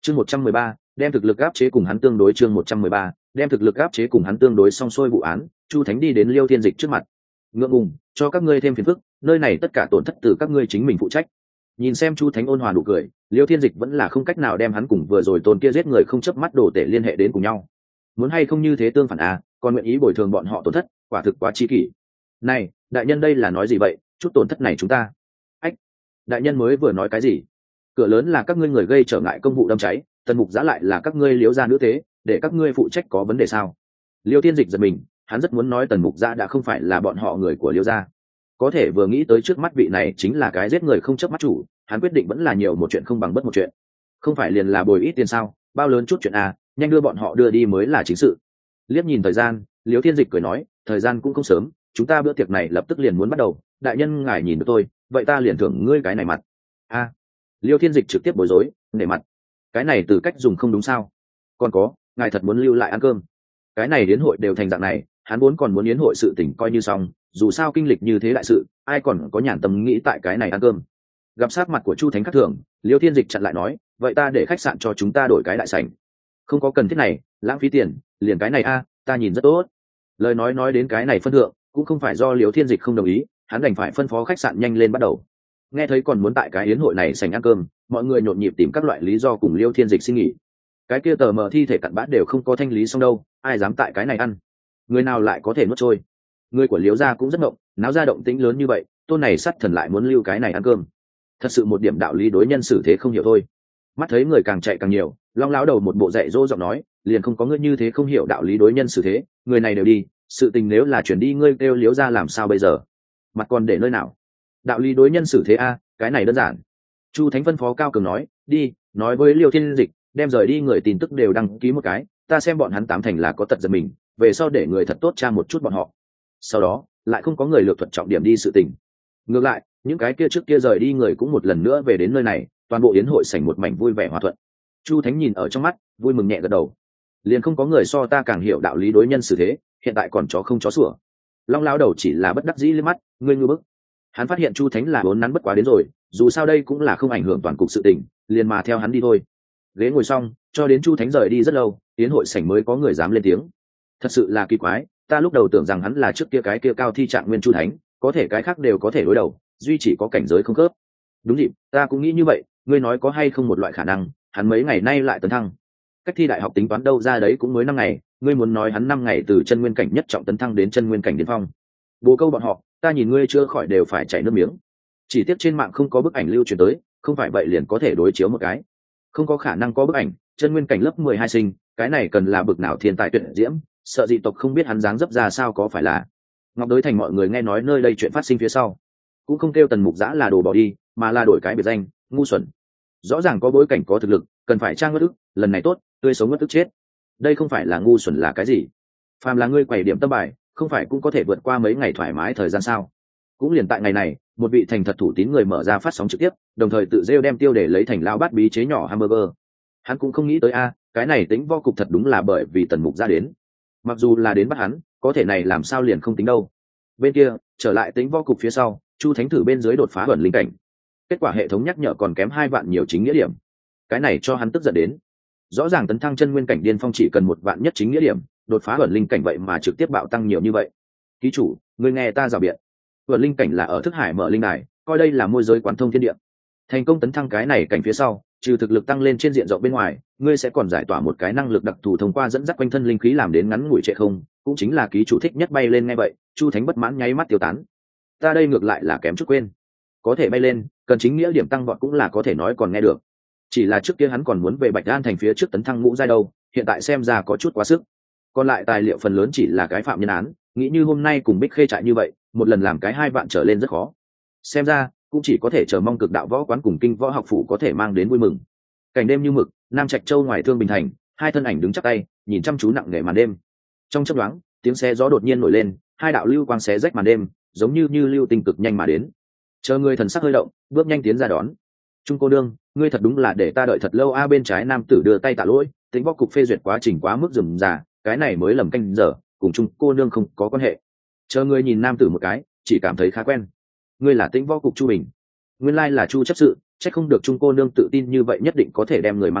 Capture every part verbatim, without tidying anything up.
chương một trăm mười ba đem thực lực áp chế cùng hắn tương đối chương một trăm mười ba đem thực lực áp chế cùng hắn tương đối xong xuôi vụ án. Chu Thánh đi đến Liêu Thiên Dịch trước mặt. Ngượng ngùng cho các ngươi thêm phiền phức, nơi này tất cả tổn thất từ các ngươi chính mình phụ trách. Nhìn xem Chu Thánh ôn hòa nụ cười, Liêu Thiên Dịch vẫn là không cách nào đem hắn cùng vừa rồi tôn kia giết người không chớp mắt đổ tể liên hệ đến cùng nhau. Muốn hay không như thế tương phản à, còn nguyện ý bồi thường bọn họ tổn thất, quả thực quá chi kỷ. Này, đại nhân đây là nói gì vậy, chút tổn thất này chúng ta. Ách, đại nhân mới vừa nói cái gì? Cửa lớn là các ngươi người gây trở ngại công vụ đâm cháy, Tần Mục Giã lại là các ngươi Liếu gia nữ tế, để các ngươi phụ trách có vấn đề sao? Liêu Thiên Dịch giật mình, hắn rất muốn nói Tần Mục Giã đã không phải là bọn họ người của Liêu gia, có thể vừa nghĩ tới trước mắt vị này chính là cái giết người không chớp mắt chủ, hắn quyết định vẫn là nhiều một chuyện không bằng bất một chuyện. Không phải liền là bồi ít tiền sao, bao lớn chút chuyện à, nhanh đưa bọn họ đưa đi mới là chính sự. Liếc nhìn thời gian, Liêu Thiên Dịch cười nói, thời gian cũng không sớm, chúng ta bữa tiệc này lập tức liền muốn bắt đầu, đại nhân ngài nhìn được tôi, vậy ta liền thưởng ngươi cái này mặt. A, à, Liêu Thiên Dịch trực tiếp bối rối, nể mặt, cái này từ cách dùng không đúng sao? Còn có, ngài thật muốn lưu lại ăn cơm? Cái này yến hội đều thành dạng này, hắn vốn còn muốn yến hội sự tình coi như xong, dù sao kinh lịch như thế đại sự, ai còn có nhàn tâm nghĩ tại cái này ăn cơm. Gặp sát mặt của Chu Thánh khắc thường, Liêu Thiên Dịch chặn lại nói, vậy ta để khách sạn cho chúng ta đổi cái đại sảnh. Không có cần thiết này, lãng phí tiền, liền cái này a, ta nhìn rất tốt. Lời nói nói đến cái này phân thượng, cũng không phải do Liêu Thiên Dịch không đồng ý, hắn đành phải phân phó khách sạn nhanh lên bắt đầu. Nghe thấy còn muốn tại cái yến hội này sảnh ăn cơm, mọi người nhộn nhịp tìm các loại lý do cùng Liêu Thiên Dịch xin nghỉ. Cái kia tờ mờ thi thể cặn bã đều không có thanh lý xong đâu, ai dám tại cái này ăn? Người nào lại có thể nuốt trôi? Người của Liêu gia cũng rất ngộng, náo ra động tĩnh lớn như vậy, tôn này sát thần lại muốn lưu cái này ăn cơm. Thật sự một điểm đạo lý đối nhân xử thế không hiểu thôi. Mắt thấy người càng chạy càng nhiều, Long lão đầu một bộ dạy dỗ giọng nói, liền không có ngươi như thế không hiểu đạo lý đối nhân xử thế, người này đều đi, sự tình nếu là chuyển đi ngươi kêu Liêu gia làm sao bây giờ? Mặt còn để nơi nào? Đạo lý đối nhân xử thế a, cái này đơn giản. Chu Thánh phân phó cao cường nói, đi, nói với Liêu Thiên Dịch, đem rời đi người tin tức đều đăng ký một cái, ta xem bọn hắn tám thành là có tật giật mình, về sau để người thật tốt tra một chút bọn họ. Sau đó lại không có người lược thuận trọng điểm đi sự tình. Ngược lại, những cái kia trước kia rời đi người cũng một lần nữa về đến nơi này, toàn bộ yến hội sảnh một mảnh vui vẻ hòa thuận. Chu Thánh nhìn ở trong mắt, vui mừng nhẹ gật đầu. Liền không có người so ta càng hiểu đạo lý đối nhân xử thế, hiện tại còn chó không chó sủa. Long lão đầu chỉ là bất đắc dĩ liếc mắt, ngươi ngư bức. Hắn phát hiện Chu Thánh là vốn nắn bất quá đến rồi, dù sao đây cũng là không ảnh hưởng toàn cục sự tình, liền mà theo hắn đi thôi. Ghế ngồi xong, cho đến Chu Thánh rời đi rất lâu, yến hội sảnh mới có người dám lên tiếng. Thật sự là kỳ quái, ta lúc đầu tưởng rằng hắn là trước kia cái kia cao thi trạng nguyên Chu Thánh, có thể cái khác đều có thể đối đầu, duy chỉ có cảnh giới không khớp. Đúng dịp, ta cũng nghĩ như vậy, ngươi nói có hay không một loại khả năng, hắn mấy ngày nay lại tấn thăng. Cách thi đại học tính toán đâu ra đấy cũng mới năm ngày, ngươi muốn nói hắn năm ngày từ chân nguyên cảnh nhất trọng tấn thăng đến chân nguyên cảnh điên phong. Bồ câu bọn họ, ta nhìn ngươi chưa khỏi đều phải chảy nước miếng. Chỉ tiếc trên mạng không có bức ảnh lưu truyền tới, không phải vậy liền có thể đối chiếu một cái. Không có khả năng có bức ảnh, chân nguyên cảnh lớp mười hai sinh, cái này cần là bực nào thiên tài tuyệt diễm, sợ dị tộc không biết hắn dáng dấp ra sao có phải là. Ngọc Đới Thành mọi người nghe nói nơi đây chuyện phát sinh phía sau, cũng không kêu Tần Mục Giã là đồ bỏ đi, mà là đổi cái biệt danh, ngu xuẩn. Rõ ràng có bối cảnh có thực lực, cần phải trang ngất ức, lần này tốt, tươi sống ngất ức chết. Đây không phải là ngu xuẩn là cái gì? Phàm là ngươi quẩy điểm tâm bài, không phải cũng có thể vượt qua mấy ngày thoải mái thời gian sao? Cũng liền tại ngày này, một vị thành thật thủ tín người mở ra phát sóng trực tiếp, đồng thời tự rêu đem tiêu để lấy thành lao bát bí chế nhỏ hamburger. Hắn cũng không nghĩ tới a, cái này tính vô cục thật đúng là bởi vì Tần Mục ra đến. Mặc dù là đến bắt hắn, có thể này làm sao liền không tính đâu. Bên kia, trở lại tính vô cục phía sau, Chu Thánh thử bên dưới đột phá ẩn linh cảnh. Kết quả hệ thống nhắc nhở còn kém hai vạn nhiều chính nghĩa điểm. Cái này cho hắn tức giận đến. Rõ ràng tấn thăng chân nguyên cảnh điên phong chỉ cần một vạn nhất chính nghĩa điểm, đột phá ẩn linh cảnh vậy mà trực tiếp bạo tăng nhiều như vậy. Ký chủ, người nghe ta rào biện. Ẩn linh cảnh là ở thức hải mở linh đài, coi đây là môi giới quán thông thiên địa. Thành công tấn thăng cái này cảnh phía sau, trừ thực lực tăng lên trên diện rộng bên ngoài, ngươi sẽ còn giải tỏa một cái năng lực đặc thù thông qua dẫn dắt quanh thân linh khí làm đến ngắn ngủi trệ không, cũng chính là ký chủ thích nhất bay lên. Nghe vậy, Chu Thánh bất mãn nháy mắt tiêu tán. Ta đây ngược lại là kém chút quên, có thể bay lên, cần chính nghĩa điểm tăng vọt cũng là có thể nói còn nghe được. Chỉ là trước kia hắn còn muốn về Bạch An thành phía trước tấn thăng ngũ giai đâu, hiện tại xem ra có chút quá sức. Còn lại tài liệu phần lớn chỉ là cái phạm nhân án, nghĩ như hôm nay cùng Bích Khê trại như vậy, một lần làm cái hai vạn trở lên rất khó. Xem ra cũng chỉ có thể chờ mong cực đạo võ quán cùng kinh võ học phủ có thể mang đến vui mừng. Cảnh đêm như mực, Nam Trạch Châu ngoài Thương Bình thành, hai thân ảnh đứng chắp tay, nhìn chăm chú nặng nề màn đêm. Trong chớp nhoáng, tiếng xe gió đột nhiên nổi lên, hai đạo lưu quang xé rách màn đêm, giống như như lưu tinh cực nhanh mà đến. Chờ người thần sắc hơi động, bước nhanh tiến ra đón. Trung cô đương, ngươi thật đúng là để ta đợi thật lâu a. Bên trái nam tử đưa tay tạ lỗi, tính võ cục phê duyệt quá trình quá mức rườm rà, cái này mới lầm canh giờ, cùng Trung cô nương không có quan hệ. Chờ người nhìn nam tử một cái, chỉ cảm thấy khá quen. Ngươi là Tĩnh Võ cục Chu Bình. Nguyên lai là Chu chấp sự, chắc không được Trung cô nương tự tin như vậy nhất định có thể đem người mang đi,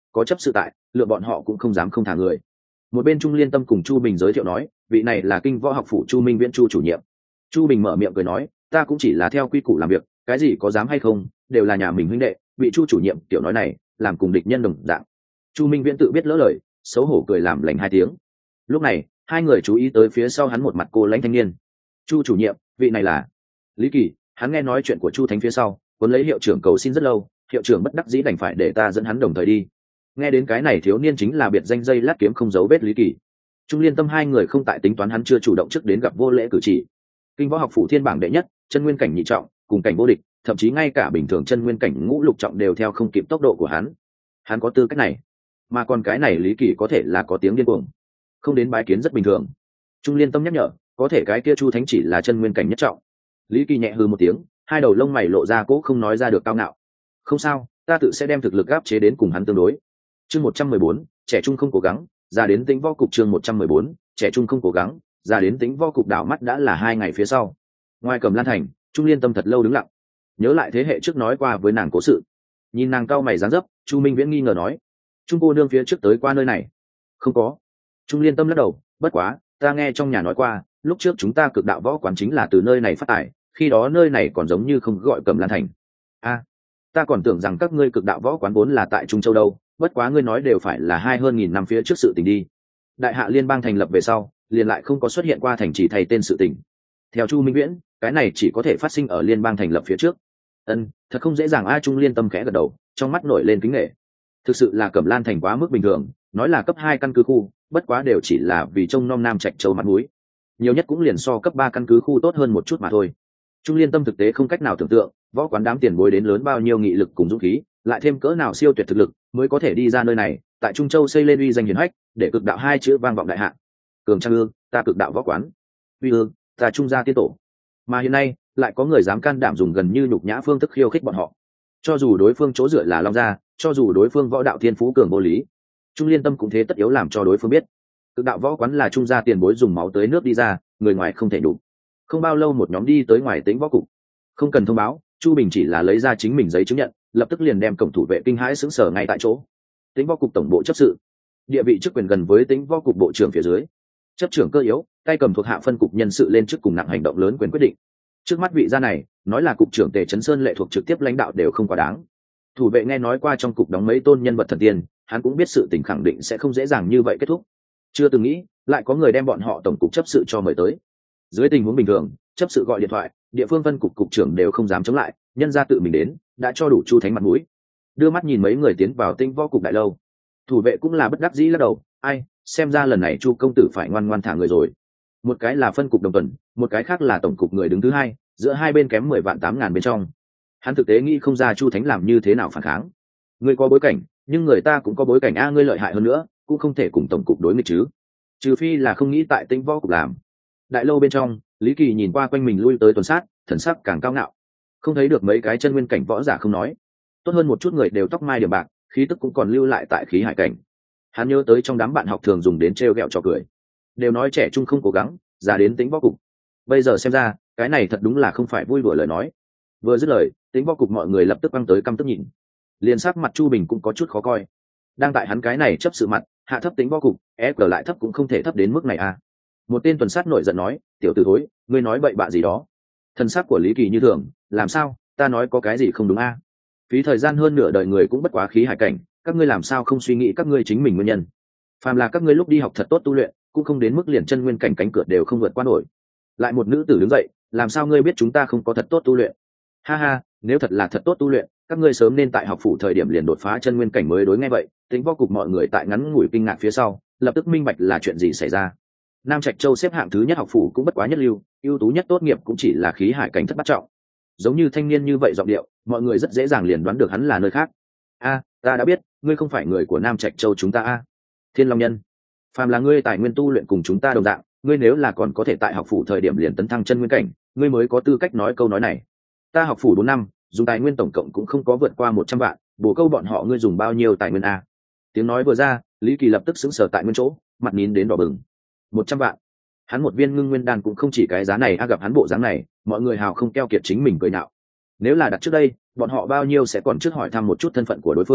có chấp sự tại lựa bọn họ cũng không dám không thả người. Một bên Trung Liên Tâm cùng Chu Bình giới thiệu nói, vị này là kinh võ học phủ Chu Minh Viễn Chu chủ nhiệm. Chu Bình mở miệng cười nói, ta cũng chỉ là theo quy củ làm việc, cái gì có dám hay không đều là nhà mình huynh đệ. Vị Chu chủ nhiệm tiểu nói này làm cùng địch nhân đồng dạng. Chu Minh Viễn tự biết lỡ lời, xấu hổ cười làm lành hai tiếng. Lúc này hai người chú ý tới phía sau hắn một mặt cô lãnh thanh niên. Chu chủ nhiệm, vị này là Lý Kỳ. Hắn nghe nói chuyện của Chu Thánh phía sau, muốn lấy hiệu trưởng cầu xin rất lâu, hiệu trưởng bất đắc dĩ đành phải để ta dẫn hắn đồng thời đi. Nghe đến cái này thiếu niên chính là biệt danh dây lát kiếm không giấu vết Lý Kỳ. Trung Liên Tâm hai người không tại tính toán hắn chưa chủ động trước đến gặp vô lễ cử chỉ. Kinh võ học phủ thiên bảng đệ nhất, chân nguyên cảnh nhị trọng, cùng cảnh vô địch, thậm chí ngay cả bình thường chân nguyên cảnh ngũ lục trọng đều theo không kịp tốc độ của hắn. Hắn có tư cách này, mà còn cái này Lý Kỳ có thể là có tiếng điên cuồng, không đến bái kiến rất bình thường. Trung Liên Tâm nhắc nhở, có thể cái kia Chu Thánh chỉ là chân nguyên cảnh nhất trọng. Lý Kỳ nhẹ hừ một tiếng, hai đầu lông mày lộ ra cố không nói ra được cao ngạo. Không sao, ta tự sẽ đem thực lực áp chế đến cùng hắn tương đối. Chương một trăm mười bốn, trẻ trung không cố gắng, ra đến tính võ cục. Chương một trăm mười bốn, trẻ trung không cố gắng, ra đến tính võ cục. Đảo mắt đã là hai ngày phía sau. Ngoài Cẩm Lan thành, Trung Liên Tâm thật lâu đứng lặng, nhớ lại thế hệ trước nói qua với nàng cố sự. Nhìn nàng cau mày dáng dấp, Chu Minh Viễn nghi ngờ nói, Trung cô nương phía trước tới qua nơi này? Không có. Trung Liên Tâm lắc đầu, bất quá ta nghe trong nhà nói qua, lúc trước chúng ta cực đạo võ quán chính là từ nơi này phát tài, khi đó nơi này còn giống như không gọi Cẩm Lan thành. A, ta còn tưởng rằng các ngươi cực đạo võ quán vốn là tại Trung Châu đâu, bất quá ngươi nói đều phải là hai hơn nghìn năm phía trước sự tình đi. Đại hạ liên bang thành lập về sau, liền lại không có xuất hiện qua thành trì thay tên sự tình. Theo Chu Minh Viễn, cái này chỉ có thể phát sinh ở liên bang thành lập phía trước. Ân, thật không dễ dàng. A Trung Liên Tâm khẽ gật đầu, trong mắt nổi lên kính nể. Thực sự là Cẩm Lan thành quá mức bình thường, nói là cấp hai căn cứ khu, bất quá đều chỉ là vì trông nom Nam Trạch Châu mặt mũi, nhiều nhất cũng liền so cấp ba căn cứ khu tốt hơn một chút mà thôi. Trung Liên Tâm thực tế không cách nào tưởng tượng, võ quán đám tiền bối đến lớn bao nhiêu nghị lực cùng dũng khí, lại thêm cỡ nào siêu tuyệt thực lực, mới có thể đi ra nơi này, tại Trung Châu xây lên uy danh hiển hách, để cực đạo hai chữ vang vọng đại hạ. Cường Trang Ương, ta cực đạo võ quán. Uy Ương, ta Trung gia tiên tổ. Mà hiện nay, lại có người dám can đảm dùng gần như nhục nhã phương thức khiêu khích bọn họ. Cho dù đối phương chỗ dựa là Long gia, cho dù đối phương võ đạo thiên phú cường vô lý, Trung Liên Tâm cũng thế tất yếu làm cho đối phương biết, cực đạo võ quán là Trung gia tiền bối dùng máu tới nước đi ra, người ngoài không thể đủ. Không bao lâu một nhóm đi tới ngoài Tĩnh võ cục, không cần thông báo, Chu Bình chỉ là lấy ra chính mình giấy chứng nhận, lập tức liền đem cổng thủ vệ kinh hãi sững sờ ngay tại chỗ. Tĩnh võ cục tổng bộ chấp sự, địa vị chức quyền gần với Tĩnh võ cục bộ trưởng phía dưới, chấp trưởng cơ yếu, tay cầm thuộc hạ phân cục nhân sự lên trước cùng nặng hành động lớn quyền quyết định. Trước mắt vị gia này, nói là cục trưởng Tề Chấn Sơn lệ thuộc trực tiếp lãnh đạo đều không quá đáng. Thủ vệ nghe nói qua trong cục đóng mấy tôn nhân vật thần tiên, hắn cũng biết sự tình khẳng định sẽ không dễ dàng như vậy kết thúc. Chưa từng nghĩ, lại có người đem bọn họ tổng cục chấp sự cho mời tới. Dưới tình huống bình thường, chấp sự gọi điện thoại, địa phương phân cục cục trưởng đều không dám chống lại, nhân ra tự mình đến, đã cho đủ Chu Thánh mặt mũi. Đưa mắt nhìn mấy người tiến vào Tĩnh võ cục đại lâu, thủ vệ cũng là bất đắc dĩ lắc đầu, ai, xem ra lần này Chu công tử phải ngoan ngoan thả người rồi. Một cái là phân cục đồng tuần, một cái khác là tổng cục người đứng thứ hai, giữa hai bên kém mười vạn tám ngàn bên trong. Hắn thực tế nghĩ không ra Chu Thánh làm như thế nào phản kháng. Ngươi có bối cảnh, nhưng người ta cũng có bối cảnh a, ngươi lợi hại hơn nữa, cũng không thể cùng tổng cục đối nghịch chứ. Trừ phi là không nghĩ tại Tĩnh võ cục làm. Đại lâu bên trong, Lý Kỳ nhìn qua quanh mình lui tới tuần sát, thần sắc càng cao ngạo. Không thấy được mấy cái chân nguyên cảnh võ giả không nói, tốt hơn một chút người đều tóc mai điểm bạc, khí tức cũng còn lưu lại tại khí hải cảnh. Hắn nhớ tới trong đám bạn học thường dùng đến trêu ghẹo trò cười, đều nói trẻ trung không cố gắng, già đến Tĩnh võ cục. Bây giờ xem ra, cái này thật đúng là không phải vui đùa lời nói. Vừa dứt lời, Tĩnh võ cục mọi người lập tức băng tới căm tức nhìn. Liền sắc mặt Chu Bình cũng có chút khó coi. Đang tại hắn cái này chấp sự mặt, hạ thấp Tĩnh võ cục, e cờ lại thấp cũng không thể thấp đến mức này à. Một tên tuần sát nổi giận nói, tiểu tử thối, ngươi nói bậy bạ gì đó. Thân sắc của Lý Kỳ như thường, làm sao, ta nói có cái gì không đúng a? À? Phí thời gian hơn nửa đời người cũng bất quá khí hải cảnh, các ngươi làm sao không suy nghĩ các ngươi chính mình nguyên nhân. Phàm là các ngươi lúc đi học thật tốt tu luyện, cũng không đến mức liền chân nguyên cảnh cánh cửa đều không vượt qua nổi. Lại một nữ tử đứng dậy, làm sao ngươi biết chúng ta không có thật tốt tu luyện? Ha ha, nếu thật là thật tốt tu luyện, các ngươi sớm nên tại học phủ thời điểm liền đột phá chân nguyên cảnh mới đối. Nghe vậy, Tĩnh võ cục mọi người tại ngắn ngủi kinh ngạc phía sau, lập tức minh bạch là chuyện gì xảy ra. Nam Trạch Châu xếp hạng thứ nhất học phủ cũng bất quá nhất lưu, ưu tú nhất tốt nghiệp cũng chỉ là khí hải cảnh thất bát trọng. Giống như thanh niên như vậy giọng điệu, mọi người rất dễ dàng liền đoán được hắn là nơi khác. A, ta đã biết, ngươi không phải người của Nam Trạch Châu chúng ta a. Thiên Long Nhân, phàm là ngươi tài nguyên tu luyện cùng chúng ta đồng dạng, ngươi nếu là còn có thể tại học phủ thời điểm liền tấn thăng chân nguyên cảnh, ngươi mới có tư cách nói câu nói này. Ta học phủ bốn năm, dùng tài nguyên tổng cộng cũng không có vượt qua một trăm vạn, bổ câu bọn họ ngươi dùng bao nhiêu tài nguyên a? Tiếng nói vừa ra, Lý Kỳ lập tức sững sờ tại nguyên chỗ, mặt nín đến đỏ bừng. Một trăm vạn, hắn một viên ngưng nguyên đan cũng không chỉ cái giá này a. Gặp hắn bộ dáng này, mọi người hào không keo kiệt chính mình cười nhạo. Nếu là đặt trước đây, bọn họ bao nhiêu sẽ còn trước hỏi thăm một chút thân phận của đối phương,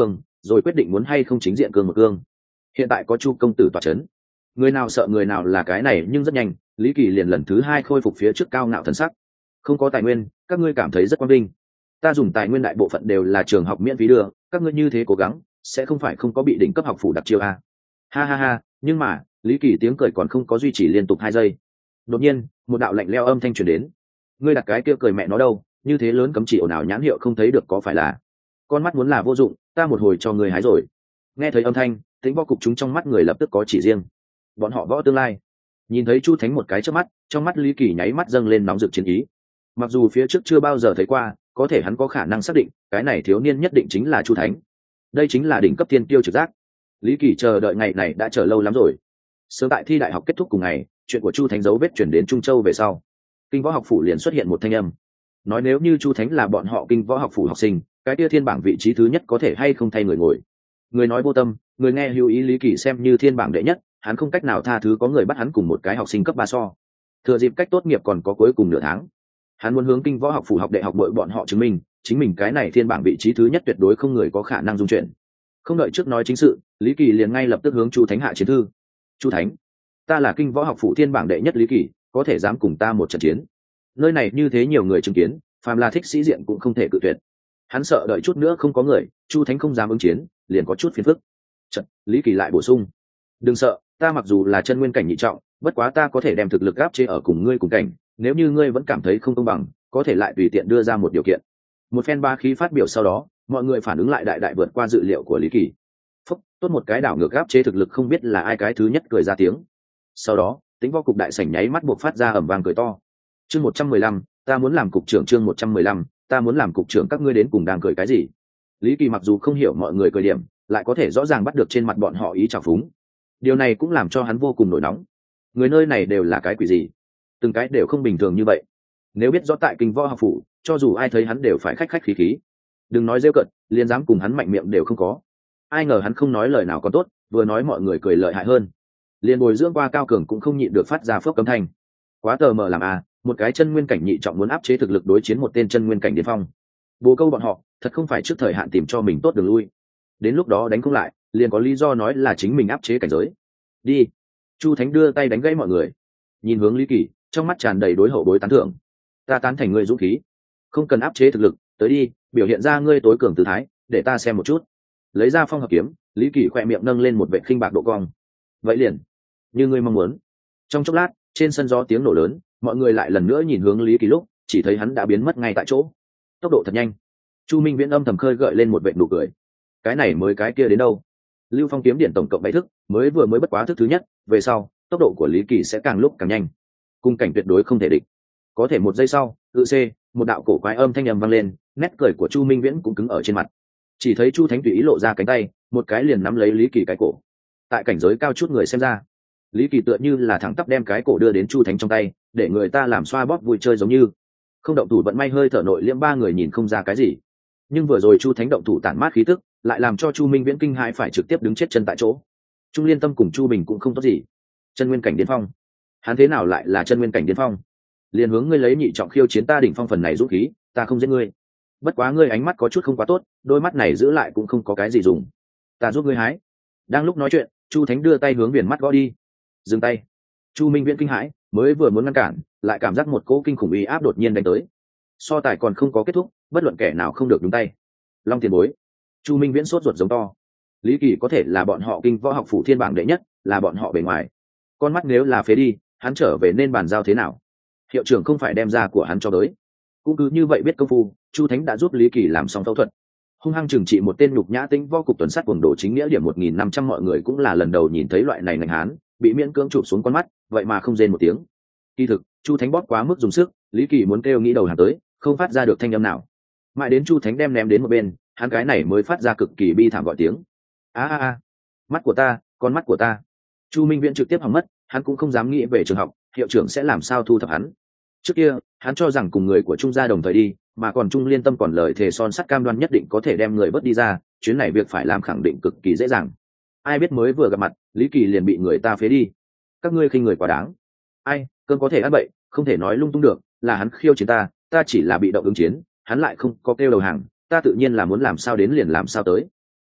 rồi quyết định muốn hay không chính diện cương một cương. Hiện tại có Chu công tử tọa chấn, người nào sợ người nào là cái này, nhưng rất nhanh Lý Kỳ liền lần thứ hai khôi phục phía trước cao ngạo thần sắc. Không có tài nguyên, các ngươi cảm thấy rất quang vinh. Ta dùng tài nguyên đại bộ phận đều là trường học miễn phí đưa, các ngươi như thế cố gắng sẽ không phải không có bị đỉnh cấp học phủ đặc chiêu à. Ha ha ha, nhưng mà Lý Kỳ tiếng cười còn không có duy trì liên tục hai giây, đột nhiên một đạo lạnh leo âm thanh truyền đến. Ngươi đặt cái kia cười mẹ nó đâu, như thế lớn cấm chỉ ồn ào nhãn hiệu không thấy được có phải là con mắt muốn là vô dụng, ta một hồi cho người hái rồi. Nghe thấy âm thanh, tính võ cục chúng trong mắt người lập tức có chỉ riêng, bọn họ võ tương lai. Nhìn thấy Chu Thánh một cái trước mắt, trong mắt Lý Kỳ nháy mắt dâng lên nóng rực chiến ý. Mặc dù phía trước chưa bao giờ thấy qua, có thể hắn có khả năng xác định cái này thiếu niên nhất định chính là Chu Thánh. Đây chính là đỉnh cấp tiên tiêu trực giác. Lý Kỳ chờ đợi ngày này đã chờ lâu lắm rồi. Sớm tại thi đại học kết thúc cùng ngày, chuyện của Chu Thánh dấu vết chuyển đến Trung Châu về sau, kinh võ học phủ liền xuất hiện một thanh âm, nói nếu như Chu Thánh là bọn họ kinh võ học phủ học sinh, cái tia thiên bảng vị trí thứ nhất có thể hay không thay người ngồi. Người nói vô tâm, người nghe hữu ý. Lý Kỳ xem như thiên bảng đệ nhất, hắn không cách nào tha thứ có người bắt hắn cùng một cái học sinh cấp ba so. Thừa dịp cách tốt nghiệp còn có cuối cùng nửa tháng, hắn muốn hướng kinh võ học phủ học đệ học đội bọn họ chứng minh chính mình cái này thiên bảng vị trí thứ nhất tuyệt đối không người có khả năng dung chuyển. Không đợi trước nói chính sự, Lý Kỳ liền ngay lập tức hướng Chu Thánh hạ chiến thư. Chu Thánh, ta là kinh võ học phủ thiên bảng đệ nhất Lý Kỳ, có thể dám cùng ta một trận chiến? Nơi này như thế nhiều người chứng kiến, phàm là thích sĩ diện cũng không thể cự tuyệt. Hắn sợ đợi chút nữa không có người, Chu Thánh không dám ứng chiến, liền có chút phiền phức. Trận, Lý Kỳ lại bổ sung, đừng sợ, ta mặc dù là chân nguyên cảnh nhị trọng, bất quá ta có thể đem thực lực áp chế ở cùng ngươi cùng cảnh, nếu như ngươi vẫn cảm thấy không công bằng, có thể lại tùy tiện đưa ra một điều kiện. Một phen ba khí phát biểu sau đó, mọi người phản ứng lại đại đại vượt qua dự liệu của Lý Kỳ. Phúc, tốt một cái đảo ngược áp chế thực lực, không biết là ai cái thứ nhất cười ra tiếng. Sau đó, tính võ cục đại sảnh nháy mắt buộc phát ra ầm vang cười to. Chương một trăm mười lăm, ta muốn làm cục trưởng. Chương một trăm mười lăm, ta muốn làm cục trưởng. Các ngươi đến cùng đang cười cái gì? Lý Kỳ mặc dù không hiểu mọi người cười điểm, lại có thể rõ ràng bắt được trên mặt bọn họ ý trào phúng. Điều này cũng làm cho hắn vô cùng nổi nóng. Người nơi này đều là cái quỷ gì? Từng cái đều không bình thường như vậy. Nếu biết rõ tại kinh võ học phủ, cho dù ai thấy hắn đều phải khách khách khí khí. Đừng nói rêu cợt, liền dám cùng hắn mạnh miệng đều không có. Ai ngờ hắn không nói lời nào còn tốt, vừa nói mọi người cười lợi hại hơn. Liền bồi dưỡng qua cao cường cũng không nhịn được phát ra phước cấm thanh. Quá tờ mờ làm à, một cái chân nguyên cảnh nhị trọng muốn áp chế thực lực đối chiến một tên chân nguyên cảnh điên phong. Bồ câu bọn họ, thật không phải trước thời hạn tìm cho mình tốt đường lui. Đến lúc đó đánh không lại, liền có lý do nói là chính mình áp chế cảnh giới. Đi. Chu Thánh đưa tay đánh gãy mọi người, nhìn hướng Lý Kỳ, trong mắt tràn đầy đối hậu bối tán thưởng. Ta tán thành ngươi dũng khí, không cần áp chế thực lực, tới đi, biểu hiện ra ngươi tối cường tư thái, để ta xem một chút. Lấy ra phong hợp kiếm, Lý Kỳ khỏe miệng nâng lên một vệ khinh bạc độ cong. Vậy liền, như ngươi mong muốn. Trong chốc lát, trên sân gió tiếng nổ lớn, mọi người lại lần nữa nhìn hướng Lý Kỳ lúc, chỉ thấy hắn đã biến mất ngay tại chỗ. Tốc độ thật nhanh. Chu Minh Viễn âm thầm khơi gợi lên một vệ nụ cười. Cái này mới cái kia đến đâu? Lưu Phong kiếm điện tổng cộng bảy thức, mới vừa mới bất quá thức thứ nhất, về sau, tốc độ của Lý Kỳ sẽ càng lúc càng nhanh. Cung cảnh tuyệt đối không thể địch. Có thể một giây sau, tự c, một đạo cổ quái âm thanh ầm vang lên, nét cười của Chu Minh Viễn cũng cứng ở trên mặt. Chỉ thấy Chu Thánh tùy ý lộ ra cánh tay, một cái liền nắm lấy Lý Kỳ cái cổ. Tại cảnh giới cao chút người xem ra, Lý Kỳ tựa như là thẳng tắp đem cái cổ đưa đến Chu Thánh trong tay, để người ta làm xoa bóp vui chơi giống như. Không động thủ vận may hơi thở nội liễm ba người nhìn không ra cái gì. Nhưng vừa rồi Chu Thánh động thủ tản mát khí tức, lại làm cho Chu Minh Viễn kinh hãi phải trực tiếp đứng chết chân tại chỗ. Trung Liên Tâm cùng Chu Bình cũng không tốt gì. Chân nguyên cảnh điên phong, hắn thế nào lại là chân nguyên cảnh điên phong? Liền hướng ngươi lấy nhị trọng khiêu chiến ta đỉnh phong, phần này dũng khí, ta không giết ngươi. Bất quá ngươi ánh mắt có chút không quá tốt, đôi mắt này giữ lại cũng không có cái gì dùng. Ta giúp ngươi hái. Đang lúc nói chuyện, Chu Thánh đưa tay hướng viền mắt gõ đi. Dừng tay. Chu Minh Viễn kinh hãi, mới vừa muốn ngăn cản, lại cảm giác một cỗ kinh khủng uy áp đột nhiên đánh tới. So tài còn không có kết thúc, bất luận kẻ nào không được đúng tay. Long tiền bối. Chu Minh Viễn sốt ruột giống to. Lý Kỳ có thể là bọn họ kinh võ học phủ thiên bảng đệ nhất, là bọn họ bề ngoài. Con mắt nếu là phế đi, hắn trở về nên bàn giao thế nào? Hiệu trưởng không phải đem ra của hắn cho tới. Cũng cứ như vậy biết công phu, Chu Thánh đã giúp Lý Kỳ làm xong phẫu thuật. Hung hăng trừng trị một tên nhục nhã tinh võ cục tuần sát cuồng đồ chính nghĩa điểm một nghìn năm trăm, mọi người cũng là lần đầu nhìn thấy loại này ngành hán, bị miễn cưỡng chụp xuống con mắt, vậy mà không rên một tiếng. Kỳ thực, Chu Thánh bóp quá mức dùng sức, Lý Kỳ muốn kêu nghĩ đầu hàng tới, không phát ra được thanh âm nào. Mãi đến Chu Thánh đem ném đến một bên, hắn cái này mới phát ra cực kỳ bi thảm gọi tiếng. A a a, mắt của ta, con mắt của ta. Chu Minh Viễn trực tiếp hỏng mất, hắn cũng không dám nghĩ về trường học, hiệu trưởng sẽ làm sao thu thập hắn. Trước kia, hắn cho rằng cùng người của Trung gia đồng thời đi, mà còn Trung Liên Tâm còn lời thề son sắt cam đoan nhất định có thể đem người bớt đi ra, chuyến này việc phải làm khẳng định cực kỳ dễ dàng. Ai biết mới vừa gặp mặt, Lý Kỳ liền bị người ta phế đi. Các ngươi khinh người quá đáng. Ai, cơn có thể ăn bậy, không thể nói lung tung được, là hắn khiêu chiến ta, ta chỉ là bị động ứng chiến, hắn lại không có kêu đầu hàng, ta tự nhiên là muốn làm sao đến liền làm sao tới.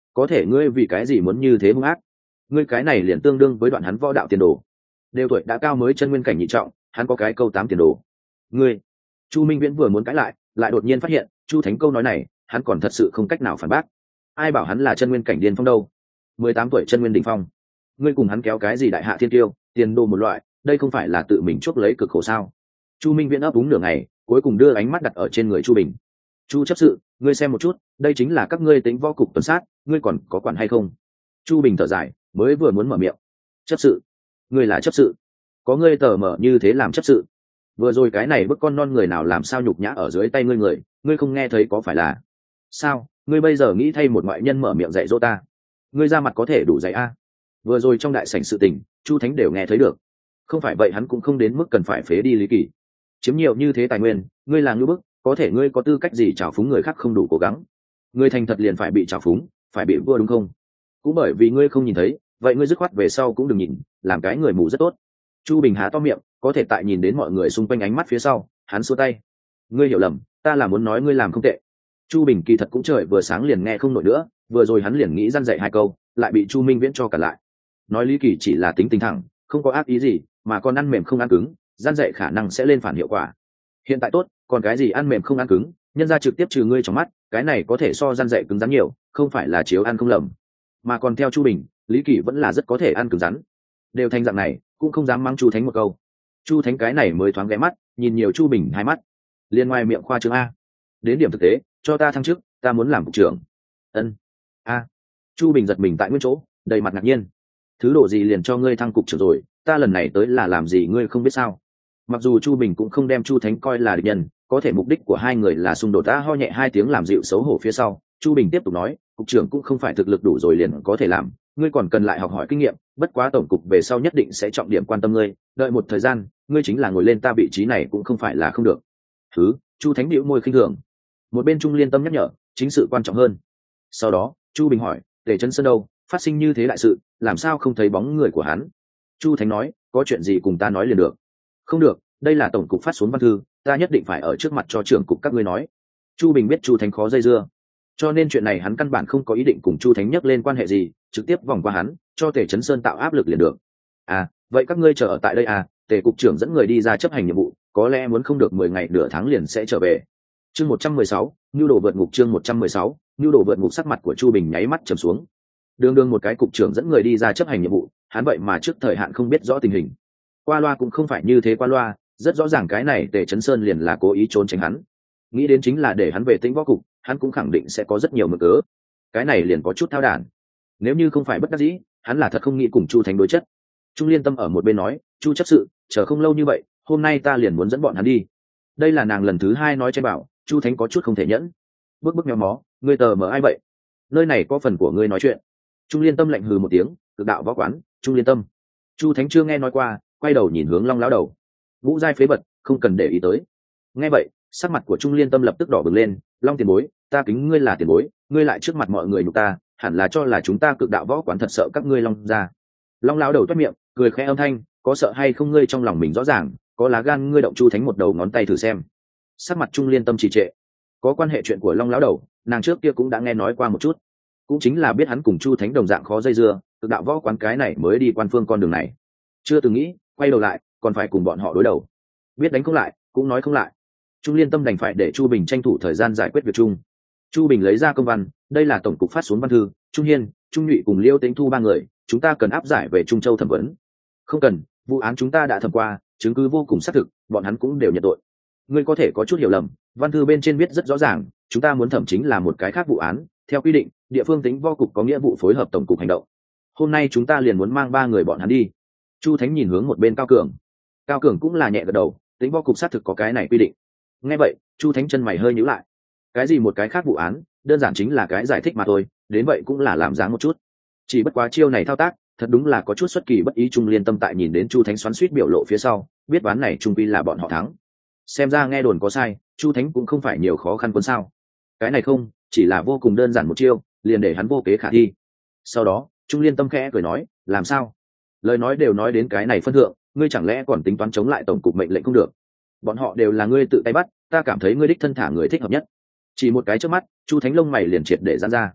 có thể ngươi vì cái gì muốn như thế hung ác? Ngươi cái này liền tương đương với đoạn hắn võ đạo tiền đồ, đều tuổi đã cao mới chân nguyên cảnh nhị trọng, hắn có cái câu tám tiền đồ. Ngươi, Chu Minh Viễn vừa muốn cãi lại, lại đột nhiên phát hiện Chu Thánh câu nói này hắn còn thật sự không cách nào phản bác. Ai bảo hắn là chân nguyên cảnh điên phong đâu? mười tám tuổi chân nguyên đỉnh phong, ngươi cùng hắn kéo cái gì đại hạ thiên tiêu, tiền đồ một loại, đây không phải là tự mình chuốc lấy cực khổ sao? Chu Minh Viễn ấp úng nửa ngày, cuối cùng đưa ánh mắt đặt ở trên người Chu Bình. Chu chấp sự, ngươi xem một chút, đây chính là các ngươi tính võ cục tuần sát, ngươi còn có quản hay không? Chu Bình thở dài, mới vừa muốn mở miệng. Chấp sự, ngươi là chấp sự, có ngươi tờ mở như thế làm chấp sự? Vừa rồi cái này bức con non người nào làm sao nhục nhã ở dưới tay ngươi người, ngươi không nghe thấy có phải là? Sao, ngươi bây giờ nghĩ thay một ngoại nhân mở miệng dạy dỗ ta? Ngươi ra mặt có thể đủ dạy a? Vừa rồi trong đại sảnh sự tình, Chu Thánh đều nghe thấy được. Không phải vậy hắn cũng không đến mức cần phải phế đi Lý Kỳ. Chiếm nhiều như thế tài nguyên, ngươi là ngưu bức, có thể ngươi có tư cách gì trào phúng người khác không đủ cố gắng? Ngươi thành thật liền phải bị trào phúng, phải bị vua đúng không? Cũng bởi vì ngươi không nhìn thấy, vậy ngươi dứt khoát về sau cũng đừng nhìn, làm cái người mù rất tốt. Chu Bình há to miệng, có thể tại nhìn đến mọi người xung quanh ánh mắt phía sau, hắn xua tay. Ngươi hiểu lầm, ta là muốn nói ngươi làm không tệ. Chu Bình kỳ thật cũng trời vừa sáng liền nghe không nổi nữa, vừa rồi hắn liền nghĩ răn dạy hai câu, lại bị Chu Minh Viễn cho cả lại. Nói Lý Kỳ chỉ là tính tình thẳng, không có ác ý gì, mà còn ăn mềm không ăn cứng, răn dạy khả năng sẽ lên phản hiệu quả. Hiện tại tốt, còn cái gì ăn mềm không ăn cứng, nhân ra trực tiếp trừ ngươi trong mắt, cái này có thể so răn dạy cứng rắn nhiều, không phải là chiếu ăn không lầm. Mà còn theo Chu Bình, Lý Kỳ vẫn là rất có thể ăn cứng rắn. Đều thành dạng này, cũng không dám mắng Chu Thánh một câu. Chu Thánh cái này mới thoáng ghé mắt, nhìn nhiều Chu Bình hai mắt. Liên ngoài miệng khoa trương a. Đến điểm thực tế, cho ta thăng chức, ta muốn làm cục trưởng. Ân. A. Chu Bình giật mình tại nguyên chỗ, đầy mặt ngạc nhiên. Thứ độ gì liền cho ngươi thăng cục trưởng rồi, ta lần này tới là làm gì ngươi không biết sao? Mặc dù Chu Bình cũng không đem Chu Thánh coi là địch nhân, có thể mục đích của hai người là xung đột. Ta ho nhẹ hai tiếng làm dịu xấu hổ phía sau, Chu Bình tiếp tục nói, cục trưởng cũng không phải thực lực đủ rồi liền có thể làm, ngươi còn cần lại học hỏi kinh nghiệm, bất quá tổng cục về sau nhất định sẽ trọng điểm quan tâm ngươi, đợi một thời gian, ngươi chính là ngồi lên ta vị trí này cũng không phải là không được. Thứ, Chu Thánh bĩu môi khinh thường. Một bên Trung Liên Tâm nhắc nhở, chính sự quan trọng hơn. Sau đó, Chu Bình hỏi, Tề Chấn Sơn đâu, phát sinh như thế đại sự, làm sao không thấy bóng người của hắn? Chu Thánh nói, có chuyện gì cùng ta nói liền được. Không được, đây là tổng cục phát xuống văn thư, ta nhất định phải ở trước mặt cho trưởng cục các ngươi nói. Chu Bình biết Chu Thánh khó dây dưa, cho nên chuyện này hắn căn bản không có ý định cùng Chu Thánh nhắc lên quan hệ gì, trực tiếp vòng qua hắn, cho Tề Chấn Sơn tạo áp lực liền được. À, vậy các ngươi chờ ở tại đây à? Tề cục trưởng dẫn người đi ra chấp hành nhiệm vụ, có lẽ muốn không được mười ngày nửa tháng liền sẽ trở về. Chương một trăm mười sáu, nhu đồ vượt ngục. Chương một trăm mười sáu, nhu đồ vượt ngục. Sắc mặt của Chu Bình nháy mắt trầm xuống. Đường đường một cái cục trưởng dẫn người đi ra chấp hành nhiệm vụ, hắn vậy mà trước thời hạn không biết rõ tình hình. Qua loa cũng không phải như thế qua loa, rất rõ ràng cái này Tề Chấn Sơn liền là cố ý trốn tránh hắn. Nghĩ đến chính là để hắn về Tĩnh Võ cục, hắn cũng khẳng định sẽ có rất nhiều mực cớ. Cái này liền có chút thao đản. Nếu như không phải bất đắc dĩ, hắn là thật không nghĩ cùng Chu Thánh đối chất. Trung Liên Tâm ở một bên nói, Chu chấp sự, chờ không lâu như vậy, hôm nay ta liền muốn dẫn bọn hắn đi. Đây là nàng lần thứ hai nói trên bảo, Chu Thánh có chút không thể nhẫn. Bước bước méo mó, ngươi tờ mở ai vậy? Nơi này có phần của ngươi nói chuyện. Trung Liên Tâm lạnh hừ một tiếng, cực đạo võ quán, Trung Liên Tâm. Chu Thánh chưa nghe nói qua, quay đầu nhìn hướng Long lão đầu. Ngũ giai phế vật, không cần để ý tới. Nghe vậy, sắc mặt của Trung Liên Tâm lập tức đỏ bừng lên, Long tiền bối, ta kính ngươi là tiền bối, ngươi lại trước mặt mọi người nhục ta, hẳn là cho là chúng ta cực đạo võ quán thật sợ các ngươi Long ra. Long lão đầu toát miệng, cười khẽ âm thanh, có sợ hay không ngươi trong lòng mình rõ ràng, có lá gan ngươi động Chu Thánh một đầu ngón tay thử xem. Sắc mặt Trung Liên Tâm trì trệ. Có quan hệ chuyện của Long lão đầu, nàng trước kia cũng đã nghe nói qua một chút, cũng chính là biết hắn cùng Chu Thánh đồng dạng khó dây dưa, cực đạo võ quán cái này mới đi quan phương con đường này, chưa từng nghĩ quay đầu lại còn phải cùng bọn họ đối đầu, biết đánh không lại cũng nói không lại. Trung Liên Tâm đành phải để Chu Bình tranh thủ thời gian giải quyết việc chung. Chu Bình lấy ra công văn, đây là tổng cục phát xuống văn thư, Trung Hiên, Trung Nhụy cùng Liêu Tĩnh Thu ba người, chúng ta cần áp giải về Trung Châu thẩm vấn. Không cần, vụ án chúng ta đã thẩm qua, chứng cứ vô cùng xác thực, bọn hắn cũng đều nhận tội. Ngươi có thể có chút hiểu lầm, văn thư bên trên viết rất rõ ràng, chúng ta muốn thẩm chính là một cái khác vụ án, theo quy định, địa phương Tĩnh Võ cục có nghĩa vụ phối hợp tổng cục hành động. Hôm nay chúng ta liền muốn mang ba người bọn hắn đi. Chu Thánh nhìn hướng một bên Cao Cường. Cao Cường cũng là nhẹ gật đầu, Tĩnh Võ cục xác thực có cái này quy định. Nghe vậy, Chu Thánh chân mày hơi nhíu lại. Cái gì một cái khác vụ án, đơn giản chính là cái giải thích mà thôi, đến vậy cũng là làm dáng một chút. Chỉ bất quá chiêu này thao tác, thật đúng là có chút xuất kỳ bất ý. Trung Liên Tâm tại nhìn đến Chu Thánh xoắn xuýt biểu lộ phía sau, biết ván này trung quy là bọn họ thắng. Xem ra nghe đồn có sai, Chu Thánh cũng không phải nhiều khó khăn quân sao? Cái này không, chỉ là vô cùng đơn giản một chiêu, liền để hắn vô kế khả thi. Sau đó, Trung Liên Tâm khẽ cười nói, làm sao? Lời nói đều nói đến cái này phân thượng, ngươi chẳng lẽ còn tính toán chống lại tổng cục mệnh lệnh không được? Bọn họ đều là ngươi tự tay bắt, ta cảm thấy ngươi đích thân thả người thích hợp nhất. Chỉ một cái trước mắt, Chu Thánh lông mày liền triệt để giãn ra.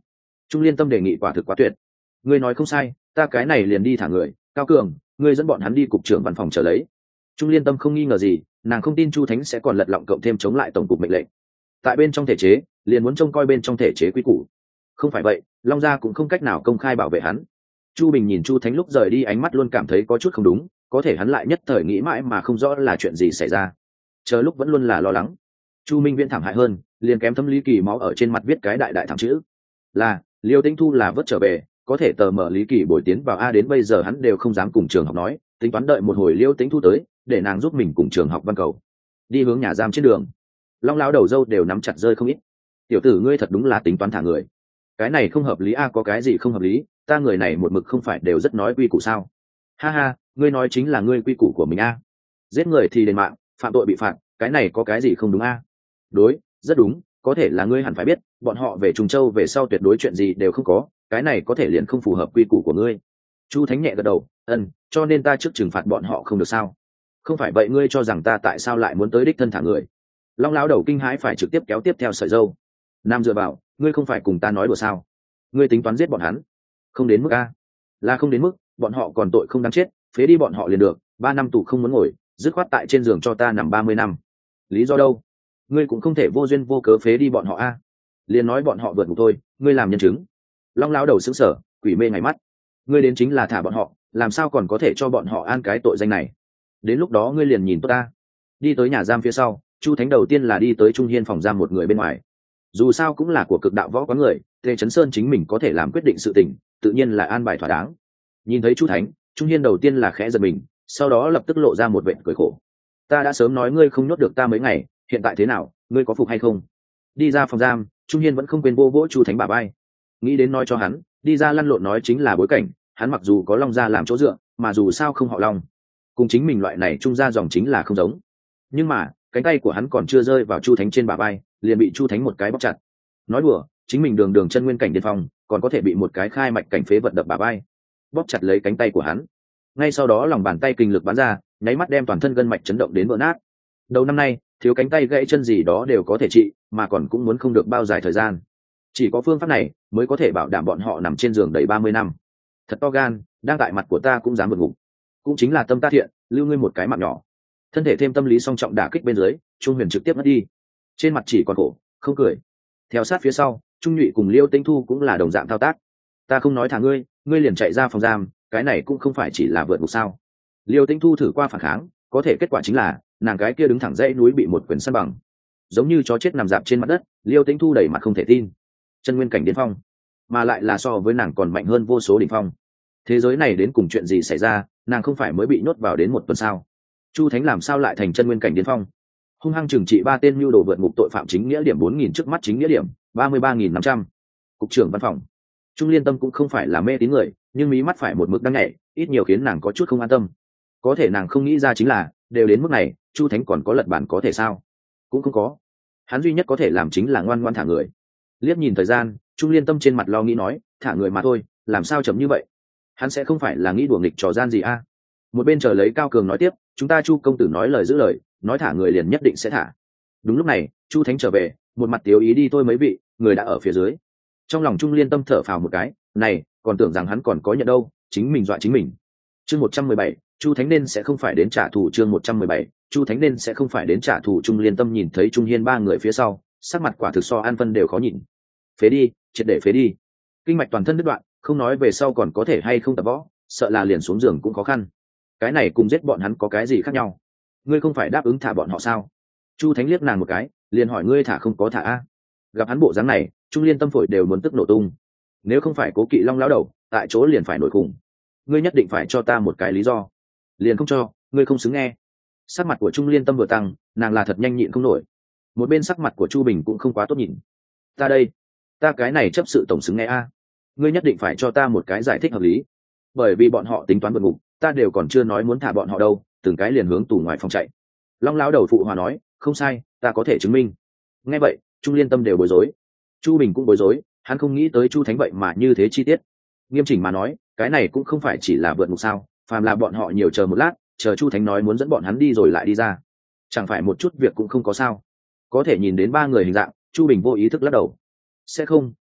Trung Liên Tâm đề nghị quả thực quá tuyệt. Ngươi nói không sai, ta cái này liền đi thả người. Cao Cường, ngươi dẫn bọn hắn đi cục trưởng văn phòng chờ lấy. Trung Liên Tâm không nghi ngờ gì, nàng không tin Chu Thánh sẽ còn lật lọng cộng thêm chống lại tổng cục mệnh lệnh. Tại bên trong thể chế, liền muốn trông coi bên trong thể chế quy củ. Không phải vậy, Long gia cũng không cách nào công khai bảo vệ hắn. Chu Bình nhìn Chu Thánh lúc rời đi ánh mắt luôn cảm thấy có chút không đúng, có thể hắn lại nhất thời nghĩ mãi mà không rõ là chuyện gì xảy ra. Chờ lúc vẫn luôn là lo lắng. Chu Minh Viễn thảm hại hơn, liền kém thấm Lý Kỳ máu ở trên mặt viết cái đại đại thảm chữ. Là, Liêu Tĩnh Thu là vớt trở về, có thể tờ mở Lý Kỳ bồi tiến vào a đến bây giờ hắn đều không dám cùng trường học nói, tính toán đợi một hồi Liêu Tĩnh Thu tới, để nàng giúp mình cùng trường học văn cầu. Đi hướng nhà giam trên đường, Long lão đầu dâu đều nắm chặt rơi không ít. Tiểu tử ngươi thật đúng là tính toán thả người. Cái này không hợp lý a, có cái gì không hợp lý, ta người này một mực không phải đều rất nói quy củ sao? Ha ha, ngươi nói chính là ngươi quy củ của mình a. Giết người thì đền mạng, phạm tội bị phạt, cái này có cái gì không đúng a? Đối, rất đúng, có thể là ngươi hẳn phải biết, bọn họ về Trùng Châu về sau tuyệt đối chuyện gì đều không có, cái này có thể liền không phù hợp quy củ của ngươi. Chu Thánh nhẹ gật đầu, ân, cho nên ta trước trừng phạt bọn họ không được sao? Không phải vậy ngươi cho rằng ta tại sao lại muốn tới đích thân thả người? Long lão đầu kinh hãi phải trực tiếp kéo tiếp theo sợi dâu. Nam dựa vào, ngươi không phải cùng ta nói đùa sao? Ngươi tính toán giết bọn hắn? Không đến mức a. Là không đến mức, bọn họ còn tội không đáng chết, phế đi bọn họ liền được, ba năm tù không muốn ngồi, dứt khoát tại trên giường cho ta nằm ba mươi năm. Lý do đâu? Ngươi cũng không thể vô duyên vô cớ phế đi bọn họ a. Liền nói bọn họ vượt ngục thôi, ngươi làm nhân chứng. Long lão đầu sững sờ, quỷ mê ngày mắt. Ngươi đến chính là thả bọn họ, làm sao còn có thể cho bọn họ an cái tội danh này? Đến lúc đó ngươi liền nhìn tốt ta. Đi tới nhà giam phía sau, Chu Thánh đầu tiên là đi tới Trung Hiên phòng giam một người bên ngoài. Dù sao cũng là của cực đạo võ quán người, Tề Chấn Sơn chính mình có thể làm quyết định sự tình, tự nhiên là an bài thỏa đáng. Nhìn thấy Chu Thánh, Trung Hiên đầu tiên là khẽ giật mình, sau đó lập tức lộ ra một vệt cười khổ. Ta đã sớm nói ngươi không nhốt được ta mấy ngày, hiện tại thế nào, ngươi có phục hay không? Đi ra phòng giam, Trung Hiên vẫn không quên vô vỗ Chu Thánh bả vai. Nghĩ đến nói cho hắn, đi ra lăn lộn nói chính là bối cảnh, hắn mặc dù có Long gia làm chỗ dựa, mà dù sao không họ Long, cùng chính mình loại này trung gia dòng chính là không giống. Nhưng mà, cánh tay của hắn còn chưa rơi vào Chu Thánh trên bả vai, liền bị Chu Thánh một cái bóp chặt. Nói đùa, chính mình đường đường chân nguyên cảnh điên phong, còn có thể bị một cái khai mạch cảnh phế vật đập bả vai, bóp chặt lấy cánh tay của hắn. Ngay sau đó lòng bàn tay kinh lực bắn ra, nháy mắt đem toàn thân gân mạch chấn động đến vỡ nát. Đầu năm nay, thiếu cánh tay gãy chân gì đó đều có thể trị, mà còn cũng muốn không được bao dài thời gian. Chỉ có phương pháp này mới có thể bảo đảm bọn họ nằm trên giường đầy ba mươi năm. Thật to gan, đang tại mặt của ta cũng dám vượt ngục. Cũng chính là tâm ta thiện, lưu ngươi một cái mạng nhỏ. Thân thể thêm tâm lý song trọng đả kích bên dưới, Trung Huyền trực tiếp mất đi. Trên mặt chỉ còn khổ, không cười. Theo sát phía sau, Trung Nhụy cùng Liêu Tĩnh Thu cũng là đồng dạng thao tác. Ta không nói thả ngươi, ngươi liền chạy ra phòng giam, cái này cũng không phải chỉ là vượt ngục sao? Liêu Tĩnh Thu thử qua phản kháng, có thể kết quả chính là nàng cái kia đứng thẳng dãy núi bị một quyền săn bằng, giống như chó chết nằm dạp trên mặt đất. Liêu Tĩnh Thu đầy mặt không thể tin, chân nguyên cảnh điên phong, mà lại là so với nàng còn mạnh hơn vô số đỉnh phong. Thế giới này đến cùng chuyện gì xảy ra, nàng không phải mới bị nhốt vào đến một tuần sao? Chu Thánh làm sao lại thành chân nguyên cảnh điên phong? Hung hăng trừng trị ba tên mưu đồ vượt ngục tội phạm chính nghĩa điểm bốn nghìn trước mắt chính nghĩa điểm ba mươi ba nghìn năm trăm. Cục trưởng văn phòng Trung Liên Tâm cũng không phải là mê tín người, nhưng mí mắt phải một mực đang nhảy, ít nhiều khiến nàng có chút không an tâm. Có thể nàng không nghĩ ra chính là, đều đến mức này, Chu Thánh còn có lật bản có thể sao? Cũng không có. Hắn duy nhất có thể làm chính là ngoan ngoan thả người. Liếc nhìn thời gian, Trung Liên Tâm trên mặt lo nghĩ nói, thả người mà thôi, làm sao chậm như vậy? Hắn sẽ không phải là nghĩ đùa nghịch trò gian gì a? Một bên chờ lấy Cao Cường nói tiếp, chúng ta Chu công tử nói lời giữ lời, nói thả người liền nhất định sẽ thả. Đúng lúc này, Chu Thánh trở về, một mặt tiếu ý đi thôi mấy vị, người đã ở phía dưới. Trong lòng Trung Liên Tâm thở phào một cái, này, còn tưởng rằng hắn còn có nhận đâu, chính mình dọa chính mình. Chương một trăm mười bảy, Chu Thánh nên sẽ không phải đến trả thù. Chương một trăm mười bảy, Chu Thánh nên sẽ không phải đến trả thù. Trung Liên Tâm nhìn thấy Trung Hiên ba người phía sau, sắc mặt quả thực so An Phân đều khó nhìn. Phế đi, triệt để phế đi. Kinh mạch toàn thân đứt đoạn, không nói về sau còn có thể hay không tập võ, sợ là liền xuống giường cũng khó khăn. Cái này cùng giết bọn hắn có cái gì khác nhau? Ngươi không phải đáp ứng thả bọn họ sao? Chu Thánh liếc nàng một cái, liền hỏi ngươi thả không có thả a? Gặp hắn bộ dáng này, Trung Liên Tâm phổi đều muốn tức nổ tung. Nếu không phải Cố Kỵ Long lão đầu, tại chỗ liền phải nổi khủng. Ngươi nhất định phải cho ta một cái lý do. Liền không cho, ngươi không xứng nghe. Sắc mặt của Trung Liên Tâm vừa tăng, nàng là thật nhanh nhịn không nổi. Một bên sắc mặt của Chu Bình cũng không quá tốt nhìn. Ta đây, ta cái này chấp sự tổng xứng nghe a. Ngươi nhất định phải cho ta một cái giải thích hợp lý. Bởi vì bọn họ tính toán vượt ngục, ta đều còn chưa nói muốn thả bọn họ đâu, từng cái liền hướng tù ngoài phòng chạy. Long lão đầu phụ hòa nói, không sai, ta có thể chứng minh. Nghe vậy, Trung Liên Tâm đều bối rối. Chu Bình cũng bối rối, hắn không nghĩ tới Chu Thánh vậy mà như thế chi tiết. Nghiêm chỉnh mà nói, cái này cũng không phải chỉ là vượt ngục sao, phàm là bọn họ nhiều chờ một lát, chờ Chu Thánh nói muốn dẫn bọn hắn đi rồi lại đi ra, chẳng phải một chút việc cũng không có sao. Có thể nhìn đến ba người hình dạng, Chu Bình vô ý thức lắc đầu. Sẽ không,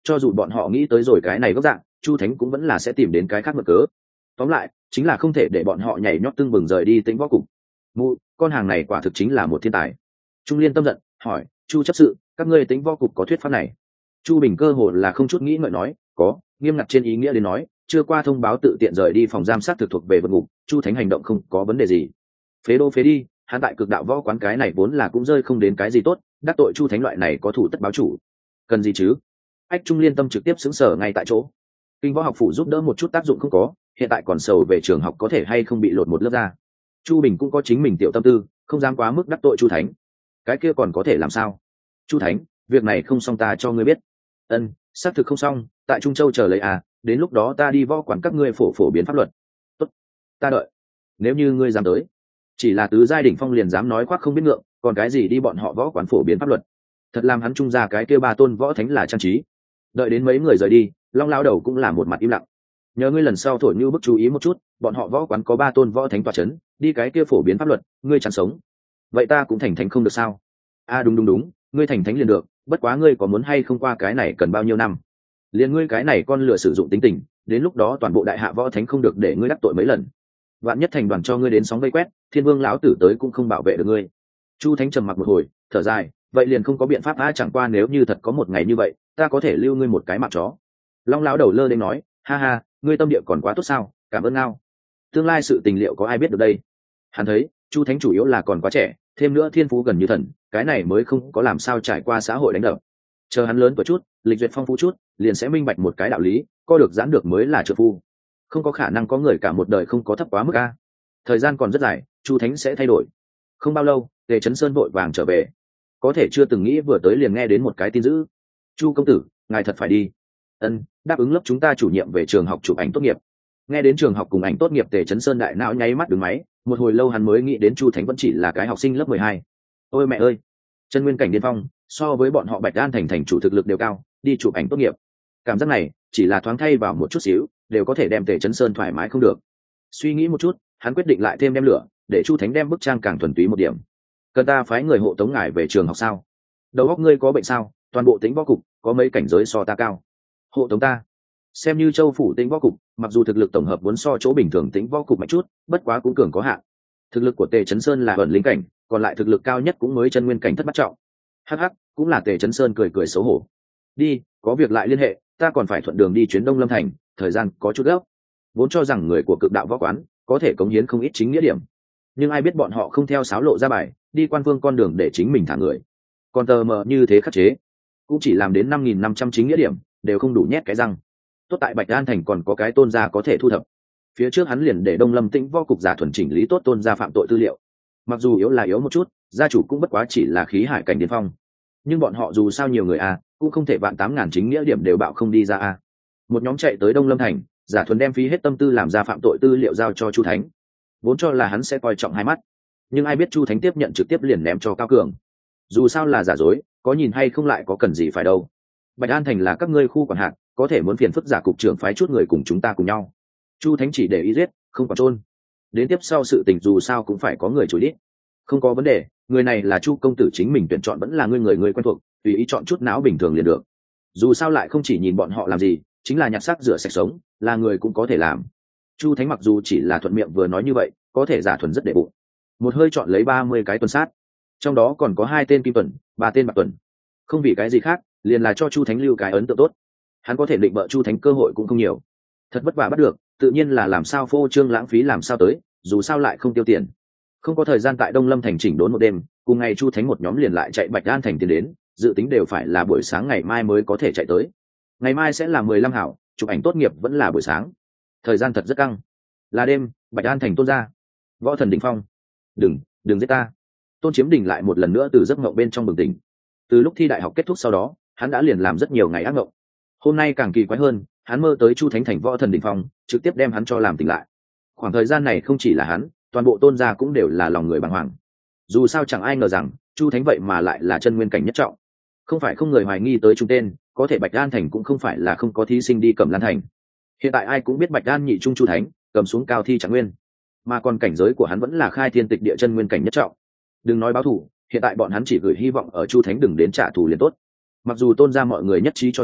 cho dù bọn họ nghĩ tới rồi cái này góc dạng, chu thánh cũng vẫn là sẽ tìm đến cái khác mực cớ. Tóm lại chính là không thể để bọn họ nhảy nhót tưng bừng rời đi Tĩnh Võ Cục. Mụ, con hàng này quả thực chính là một thiên tài. Trung Liên tâm giận hỏi, chu chấp sự, các ngươi Tĩnh Võ Cục có thuyết pháp này? Chu Bình cơ hồ là không chút nghĩ ngợi nói, có, nghiêm ngặt trên ý nghĩa đến nói, chưa qua thông báo tự tiện rời đi phòng giam sát thực thuộc về vượt ngục, chu thánh hành động không có vấn đề gì. Phế đô phế đi, hắn tại Cực Đạo Võ quán cái này vốn là cũng rơi không đến cái gì tốt, đắc tội chu thánh loại này có thủ tất báo chủ. Cần gì chứ? Ách Trung Liên tâm trực tiếp xứng sở ngay tại chỗ. Kinh võ học phủ giúp đỡ một chút tác dụng không có, hiện tại còn sầu về trường học có thể hay không bị lột một lớp ra. Chu Bình cũng có chính mình tiểu tâm tư, không dám quá mức đắc tội chu thánh. Cái kia còn có thể làm sao? Chu thánh, việc này không xong ta cho ngươi biết. Ân, xác thực không xong, tại Trung Châu chờ lấy à, đến lúc đó ta đi võ quán các ngươi phổ phổ biến pháp luật. Tốt, ta đợi. Nếu như ngươi dám tới, chỉ là tứ giai đỉnh phong liền dám nói khoác không biết ngượng, còn cái gì đi bọn họ võ quán phổ biến pháp luật. Thật làm hắn trung ra cái kia ba tôn võ thánh là trang trí. Đợi đến mấy người rời đi, Long lão đầu cũng là một mặt im lặng. Nhờ ngươi lần sau thổi như bức chú ý một chút, bọn họ võ quán có ba tôn võ thánh tọa chấn, đi cái kia phổ biến pháp luật, ngươi chẳng sống. Vậy ta cũng thành thánh không được sao? A à, đúng đúng đúng, ngươi thành thánh liền được, bất quá ngươi có muốn hay không qua cái này cần bao nhiêu năm? Liền ngươi cái này con lừa sử dụng tính tình, đến lúc đó toàn bộ đại hạ võ thánh không được để ngươi đắc tội mấy lần. Vạn nhất thành đoàn cho ngươi đến sóng vây quét, Thiên Vương lão tử tới cũng không bảo vệ được ngươi. Chu Thánh trầm mặc một hồi, thở dài, vậy liền không có biện pháp á, chẳng qua nếu như thật có một ngày như vậy, ta có thể lưu ngươi một cái mạng chó. Long lão đầu lơ lên nói, ha ha, ngươi tâm địa còn quá tốt sao, cảm ơn ngao. Tương lai sự tình liệu có ai biết được đây? Hắn thấy, Chu Thánh chủ yếu là còn quá trẻ, thêm nữa thiên phú gần như thần, cái này mới không có làm sao trải qua xã hội đánh đập. Chờ hắn lớn tuổi chút, lịch duyệt phong phú chút, liền sẽ minh bạch một cái đạo lý, co được giãn được mới là trợ phu. Không có khả năng có người cả một đời không có thấp quá mức a. Thời gian còn rất dài, Chu Thánh sẽ thay đổi. Không bao lâu, Tề Chấn Sơn vội vàng trở về. Có thể chưa từng nghĩ vừa tới liền nghe đến một cái tin dữ. Chu công tử, ngài thật phải đi. Ân, đáp ứng lớp chúng ta chủ nhiệm về trường học chụp ảnh tốt nghiệp. Nghe đến trường học cùng ảnh tốt nghiệp, Tề Chấn Sơn đại não nháy mắt đứng máy, một hồi lâu hắn mới nghĩ đến Chu Thánh vẫn chỉ là cái học sinh lớp mười hai. Ôi mẹ ơi, chân nguyên cảnh điên phong, so với bọn họ Bạch An thành thành chủ thực lực đều cao, đi chụp ảnh tốt nghiệp. Cảm giác này, chỉ là thoáng thay vào một chút xíu, đều có thể đem Tề Chấn Sơn thoải mái không được. Suy nghĩ một chút, hắn quyết định lại thêm đem lửa, để Chu Thánh đem bức trang càng thuần túy một điểm. Cần ta phái người hộ tống ngài về trường học sao? Đầu óc ngươi có bệnh sao? Toàn bộ Tĩnh Võ Cục có mấy cảnh giới so ta cao? Hộ tống ta? Xem như Châu phủ Tĩnh Võ Cục, mặc dù thực lực tổng hợp muốn so chỗ bình thường Tĩnh Võ Cục mạnh chút, bất quá cũng cường có hạn. Thực lực của Tề Chấn Sơn là ẩn linh cảnh, còn lại thực lực cao nhất cũng mới chân nguyên cảnh thất bát trọng. Hắc hắc, cũng là Tề Chấn Sơn cười cười xấu hổ. Đi, có việc lại liên hệ, ta còn phải thuận đường đi chuyến Đông Lâm thành, thời gian có chút gấp. Vốn cho rằng người của Cực Đạo Võ quán có thể cống hiến không ít chính nghĩa điểm, nhưng ai biết bọn họ không theo sáo lộ ra bài, đi quan vương con đường để chính mình thả người. Còn tờ mờ như thế khắc chế, cũng chỉ làm đến năm nghìn năm trăm chính nghĩa điểm, đều không đủ nhét cái răng. Tốt tại Bạch An thành còn có cái Tôn gia có thể thu thập. Phía trước hắn liền để Đông Lâm Tĩnh Võ Cục giả thuần chỉnh lý tốt Tôn gia phạm tội tư liệu. Mặc dù yếu là yếu một chút, gia chủ cũng bất quá chỉ là khí hải cảnh điên phong, nhưng bọn họ dù sao nhiều người a, cũng không thể vạn tám ngàn chính nghĩa điểm đều bạo không đi ra a. Một nhóm chạy tới Đông Lâm thành, giả thuần đem phí hết tâm tư làm ra phạm tội tư liệu giao cho Chu Thánh, vốn cho là hắn sẽ coi trọng hai mắt, nhưng ai biết Chu Thánh tiếp nhận trực tiếp liền ném cho Cao Cường. Dù sao là giả dối, có nhìn hay không lại có cần gì phải đâu. Bạch An thành là các ngươi khu quản hạt, có thể muốn phiền phức giả cục trưởng phái chút người cùng chúng ta cùng nhau. Chu Thánh chỉ để ý giết, không còn trôn. Đến tiếp sau sự tình dù sao cũng phải có người chủ đít. Không có vấn đề, người này là Chu công tử chính mình tuyển chọn, vẫn là ngươi người người quen thuộc, tùy ý chọn chút não bình thường liền được. Dù sao lại không chỉ nhìn bọn họ làm gì, chính là nhặt xác rửa sạch sống, là người cũng có thể làm. Chu Thánh mặc dù chỉ là thuận miệng vừa nói như vậy, có thể giả thuần rất để bụng. Một hơi chọn lấy ba mươi cái tuần sát, trong đó còn có hai tên Kim Tuần, ba tên Bạc Tuần. Không vì cái gì khác, liền là cho Chu Thánh lưu cái ấn tượng tốt. Hắn có thể định bợ Chu Thánh cơ hội cũng không nhiều. Thật vất vả bắt được, tự nhiên là làm sao phô trương lãng phí làm sao tới, dù sao lại không tiêu tiền. Không có thời gian tại Đông Lâm thành chỉnh đốn một đêm, cùng ngày Chu Thánh một nhóm liền lại chạy Bạch An thành tiến đến, dự tính đều phải là buổi sáng ngày mai mới có thể chạy tới. Ngày mai sẽ là mười lăm hảo, chụp ảnh tốt nghiệp vẫn là buổi sáng. Thời gian thật rất căng. Là đêm, Bạch An thành Tôn gia. Võ thần đỉnh phong. Đừng, đừng giết ta. Tôn Chiếm Đình lại một lần nữa từ giấc mộng bên trong bừng tỉnh. Từ lúc thi đại học kết thúc sau đó, hắn đã liền làm rất nhiều ngày ác mộng. Hôm nay càng kỳ quái hơn, hắn mơ tới Chu Thánh thành võ thần đỉnh phong, trực tiếp đem hắn cho làm tỉnh lại. Khoảng thời gian này không chỉ là hắn, toàn bộ Tôn gia cũng đều là lòng người bàng hoàng. Dù sao chẳng ai ngờ rằng Chu Thánh vậy mà lại là chân nguyên cảnh nhất trọng. Không phải không người hoài nghi tới trung tên, có thể Bạch An thành cũng không phải là không có thí sinh đi Cẩm Lan thành. Hiện tại ai cũng biết Bạch An nhị trung Chu Thánh cầm xuống cao thi Trạng Nguyên, mà còn cảnh giới của hắn vẫn là khai thiên tịch địa chân nguyên cảnh nhất trọng. Đừng nói báo thù, hiện tại bọn hắn chỉ gửi hy vọng ở Chu Thánh đừng đến trả thù liền tốt. Mặc dù Tôn gia mọi người nhất trí cho rằng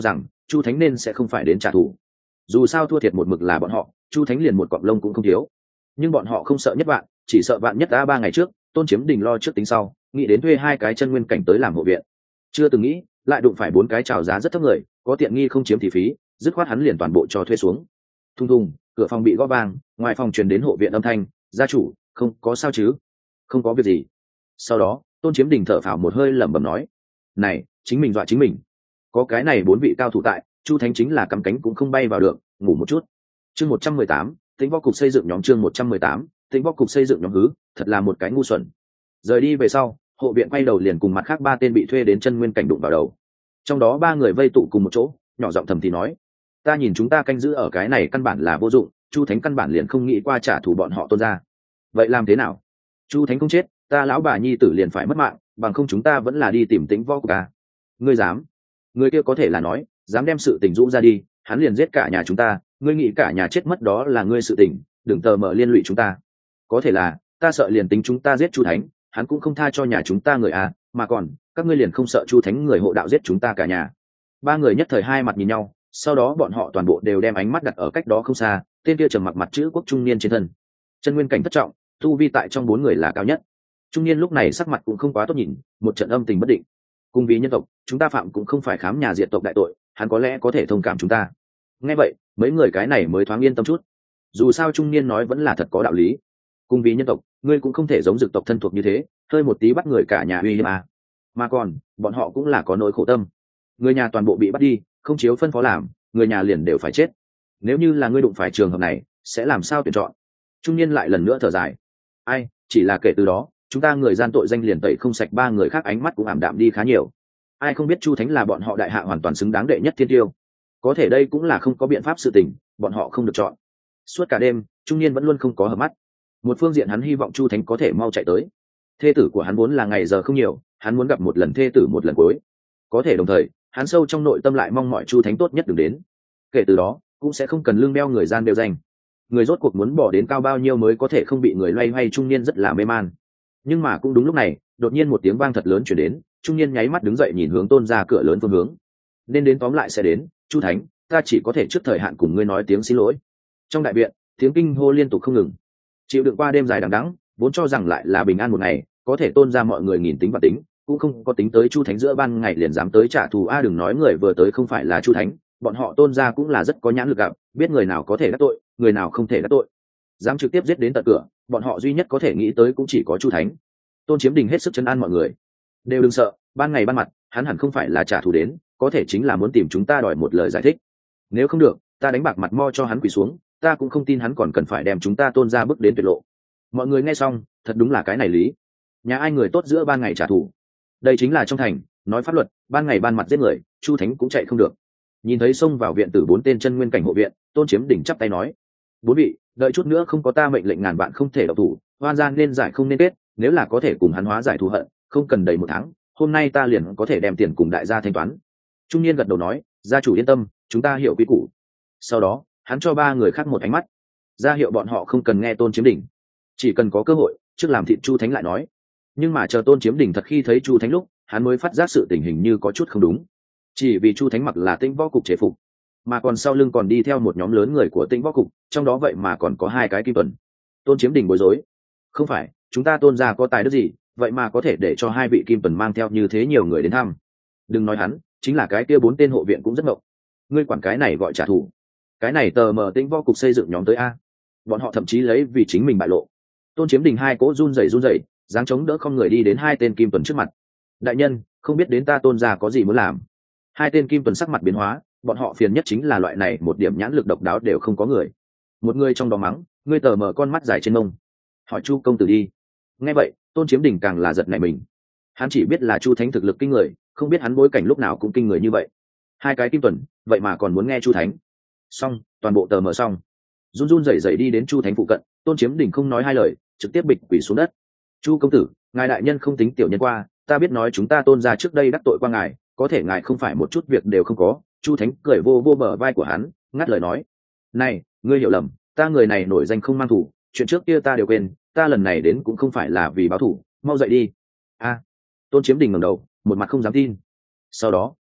chu thánh nên sẽ không phải đến trả thù. Dù sao thua thiệt một mực là bọn họ, chu thánh liền một cọng lông cũng không thiếu. Nhưng bọn họ không sợ nhất vạn, chỉ sợ vạn nhất a ba ngày trước Tôn Chiếm Đình lo trước tính sau, nghĩ đến thuê hai cái chân nguyên cảnh tới làm hộ viện, chưa từng nghĩ lại đụng phải bốn cái chào giá rất thấp người, có tiện nghi không chiếm thì phí, dứt khoát hắn liền toàn bộ cho thuê xuống. Thùng thùng, cửa phòng bị gõ vang, ngoài phòng truyền đến hộ viện âm thanh, gia chủ, không có sao chứ? Không có việc gì. Sau đó Tôn Chiếm Đình thở phào một hơi lẩm bẩm nói, này chính mình dọa chính mình, có cái này bốn vị cao thủ tại, chu thánh chính là cắm cánh cũng không bay vào được, ngủ một chút. Chương một trăm mười tám, tính võ cục xây dựng nhóm. Chương một trăm mười tám, tính võ cục xây dựng nhóm. Hứ, thật là một cái ngu xuẩn. Rời đi về sau, hộ viện quay đầu liền cùng mặt khác ba tên bị thuê đến chân nguyên cảnh đụng vào đầu. Trong đó ba người vây tụ cùng một chỗ, nhỏ giọng thầm thì nói, ta nhìn chúng ta canh giữ ở cái này căn bản là vô dụng, chu thánh căn bản liền không nghĩ qua trả thù bọn họ Tôn ra. Vậy làm thế nào? Chu thánh không chết, ta lão bà nhi tử liền phải mất mạng, bằng không chúng ta vẫn là đi tìm tính võ cục à? Ngươi dám? Người kia có thể là nói, dám đem sự tình rũ ra đi, hắn liền giết cả nhà chúng ta, ngươi nghĩ cả nhà chết mất đó là ngươi sự tình, đừng tờ mở liên lụy chúng ta. Có thể là, ta sợ liền tính chúng ta giết chu thánh, hắn cũng không tha cho nhà chúng ta người à, mà còn các ngươi liền không sợ chu thánh người hộ đạo giết chúng ta cả nhà? Ba người nhất thời hai mặt nhìn nhau, sau đó bọn họ toàn bộ đều đem ánh mắt đặt ở cách đó không xa, tên kia trầm mặc mặt chữ quốc trung niên trên thân, chân nguyên cảnh thất trọng, tu vi tại trong bốn người là cao nhất. Trung niên lúc này sắc mặt cũng không quá tốt nhìn, một trận âm tình bất định. Cùng vì nhân tộc, chúng ta phạm cũng không phải khám nhà diệt tộc đại tội, hắn có lẽ có thể thông cảm chúng ta. Nghe vậy, mấy người cái này mới thoáng yên tâm chút. Dù sao trung niên nói vẫn là thật có đạo lý. Cùng vì nhân tộc, ngươi cũng không thể giống dực tộc thân thuộc như thế, hơi một tí bắt người cả nhà uy hiếp à. Mà còn, bọn họ cũng là có nỗi khổ tâm. Người nhà toàn bộ bị bắt đi, không chiếu phân phó làm, người nhà liền đều phải chết. Nếu như là ngươi đụng phải trường hợp này, sẽ làm sao tuyển chọn? Trung niên lại lần nữa thở dài. Ai, chỉ là kể từ đó, chúng ta người gian tội danh liền tẩy không sạch, ba người khác ánh mắt cũng ảm đạm đi khá nhiều. Ai không biết chu thánh là bọn họ đại hạ hoàn toàn xứng đáng đệ nhất thiên tiêu. Có thể đây cũng là không có biện pháp sự tình, bọn họ không được chọn. Suốt cả đêm, trung niên vẫn luôn không có hợp mắt. Một phương diện hắn hy vọng chu thánh có thể mau chạy tới. Thê tử của hắn vốn là ngày giờ không nhiều, hắn muốn gặp một lần thê tử một lần cuối. Có thể đồng thời, hắn sâu trong nội tâm lại mong mọi chu thánh tốt nhất đừng đến. Kể từ đó, cũng sẽ không cần lương đeo người gian đều danh. Người rốt cuộc muốn bỏ đến cao bao nhiêu mới có thể không bị người loay hoay, trung niên rất là mê man. Nhưng mà cũng đúng lúc này, đột nhiên một tiếng vang thật lớn chuyển đến, trung niên nháy mắt đứng dậy nhìn hướng Tôn ra cửa lớn phương hướng. Nên đến tóm lại sẽ đến, chu thánh, ta chỉ có thể trước thời hạn cùng ngươi nói tiếng xin lỗi. Trong đại viện, tiếng kinh hô liên tục không ngừng. Chịu đựng qua đêm dài đằng đẵng, vốn cho rằng lại là bình an một ngày, có thể Tôn ra mọi người nghìn tính và tính, cũng không có tính tới chu thánh giữa ban ngày liền dám tới trả thù. A đừng nói người vừa tới không phải là chu thánh, bọn họ Tôn ra cũng là rất có nhãn lực gặp, biết người nào có thể đắc tội, người nào không thể đắc tội. Dám trực tiếp giết đến tận cửa, bọn họ duy nhất có thể nghĩ tới cũng chỉ có chu thánh. Tôn Chiếm Đình hết sức trấn an mọi người, đều đừng sợ, ban ngày ban mặt hắn hẳn không phải là trả thù đến, có thể chính là muốn tìm chúng ta đòi một lời giải thích. Nếu không được, ta đánh bạc mặt mo cho hắn quỳ xuống, ta cũng không tin hắn còn cần phải đem chúng ta Tôn ra bước đến tuyệt lộ. Mọi người nghe xong, thật đúng là cái này lý. Nhà ai người tốt giữa ban ngày trả thù? Đây chính là trong thành, nói pháp luật, ban ngày ban mặt giết người, chu thánh cũng chạy không được. Nhìn thấy xông vào viện tử bốn tên chân nguyên cảnh hộ viện, Tôn Chiếm Đình chắp tay nói, bốn vị, đợi chút nữa không có ta mệnh lệnh ngàn vạn không thể độc thủ, oan gian nên giải không nên kết, nếu là có thể cùng hắn hóa giải thù hận, không cần đầy một tháng, hôm nay ta liền có thể đem tiền cùng đại gia thanh toán. Trung niên gật đầu nói, gia chủ yên tâm, chúng ta hiểu quy củ. Sau đó hắn cho ba người khác một ánh mắt, ra hiệu bọn họ không cần nghe Tôn Chiếm Đình, chỉ cần có cơ hội trước làm thịt chu thánh lại nói. Nhưng mà chờ Tôn Chiếm Đình thật khi thấy chu thánh lúc, hắn mới phát giác sự tình hình như có chút không đúng. Chỉ vì chu thánh mặc là Tĩnh Võ Cục chế phục, mà còn sau lưng còn đi theo một nhóm lớn người của Tĩnh Võ Cục, trong đó vậy mà còn có hai cái kim tuần. Tôn Chiếm Đình bối rối, không phải chúng ta Tôn gia có tài đức gì, vậy mà có thể để cho hai vị kim tuần mang theo như thế nhiều người đến thăm? Đừng nói hắn, chính là cái kia bốn tên hộ viện cũng rất ngộng. Ngươi quản cái này gọi trả thù? Cái này tờ mờ Tĩnh Võ Cục xây dựng nhóm tới a? Bọn họ thậm chí lấy vì chính mình bại lộ. Tôn Chiếm Đình hai cỗ run rẩy run rẩy, dáng chống đỡ không người đi đến hai tên kim tuần trước mặt. Đại nhân, không biết đến ta Tôn gia có gì muốn làm? Hai tên kim tuần sắc mặt biến hóa, bọn họ phiền nhất chính là loại này một điểm nhãn lực độc đáo đều không có người. Một người trong đó mắng, ngươi tờ mở con mắt dài trên mông, hỏi chu công tử đi. Nghe vậy, Tôn Chiếm Đình càng là giật nảy mình. Hắn chỉ biết là chu thánh thực lực kinh người, không biết hắn bối cảnh lúc nào cũng kinh người như vậy. Hai cái kim tuần, vậy mà còn muốn nghe chu thánh. Xong, toàn bộ tờ mở xong, run run rẩy rẩy đi đến chu thánh phụ cận. Tôn Chiếm Đình không nói hai lời, trực tiếp bịch quỷ xuống đất. Chu công tử, ngài đại nhân không tính tiểu nhân qua, ta biết nói chúng ta Tôn gia trước đây đắc tội qua ngài, có thể ngài không phải một chút việc đều không có. Chu thánh cười vô vô bờ vai của hắn, ngắt lời nói, này, ngươi hiểu lầm, ta người này nổi danh không mang thủ, chuyện trước kia ta đều quên, ta lần này đến cũng không phải là vì báo thủ, mau dậy đi. A. Tôn Chiếm Đình ngẩng đầu, một mặt không dám tin. Sau đó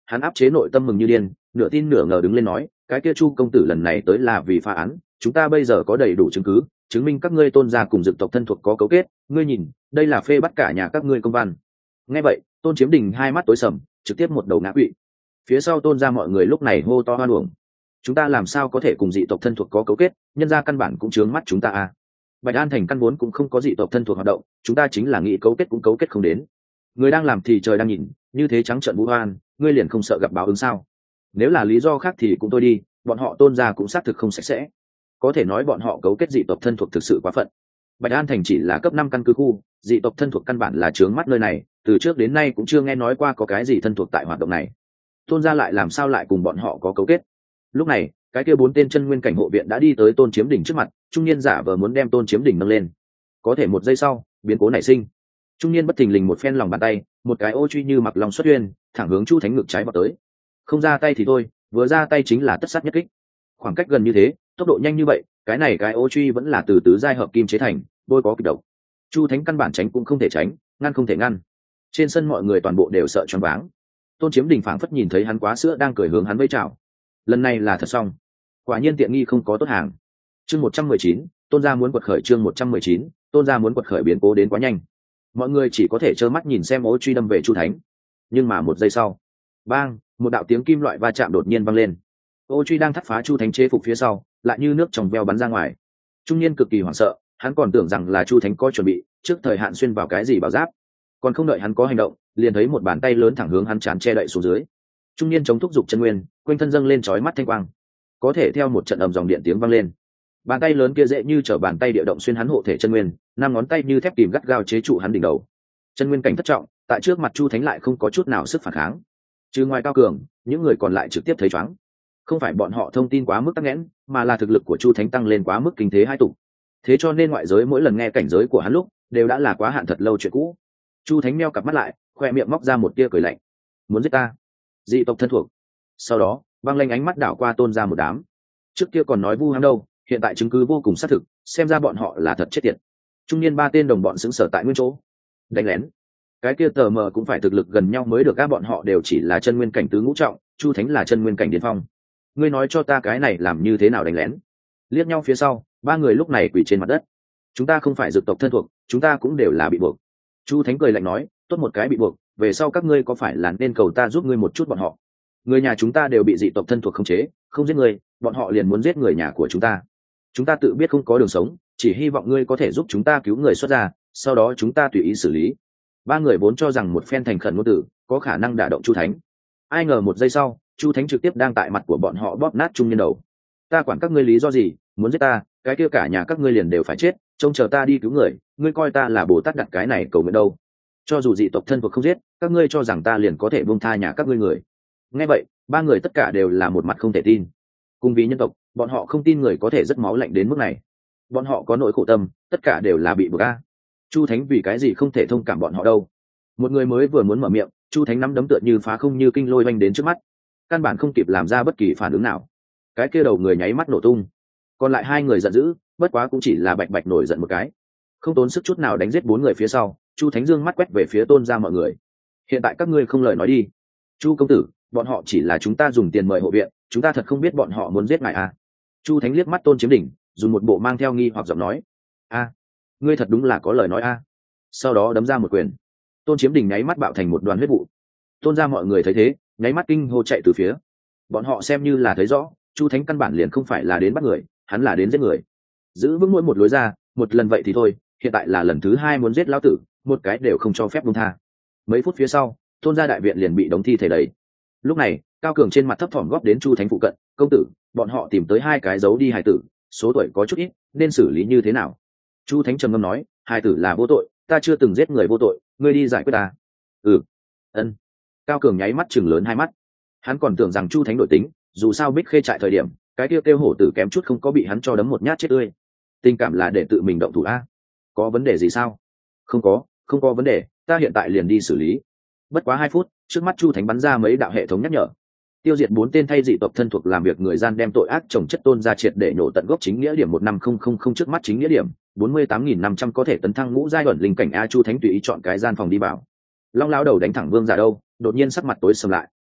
hắn áp chế nội tâm mừng như điên, nửa tin nửa ngờ đứng lên nói, cái kia Chu công tử lần này tới là vì phá án, chúng ta bây giờ có đầy đủ chứng cứ chứng minh các ngươi Tôn gia cùng Dực tộc thân thuộc có cấu kết, ngươi nhìn đây là phê bắt cả nhà các ngươi công văn. Nghe vậy Tôn Chiếm Đình hai mắt tối sầm, trực tiếp một đầu ngã quỵ. Phía sau Tôn gia mọi người lúc này hô to hoan uổng, chúng ta làm sao có thể cùng dị tộc thân thuộc có cấu kết, nhân gia căn bản cũng chướng mắt chúng ta à. Bạch An thành căn vốn cũng không có dị tộc thân thuộc hoạt động, chúng ta chính là nghĩ cấu kết cũng cấu kết không đến. Người đang làm thì trời đang nhìn, như thế trắng trợn vu oan, ngươi liền không sợ gặp báo ứng sao? Nếu là lý do khác thì cũng thôi đi, bọn họ Tôn gia cũng xác thực không sạch sẽ, có thể nói bọn họ cấu kết dị tộc thân thuộc thực sự quá phận. Bạch An thành chỉ là cấp năm căn cứ khu, dị tộc thân thuộc căn bản là trướng mắt nơi này, từ trước đến nay cũng chưa nghe nói qua có cái gì thân thuộc tại hoạt động này. Tôn gia lại làm sao lại cùng bọn họ có cấu kết? Lúc này cái kia bốn tên chân nguyên cảnh hộ viện đã đi tới Tôn Chiếm Đình trước mặt, trung niên giả vờ muốn đem Tôn Chiếm Đình nâng lên. Có thể một giây sau biến cố nảy sinh, trung niên bất thình lình một phen lòng bàn tay, một cái ô truy như mặc lòng xuất uyên thẳng hướng Chu Thánh ngực trái vào tới. Không ra tay thì thôi, vừa ra tay chính là tất sát nhất kích. Khoảng cách gần như thế, tốc độ nhanh như vậy, cái này cái ô truy vẫn là từ tứ giai hợp kim chế thành, bôi có kịch độc. Chu Thánh căn bản tránh cũng không thể tránh, ngăn không thể ngăn. Trên sân mọi người toàn bộ đều sợ choáng váng. Tôn Chiếm Đình phảng phất nhìn thấy hắn quá sữa đang cười hướng hắn vẫy chào. Lần này là thật xong, quả nhiên tiện nghi không có tốt hàng. Chương một trăm mười chín, Tôn gia muốn quật khởi. Chương một trăm mười chín, Tôn gia muốn quật khởi biến cố đến quá nhanh. Mọi người chỉ có thể trơ mắt nhìn xem ô truy đâm về Chu Thánh. Nhưng mà một giây sau, bang, một đạo tiếng kim loại va chạm đột nhiên vang lên. Ô truy đang thắt phá Chu Thánh chế phục phía sau, lại như nước trong veo bắn ra ngoài. Trung niên cực kỳ hoảng sợ, hắn còn tưởng rằng là Chu Thánh có chuẩn bị trước thời hạn xuyên vào cái gì bảo giáp, còn không đợi hắn có hành động, liền thấy một bàn tay lớn thẳng hướng hắn chán che đậy xuống dưới. Trung niên chống thúc giục chân nguyên, quanh thân dâng lên chói mắt thanh quang, có thể theo một trận ầm dòng điện tiếng vang lên. Bàn tay lớn kia dễ như trở bàn tay địa động xuyên hắn hộ thể chân nguyên, năm ngón tay như thép kìm gắt gao chế trụ hắn đỉnh đầu. Chân nguyên cảnh thất trọng, tại trước mặt Chu Thánh lại không có chút nào sức phản kháng. Trừ ngoài Cao Cường, những người còn lại trực tiếp thấy choáng. Không phải bọn họ thông tin quá mức tắc nghẽn, mà là thực lực của Chu Thánh tăng lên quá mức kinh thế hai tục. Thế cho nên ngoại giới mỗi lần nghe cảnh giới của hắn lúc, đều đã là quá hạn thật lâu chuyện cũ. Chu Thánh meo cặp mắt lại, khoe miệng móc ra một tia cười lạnh. Muốn giết ta? Dị tộc thân thuộc. Sau đó băng lanh ánh mắt đảo qua Tôn gia một đám. Trước kia còn nói vu ham đâu, hiện tại chứng cứ vô cùng xác thực, xem ra bọn họ là thật chết tiệt. Trung niên ba tên đồng bọn xứng sở tại nguyên chỗ. Đánh lén, cái kia tờ mờ cũng phải thực lực gần nhau mới được, các bọn họ đều chỉ là chân nguyên cảnh tứ ngũ trọng, Chu Thánh là chân nguyên cảnh điên phong. Ngươi nói cho ta cái này làm như thế nào đánh lén? Liếc nhau phía sau, ba người lúc này quỳ trên mặt đất. Chúng ta không phải Dực tộc thân thuộc, chúng ta cũng đều là bị buộc. Chu Thánh cười lạnh nói, tốt một cái bị buộc, về sau các ngươi có phải là nên cầu ta giúp ngươi một chút bọn họ? Người nhà chúng ta đều bị dị tộc thân thuộc khống chế, không giết ngươi, bọn họ liền muốn giết người nhà của chúng ta. Chúng ta tự biết không có đường sống, chỉ hy vọng ngươi có thể giúp chúng ta cứu người xuất ra, sau đó chúng ta tùy ý xử lý. Ba người vốn cho rằng một phen thành khẩn ngôn tử có khả năng đả động Chu Thánh, ai ngờ một giây sau, Chu Thánh trực tiếp đang tại mặt của bọn họ bóp nát trung niên đầu. Ta quản các ngươi lý do gì, muốn giết ta, cái kia cả nhà các ngươi liền đều phải chết, trông chờ ta đi cứu người, ngươi coi ta là Bồ Tát đặt cái này cầu nguyện đâu? Cho dù dị tộc thân thuộc không giết, các ngươi cho rằng ta liền có thể buông tha nhà các ngươi người? Nghe vậy, ba người tất cả đều là một mặt không thể tin. Cùng vì nhân tộc, bọn họ không tin người có thể rất máu lạnh đến mức này. Bọn họ có nỗi khổ tâm, tất cả đều là bị buộc a. Chu Thánh vì cái gì không thể thông cảm bọn họ đâu? Một người mới vừa muốn mở miệng, Chu Thánh nắm đấm tựa như phá không như kinh lôi oanh đến trước mắt, căn bản không kịp làm ra bất kỳ phản ứng nào. Cái kia đầu người nháy mắt nổ tung. Còn lại hai người giận dữ, bất quá cũng chỉ là bạch bạch nổi giận một cái, không tốn sức chút nào đánh giết bốn người phía sau. Chu Thánh dương mắt quét về phía Tôn gia mọi người. Hiện tại các ngươi không lời nói đi. Chu công tử, bọn họ chỉ là chúng ta dùng tiền mời hộ viện, chúng ta thật không biết bọn họ muốn giết ngài à? Chu Thánh liếc mắt Tôn Chiếm Đỉnh, dùng một bộ mang theo nghi hoặc giọng nói. A, ngươi thật đúng là có lời nói a. Sau đó đấm ra một quyền. Tôn Chiếm Đỉnh nháy mắt bạo thành một đoàn huyết vụ. Tôn gia mọi người thấy thế, nháy mắt kinh hô chạy từ phía. Bọn họ xem như là thấy rõ, Chu Thánh căn bản liền không phải là đến bắt người, hắn là đến giết người. Giữ vững mỗi một lối ra, một lần vậy thì thôi, hiện tại là lần thứ hai muốn giết lão tử, một cái đều không cho phép buông tha. Mấy phút phía sau, Tôn gia đại viện liền bị đống thi thể đầy. Lúc này, Cao Cường trên mặt thấp thỏm góp đến Chu Thánh phụ cận, công tử, bọn họ tìm tới hai cái giấu đi hài tử, số tuổi có chút ít, nên xử lý như thế nào? Chu Thánh trầm ngâm nói, hài tử là vô tội, ta chưa từng giết người vô tội, ngươi đi giải quyết ta. Ừ, ân. Cao Cường nháy mắt chừng lớn hai mắt, hắn còn tưởng rằng Chu Thánh đổi tính, dù sao Bích Khê trại thời điểm, cái tiêu kêu hổ tử kém chút không có bị hắn cho đấm một nhát chết tươi. Tình cảm là để tự mình động thủ a? Có vấn đề gì sao? Không có, không có vấn đề, ta hiện tại liền đi xử lý. Bất quá hai phút, trước mắt Chu Thánh bắn ra mấy đạo hệ thống nhắc nhở, tiêu diệt bốn tên thay dị tộc thân thuộc làm việc người gian, đem tội ác trồng chất Tôn gia triệt để nhổ tận gốc. Chính nghĩa điểm một năm không không không, trước mắt chính nghĩa điểm bốn mươi tám nghìn năm trăm, có thể tấn thăng ngũ giai ẩn linh cảnh a. Chu Thánh tùy ý chọn cái gian phòng đi vào. Long lão đầu đánh thẳng vương giả đâu, đột nhiên sắc mặt tối sầm lại.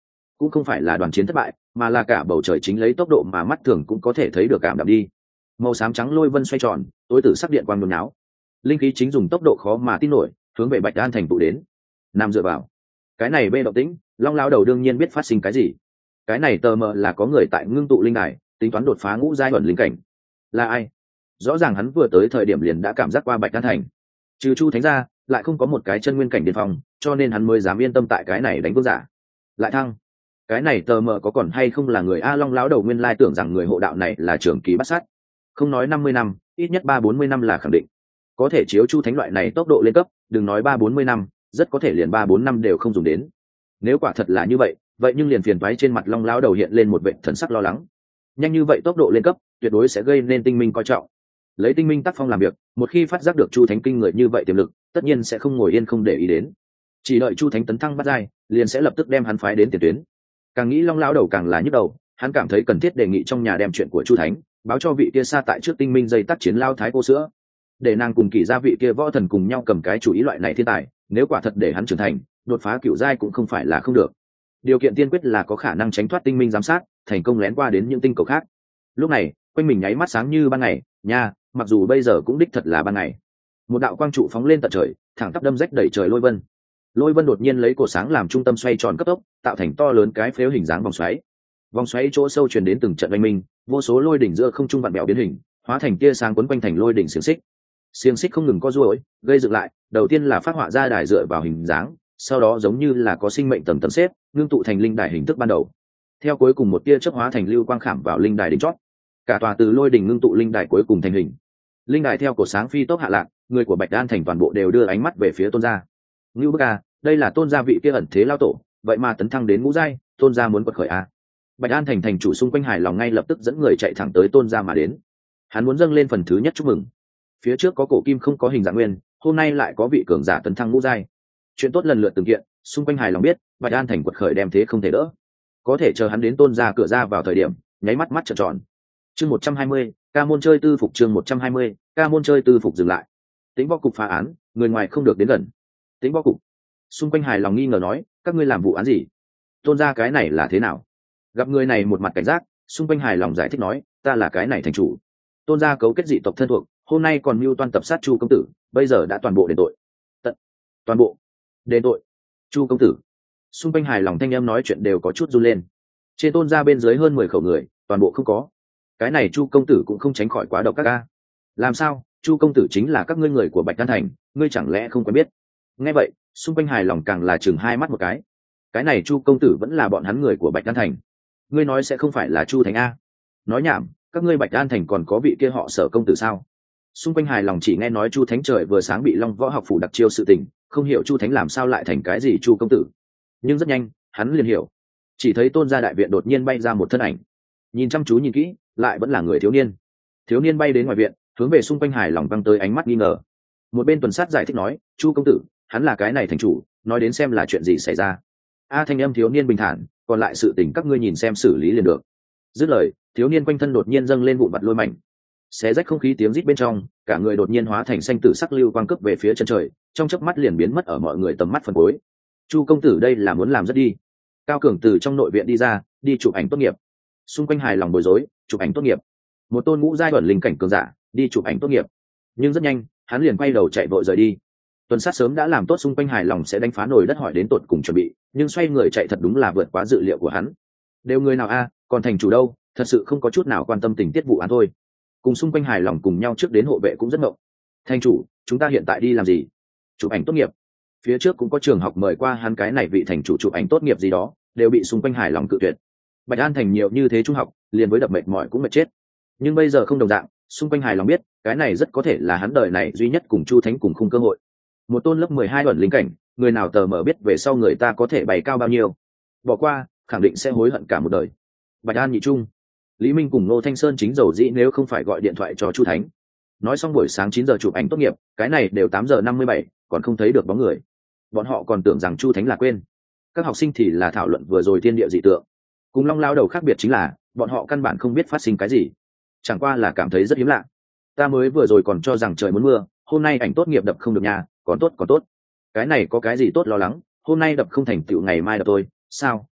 cũng không phải là đoàn chiến thất bại, mà là cả bầu trời chính lấy tốc độ mà mắt thường cũng có thể thấy được cảm đạm đi. Màu xám trắng lôi vân xoay tròn, tối tử sắc điện quang nhốn náo, linh khí chính dùng tốc độ khó mà tin nổi hướng về Bạch An thành tụ đến. Nam dựa vào cái này bê động tĩnh, Long lão đầu đương nhiên biết phát sinh cái gì. Cái này tờ mờ là có người tại ngưng tụ linh đài, tính toán đột phá ngũ giai ẩn linh cảnh. Là ai? Rõ ràng hắn vừa tới thời điểm liền đã cảm giác qua Bạch An thành, trừ Chu Thánh ra, lại không có một cái chân nguyên cảnh điên phong, cho nên hắn mới dám yên tâm tại cái này đánh vương giả. Lại thăng, cái này tờ mờ có còn hay không là người a? Long lão đầu nguyên lai tưởng rằng người hộ đạo này là trưởng kỳ bắt sát, không nói năm mươi năm, ít nhất ba bốn mươi năm là khẳng định. Có thể chiếu Chu Thánh loại này tốc độ lên cấp, đừng nói ba bốn mươi năm, rất có thể liền ba bốn năm đều không dùng đến. Nếu quả thật là như vậy, vậy nhưng liền phiền toái trên mặt Long lão đầu hiện lên một vẻ thần sắc lo lắng. Nhanh như vậy tốc độ lên cấp, tuyệt đối sẽ gây nên Tinh Minh coi trọng. Lấy Tinh Minh tác phong làm việc, một khi phát giác được Chu Thánh kinh người như vậy tiềm lực, tất nhiên sẽ không ngồi yên không để ý đến. Chỉ đợi Chu Thánh tấn thăng bắt giai, liền sẽ lập tức đem hắn phái đến tiền tuyến. Càng nghĩ Long lão đầu càng là nhức đầu, hắn cảm thấy cần thiết đề nghị trong nhà đem chuyện của Chu Thánh báo cho vị kia xa tại trước Tinh Minh dây tác chiến lao thái cô sữa, để nàng cùng Kỷ gia vị kia võ thần cùng nhau cầm cái chủ ý loại này thiên tài, nếu quả thật để hắn trưởng thành, đột phá cửu giai cũng không phải là không được. Điều kiện tiên quyết là có khả năng tránh thoát Tinh Minh giám sát, thành công lén qua đến những tinh cầu khác. Lúc này, quanh mình nháy mắt sáng như ban ngày, nha, mặc dù bây giờ cũng đích thật là ban ngày. Một đạo quang trụ phóng lên tận trời, thẳng tắp đâm rách đẩy trời lôi vân. Lôi vân đột nhiên lấy cổ sáng làm trung tâm xoay tròn cấp tốc, tạo thành to lớn cái phếu hình dáng vòng xoáy. Vòng xoáy chỗ sâu truyền đến từng trận oanh minh, vô số lôi đỉnh giữa không trung vặn bèo biến hình, hóa thành tia sáng quấn quanh thành lôi đỉnh xiềng xích. Xiềng xích không ngừng co duỗi, gây dựng lại, đầu tiên là phát họa ra đài dựa vào hình dáng, sau đó giống như là có sinh mệnh tầng tầng xếp, ngưng tụ thành linh đài hình thức ban đầu. Theo cuối cùng một tia chớp hóa thành lưu quang khảm vào linh đài đỉnh chót. Cả tòa từ lôi đỉnh ngưng tụ linh đài cuối cùng thành hình. Linh đài theo cổ sáng phi tốc hạ lạc, người của Bạch An thành toàn bộ đều đưa ánh mắt về phía Tôn gia. Ngưu Bức a, đây là Tôn gia vị kia ẩn thế lao tổ, vậy mà tấn thăng đến ngũ giai, Tôn gia muốn quật khởi a. Bạch An thành thành chủ xung quanh hài lòng ngay lập tức dẫn người chạy thẳng tới Tôn gia mà đến. Hắn muốn dâng lên phần thứ nhất chúc mừng. Phía trước có cổ kim không có hình dạng nguyên, hôm nay lại có vị cường giả tấn thăng ngũ giai. Chuyện tốt lần lượt từng kiện, xung quanh hài lòng biết, Bạch An thành quật khởi đem thế không thể đỡ. Có thể chờ hắn đến Tôn gia cửa ra vào thời điểm, nháy mắt mắt trợn tròn. Chương một trăm hai mươi, ca môn chơi tư phục chương một trăm hai mươi, ca môn chơi tư phục dừng lại. Tính võ cục phá án, người ngoài không được đến gần. Tính võ cục. Xung quanh hài lòng nghi ngờ nói, các ngươi làm vụ án gì? Tôn gia cái này là thế nào? Gặp người này một mặt cảnh giác, xung quanh hài lòng giải thích nói, ta là cái này thành chủ. Tôn gia cấu kết dị tộc thân thuộc, hôm nay còn mưu toan tập sát Chu công tử, bây giờ đã toàn bộ đền tội. Tận, toàn bộ đền tội. Chu công tử. Xung quanh hài lòng thanh em nói chuyện đều có chút run lên. Trên Tôn gia bên dưới hơn mười khẩu người, toàn bộ không có. Cái này Chu công tử cũng không tránh khỏi quá độc các ca. Làm sao? Chu công tử chính là các ngươi người của Bạch Đan thành, ngươi chẳng lẽ không quen biết? Nghe vậy, xung quanh hài lòng càng là chừng hai mắt một cái. Cái này Chu công tử vẫn là bọn hắn người của Bạch Đan thành. Ngươi nói sẽ không phải là Chu Thánh a? Nói nhảm, các ngươi Bạch Đan thành còn có vị kia họ Sở công tử sao? Xung quanh hài lòng chỉ nghe nói Chu Thánh trời vừa sáng bị Long Võ học phủ đặc chiêu sự tình, không hiểu Chu Thánh làm sao lại thành cái gì Chu công tử. Nhưng rất nhanh, hắn liền hiểu. Chỉ thấy Tôn gia đại viện đột nhiên bay ra một thân ảnh. Nhìn chăm chú nhìn kỹ, lại vẫn là người thiếu niên. Thiếu niên bay đến ngoài viện, hướng về xung quanh hài lòng văng tới ánh mắt nghi ngờ. Một bên tuần sát giải thích nói, Chu công tử, hắn là cái này thành chủ, nói đến xem là chuyện gì xảy ra. A thanh âm thiếu niên bình thản, còn lại sự tình các ngươi nhìn xem xử lý liền được. Dứt lời, thiếu niên quanh thân đột nhiên dâng lên vụn vặt lôi mảnh, xé rách không khí tiếng rít bên trong, cả người đột nhiên hóa thành xanh tử sắc lưu quang cấp về phía chân trời, trong chớp mắt liền biến mất ở mọi người tầm mắt phần cuối. Chu công tử đây là muốn làm rất đi. Cao Cường từ trong nội viện đi ra, đi chụp ảnh tốt nghiệp. Xung quanh hài lòng bối rối, chụp ảnh tốt nghiệp. Một tôn ngũ giai ẩn linh cảnh cường giả, đi chụp ảnh tốt nghiệp. Nhưng rất nhanh, hắn liền quay đầu chạy vội rời đi. Tuần sát sớm đã làm tốt xung quanh hài lòng sẽ đánh phá nồi đất hỏi đến tột cùng chuẩn bị, nhưng xoay người chạy thật đúng là vượt quá dự liệu của hắn. Đều người nào a, còn thành chủ đâu, thật sự không có chút nào quan tâm tình tiết vụ án thôi. Cùng xung quanh hài lòng cùng nhau trước đến hộ vệ cũng rất ngộng. Thành chủ, chúng ta hiện tại đi làm gì? Chụp ảnh tốt nghiệp. Phía trước cũng có trường học mời qua hắn cái này vị thành chủ chụp ảnh tốt nghiệp gì đó, đều bị xung quanh hài lòng cự tuyệt. Bạch An thành nhiều như thế trung học, liền với đập mệt mỏi cũng mệt chết. Nhưng bây giờ không đồng dạng, xung quanh hài lòng biết, cái này rất có thể là hắn đời này duy nhất cùng Chu Thánh cùng khung cơ hội. Một tôn lớp mười hai ẩn linh cảnh, người nào tờ mở biết về sau người ta có thể bày cao bao nhiêu. Bỏ qua, khẳng định sẽ hối hận cả một đời. Bạch An nhị trung. Lý Minh cùng Ngô Thanh Sơn chính dầu dĩ nếu không phải gọi điện thoại cho Chu Thánh. Nói xong buổi sáng chín giờ chụp ảnh tốt nghiệp, cái này đều tám giờ năm mươi bảy, còn không thấy được bóng người. Bọn họ còn tưởng rằng Chu Thánh là quên. Các học sinh thì là thảo luận vừa rồi thiên địa dị tượng. Cùng Long lao đầu khác biệt chính là, bọn họ căn bản không biết phát sinh cái gì. Chẳng qua là cảm thấy rất hiếm lạ. Ta mới vừa rồi còn cho rằng trời muốn mưa, hôm nay ảnh tốt nghiệp đập không được nhà, còn tốt còn tốt. Cái này có cái gì tốt lo lắng, hôm nay đập không thành tựu ngày mai đập thôi, sao,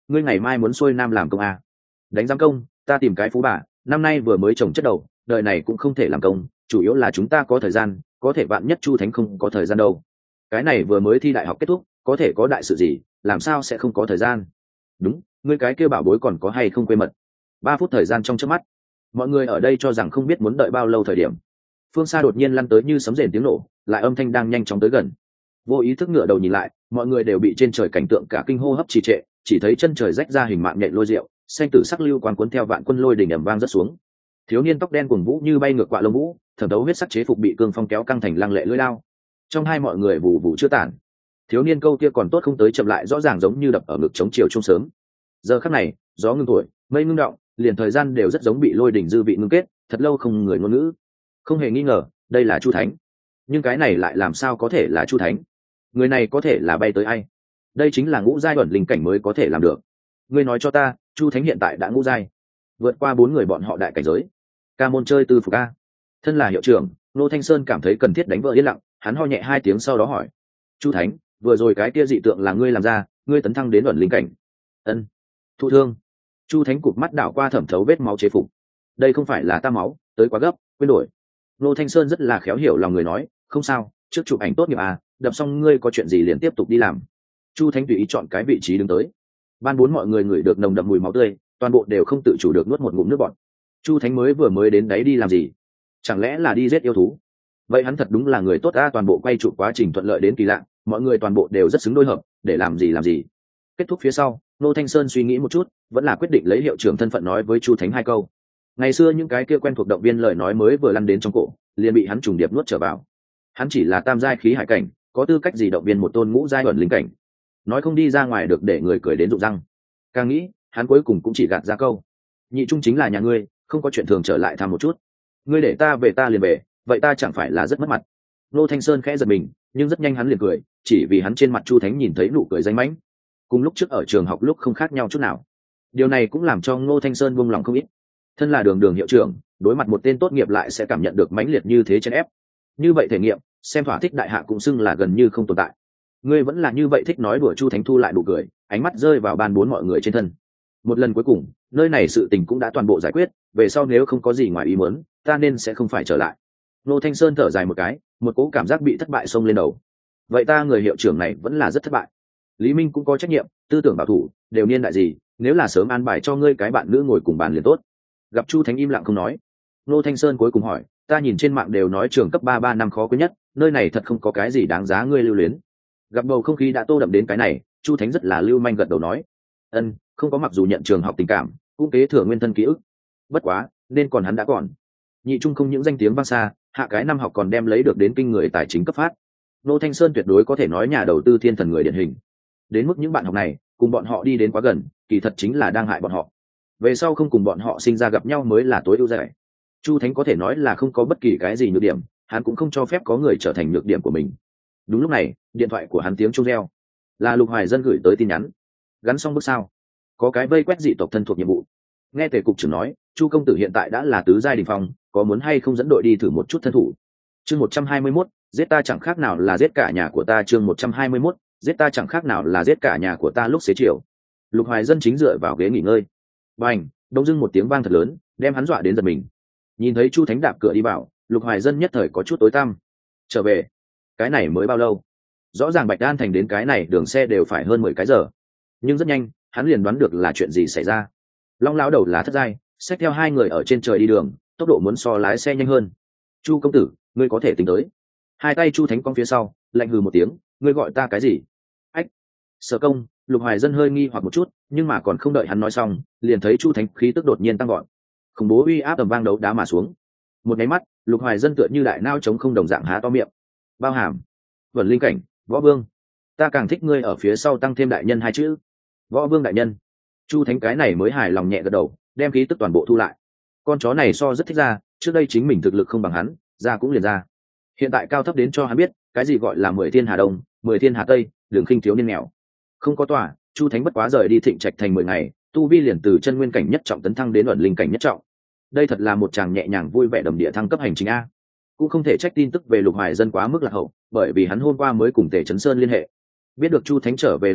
ngươi ngày mai muốn xuôi nam làm công à? Đánh giám công, ta tìm cái phú bà, năm nay vừa mới trồng chất đầu, đời này cũng không thể làm công, chủ yếu là chúng ta có thời gian, có thể bạn nhất Chu Thánh không có thời gian đâu. Cái này vừa mới thi đại học kết thúc, có thể có đại sự gì, làm sao sẽ không có thời gian? Đúng, ngươi cái kêu bảo bối còn có hay không quê mật? Ba phút thời gian trong chớp mắt, mọi người ở đây cho rằng không biết muốn đợi bao lâu thời điểm. Phương xa đột nhiên lăn tới như sấm rền tiếng nổ, lại âm thanh đang nhanh chóng tới gần. Vô ý thức ngửa đầu nhìn lại, mọi người đều bị trên trời cảnh tượng cả kinh hô hấp trì trệ, chỉ thấy chân trời rách ra hình mạng nhện lôi rượu, xanh tử sắc lưu quang cuốn theo vạn quân lôi đỉnh ầm vang rất xuống. Thiếu niên tóc đen cuồng vũ như bay ngược quạ lông vũ, thẩm thấu huyết sắc chế phục bị cương phong kéo căng thành lăng lệ lưỡi lao. Trong hai mọi người vụ vụ chưa tản. Thiếu niên câu kia còn tốt không tới chậm lại rõ ràng giống như đập ở ngực chống chiều trung sớm. Giờ khắc này, gió ngưng thổi, mây ngưng động, liền thời gian đều rất giống bị lôi đỉnh dư vị ngưng kết, thật lâu không người ngôn ngữ. Không hề nghi ngờ, đây là Chu Thánh. Nhưng cái này lại làm sao có thể là Chu Thánh? Người này có thể là bay tới ai? Đây chính là ngũ giai ẩn linh cảnh mới có thể làm được. Ngươi nói cho ta, Chu Thánh hiện tại đã ngũ giai, vượt qua bốn người bọn họ đại cảnh giới. Ca môn chơi tư phục a. Thân là hiệu trưởng, Nô Thanh Sơn cảm thấy cần thiết đánh vỡ yên lặng, hắn ho nhẹ hai tiếng sau đó hỏi: Chu Thánh, vừa rồi cái kia dị tượng là ngươi làm ra, ngươi tấn thăng đến ẩn linh cảnh? Ân. Thụ thương. Chu Thánh cụp mắt đảo qua thẩm thấu vết máu chế phục. Đây không phải là ta máu, tới quá gấp, quên đổi. Nô Thanh Sơn rất là khéo hiểu lòng người nói: không sao, trước chụp ảnh tốt nghiệp à, đập xong ngươi có chuyện gì liền tiếp tục đi làm. Chu Thánh tùy ý chọn cái vị trí đứng tới. Ban bốn mọi người ngửi được nồng đậm mùi máu tươi, toàn bộ đều không tự chủ được nuốt một ngụm nước bọt. Chu Thánh mới vừa mới đến đấy đi làm gì? Chẳng lẽ là đi giết yêu thú? Vậy hắn thật đúng là người tốt a, toàn bộ quay chụp quá trình thuận lợi đến kỳ lạ, mọi người toàn bộ đều rất xứng đôi hợp, để làm gì làm gì. Kết thúc phía sau, Nô Thanh Sơn suy nghĩ một chút, vẫn là quyết định lấy hiệu trưởng thân phận nói với Chu Thánh hai câu. Ngày xưa những cái kia quen thuộc động viên lời nói mới vừa lăn đến trong cổ, liền bị hắn trùng điệp nuốt trở vào. Hắn chỉ là tam giai khí hải cảnh, có tư cách gì động viên một tôn ngũ giai ẩn linh cảnh? Nói không đi ra ngoài được để người cười đến rụng răng. Càng nghĩ, hắn cuối cùng cũng chỉ gạt ra câu: nhị trung chính là nhà ngươi, không có chuyện thường trở lại thăm một chút. Ngươi để ta về ta liền về, vậy ta chẳng phải là rất mất mặt? Nô Thanh Sơn khẽ giật mình, nhưng rất nhanh hắn liền cười, chỉ vì hắn trên mặt Chu Thánh nhìn thấy nụ cười danh mãnh, cùng lúc trước ở trường học lúc không khác nhau chút nào. Điều này cũng làm cho Ngô Thanh Sơn buông lòng không ít. Thân là đường đường hiệu trưởng, đối mặt một tên tốt nghiệp lại sẽ cảm nhận được mãnh liệt như thế chèn ép. Như vậy thể nghiệm, xem thỏa thích đại hạ cũng xưng là gần như không tồn tại. Ngươi vẫn là như vậy thích nói đùa. Chu Thánh thu lại nụ cười, ánh mắt rơi vào ban bốn mọi người trên thân. Một lần cuối cùng, nơi này sự tình cũng đã toàn bộ giải quyết, về sau nếu không có gì ngoài ý muốn, ta nên sẽ không phải trở lại. Ngô Thanh Sơn thở dài một cái, một cỗ cảm giác bị thất bại xông lên đầu. Vậy ta người hiệu trưởng này vẫn là rất thất bại. Lý Minh cũng có trách nhiệm, tư tưởng bảo thủ, đều niên đại gì, nếu là sớm an bài cho ngươi cái bạn nữ ngồi cùng bàn liền tốt. Gặp Chu Thánh im lặng không nói, Ngô Thanh Sơn cuối cùng hỏi: ta nhìn trên mạng đều nói trường cấp ba ba năm khó quý nhất, nơi này thật không có cái gì đáng giá ngươi lưu luyến? Gặp bầu không khí đã tô đậm đến cái này, Chu Thánh rất là lưu manh gật đầu nói: ân, không có, mặc dù nhận trường học tình cảm, cũng kế thừa nguyên thân ký ức. Bất quá, nên còn hắn đã còn. Nhị trung không những danh tiếng vang xa, hạ cái năm học còn đem lấy được đến kinh người tài chính cấp phát. Ngô Thanh Sơn tuyệt đối có thể nói nhà đầu tư thiên thần người điển hình. Đến mức những bạn học này, cùng bọn họ đi đến quá gần, kỳ thật chính là đang hại bọn họ. Về sau không cùng bọn họ sinh ra gặp nhau mới là tối ưu giải. Chu Thánh có thể nói là không có bất kỳ cái gì nhược điểm, hắn cũng không cho phép có người trở thành nhược điểm của mình. Đúng lúc này, điện thoại của hắn tiếng chuông reo, là Lục Hoài Dân gửi tới tin nhắn. Gắn xong bước sao? Có cái vây quét dị tộc thân thuộc nhiệm vụ. Nghe Tề cục trưởng nói, Chu công tử hiện tại đã là tứ giai đỉnh phong, có muốn hay không dẫn đội đi thử một chút thân thủ? Chương một trăm hai mươi mốt, giết ta chẳng khác nào là giết cả nhà của ta. Chương một trăm hai mươi mốt, giết ta chẳng khác nào là giết cả nhà của ta. Lúc xế chiều, Lục Hoài Dân chính dựa vào ghế nghỉ ngơi. Bành, đông dưng một tiếng vang thật lớn, đem hắn dọa đến giật mình. Nhìn thấy Chu Thánh đạp cửa đi vào, Lục Hoài Dân nhất thời có chút tối tăm. Trở về? Cái này mới bao lâu? Rõ ràng Bạch Đan thành đến cái này đường xe đều phải hơn mười cái giờ. Nhưng rất nhanh, hắn liền đoán được là chuyện gì xảy ra. Long lão đầu là thất giai, xách theo hai người ở trên trời đi đường, tốc độ muốn so lái xe nhanh hơn. Chu công tử, ngươi có thể tính tới. Hai tay Chu Thánh cong phía sau, lạnh hừ một tiếng, ngươi gọi ta cái gì? Ách. Sở công. Lục Hoài Dân hơi nghi hoặc một chút, nhưng mà còn không đợi hắn nói xong, liền thấy Chu Thánh khí tức đột nhiên tăng gọn, khủng bố uy áp tầm vang đấu đá mà xuống. Một cái mắt, Lục Hoài Dân tựa như đại nao chống không đồng dạng há to miệng. Bao hàm, vẩn linh cảnh, võ vương. Ta càng thích ngươi ở phía sau tăng thêm đại nhân hai chữ, võ vương đại nhân. Chu Thánh cái này mới hài lòng nhẹ gật đầu, đem khí tức toàn bộ thu lại. Con chó này so rất thích ra, trước đây chính mình thực lực không bằng hắn, ra cũng liền ra. Hiện tại cao thấp đến cho hắn biết, cái gì gọi là mười thiên hà đông, mười thiên hà tây, đường khinh thiếu niên nghèo. Không có tòa, Chu Thánh bất quá rời đi Thịnh Trạch thành mười ngày, tu vi liền từ chân nguyên cảnh nhất trọng tấn thăng đến ẩn linh cảnh nhất trọng. Đây thật là một chàng nhẹ nhàng vui vẻ đầm địa thăng cấp hành trình a. Cũng không thể trách tin tức về Lục Hoài Dân quá mức lạc hậu, bởi vì hắn hôm qua mới cùng Tề Chấn Sơn liên hệ, biết được Chu Thánh trở về, đồng thời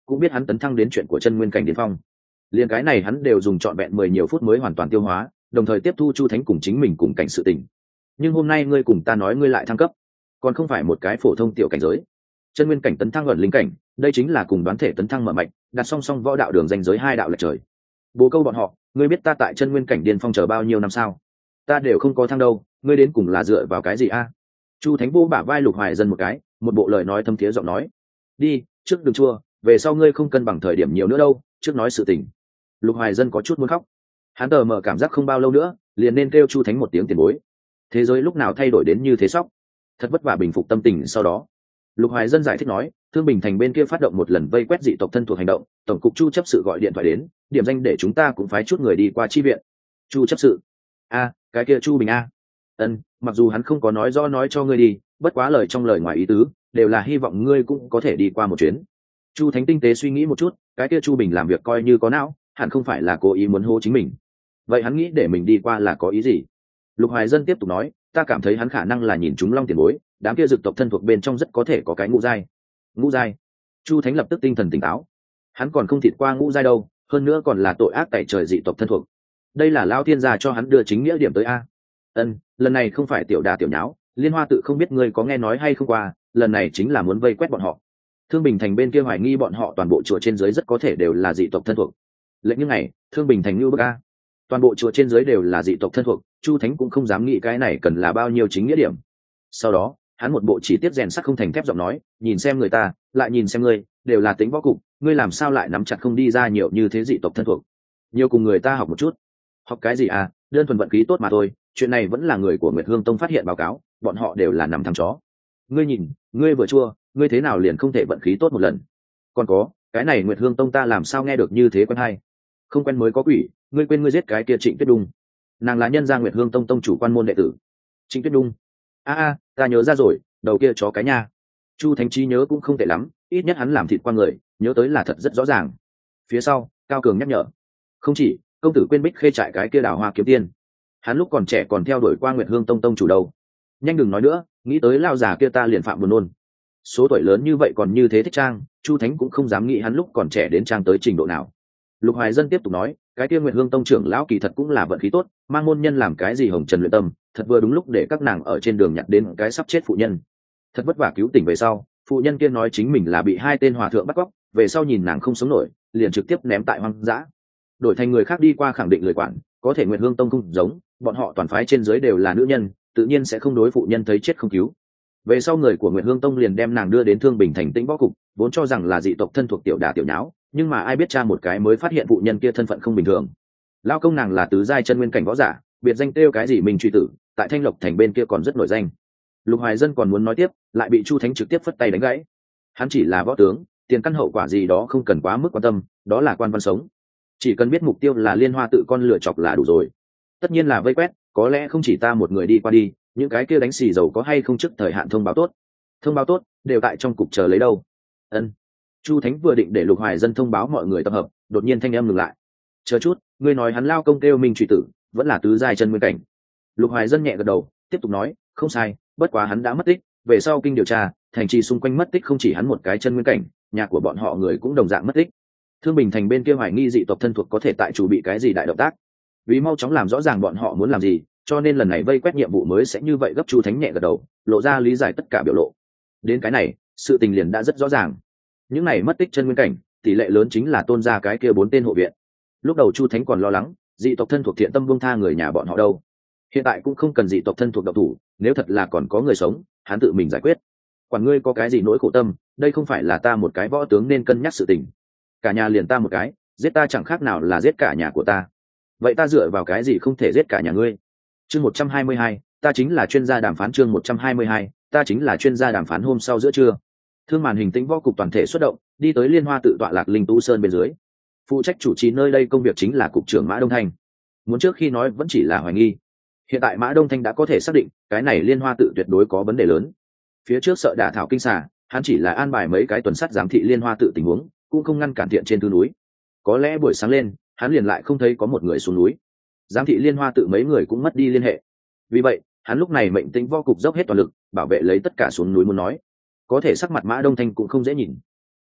cũng biết hắn tấn thăng đến chuyện của chân nguyên cảnh điên phong. Liên cái này hắn đều dùng trọn vẹn mười nhiều phút mới hoàn toàn tiêu hóa, đồng thời tiếp thu Chu Thánh cùng chính mình cùng cảnh sự tình. Nhưng hôm nay ngươi cùng ta nói ngươi lại thăng cấp, còn không phải một cái phổ thông tiểu cảnh giới. Chân nguyên cảnh tấn thăng ẩn linh cảnh, đây chính là cùng đoán thể tấn thăng mở mạnh, đặt song song võ đạo đường ranh giới hai đạo lệch trời. Bồ câu bọn họ, ngươi biết ta tại chân nguyên cảnh điên phong chờ bao nhiêu năm sao? Ta đều không có thăng đâu, ngươi đến cùng là dựa vào cái gì a? Chu Thánh vô bả vai Lục Hoài Dân một cái, một bộ lời nói thâm thiế giọng nói. Đi, trước đừng chua, về sau ngươi không cân bằng thời điểm nhiều nữa đâu, trước nói sự tình. Lục Hoài Dân có chút muốn khóc. Hắn tờ mờ cảm giác không bao lâu nữa, liền nên kêu Chu Thánh một tiếng tiền bối. Thế giới lúc nào thay đổi đến như thế sóc? Thật vất vả bình phục tâm tình sau đó. Lục Hoài Dân giải thích nói, Thương Bình Thành bên kia phát động một lần vây quét dị tộc thân thuộc hành động, tổng cục Chu chấp sự gọi điện thoại đến, điểm danh để chúng ta cũng phái chút người đi qua chi viện. Chu chấp sự? A, cái kia Chu Bình a. Ân, mặc dù hắn không có nói rõ nói cho ngươi đi, bất quá lời trong lời ngoài ý tứ, đều là hy vọng ngươi cũng có thể đi qua một chuyến. Chu Thánh tinh tế suy nghĩ một chút, cái kia Chu Bình làm việc coi như có não, hẳn không phải là cố ý muốn hô chính mình. Vậy hắn nghĩ để mình đi qua là có ý gì? Lục Hoài Dân tiếp tục nói, ta cảm thấy hắn khả năng là nhìn chúng Long tiền bối, đám kia dực tộc thân thuộc bên trong rất có thể có cái ngũ giai. Ngũ giai? Chu Thánh lập tức tinh thần tỉnh táo. Hắn còn không thịt qua ngũ giai đâu, hơn nữa còn là tội ác tẩy trời dị tộc thân thuộc. Đây là Lão Thiên gia cho hắn đưa chính nghĩa điểm tới a. Ân, lần này không phải tiểu đà tiểu nháo, Liên Hoa tự không biết ngươi có nghe nói hay không qua, lần này chính là muốn vây quét bọn họ. Thương Bình Thành bên kia hoài nghi bọn họ toàn bộ chùa trên dưới rất có thể đều là dị tộc thân thuộc. Lệnh như này, Thương Bình Thành như bức a. Toàn bộ chùa trên dưới đều là dị tộc thân thuộc, Chu Thánh cũng không dám nghĩ cái này cần là bao nhiêu chính nghĩa điểm. Sau đó, hắn một bộ chỉ tiết rèn sắt không thành thép giọng nói, nhìn xem người ta, lại nhìn xem ngươi, đều là tính võ cục, ngươi làm sao lại nắm chặt không đi ra nhiều như thế dị tộc thân thuộc. Nhiều cùng người ta học một chút. Học cái gì à, đơn thuần vận khí tốt mà thôi, chuyện này vẫn là người của Nguyệt Hương Tông phát hiện báo cáo, bọn họ đều là nằm thằng chó. Ngươi nhìn, ngươi vừa chua, ngươi thế nào liền không thể vận khí tốt một lần. Còn có, cái này Nguyệt Hương Tông ta làm sao nghe được như thế quen hay. Không quen mới có quỷ, ngươi quên ngươi giết cái kia Trịnh Tuyết Đung. Nàng là nhân gia Nguyệt Hương Tông tông chủ quan môn đệ tử. Trịnh Tuyết Đung? A a, ta nhớ ra rồi, đầu kia chó cái nha. Chu Thánh Trí nhớ cũng không tệ lắm, ít nhất hắn làm thịt qua người, nhớ tới là thật rất rõ ràng. Phía sau, Cao Cường nhắc nhở. Không chỉ, công tử quên Bích Khê trại cái kia đào hoa kiếm tiên. Hắn lúc còn trẻ còn theo đuổi qua Nguyệt Hương Tông tông chủ đầu. Nhanh đừng nói nữa, nghĩ tới lao già kia ta liền phạm buồn nôn. Số tuổi lớn như vậy còn như thế thích trang, Chu Thánh cũng không dám nghĩ hắn lúc còn trẻ đến trang tới trình độ nào. Lục Hoài Dân tiếp tục nói, cái kia Nguyệt Hương Tông trưởng lão kỳ thật cũng là vận khí tốt, mang môn nhân làm cái gì hồng trần luyện tâm, thật vừa đúng lúc để các nàng ở trên đường nhặt đến cái sắp chết phụ nhân. Thật vất vả cứu tỉnh về sau, phụ nhân kia nói chính mình là bị hai tên hòa thượng bắt cóc, về sau nhìn nàng không sống nổi, liền trực tiếp ném tại hoang dã. Đổi thành người khác đi qua khẳng định lời quản, có thể Nguyệt Hương Tông không giống, bọn họ toàn phái trên dưới đều là nữ nhân, tự nhiên sẽ không đối phụ nhân thấy chết không cứu. Về sau người của Nguyệt Hương Tông liền đem nàng đưa đến Thương Bình Thành Tĩnh Võ cục, vốn cho rằng là dị tộc thân thuộc tiểu đả tiểu nháo, nhưng mà ai biết cha một cái mới phát hiện phụ nhân kia thân phận không bình thường. Lao công nàng là tứ giai chân nguyên cảnh võ giả, biệt danh kêu cái gì mình truy tử, tại Thanh Lộc Thành bên kia còn rất nổi danh. Lục Hoài Dân còn muốn nói tiếp, lại bị Chu Thánh trực tiếp phất tay đánh gãy. Hắn chỉ là võ tướng, tiền căn hậu quả gì đó không cần quá mức quan tâm, đó là quan văn sống. Chỉ cần biết mục tiêu là Liên Hoa tự con lựa chọc là đủ rồi. Tất nhiên là vây quét, có lẽ không chỉ ta một người đi qua đi, những cái kia đánh xì dầu có hay không trước thời hạn thông báo tốt. Thông báo tốt, đều tại trong cục chờ lấy đâu. Ân. Chu Thánh vừa định để Lục Hoài Dân thông báo mọi người tập hợp, đột nhiên thanh âm ngừng lại. Chờ chút, ngươi nói hắn lao công kêu Minh Trụy Tử, vẫn là tứ giai chân nguyên cảnh. Lục Hoài Dân nhẹ gật đầu, tiếp tục nói, không sai, bất quá hắn đã mất tích, về sau kinh điều tra, thành trì xung quanh mất tích không chỉ hắn một cái chân nguyên cảnh, nhà của bọn họ người cũng đồng dạng mất tích. Thương Bình Thành bên kia hoài nghi dị tộc thân thuộc có thể tại chủ bị cái gì đại động tác. Vì mau chóng làm rõ ràng bọn họ muốn làm gì, cho nên lần này vây quét nhiệm vụ mới sẽ như vậy gấp. Chu Thánh nhẹ gật đầu, lộ ra lý giải tất cả biểu lộ. Đến cái này, sự tình liền đã rất rõ ràng. Những này mất tích chân nguyên cảnh, tỷ lệ lớn chính là Tôn gia cái kia bốn tên hộ viện. Lúc đầu Chu Thánh còn lo lắng, dị tộc thân thuộc thiện tâm buông tha người nhà bọn họ đâu. Hiện tại cũng không cần dị tộc thân thuộc độc thủ, nếu thật là còn có người sống, hắn tự mình giải quyết. Quản ngươi có cái gì nỗi khổ tâm, đây không phải là ta một cái võ tướng nên cân nhắc sự tình. Cả nhà liền ta một cái, giết ta chẳng khác nào là giết cả nhà của ta. Vậy ta dựa vào cái gì không thể giết cả nhà ngươi? Chương một trăm hai mươi hai, ta chính là chuyên gia đàm phán. Chương một trăm hai mươi hai, ta chính là chuyên gia đàm phán. Hôm sau giữa trưa, Thương màn hình Tĩnh Võ cục toàn thể xuất động, đi tới Liên Hoa tự tọa lạc Linh Tú Sơn bên dưới. Phụ trách chủ trì nơi đây công việc chính là cục trưởng Mã Đông Thanh. Muốn trước khi nói vẫn chỉ là hoài nghi, hiện tại Mã Đông Thanh đã có thể xác định cái này Liên Hoa tự tuyệt đối có vấn đề lớn. Phía trước sợ đả thảo kinh xà, hắn chỉ là an bài mấy cái tuần sát giám thị Liên Hoa tự tình huống, cũng không ngăn cản thiện trên tư núi. Có lẽ buổi sáng lên, hắn liền lại không thấy có một người xuống núi. Giám thị Liên Hoa tự mấy người cũng mất đi liên hệ. Vì vậy, hắn lúc này mệnh Tĩnh Võ cục dốc hết toàn lực, bảo vệ lấy tất cả xuống núi muốn nói. Có thể sắc mặt Mã Đông Thanh cũng không dễ nhìn.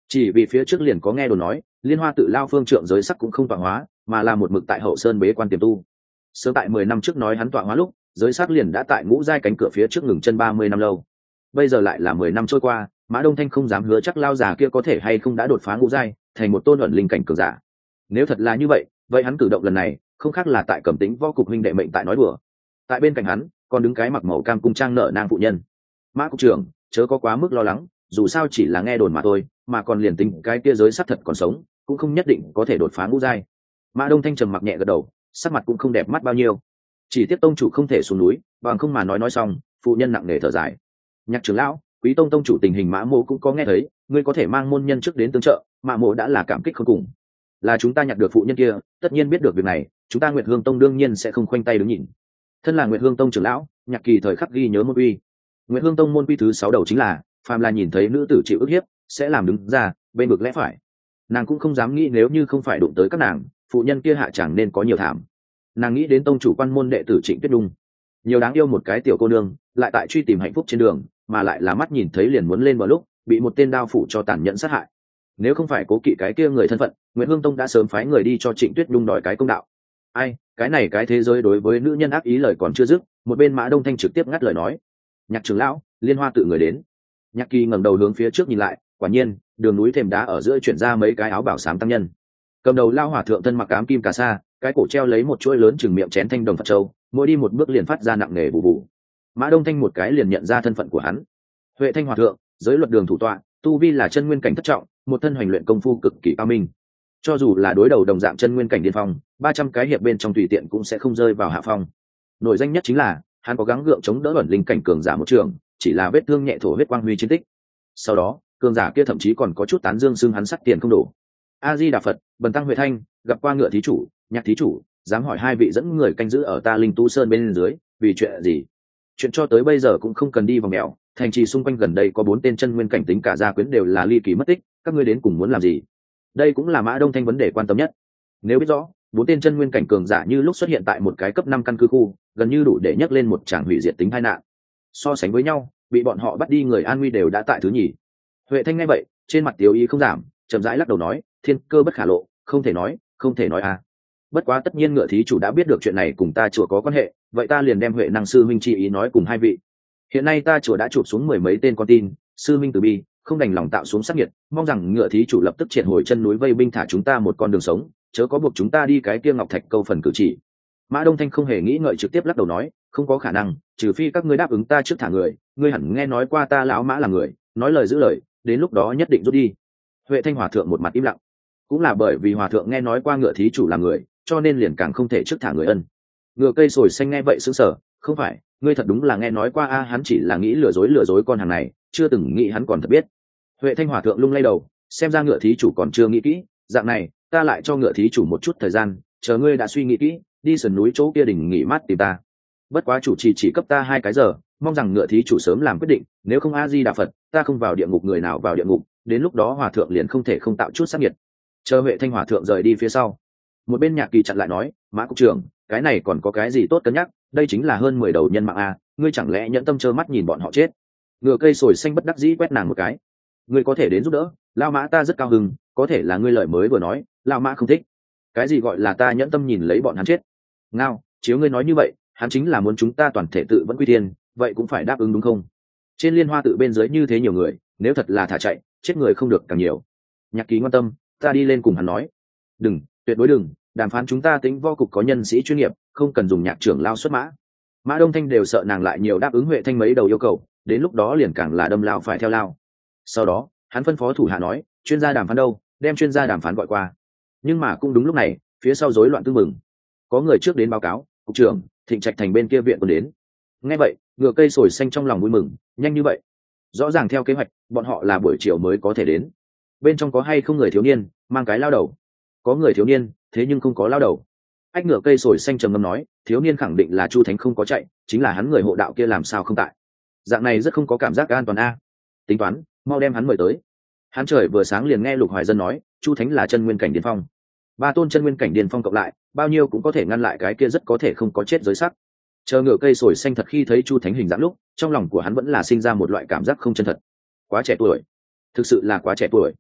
chỉ vì phía trước liền có nghe đồn nói Liên Hoa tự lao phương trượng giới sắc cũng không tọa hóa, mà là một mực tại hậu sơn bế quan tiềm tu. Sớm tại mười năm trước nói hắn tọa hóa lúc, giới sắc liền đã tại ngũ giai cánh cửa phía trước ngừng chân ba mươi năm lâu. Bây giờ lại là mười năm trôi qua, Mã Đông Thanh không dám hứa chắc lao già kia có thể hay không đã đột phá ngũ giai thành một tôn ẩn linh cảnh cường giả. Nếu thật là như vậy, vậy hắn cử động lần này không khác là tại Cẩm Tính võ cục huynh đệ mệnh tại nói đùa. Tại bên cạnh hắn còn đứng cái mặc màu cam cung trang nợ nang phụ nhân. Mã cục trưởng, chớ có quá mức lo lắng, dù sao chỉ là nghe đồn mà thôi, mà còn liền tính cái kia giới sắc thật còn sống, cũng không nhất định có thể đột phá ngũ giai. Mã Đông Thanh trầm mặc nhẹ gật đầu, sắc mặt cũng không đẹp mắt bao nhiêu. Chỉ tiếc tông chủ không thể xuống núi, bằng không mà nói nói xong, phụ nhân nặng nề thở dài. Nhạc trưởng lão, Quý tông tông chủ tình hình Mã Mộ cũng có nghe thấy, ngươi có thể mang môn nhân trước đến tương trợ, Mã Mộ đã là cảm kích không cùng. Là chúng ta nhặt được phụ nhân kia, tất nhiên biết được việc này, chúng ta Nguyệt Hương tông đương nhiên sẽ không khoanh tay đứng nhìn. Thân là Nguyệt Hương tông trưởng lão, Nhạc Kỳ thời khắc ghi nhớ môn quy. Nguyệt Hương tông môn quy thứ sáu đầu chính là, phàm là nhìn thấy nữ tử chịu ức hiếp, sẽ làm đứng ra, bên vực lẽ phải. Nàng cũng không dám nghĩ nếu như không phải đụng tới các nàng, phụ nhân kia hạ chẳng nên có nhiều thảm. Nàng nghĩ đến tông chủ quan môn đệ tử Trịnh Tuyết Nhung, nhiều đáng yêu một cái tiểu cô nương, lại tại truy tìm hạnh phúc trên đường, mà lại là mắt nhìn thấy liền muốn lên bờ lúc, bị một tên đao phủ cho tàn nhẫn sát hại. Nếu không phải cố kỵ cái kia người thân phận, Nguyệt Hương tông đã sớm phái người đi cho Trịnh Tuyết Nhung đòi cái công đạo. Ai, cái này cái thế giới đối với nữ nhân ác ý lời còn chưa dứt, một bên Mã Đông Thanh trực tiếp ngắt lời nói. Nhạc trưởng lão, Liên Hoa tự người đến. Nhạc Kỳ ngẩng đầu hướng phía trước nhìn lại, quả nhiên, đường núi thềm đá ở giữa chuyển ra mấy cái áo bảo xám tăng nhân. Cầm đầu lao hòa thượng thân mặc ám kim cà sa, cái cổ treo lấy một chuỗi lớn chừng miệng chén thanh đồng Phật châu, mỗi đi một bước liền phát ra nặng nề bù bù. Mã Đông Thanh một cái liền nhận ra thân phận của hắn. Huệ Thanh hòa thượng, giới luật đường thủ tọa, tu vi là chân nguyên cảnh thất trọng, một thân hành luyện công phu cực kỳ cao minh. Cho dù là đối đầu đồng dạng chân nguyên cảnh điên phong, ba trăm cái hiệp bên trong tùy tiện cũng sẽ không rơi vào hạ phong. Nổi danh nhất chính là, hắn có gắng gượng chống đỡ ẩn linh cảnh cường giả một trường, chỉ là vết thương nhẹ thổ huyết quang huy chiến tích. Sau đó, cường giả kia thậm chí còn có chút tán dương xưng hắn sắc tiền không đủ. A Di Đà Phật, Bần tăng Huệ Thanh, gặp qua Ngựa thí chủ, Nhạc thí chủ, dám hỏi hai vị dẫn người canh giữ ở ta Linh Tu Sơn bên dưới, vì chuyện gì? Chuyện cho tới bây giờ cũng không cần đi vòng mèo, thành trì xung quanh gần đây có bốn tên chân nguyên cảnh tính cả gia quyến đều là ly kỳ mất tích, các ngươi đến cùng muốn làm gì? Đây cũng là Mã Đông Thanh vấn đề quan tâm nhất. Nếu biết rõ, bốn tên chân nguyên cảnh cường giả như lúc xuất hiện tại một cái cấp năm căn cứ khu, gần như đủ để nhắc lên một tràng hủy diệt tính tai nạn. So sánh với nhau, bị bọn họ bắt đi người an nguy đều đã tại thứ nhì. Huệ Thanh nghe vậy, trên mặt tiêu ý không giảm, chậm rãi lắc đầu nói, thiên cơ bất khả lộ, không thể nói, không thể nói à. Bất quá tất nhiên Ngựa thí chủ đã biết được chuyện này cùng ta chùa có quan hệ, vậy ta liền đem Huệ năng sư minh chi ý nói cùng hai vị. Hiện nay ta chùa đã chụp xuống mười mấy tên con tin, sư minh từ bi, không đành lòng tạo xuống sát nhiệt, mong rằng Ngựa thí chủ lập tức triệt hồi chân núi vây binh thả chúng ta một con đường sống, chớ có buộc chúng ta đi cái kia ngọc thạch câu phần cử chỉ. Mã Đông Thanh không hề nghĩ ngợi trực tiếp lắc đầu nói, không có khả năng, trừ phi các ngươi đáp ứng ta trước thả người, ngươi hẳn nghe nói qua ta lão Mã là người, nói lời giữ lời, đến lúc đó nhất định rút đi. Huệ Thanh hòa thượng một mặt im lặng, cũng là bởi vì hòa thượng nghe nói qua Ngựa thí chủ là người, cho nên liền càng không thể trước thả người ân. Ngựa cây sồi xanh nghe vậy sững sờ, không phải, ngươi thật đúng là nghe nói qua a, hắn chỉ là nghĩ lừa dối lừa dối con hàng này, chưa từng nghĩ hắn còn thật biết. Huệ Thanh hòa thượng lung lay đầu, xem ra Ngựa thí chủ còn chưa nghĩ kỹ, dạng này, ta lại cho Ngựa thí chủ một chút thời gian, chờ ngươi đã suy nghĩ kỹ, đi sườn núi chỗ kia đỉnh nghỉ mát tìm ta. Bất quá chủ trì chỉ cấp ta hai cái giờ, mong rằng Ngựa thí chủ sớm làm quyết định, nếu không A Di Đà Phật, ta không vào địa ngục người nào vào địa ngục, đến lúc đó hòa thượng liền không thể không tạo chút sát nhiệt. Chờ Huệ Thanh hòa thượng rời đi phía sau, một bên Nhạc Kỳ chặn lại nói, Mã cục trưởng, cái này còn có cái gì tốt cân nhắc, đây chính là hơn mười đầu nhân mạng a, ngươi chẳng lẽ nhẫn tâm trơ mắt nhìn bọn họ chết? Ngựa cây sồi xanh bất đắc dĩ quét nàng một cái, ngươi có thể đến giúp đỡ, lao Mã ta rất cao hứng, có thể là ngươi lời mới vừa nói, lao Mã không thích. Cái gì gọi là ta nhẫn tâm nhìn lấy bọn hắn chết? Ngao, chiếu ngươi nói như vậy, hắn chính là muốn chúng ta toàn thể tự vẫn quy thiên, vậy cũng phải đáp ứng đúng không? Trên Liên Hoa tự bên dưới như thế nhiều người, nếu thật là thả chạy, chết người không được càng nhiều. Nhạc Kỳ quan tâm, ta đi lên cùng hắn nói, đừng, tuyệt đối đừng, đàm phán chúng ta tính vô cục có nhân sĩ chuyên nghiệp, không cần dùng Nhạc trưởng lao xuất mã. Mã Đông Thanh đều sợ nàng lại nhiều đáp ứng Huệ Thanh mấy đầu yêu cầu, đến lúc đó liền càng là đâm lao phải theo lao. Sau đó, hắn phân phó thủ hạ nói, chuyên gia đàm phán đâu, đem chuyên gia đàm phán gọi qua. Nhưng mà cũng đúng lúc này, phía sau rối loạn tương mừng, có người trước đến báo cáo, cục trưởng, Thịnh Trạch thành bên kia viện còn đến. Nghe vậy, Ngựa cây sồi xanh trong lòng vui mừng, nhanh như vậy, rõ ràng theo kế hoạch, bọn họ là buổi chiều mới có thể đến. Bên trong có hay không người thiếu niên mang cái lao đầu? Có người thiếu niên, thế nhưng không có lao đầu. Ách Ngựa cây sồi xanh trầm ngâm nói, thiếu niên khẳng định là Chu Thánh không có chạy, chính là hắn người hộ đạo kia làm sao không tại. Dạng này rất không có cảm giác an toàn a. Tính toán, mau đem hắn mời tới. Hắn trời vừa sáng liền nghe Lục Hoài Dân nói, Chu Thánh là chân nguyên cảnh điên phong, ba tôn chân nguyên cảnh điên phong cộng lại, bao nhiêu cũng có thể ngăn lại cái kia rất có thể không có chết giới sắc. Chờ Ngựa cây sồi xanh thật khi thấy Chu Thánh hình dạng lúc, trong lòng của hắn vẫn là sinh ra một loại cảm giác không chân thật. Quá trẻ tuổi, thực sự là quá trẻ tuổi.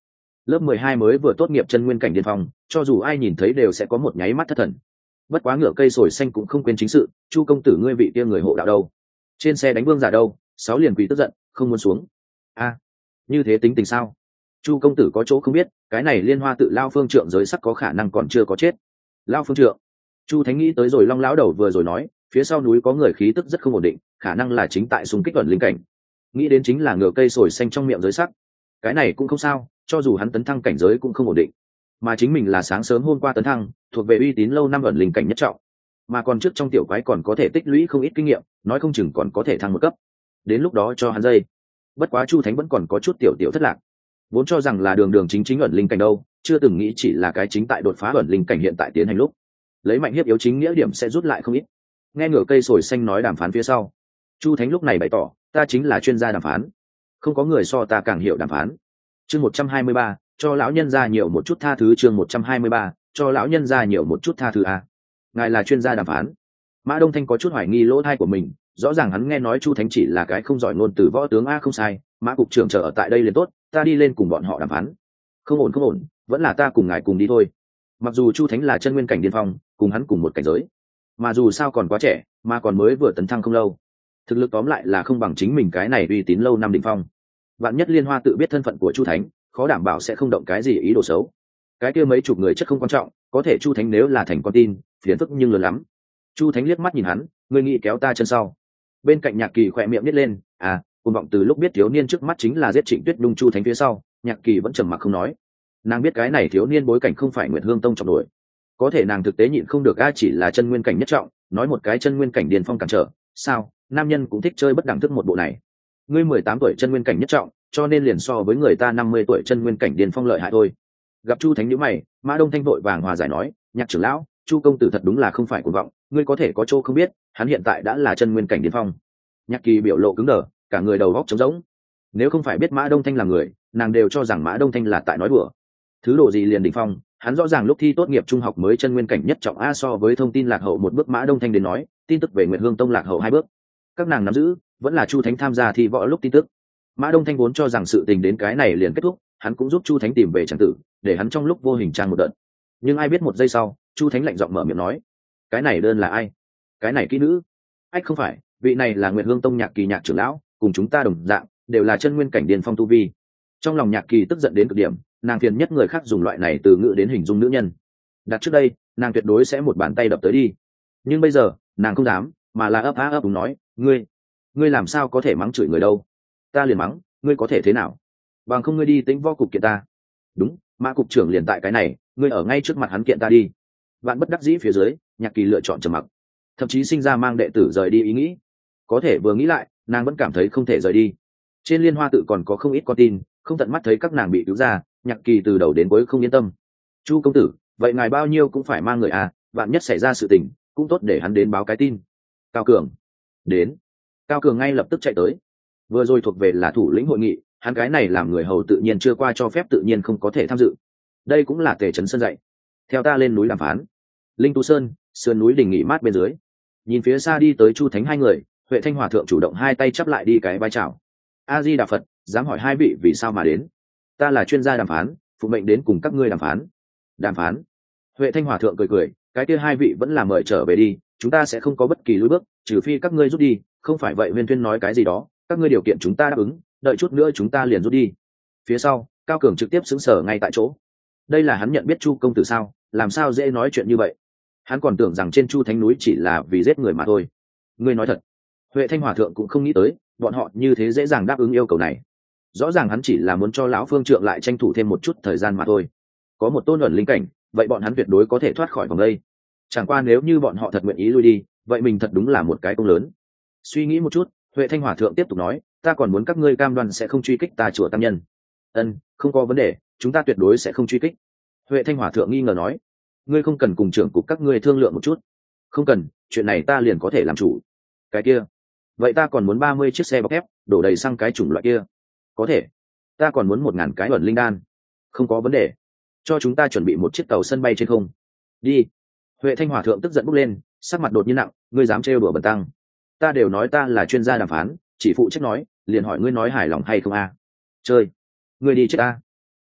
lớp mười hai mới vừa tốt nghiệp chân nguyên cảnh điên phong, cho dù ai nhìn thấy đều sẽ có một nháy mắt thất thần. Bất quá ngựa cây sồi xanh cũng không quên chính sự, Chu công tử ngươi vị kia người hộ đạo đâu, trên xe đánh vương giả đâu, sáu liền quỳ tức giận không muốn xuống. A, như thế tính tình sao? Chu công tử có chỗ không biết, cái này liên hoa tự lao phương trượng giới sắc có khả năng còn chưa có chết. Lao phương trượng. Chu thánh nghĩ tới rồi, long lão đầu vừa rồi nói phía sau núi có người khí tức rất không ổn định, khả năng là chính tại xung kích ẩn linh cảnh. Nghĩ đến chính là ngựa cây sồi xanh trong miệng giới sắc. Cái này cũng không sao, cho dù hắn tấn thăng cảnh giới cũng không ổn định, mà chính mình là sáng sớm hôm qua tấn thăng, thuộc về uy tín lâu năm ẩn linh cảnh nhất trọng, mà còn trước trong tiểu quái còn có thể tích lũy không ít kinh nghiệm, nói không chừng còn có thể thăng một cấp, đến lúc đó cho hắn dây. Bất quá Chu thánh vẫn còn có chút tiểu tiểu thất lạc, vốn cho rằng là đường đường chính chính ẩn linh cảnh đâu, chưa từng nghĩ chỉ là cái chính tại đột phá ẩn linh cảnh hiện tại tiến hành lúc lấy mạnh hiếp yếu chính nghĩa điểm sẽ rút lại không ít. Nghe ngửa cây sồi xanh nói đàm phán phía sau, Chu thánh lúc này bày tỏ, ta chính là chuyên gia đàm phán, không có người so ta càng hiểu đàm phán. Chương một trăm hai mươi ba, cho lão nhân gia nhiều một chút tha thứ. Chương một trăm hai mươi ba, cho lão nhân gia nhiều một chút tha thứ. A, ngài là chuyên gia đàm phán? Mã Đông Thanh có chút hoài nghi lỗ thai của mình, rõ ràng hắn nghe nói Chu thánh chỉ là cái không giỏi ngôn từ võ tướng. A không sai, Mã cục trưởng chờ ở tại đây liền tốt, ta đi lên cùng bọn họ đàm phán. Không ổn không ổn, vẫn là ta cùng ngài cùng đi thôi. Mặc dù Chu thánh là chân nguyên cảnh điên phong, cùng hắn cùng một cảnh giới, mà dù sao còn quá trẻ, mà còn mới vừa tấn thăng không lâu, thực lực tóm lại là không bằng chính mình cái này uy tín lâu năm đỉnh phong. Vạn nhất liên hoa tự biết thân phận của Chu thánh, khó đảm bảo sẽ không động cái gì ý đồ xấu. Cái kia mấy chục người chất không quan trọng, có thể Chu thánh nếu là thành con tin, phiền phức nhưng lớn lắm. Chu thánh liếc mắt nhìn hắn, ngươi nghĩ kéo ta chân sau? Bên cạnh Nhạc Kỳ khỏe miệng nít lên, à, cuồng vọng từ lúc biết thiếu niên trước mắt chính là giết Trịnh Tuyết Đung Chu thánh phía sau, Nhạc Kỳ vẫn trầm mặc không nói. Nàng biết cái này thiếu niên bối cảnh không phải Nguyệt Hương Tông trọng nổi, có thể nàng thực tế nhịn không được, a chỉ là chân nguyên cảnh nhất trọng, nói một cái chân nguyên cảnh điền phong cản trở, sao? Nam nhân cũng thích chơi bất đẳng thức một bộ này. Ngươi mười tám tuổi chân nguyên cảnh nhất trọng, cho nên liền so với người ta năm mươi tuổi chân nguyên cảnh điền phong lợi hại thôi. Gặp Chu thánh nhíu mày, Mã Đông Thanh vội vàng hòa giải nói, Nhạc trưởng lão, Chu công tử thật đúng là không phải cuồng vọng, ngươi có thể có chỗ không biết, hắn hiện tại đã là chân nguyên cảnh điền phong. Nhạc Kỳ biểu lộ cứng đờ, cả người đầu óc trống rỗng. Nếu không phải biết Mã Đông Thanh là người, nàng đều cho rằng Mã Đông Thanh là tại nói đùa. Thứ độ gì liền đỉnh phong, hắn rõ ràng lúc thi tốt nghiệp trung học mới chân nguyên cảnh nhất trọng. A so với thông tin lạc hậu một bước Mã Đông Thanh đến nói, tin tức về Nguyệt Hương Tông lạc hậu hai bước. Các nàng nắm giữ vẫn là Chu thánh tham gia thi võ lúc tin tức. Mã Đông Thanh vốn cho rằng sự tình đến cái này liền kết thúc, hắn cũng giúp Chu thánh tìm về tràng tử, để hắn trong lúc vô hình trang một đợt. Nhưng ai biết một giây sau, Chu thánh lạnh giọng mở miệng nói, cái này đơn là ai? Cái này kỹ nữ? Ách không phải, vị này là Nguyệt Hương Tông Nhạc Kỳ Nhạc trưởng lão, cùng chúng ta đồng dạng, đều là chân nguyên cảnh điền phong tu vi. Trong lòng Nhạc Kỳ tức giận đến cực điểm, nàng phiền nhất người khác dùng loại này từ ngữ đến hình dung nữ nhân. Đặt trước đây, nàng tuyệt đối sẽ một bàn tay đập tới đi, nhưng bây giờ nàng không dám, mà là ấp á ấp úng nói, ngươi ngươi làm sao có thể mắng chửi người đâu? Ta liền mắng, ngươi có thể thế nào? Bằng không ngươi đi tính võ cục kiện ta. Đúng, Mã cục trưởng liền tại cái này, ngươi ở ngay trước mặt hắn kiện ta đi. Vạn bất đắc dĩ phía dưới, Nhạc Kỳ lựa chọn trầm mặc, thậm chí sinh ra mang đệ tử rời đi ý nghĩ. Có thể vừa nghĩ lại, nàng vẫn cảm thấy không thể rời đi. Trên liên hoa tự còn có không ít con tin, không tận mắt thấy các nàng bị cứu ra, Nhạc Kỳ từ đầu đến cuối không yên tâm. Chu công tử, vậy ngài bao nhiêu cũng phải mang người à, vạn nhất xảy ra sự tình cũng tốt để hắn đến báo cái tin. Cao Cường đến. Cao Cường ngay lập tức chạy tới. Vừa rồi thuộc về là thủ lĩnh hội nghị, hắn cái này làm người hầu tự nhiên chưa qua cho phép, tự nhiên không có thể tham dự. Đây cũng là Tề Trấn Sơn dạy, theo ta lên núi đàm phán. Linh Tu Sơn, sườn núi đình nghỉ mát bên dưới, nhìn phía xa đi tới Chu thánh hai người, Huệ Thanh Hòa thượng chủ động hai tay chắp lại đi cái vai chào. A Di Đà Phật, dám hỏi hai vị vì sao mà đến? Ta là chuyên gia đàm phán, phụ mệnh đến cùng các ngươi đàm phán. Đàm phán? Huệ Thanh Hòa thượng cười cười, cái kia hai vị vẫn là mời trở về đi, chúng ta sẽ không có bất kỳ lùi bước, trừ phi các ngươi rút đi, không phải vậy Huyên Thuyên nói cái gì đó, các ngươi điều kiện chúng ta đáp ứng, đợi chút nữa chúng ta liền rút đi. Phía sau, Cao Cường trực tiếp xứng sở ngay tại chỗ. Đây là hắn nhận biết Chu công tử sao? Làm sao dễ nói chuyện như vậy? Hắn còn tưởng rằng trên Chu thánh núi chỉ là vì giết người mà thôi. Ngươi nói thật? Huệ Thanh Hòa thượng cũng không nghĩ tới, bọn họ như thế dễ dàng đáp ứng yêu cầu này. Rõ ràng hắn chỉ là muốn cho lão phương trượng lại tranh thủ thêm một chút thời gian mà thôi. Có một tôn ẩn linh cảnh, vậy bọn hắn tuyệt đối có thể thoát khỏi vòng đây. Chẳng qua nếu như bọn họ thật nguyện ý lui đi, vậy mình thật đúng là một cái công lớn. Suy nghĩ một chút, Huệ Thanh Hòa thượng tiếp tục nói, ta còn muốn các ngươi cam đoan sẽ không truy kích ta chùa tam nhân. Ân, không có vấn đề, chúng ta tuyệt đối sẽ không truy kích. Huệ Thanh Hòa thượng nghi ngờ nói, ngươi không cần cùng trưởng cục các ngươi thương lượng một chút? Không cần, chuyện này ta liền có thể làm chủ. Cái kia, vậy ta còn muốn ba mươi chiếc xe bọc thép, đổ đầy xăng cái chủng loại kia. Có thể. Ta còn muốn một ngàn cái ẩn linh đan. Không có vấn đề, cho chúng ta chuẩn bị một chiếc tàu sân bay trên không. Đi. Huệ Thanh Hòa thượng tức giận bốc lên, sắc mặt đột nhiên nặng, ngươi dám trêu đùa bần tăng? Ta đều nói ta là chuyên gia đàm phán, chỉ phụ trách nói, liền hỏi ngươi nói hài lòng hay không a? Chơi. Ngươi đi chết a.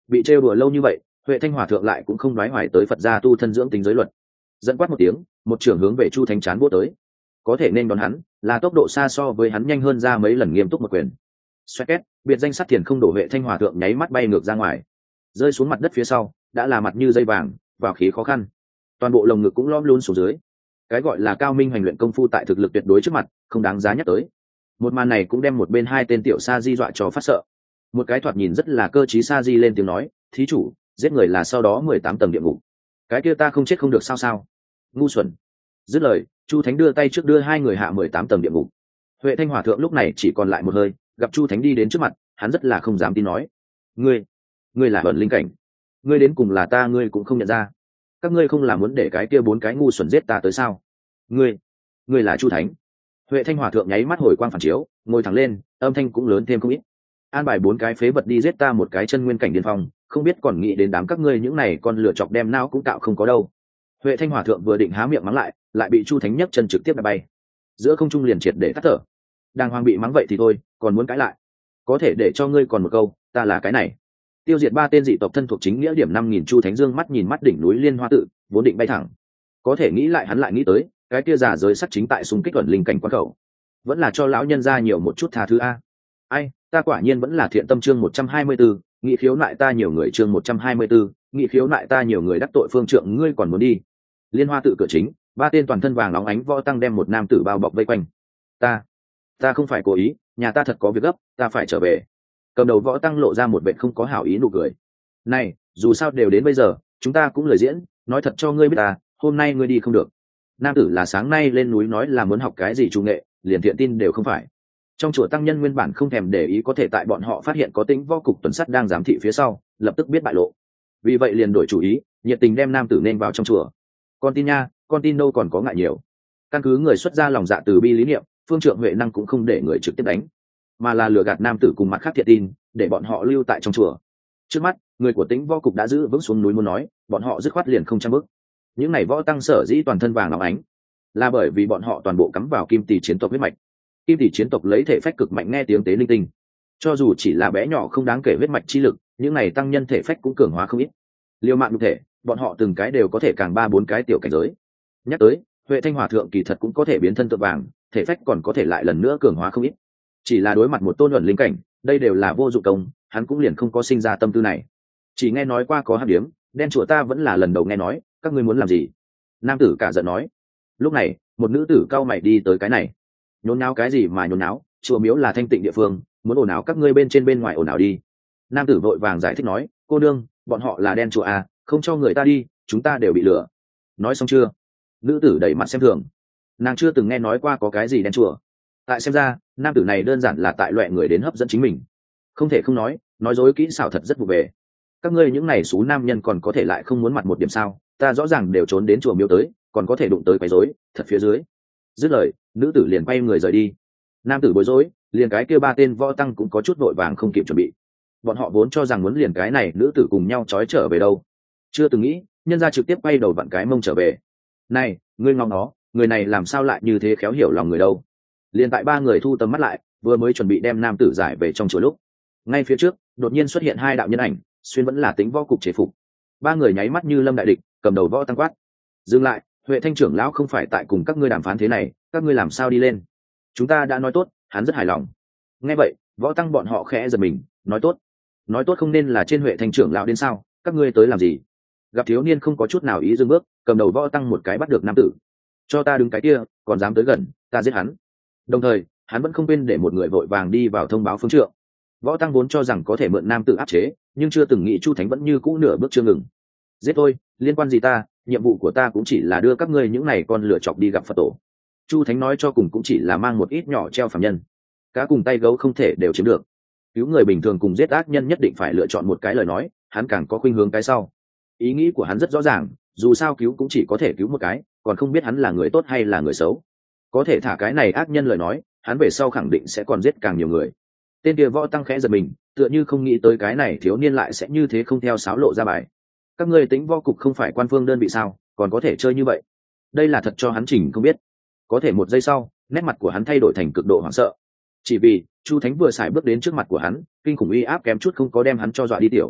bị trêu đùa lâu như vậy, Huệ Thanh Hòa thượng lại cũng không nói hoài tới Phật gia tu thân dưỡng tính giới luật. Dẫn quát một tiếng, một trưởng hướng về Chu Thánh chán vỗ tới. Có thể nên đón hắn, là tốc độ xa so với hắn nhanh hơn ra mấy lần, nghiêm túc một quyền. Xoẹt két, biệt danh sắt thiền không đổ, Huệ Thanh Hòa thượng nháy mắt bay ngược ra ngoài, rơi xuống mặt đất phía sau, đã là mặt như dây vàng, vào khí khó khăn. Toàn bộ lồng ngực cũng lõm luôn xuống dưới. Cái gọi là cao minh hành luyện công phu tại thực lực tuyệt đối trước mặt, không đáng giá nhắc tới. Một màn này cũng đem một bên hai tên tiểu sa di dọa cho phát sợ. Một cái thoạt nhìn rất là cơ trí sa di lên tiếng nói, thí chủ, giết người là sau đó mười tám tầng địa ngục. Cái kia ta không chết không được sao sao? Ngu xuẩn. Dứt lời, Chu Thánh đưa tay trước đưa hai người hạ mười tám tầng địa ngục. Huệ Thanh Hòa thượng lúc này chỉ còn lại một hơi, gặp Chu Thánh đi đến trước mặt, hắn rất là không dám tin nói, ngươi, ngươi là ẩn linh cảnh, ngươi đến cùng là ta, ngươi cũng không nhận ra. Các ngươi không là muốn để cái kia bốn cái ngu xuẩn giết ta tới sao? Ngươi, ngươi là Chu Thánh. Huệ Thanh Hòa thượng nháy mắt hồi quang phản chiếu, ngồi thẳng lên, âm thanh cũng lớn thêm không ít. An bài bốn cái phế vật đi giết ta một cái chân nguyên cảnh điên phong, không biết còn nghĩ đến đám các ngươi những này con lựa chọc đem não cũng tạo không có đâu. Huệ Thanh Hòa thượng vừa định há miệng mắng lại, lại bị Chu Thánh nhấc chân trực tiếp đá bay, giữa không trung liền triệt để tắt thở. Đang hoàng bị mắng vậy thì thôi, còn muốn cãi lại? Có thể để cho ngươi còn một câu, ta là cái này. Tiêu diệt ba tên dị tộc thân thuộc chính nghĩa điểm năm nghìn. Chu Thánh dương mắt nhìn mắt đỉnh núi Liên Hoa tự, vốn định bay thẳng. Có thể nghĩ lại hắn lại nghĩ tới, cái kia giả giới sắt chính tại xung kích ẩn linh cảnh quan khẩu. Vẫn là cho lão nhân ra nhiều một chút tha thứ a. Ai, ta quả nhiên vẫn là thiện tâm. Chương một trăm hai mươi tư, nghị khiếu nại ta nhiều người. Chương một trăm hai mươi tư, nghị khiếu nại ta nhiều người. Đắc tội phương trượng, ngươi còn muốn đi? Liên Hoa tự cửa chính, ba tên toàn thân vàng óng ánh võ tăng đem một nam tử bao bọc vây quanh. Ta, ta không phải cố ý, nhà ta thật có việc gấp, ta phải trở về. Cầm đầu võ tăng lộ ra một vẻ không có hảo ý nụ cười. Này, dù sao đều đến bây giờ, chúng ta cũng lời diễn, nói thật cho ngươi biết ta, hôm nay ngươi đi không được. Nam tử là sáng nay lên núi nói là muốn học cái gì trung nghệ, liền thiện tin đều không phải. Trong chùa tăng nhân nguyên bản không thèm để ý, có thể tại bọn họ phát hiện có Tĩnh Võ cục tuần sắt đang giám thị phía sau, lập tức biết bại lộ. Vì vậy liền đổi chủ ý, nhiệt tình đem nam tử nên vào trong chùa. Con tin nha, con tin đâu còn có ngại nhiều. Căn cứ người xuất ra lòng dạ từ bi lý niệm, phương trượng Huệ năng cũng không để người trực tiếp đánh, mà là lừa gạt nam tử cùng mặt khác thiện tin, để bọn họ lưu tại trong chùa. Trước mắt, người của Tĩnh Võ cục đã giữ vững xuống núi muốn nói, bọn họ dứt khoát liền không trăm bước. Những này võ tăng sở dĩ toàn thân vàng óng ánh, là bởi vì bọn họ toàn bộ cắm vào kim tỷ chiến tộc huyết mạch. Kim tỷ chiến tộc lấy thể phách cực mạnh, nghe tiếng tế linh tinh, cho dù chỉ là bé nhỏ không đáng kể huyết mạch chi lực, những này tăng nhân thể phách cũng cường hóa không ít. Liều mạng nhục thể, bọn họ từng cái đều có thể càng ba bốn cái tiểu cảnh giới. Nhắc tới, Huệ Thanh Hòa thượng kỳ thật cũng có thể biến thân tượng vàng, thể phách còn có thể lại lần nữa cường hóa không ít. Chỉ là đối mặt một tôn luận linh cảnh, đây đều là vô dụng công, hắn cũng liền không có sinh ra tâm tư này. Chỉ nghe nói qua có hắc điếm, đen chùa ta vẫn là lần đầu nghe nói, các ngươi muốn làm gì? Nam tử cả giận nói. Lúc này, một nữ tử cao mày đi tới cái này. Nhốn náo cái gì mà nhốn náo, chùa miếu là thanh tịnh địa phương, muốn ồn ào các ngươi bên trên bên ngoài ồn ào đi. Nam tử vội vàng giải thích nói, cô đương, bọn họ là đen chùa à, không cho người ta đi, chúng ta đều bị lừa. Nói xong chưa? Nữ tử đẩy mặt xem thường. Nàng chưa từng nghe nói qua có cái gì đen chùa. Tại xem ra, nam tử này đơn giản là tại loại người đến hấp dẫn chính mình. Không thể không nói, nói dối kỹ xảo thật rất vụ về. Các ngươi những này xú nam nhân còn có thể lại không muốn mặt một điểm sao? Ta rõ ràng đều trốn đến chùa miếu tới, còn có thể đụng tới quấy rối, thật phía dưới. Dứt lời, nữ tử liền quay người rời đi. Nam tử bối rối, liền cái kia ba tên võ tăng cũng có chút vội vàng không kịp chuẩn bị. Bọn họ vốn cho rằng muốn liền cái này nữ tử cùng nhau trói trở về đâu, chưa từng nghĩ nhân ra trực tiếp quay đầu vặn cái mông trở về. Này, ngươi ngóng nó, người này làm sao lại như thế khéo hiểu lòng người đâu? Liền tại ba người thu tầm mắt lại, vừa mới chuẩn bị đem nam tử giải về trong chùa lúc, ngay phía trước đột nhiên xuất hiện hai đạo nhân ảnh, xuyên vẫn là Tĩnh Võ cục chế phục. Ba người nháy mắt như lâm đại địch, cầm đầu võ tăng quát, dừng lại, Huệ Thanh trưởng lão không phải tại cùng các ngươi đàm phán thế này, các ngươi làm sao đi lên? Chúng ta đã nói tốt, hắn rất hài lòng. Nghe vậy, võ tăng bọn họ khẽ giật mình, nói tốt, nói tốt không nên là trên Huệ Thanh trưởng lão đến sao? Các ngươi tới làm gì? Gặp thiếu niên không có chút nào ý dừng bước, cầm đầu võ tăng một cái bắt được nam tử. Cho ta đứng cái kia, còn dám tới gần, ta giết hắn. Đồng thời, hắn vẫn không quên để một người vội vàng đi vào thông báo phương trượng. Võ tăng vốn cho rằng có thể mượn nam tử áp chế, nhưng chưa từng nghĩ Chu Thánh vẫn như cũ nửa bước chưa ngừng. Giết tôi, liên quan gì ta? Nhiệm vụ của ta cũng chỉ là đưa các ngươi những này con lựa chọc đi gặp Phật tổ. Chu Thánh nói cho cùng cũng chỉ là mang một ít nhỏ treo phàm nhân. Cá cùng tay gấu không thể đều chiếm được. Cứu người bình thường cùng giết ác nhân nhất định phải lựa chọn một cái lời nói, hắn càng có khuynh hướng cái sau. Ý nghĩ của hắn rất rõ ràng, dù sao cứu cũng chỉ có thể cứu một cái, còn không biết hắn là người tốt hay là người xấu. Có thể thả cái này ác nhân lời nói, hắn về sau khẳng định sẽ còn giết càng nhiều người. Tên kia võ tăng khẽ giật mình, tựa như không nghĩ tới cái này thiếu niên lại sẽ như thế không theo sáo lộ ra bài. Các ngươi Tĩnh Võ cục không phải quan phương đơn vị sao, còn có thể chơi như vậy? Đây là thật cho hắn chỉnh không biết. Có thể một giây sau, nét mặt của hắn thay đổi thành cực độ hoảng sợ. Chỉ vì Chu Thánh vừa xài bước đến trước mặt của hắn, kinh khủng uy áp kém chút không có đem hắn cho dọa đi tiểu.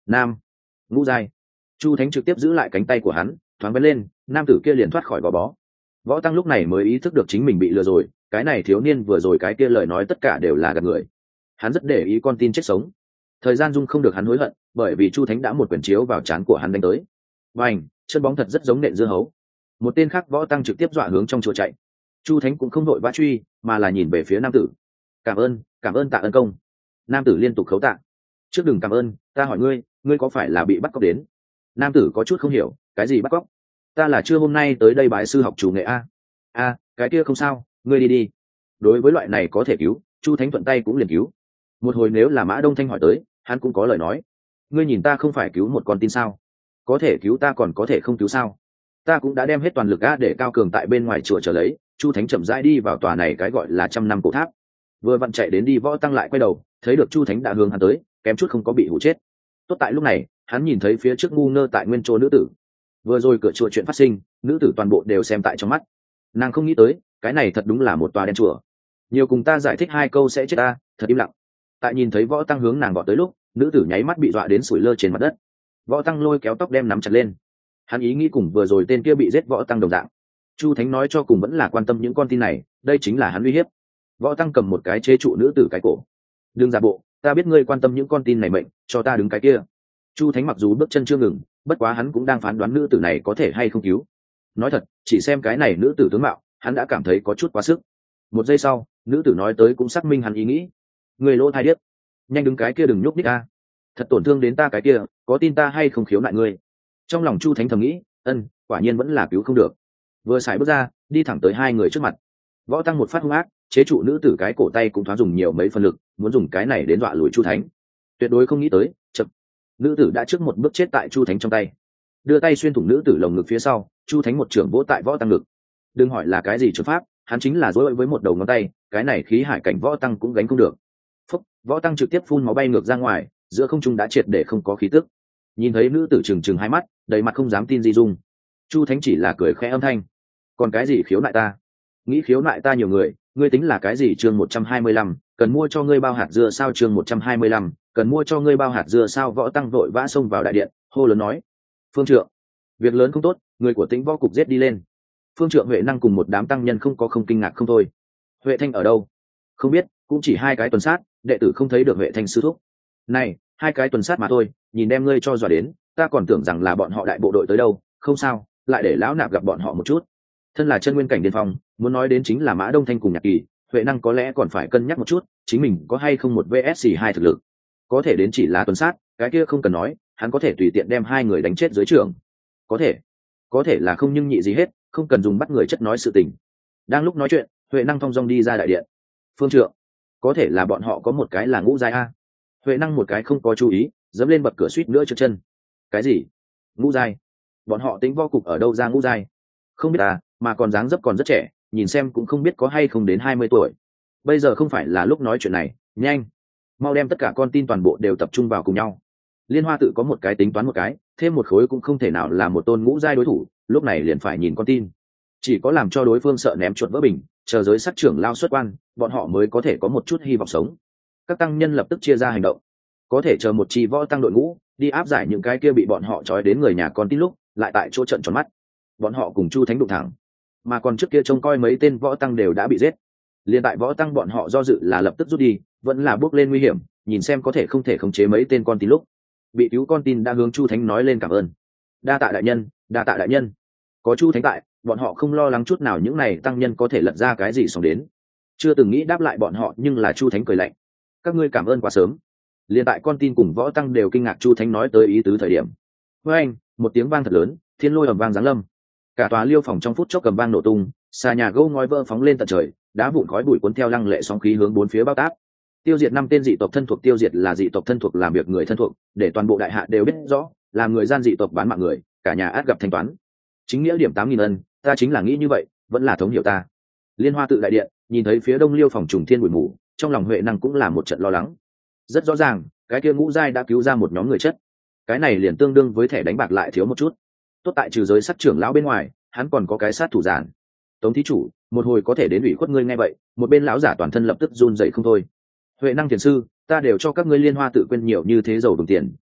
nam ngũ giai. Chu thánh trực tiếp giữ lại cánh tay của hắn, thoáng bén lên, nam tử kia liền thoát khỏi gò bó. Võ tăng lúc này mới ý thức được chính mình bị lừa rồi, cái này thiếu niên vừa rồi cái kia lời nói tất cả đều là gạt người. Hắn rất để ý con tin chết sống. Thời gian dung không được hắn hối hận, bởi vì Chu thánh đã một quyền chiếu vào trán của hắn đánh tới. Vành, chân bóng thật rất giống nện dưa hấu. Một tên khác võ tăng trực tiếp dọa hướng trong chùa chạy. Chu thánh cũng không đội vã truy, mà là nhìn về phía nam tử. Cảm ơn, cảm ơn tạ ơn công. Nam tử liên tục khấu tạ. Trước đừng cảm ơn, ta hỏi ngươi, ngươi có phải là bị bắt cóc đến? Nam tử có chút không hiểu, cái gì bắt cóc? Ta là chưa hôm nay tới đây bái sư học chủ nghệ a. A, cái kia không sao, ngươi đi đi. Đối với loại này có thể cứu, Chu thánh thuận tay cũng liền cứu. Một hồi nếu là Mã Đông Thanh hỏi tới, hắn cũng có lời nói. Ngươi nhìn ta không phải cứu một con tin sao? Có thể cứu ta còn có thể không cứu sao? Ta cũng đã đem hết toàn lực a để cao cường tại bên ngoài chùa chờ lấy. Chu thánh chậm rãi đi vào tòa này cái gọi là trăm năm cổ tháp. Vừa vặn chạy đến đi võ tăng lại quay đầu, thấy được Chu thánh đã hướng hắn tới, kém chút không có bị hụ chết. Tốt tại lúc này, hắn nhìn thấy phía trước ngu ngơ tại nguyên chỗ nữ tử. Vừa rồi cửa chùa chuyện phát sinh, nữ tử toàn bộ đều xem tại trong mắt. Nàng không nghĩ tới, cái này thật đúng là một tòa đen chùa. Nhiều cùng ta giải thích hai câu sẽ chết ta, thật im lặng. Tại nhìn thấy võ tăng hướng nàng gọi tới lúc, nữ tử nháy mắt bị dọa đến sủi lơ trên mặt đất. Võ tăng lôi kéo tóc đem nắm chặt lên. Hắn ý nghĩ cùng vừa rồi tên kia bị giết võ tăng đồng dạng. Chu thánh nói cho cùng vẫn là quan tâm những con tin này, đây chính là hắn uy hiếp. Võ tăng cầm một cái chế trụ nữ tử cái cổ. Đừng giả bộ, ta biết ngươi quan tâm những con tin này mệnh, cho ta đứng cái kia. Chu thánh mặc dù bước chân chưa ngừng, bất quá hắn cũng đang phán đoán nữ tử này có thể hay không cứu. Nói thật, chỉ xem cái này nữ tử tướng mạo, hắn đã cảm thấy có chút quá sức. Một giây sau, nữ tử nói tới cũng xác minh hắn ý nghĩ. Người lỗ thai điếc, nhanh đứng cái kia đừng nhúc nhích a. Thật tổn thương đến ta cái kia, có tin ta hay không khiếu nại ngươi? Trong lòng Chu thánh thầm nghĩ, ân, quả nhiên vẫn là cứu không được. Vừa xài bước ra, đi thẳng tới hai người trước mặt. Võ tăng một phát hung ác, chế trụ nữ tử cái cổ tay cũng thoáng dùng nhiều mấy phần lực, muốn dùng cái này đến dọa lùi Chu thánh. Tuyệt đối không nghĩ tới, chậm. Nữ tử đã trước một bước chết tại Chu thánh trong tay. Đưa tay xuyên thủng nữ tử lồng ngực phía sau, Chu thánh một trưởng vỗ tại võ tăng ngực. Đừng hỏi là cái gì trừng pháp, hắn chính là dối với một đầu ngón tay, cái này khí hải cảnh võ tăng cũng gánh không được. Phúc, võ tăng trực tiếp phun máu bay ngược ra ngoài, giữa không trung đã triệt để không có khí tức. Nhìn thấy nữ tử trừng trừng hai mắt, đầy mặt không dám tin gì dung. Chu thánh chỉ là cười khẽ âm thanh. Còn cái gì khiếu nại ta? Nghĩ khiếu nại ta nhiều người, ngươi tính là cái gì? Chương một trăm hai mươi lăm, cần mua cho ngươi bao hạt dưa sao? Chương một trăm hai mươi lăm, cần mua cho ngươi bao hạt dưa sao? Võ tăng vội vã xông vào đại điện, hô lớn nói: Phương trượng, việc lớn không tốt, người của Tĩnh Võ cục giết đi lên. Phương trượng Huệ năng cùng một đám tăng nhân không có không kinh ngạc không thôi. Huệ Thanh ở đâu? Không biết, cũng chỉ hai cái tuần sát, đệ tử không thấy được Huệ Thanh sư thúc. Này, hai cái tuần sát mà thôi, nhìn đem ngươi cho dọa đến, ta còn tưởng rằng là bọn họ đại bộ đội tới đâu. Không sao, lại để lão nạp gặp bọn họ một chút. Thân là chân nguyên cảnh điên phong, muốn nói đến chính là Mã Đông Thanh cùng Nhạc Kỳ, Huệ năng có lẽ còn phải cân nhắc một chút, chính mình có hay không một vs hai thực lực. Có thể đến chỉ là tuần sát, cái kia không cần nói, hắn có thể tùy tiện đem hai người đánh chết dưới trường. Có thể, có thể là không nhưng nhị gì hết, không cần dùng bắt người chất nói sự tình. Đang lúc nói chuyện, Huệ năng thong dong đi ra đại điện. Phương trượng, có thể là bọn họ có một cái là ngũ giai a. Huệ năng một cái không có chú ý, dẫm lên bậc cửa suýt nữa trượt chân. Cái gì? Ngũ giai? Bọn họ Tĩnh Võ cục ở đâu ra ngũ giai? Không biết à, mà còn dáng dấp còn rất trẻ, nhìn xem cũng không biết có hay không đến hai mươi tuổi. Bây giờ không phải là lúc nói chuyện này, nhanh, mau đem tất cả con tin toàn bộ đều tập trung vào cùng nhau. Liên Hoa tự có một cái tính toán một cái, thêm một khối cũng không thể nào là một tôn ngũ giai đối thủ, lúc này liền phải nhìn con tin. Chỉ có làm cho đối phương sợ ném chuột vỡ bình, chờ giới sắc trưởng lao xuất quan, bọn họ mới có thể có một chút hy vọng sống. Các tăng nhân lập tức chia ra hành động, có thể chờ một chi võ tăng đội ngũ đi áp giải những cái kia bị bọn họ trói đến người nhà con tin lúc, lại tại chỗ trận tròn mắt. Bọn họ cùng Chu thánh đụng thẳng, mà còn trước kia trông coi mấy tên võ tăng đều đã bị giết. Liên tại võ tăng bọn họ do dự là lập tức rút đi, vẫn là bước lên nguy hiểm, nhìn xem có thể không thể khống chế mấy tên con tin lúc, bị cứu con tin đã hướng Chu thánh nói lên cảm ơn. Đa tạ đại nhân, đa tạ đại nhân. Có Chu thánh tại, bọn họ không lo lắng chút nào những này tăng nhân có thể lật ra cái gì xong đến. Chưa từng nghĩ đáp lại bọn họ, nhưng là Chu thánh cười lạnh: các ngươi cảm ơn quá sớm. Liên tại con tin cùng võ tăng đều kinh ngạc Chu thánh nói tới ý tứ thời điểm, với anh một tiếng vang thật lớn, thiên lôi ầm vang giáng lâm, cả tòa liêu phòng trong phút chốc cầm vang nổ tung, xà nhà gỗ ngói vỡ phóng lên tận trời, đá vụn khói bụi cuốn theo lăng lệ sóng khí hướng bốn phía bao táp. Tiêu diệt năm tên dị tộc thân thuộc, tiêu diệt là dị tộc thân thuộc làm việc người thân thuộc, để toàn bộ đại hạ đều biết rõ, làm người gian dị tộc bán mạng người, cả nhà át gặp thanh toán. Chính nghĩa điểm tám nghìn ân, ta chính là nghĩ như vậy, vẫn là thống hiểu ta. Liên Hoa tự đại điện, nhìn thấy phía đông liêu phòng trùng thiên bụi mù, trong lòng Huệ năng cũng là một trận lo lắng. Rất rõ ràng, cái kia ngũ giai đã cứu ra một nhóm người chất, cái này liền tương đương với thẻ đánh bạc lại thiếu một chút. Tốt tại trừ giới sát trưởng lão bên ngoài, hắn còn có cái sát thủ giản. Tống thí chủ, một hồi có thể đến ủy khuất ngươi nghe vậy, một bên lão giả toàn thân lập tức run rẩy không thôi. Huệ năng thiền sư, ta đều cho các ngươi Liên Hoa tự quên nhiều như thế giàu đồng tiền,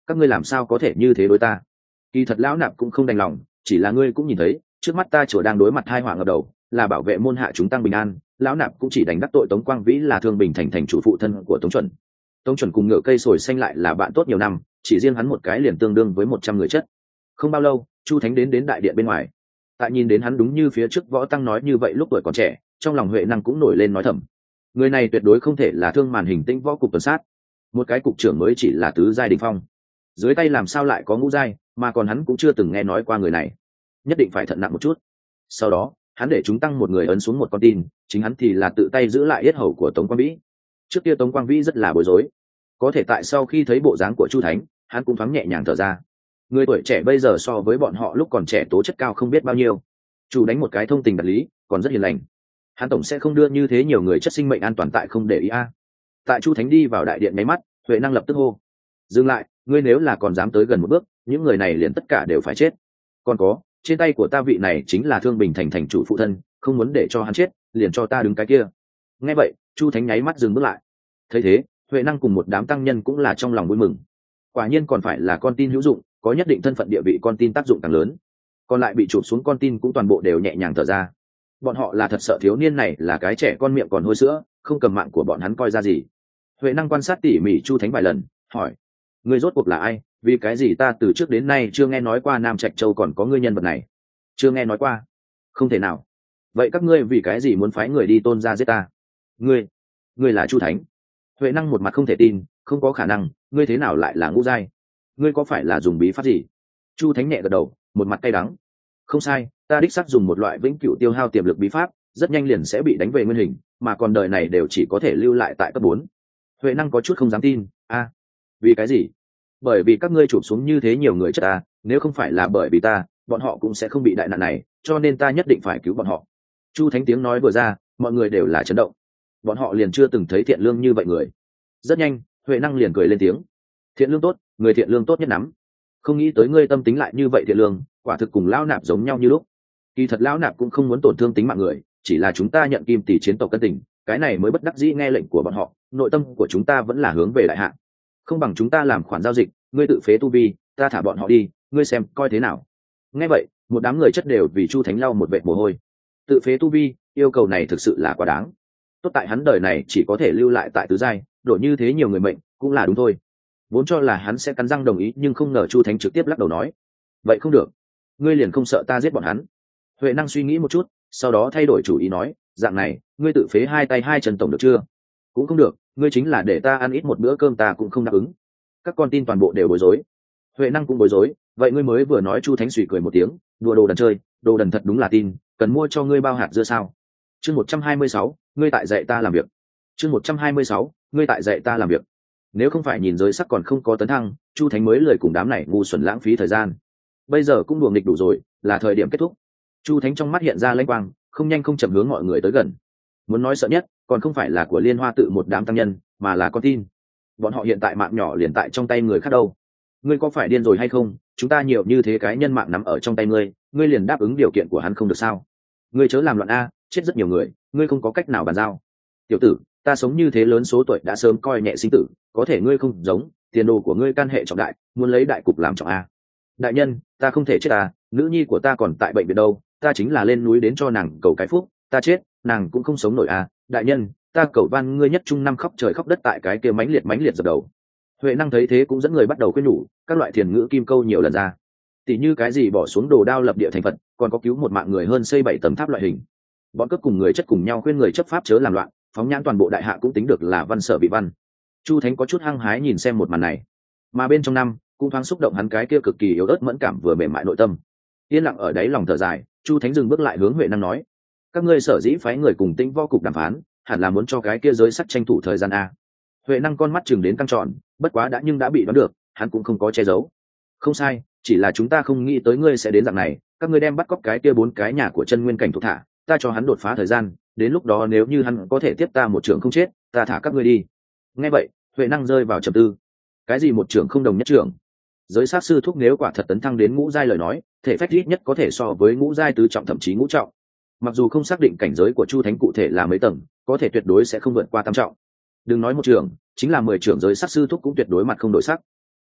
các ngươi làm sao có thể như thế đối ta? Kỳ thật lão nạp cũng không đành lòng, chỉ là ngươi cũng nhìn thấy trước mắt ta chùa đang đối mặt hai họa ngập đầu, là bảo vệ môn hạ chúng tăng bình an, lão nạp cũng chỉ đánh đắc tội Tống Quang Vĩ là Thương Bình thành thành chủ phụ thân của Tống Chuẩn. Tống Chuẩn cùng Ngựa Cây Sồi Xanh lại là bạn tốt nhiều năm, chỉ riêng hắn một cái liền tương đương với một trăm người chất. Không bao lâu, Chu Thánh đến đến đại điện bên ngoài. Tại nhìn đến hắn đúng như phía trước võ tăng nói như vậy lúc tuổi còn trẻ, trong lòng Huệ Năng cũng nổi lên nói thầm, người này tuyệt đối không thể là Thương Màn Hình Tĩnh võ cục tuần sát, một cái cục trưởng mới chỉ là tứ giai đỉnh phong, dưới tay làm sao lại có ngũ giai, mà còn hắn cũng chưa từng nghe nói qua người này, nhất định phải thận nặng một chút. Sau đó hắn để chúng tăng một người ấn xuống một con tin, chính hắn thì là tự tay giữ lại yết hầu của Tống Quang Vĩ. Trước kia Tống Quang Vĩ rất là bối rối, có thể tại sau khi thấy bộ dáng của Chu Thánh, hắn cũng thoáng nhẹ nhàng thở ra. Người tuổi trẻ bây giờ so với bọn họ lúc còn trẻ tố chất cao không biết bao nhiêu, chủ đánh một cái thông tình đạt lý, còn rất hiền lành. Hắn tổng sẽ không đưa như thế nhiều người chất sinh mệnh an toàn tại không để ý a. Tại Chu Thánh đi vào đại điện mấy mắt, Huệ Năng lập tức hô, dừng lại, ngươi nếu là còn dám tới gần một bước, những người này liền tất cả đều phải chết. Còn có, trên tay của ta vị này chính là Thương Bình thành thành chủ phụ thân, không muốn để cho hắn chết, liền cho ta đứng cái kia. Nghe vậy, Chu Thánh nháy mắt dừng bước lại. Thấy thế, Huệ Năng cùng một đám tăng nhân cũng là trong lòng vui mừng. Quả nhiên còn phải là con tin hữu dụng, có nhất định thân phận địa vị con tin tác dụng càng lớn. Còn lại bị chụp xuống con tin cũng toàn bộ đều nhẹ nhàng thở ra. Bọn họ là thật sợ thiếu niên này là cái trẻ con miệng còn hôi sữa, không cầm mạng của bọn hắn coi ra gì. Huệ Năng quan sát tỉ mỉ Chu Thánh vài lần, hỏi, người rốt cuộc là ai? Vì cái gì ta từ trước đến nay chưa nghe nói qua Nam Trạch Châu còn có ngươi nhân vật này? Chưa nghe nói qua? Không thể nào. Vậy các ngươi vì cái gì muốn phái người đi tôn ra giết ta? Ngươi, ngươi là Chu Thánh? Huệ Năng một mặt không thể tin, không có khả năng, ngươi thế nào lại là ngũ giai? Ngươi có phải là dùng bí pháp gì? Chu Thánh nhẹ gật đầu, một mặt cay đắng. Không sai, ta đích xác dùng một loại vĩnh cửu tiêu hao tiềm lực bí pháp, rất nhanh liền sẽ bị đánh về nguyên hình, mà còn đời này đều chỉ có thể lưu lại tại cấp bốn. Huệ Năng có chút không dám tin, a, vì cái gì? Bởi vì các ngươi chụp xuống như thế nhiều người chất ta, nếu không phải là bởi vì ta, bọn họ cũng sẽ không bị đại nạn này, cho nên ta nhất định phải cứu bọn họ. Chu Thánh tiếng nói vừa ra, mọi người đều là chấn động. Bọn họ liền chưa từng thấy thiện lương như vậy người. Rất nhanh, Huệ Năng liền cười lên tiếng, thiện lương tốt, người thiện lương tốt nhất lắm. Không nghĩ tới ngươi tâm tính lại như vậy thiện lương, quả thực cùng lão nạp giống nhau như lúc. Kỳ thật lão nạp cũng không muốn tổn thương tính mạng người, chỉ là chúng ta nhận kim tỷ chiến tộc cân tình, cái này mới bất đắc dĩ nghe lệnh của bọn họ, nội tâm của chúng ta vẫn là hướng về đại hạ. Không bằng chúng ta làm khoản giao dịch, ngươi tự phế tu vi, ta thả bọn họ đi, ngươi xem coi thế nào. Nghe vậy, một đám người chất đều vì Chu Thánh lau một vệt mồ hôi. Tự phế tu vi, yêu cầu này thực sự là quá đáng. Tốt tại hắn đời này chỉ có thể lưu lại tại tứ giai, đổi như thế nhiều người mệnh cũng là đúng thôi. Vốn cho là hắn sẽ cắn răng đồng ý, nhưng không ngờ Chu Thánh trực tiếp lắc đầu nói, vậy không được, ngươi liền không sợ ta giết bọn hắn? Huệ Năng suy nghĩ một chút, sau đó thay đổi chủ ý nói, dạng này, ngươi tự phế hai tay hai chân tổng được chưa? Cũng không được, ngươi chính là để ta ăn ít một bữa cơm ta cũng không đáp ứng. Các con tin toàn bộ đều bối rối. Huệ Năng cũng bối rối, vậy ngươi mới vừa nói. Chu Thánh suy cười một tiếng, đùa đồ đần chơi, đồ đần thật đúng là tin, cần mua cho ngươi bao hạt dưa sao? Chương một trăm hai mươi sáu, ngươi tại dạy ta làm việc. Chương một trăm hai mươi sáu, ngươi tại dạy ta làm việc. Nếu không phải nhìn giới sắc còn không có tấn thăng, Chu Thánh mới lười cùng đám này ngu xuẩn lãng phí thời gian. Bây giờ cũng đùa nghịch đủ rồi, là thời điểm kết thúc. Chu Thánh trong mắt hiện ra lãnh quang, không nhanh không chậm hướng mọi người tới gần. Muốn nói sợ nhất, còn không phải là của Liên Hoa tự một đám tăng nhân, mà là con tin. Bọn họ hiện tại mạng nhỏ liền tại trong tay người khác đâu. Ngươi có phải điên rồi hay không? Chúng ta nhiều như thế cái nhân mạng nắm ở trong tay ngươi, ngươi liền đáp ứng điều kiện của hắn không được sao? Ngươi chớ làm loạn a, chết rất nhiều người, ngươi không có cách nào bàn giao. Tiểu tử, ta sống như thế lớn số tuổi đã sớm coi nhẹ sinh tử, có thể ngươi không giống, tiền đồ của ngươi can hệ trọng đại, muốn lấy đại cục làm trọng a. Đại nhân, ta không thể chết à, nữ nhi của ta còn tại bệnh viện đâu, ta chính là lên núi đến cho nàng cầu cái phúc, ta chết, nàng cũng không sống nổi à. Đại nhân, ta cầu van ngươi nhất trung năm khóc trời khóc đất tại cái kia mãnh liệt mãnh liệt dập đầu. Huệ Năng thấy thế cũng dẫn người bắt đầu khuyên nhủ, các loại thiền ngữ kim câu nhiều lần ra, tỷ như cái gì bỏ xuống đồ đao lập địa thành Phật, còn có cứu một mạng người hơn xây bảy tấm tháp loại hình. Bọn cướp cùng người chất cùng nhau khuyên người chấp pháp chớ làm loạn, phóng nhãn toàn bộ đại hạ cũng tính được là văn sở vị văn. Chu Thánh có chút hăng hái nhìn xem một màn này, mà bên trong năm cũng thoáng xúc động hắn cái kia cực kỳ yếu ớt mẫn cảm vừa mềm mại nội tâm. Yên lặng ở đáy lòng thở dài, Chu Thánh dừng bước lại hướng Huệ Năng nói, các ngươi sở dĩ phái người cùng Tĩnh Võ cục đàm phán, hẳn là muốn cho cái kia giới sắc tranh thủ thời gian a. Huệ Năng con mắt chừng đến căng tròn, bất quá đã nhưng đã bị đoán được, hắn cũng không có che giấu. Không sai, chỉ là chúng ta không nghĩ tới ngươi sẽ đến dạng này, các ngươi đem bắt cóc cái kia bốn cái nhà của chân nguyên cảnh thuộc thả, ta cho hắn đột phá thời gian, đến lúc đó nếu như hắn có thể tiếp ta một trường không chết, ta thả các ngươi đi. Nghe vậy, Huệ Năng rơi vào trầm tư. Cái gì một trường không đồng nhất trường? Giới sát sư thúc nếu quả thật tấn thăng đến ngũ giai lời nói, thể phách ít nhất có thể so với ngũ giai tứ trọng thậm chí ngũ trọng. Mặc dù không xác định cảnh giới của Chu Thánh cụ thể là mấy tầng, có thể tuyệt đối sẽ không vượt qua tam trọng. Đừng nói một trường, chính là mười trưởng giới sát sư thúc cũng tuyệt đối mặt không đổi sắc.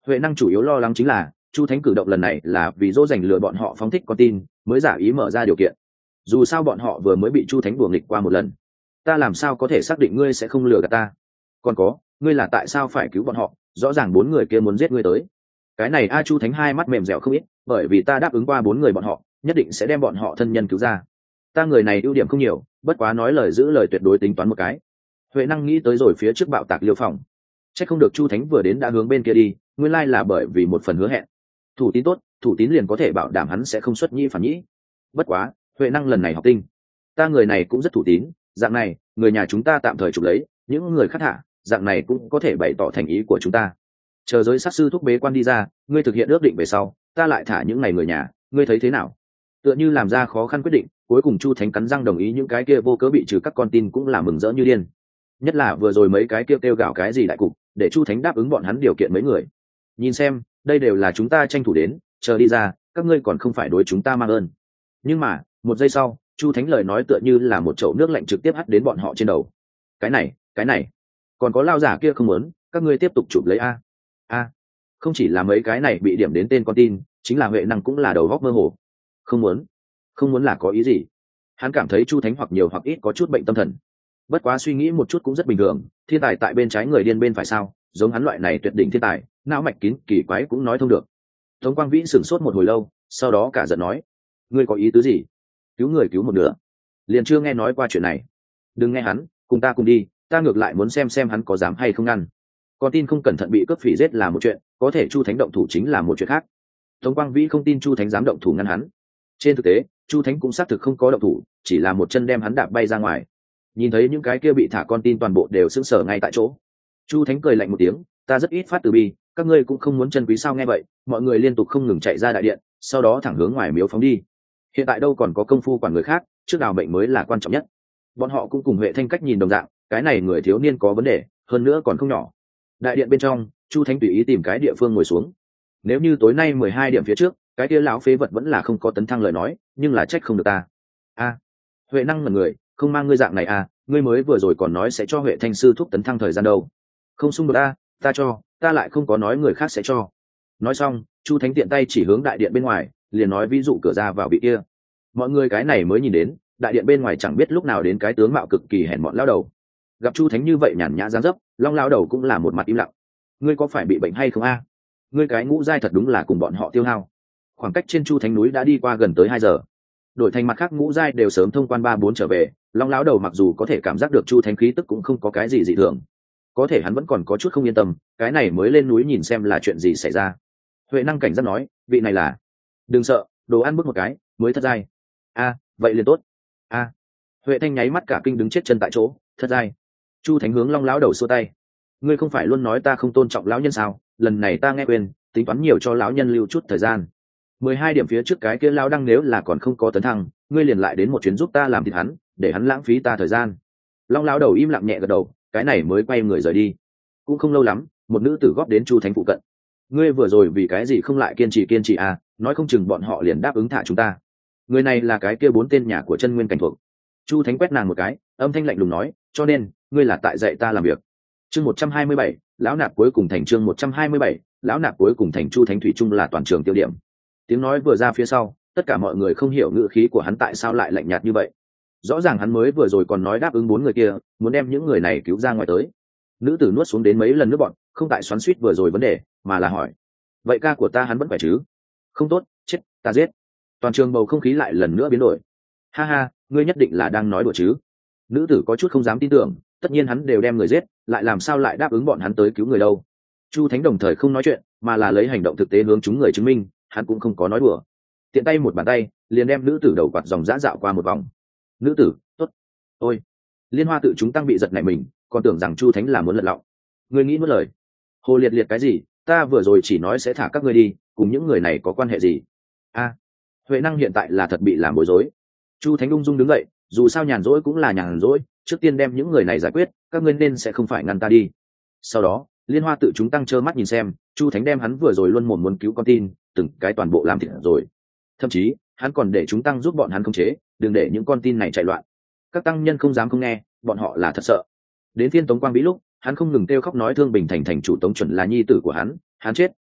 Huệ năng chủ yếu lo lắng chính là chu thánh cử động lần này là vì dỗ dành lừa bọn họ phóng thích con tin mới giả ý mở ra điều kiện. Dù sao bọn họ vừa mới bị chu thánh đùa nghịch qua một lần, ta làm sao có thể xác định ngươi sẽ không lừa gạt ta? Còn có, ngươi là tại sao phải cứu bọn họ? Rõ ràng bốn người kia muốn giết ngươi tới. Cái này a chu thánh hai mắt mềm dẻo không ít, bởi vì ta đáp ứng qua bốn người bọn họ nhất định sẽ đem bọn họ thân nhân cứu ra. Ta người này ưu điểm không nhiều, bất quá nói lời giữ lời tuyệt đối tính toán một cái. Huệ năng nghĩ tới rồi phía trước bạo tạc liêu phòng, chắc không được chu thánh vừa đến đã hướng bên kia đi, nguyên lai là bởi vì một phần hứa hẹn. Thủ tín tốt, thủ tín liền có thể bảo đảm hắn sẽ không xuất nhi phản nhĩ. Bất quá Huệ năng lần này học tinh, ta người này cũng rất thủ tín, dạng này người nhà chúng ta tạm thời chụp lấy, những người khác thả, dạng này cũng có thể bày tỏ thành ý của chúng ta. Chờ giới sát sư thúc bế quan đi ra, ngươi thực hiện ước định về sau, ta lại thả những ngày người nhà, ngươi thấy thế nào? Tựa như làm ra khó khăn quyết định, cuối cùng chu thánh cắn răng đồng ý, những cái kia vô cớ bị trừ các con tin cũng là mừng rỡ như điên. Nhất là vừa rồi mấy cái kia kêu gào cái gì đại cục, để chu thánh đáp ứng bọn hắn điều kiện mấy người. Nhìn xem, đây đều là chúng ta tranh thủ đến, chờ đi ra, các ngươi còn không phải đối chúng ta mang ơn. Nhưng mà một giây sau, chu thánh lời nói tựa như là một chậu nước lạnh trực tiếp hắt đến bọn họ trên đầu. Cái này cái này còn có lao giả kia không muốn, các ngươi tiếp tục chụp lấy a a không chỉ là mấy cái này bị điểm đến tên con tin, chính là Huệ năng cũng là đầu góc mơ hồ. Không muốn không muốn là có ý gì? Hắn cảm thấy chu thánh hoặc nhiều hoặc ít có chút bệnh tâm thần. Bất quá suy nghĩ một chút cũng rất bình thường, thiên tài tại bên trái người điên bên phải sao? Giống hắn loại này tuyệt đỉnh thiên tài, não mạch kín kỳ quái cũng nói thông được. Tống Quang Vĩ sửng sốt một hồi lâu, sau đó cả giận nói: ngươi có ý tứ gì? Cứu người cứu một nửa, liền chưa nghe nói qua chuyện này. Đừng nghe hắn, cùng ta cùng đi, ta ngược lại muốn xem xem hắn có dám hay không ngăn. Con tin không cẩn thận bị cướp phỉ giết là một chuyện, có thể chu thánh động thủ chính là một chuyện khác. Tống Quang Vĩ không tin chu thánh dám động thủ ngăn hắn. Trên thực tế chu thánh cũng xác thực không có động thủ, chỉ là một chân đem hắn đạp bay ra ngoài. Nhìn thấy những cái kia bị thả con tin toàn bộ đều sững sờ ngay tại chỗ. Chu thánh cười lạnh một tiếng: ta rất ít phát từ bi, các ngươi cũng không muốn chân quý sao? Nghe vậy mọi người liên tục không ngừng chạy ra đại điện, sau đó thẳng hướng ngoài miếu phóng đi. Hiện tại đâu còn có công phu quản người khác, trước đào mệnh mới là quan trọng nhất. Bọn họ cũng cùng Huệ Thanh cách nhìn đồng dạng, cái này người thiếu niên có vấn đề, hơn nữa còn không nhỏ. Đại điện bên trong, chu thánh tùy ý tìm cái địa phương ngồi xuống. Nếu như tối nay mười hai điểm phía trước cái kia lão phế vật vẫn là không có tấn thăng lời nói, nhưng là trách không được ta. A Huệ năng ngẩn người: không mang ngươi dạng này à, ngươi mới vừa rồi còn nói sẽ cho Huệ Thanh sư thúc tấn thăng thời gian đâu. Không xung đột a, ta cho, ta lại không có nói người khác sẽ cho. Nói xong chu thánh tiện tay chỉ hướng đại điện bên ngoài, liền nói ví dụ cửa ra vào bị kia. Mọi người cái này mới nhìn đến, đại điện bên ngoài chẳng biết lúc nào đến cái tướng mạo cực kỳ hèn mọn lao đầu. Gặp chu thánh như vậy nhàn nhã dáng dấp, long lao đầu cũng là một mặt im lặng. ngươi có phải bị bệnh hay không a? Ngươi cái ngũ giai thật đúng là cùng bọn họ tiêu hao. Khoảng cách trên chu thánh núi đã đi qua gần tới hai giờ, đổi thành mặt khác ngũ giai đều sớm thông quan ba bốn trở về. Long lão đầu mặc dù có thể cảm giác được chu thánh khí tức cũng không có cái gì dị thường, có thể hắn vẫn còn có chút không yên tâm, cái này mới lên núi nhìn xem là chuyện gì xảy ra. Huệ năng cảnh giác nói: vị này là... đừng sợ, đồ ăn bước một cái mới thất giai. A vậy liền tốt. A Huệ thanh nháy mắt cả kinh đứng chết chân tại chỗ. Thất giai? Chu thánh hướng long lão đầu xua tay: ngươi không phải luôn nói ta không tôn trọng lão nhân sao? Lần này ta nghe quên, tính toán nhiều cho lão nhân lưu chút thời gian. Mười hai điểm phía trước cái kia lão đăng nếu là còn không có tấn thăng, ngươi liền lại đến một chuyến giúp ta làm thịt hắn, để hắn lãng phí ta thời gian. Long lão đầu im lặng nhẹ gật đầu, cái này mới quay người rời đi. Cũng không lâu lắm, một nữ tử góp đến chu thánh phụ cận: ngươi vừa rồi vì cái gì không lại kiên trì kiên trì à? Nói không chừng bọn họ liền đáp ứng thả chúng ta. Người này là cái kia bốn tên nhà của chân nguyên cảnh thuộc. Chu thánh quét nàng một cái, âm thanh lạnh lùng nói: cho nên ngươi là tại dạy ta làm việc. Chương một trăm hai mươi bảy, lão nạp cuối cùng thành. Chương một trăm hai mươi bảy, lão nạp cuối cùng thành. Chu thánh thủy chung là toàn trường tiêu điểm. Tiếng nói vừa ra phía sau, tất cả mọi người không hiểu ngữ khí của hắn tại sao lại lạnh nhạt như vậy. Rõ ràng hắn mới vừa rồi còn nói đáp ứng bốn người kia, muốn đem những người này cứu ra ngoài tới. Nữ tử nuốt xuống đến mấy lần nước bọn, không tại xoắn xuýt vừa rồi vấn đề, mà là hỏi: vậy ca của ta hắn vẫn khỏe chứ? Không tốt, chết, ta giết. Toàn trường bầu không khí lại lần nữa biến đổi. Ha ha, ngươi nhất định là đang nói đùa chứ? Nữ tử có chút không dám tin tưởng, tất nhiên hắn đều đem người giết, lại làm sao lại đáp ứng bọn hắn tới cứu người đâu? Chu thánh đồng thời không nói chuyện, mà là lấy hành động thực tế hướng chúng người chứng minh hắn cũng không có nói đùa. Tiện tay một bàn tay liền đem nữ tử đầu quạt dòng dã dạo qua một vòng. Nữ tử: tốt. Ôi! Liên Hoa tự chúng tăng bị giật nảy mình, còn tưởng rằng chu thánh là muốn lật lọng. Ngươi nghĩ nuốt lời? Hồ liệt liệt cái gì? Ta vừa rồi chỉ nói sẽ thả các ngươi đi, cùng những người này có quan hệ gì? A Huệ năng hiện tại là thật bị làm bối rối. Chu thánh ung dung đứng dậy, dù sao nhàn rỗi cũng là nhàn rỗi, trước tiên đem những người này giải quyết, các ngươi nên sẽ không phải ngăn ta đi. Sau đó Liên Hoa tự chúng tăng trơ mắt nhìn xem chu thánh đem hắn vừa rồi luôn mồm muốn cứu con tin từng cái toàn bộ làm thịt rồi. Thậm chí hắn còn để chúng tăng giúp bọn hắn khống chế, đừng để những con tin này chạy loạn. Các tăng nhân không dám không nghe, bọn họ là thật sợ. Đến phiên Tống Quang Vĩ lúc, hắn không ngừng kêu khóc nói Thương Bình thành thành chủ Tống Chuẩn là nhi tử của hắn, hắn chết,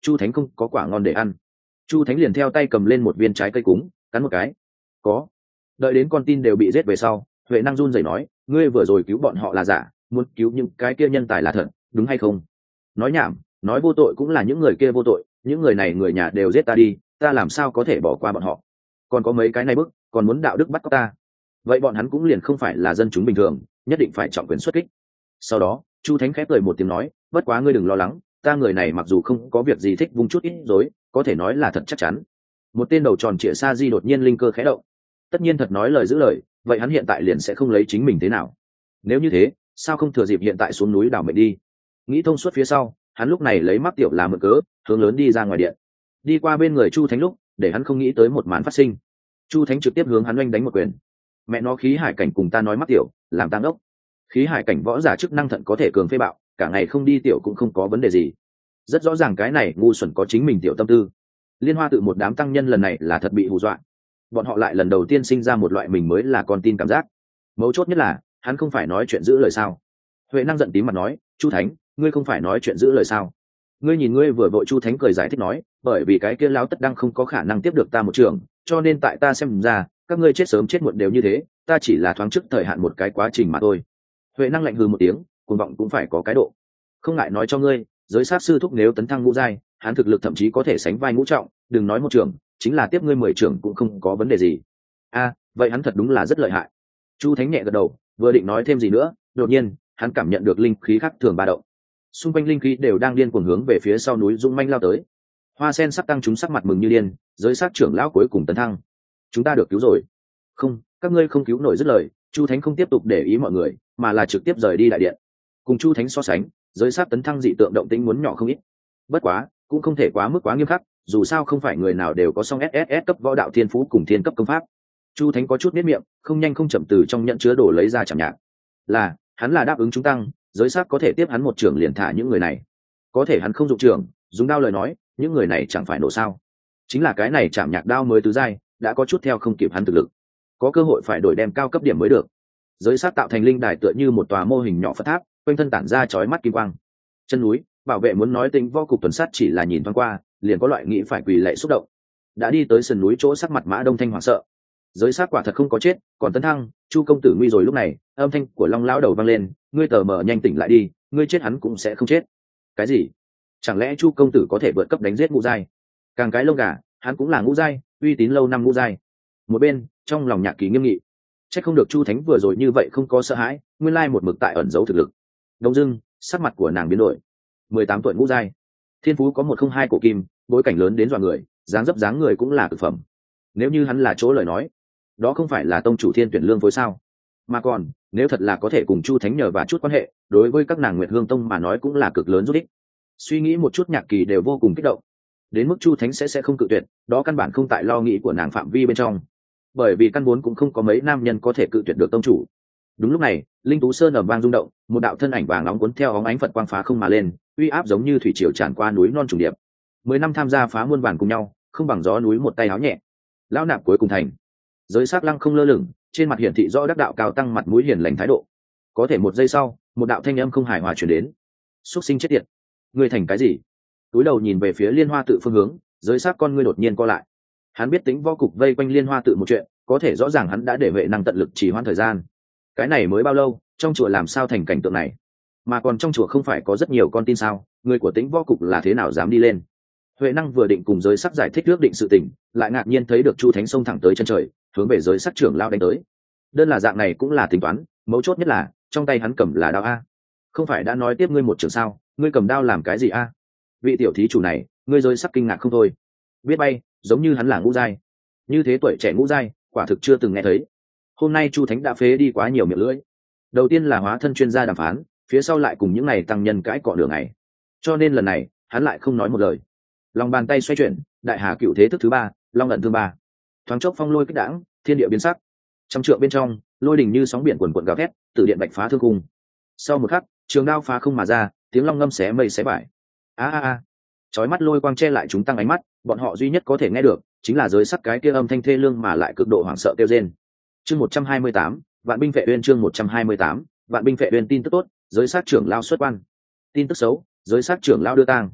chu thánh không có quả ngon để ăn. Chu thánh liền theo tay cầm lên một viên trái cây cúng, cắn một cái. Có. Đợi đến con tin đều bị giết về sau, Huệ năng run rẩy nói, ngươi vừa rồi cứu bọn họ là giả, muốn cứu những cái kia nhân tài là thật, đúng hay không? Nói nhảm, nói vô tội cũng là những người kia vô tội, những người này người nhà đều giết ta đi, ta làm sao có thể bỏ qua bọn họ? Còn có mấy cái này bức, còn muốn đạo đức bắt cóc ta. Vậy bọn hắn cũng liền không phải là dân chúng bình thường, nhất định phải trọng quyền xuất kích. Sau đó, Chu thánh khép cười một tiếng nói, bất quá ngươi đừng lo lắng, ta người này mặc dù không có việc gì thích vung chút ít dối, có thể nói là thật chắc chắn. Một tên đầu tròn trịa sa di đột nhiên linh cơ khẽ động. Tất nhiên thật nói lời giữ lời, vậy hắn hiện tại liền sẽ không lấy chính mình thế nào. Nếu như thế, sao không thừa dịp hiện tại xuống núi đảo mệnh đi? Nghĩ thông suốt phía sau, hắn lúc này lấy mắc tiểu làm mượn cớ, hướng lớn đi ra ngoài điện. Đi qua bên người Chu thánh lúc, để hắn không nghĩ tới một màn phát sinh. Chu thánh trực tiếp hướng hắn oanh đánh một quyền. Mẹ nó khí hải cảnh cùng ta nói mắc tiểu, làm tăng ốc. Khí hải cảnh võ giả chức năng thận có thể cường phê bạo, cả ngày không đi tiểu cũng không có vấn đề gì. Rất rõ ràng cái này ngu xuẩn có chính mình tiểu tâm tư. Liên Hoa tự một đám tăng nhân lần này là thật bị hù dọa. Bọn họ lại lần đầu tiên sinh ra một loại mình mới là con tin cảm giác. Mấu chốt nhất là hắn không phải nói chuyện giữ lời sao? Huệ năng giận tím mặt nói, Chu thánh, ngươi không phải nói chuyện giữ lời sao? Ngươi nhìn ngươi vừa vội. Chu thánh cười giải thích nói, bởi vì cái kia lão tất đang không có khả năng tiếp được ta một trường, cho nên tại ta xem ra các ngươi chết sớm chết muộn đều như thế, ta chỉ là thoáng trước thời hạn một cái quá trình mà thôi. Huệ năng lạnh hừ một tiếng, cuồng vọng cũng phải có cái độ. Không ngại nói cho ngươi, giới sát sư thúc nếu tấn thăng ngũ giai, hắn thực lực thậm chí có thể sánh vai ngũ trọng, đừng nói một trường, chính là tiếp ngươi mười trường cũng không có vấn đề gì. A, vậy hắn thật đúng là rất lợi hại. Chu thánh nhẹ gật đầu, vừa định nói thêm gì nữa, đột nhiên hắn cảm nhận được linh khí khác thường ba động. Xung quanh linh khí đều đang điên cuồng hướng về phía sau núi dũng manh lao tới. Hoa sen sắc tăng chúng sắc mặt mừng như điên, giới sát trưởng lão cuối cùng tấn thăng. Chúng ta được cứu rồi. Không, các ngươi không cứu nổi dứt lời. Chu thánh không tiếp tục để ý mọi người, mà là trực tiếp rời đi đại điện. Cùng Chu thánh so sánh, giới sát tấn thăng dị tượng động tĩnh muốn nhỏ không ít. Bất quá cũng không thể quá mức quá nghiêm khắc, dù sao không phải người nào đều có song ét ét ét cấp võ đạo thiên phú cùng thiên cấp công pháp. Chu thánh có chút nếp miệng, không nhanh không chậm từ trong nhận chứa đồ lấy ra chạm nhạc. Là hắn là đáp ứng chúng tăng, giới sát có thể tiếp hắn một trưởng liền thả những người này. Có thể hắn không dụng trưởng, dùng đao lời nói, những người này chẳng phải nổ sao? Chính là cái này chạm nhạc đao mới tứ giai, đã có chút theo không kịp hắn thực lực, có cơ hội phải đổi đem cao cấp điểm mới được. Giới sát tạo thành linh đài tựa như một tòa mô hình nhỏ Phật tháp, quanh thân tản ra chói mắt kim quang. Chân núi, bảo vệ muốn nói tính võ cục tuần sát chỉ là nhìn thoáng qua, liền có loại nghĩ phải quỳ lạy xúc động. Đã đi tới sườn núi chỗ sắc mặt Mã Đông Thanh hoảng sợ. Giới sát quả thật không có chết, còn tấn thăng, Chu công tử nguy rồi. Lúc này, âm thanh của Long lão đầu vang lên, ngươi tờ mờ nhanh tỉnh lại đi, ngươi chết hắn cũng sẽ không chết. Cái gì? Chẳng lẽ Chu công tử có thể vượt cấp đánh giết ngũ giai? Càng cái lông gà, hắn cũng là ngũ giai, uy tín lâu năm ngũ giai. Một bên, trong lòng Nhạc Kỳ nghiêm nghị. Chắc không được Chu thánh vừa rồi như vậy không có sợ hãi, nguyên lai một mực tại ẩn giấu thực lực. Đông dưng, sắc mặt của nàng biến đổi. Mười tám tuổi ngũ giai, thiên phú có một không hai cổ kim, bối cảnh lớn đến dọa người, dáng dấp dáng người cũng là cực phẩm. Nếu như hắn là chỗ lời nói, đó không phải là tông chủ Thiên Tuyển Lương phối sao? Mà còn, nếu thật là có thể cùng Chu thánh nhờ và chút quan hệ, đối với các nàng Nguyệt Hương tông mà nói cũng là cực lớn giúp ích. Suy nghĩ một chút, Nhạc Kỳ đều vô cùng kích động. Đến mức Chu thánh sẽ sẽ không cự tuyệt, đó căn bản không tại lo nghĩ của nàng phạm vi bên trong. Bởi vì căn vốn cũng không có mấy nam nhân có thể cự tuyệt được tông chủ. Đúng lúc này, linh tú sơn ầm vang rung động, một đạo thân ảnh vàng nóng cuốn theo óng ánh Phật quang phá không mà lên, uy áp giống như thủy triều tràn qua núi non trùng điệp. Mười năm tham gia phá muôn vàn cùng nhau, không bằng gió núi một tay áo nhẹ. Lão nạp cuối cùng thành. Giới sát lăng không lơ lửng, trên mặt hiển thị rõ đắc đạo cao tăng mặt mũi hiền lành thái độ. Có thể một giây sau, một đạo thanh âm không hài hòa truyền đến. Xuất sinh chết tiệt, ngươi thành cái gì? Túi đầu nhìn về phía Liên Hoa tự phương hướng, giới sát con ngươi đột nhiên co lại. Hắn biết tính võ cục vây quanh Liên Hoa tự một chuyện, có thể rõ ràng hắn đã để vệ năng tận lực trì hoãn thời gian. Cái này mới bao lâu, trong chùa làm sao thành cảnh tượng này? Mà còn trong chùa không phải có rất nhiều con tin sao? Người của tính võ cục là thế nào dám đi lên? Huệ năng vừa định cùng giới sắc giải thích ước định sự tình, lại ngạc nhiên thấy được Chu thánh xông thẳng tới chân trời, hướng về giới sắc trưởng lao đánh tới. Đơn là dạng này cũng là tính toán, mấu chốt nhất là trong tay hắn cầm là đao a. Không phải đã nói tiếp ngươi một trường sao? Ngươi cầm đao làm cái gì a? Vị tiểu thí chủ này, ngươi giới sắc kinh ngạc không thôi. Biết bay, giống như hắn là ngũ giai, như thế tuổi trẻ ngũ giai, quả thực chưa từng nghe thấy. Hôm nay Chu thánh đã phế đi quá nhiều miệng lưỡi. Đầu tiên là hóa thân chuyên gia đàm phán, phía sau lại cùng những này tăng nhân cãi cọ đường này, cho nên lần này hắn lại không nói một lời. Lòng bàn tay xoay chuyển, đại hà cựu thế thức thứ ba, long ẩn thương ba. Thoáng chốc phong lôi kích đãng, thiên địa biến sắc. Trăm trượng bên trong, lôi đình như sóng biển cuồn cuộn gào thét, từ điện bạch phá thương cung. Sau một khắc, trường đao phá không mà ra, tiếng long ngâm xé mây xé vải. A a a, chói mắt lôi quang che lại chúng tăng ánh mắt, bọn họ duy nhất có thể nghe được chính là giới sắc cái kia âm thanh thê lương mà lại cực độ hoảng sợ kêu rên. Chương một trăm hai mươi tám, vạn binh vệ uyên. Chương một trăm hai mươi tám, vạn binh vệ uyên. Tin tức tốt, giới sát trưởng lao xuất quan. Tin tức xấu, giới sát trưởng lao đưa tang.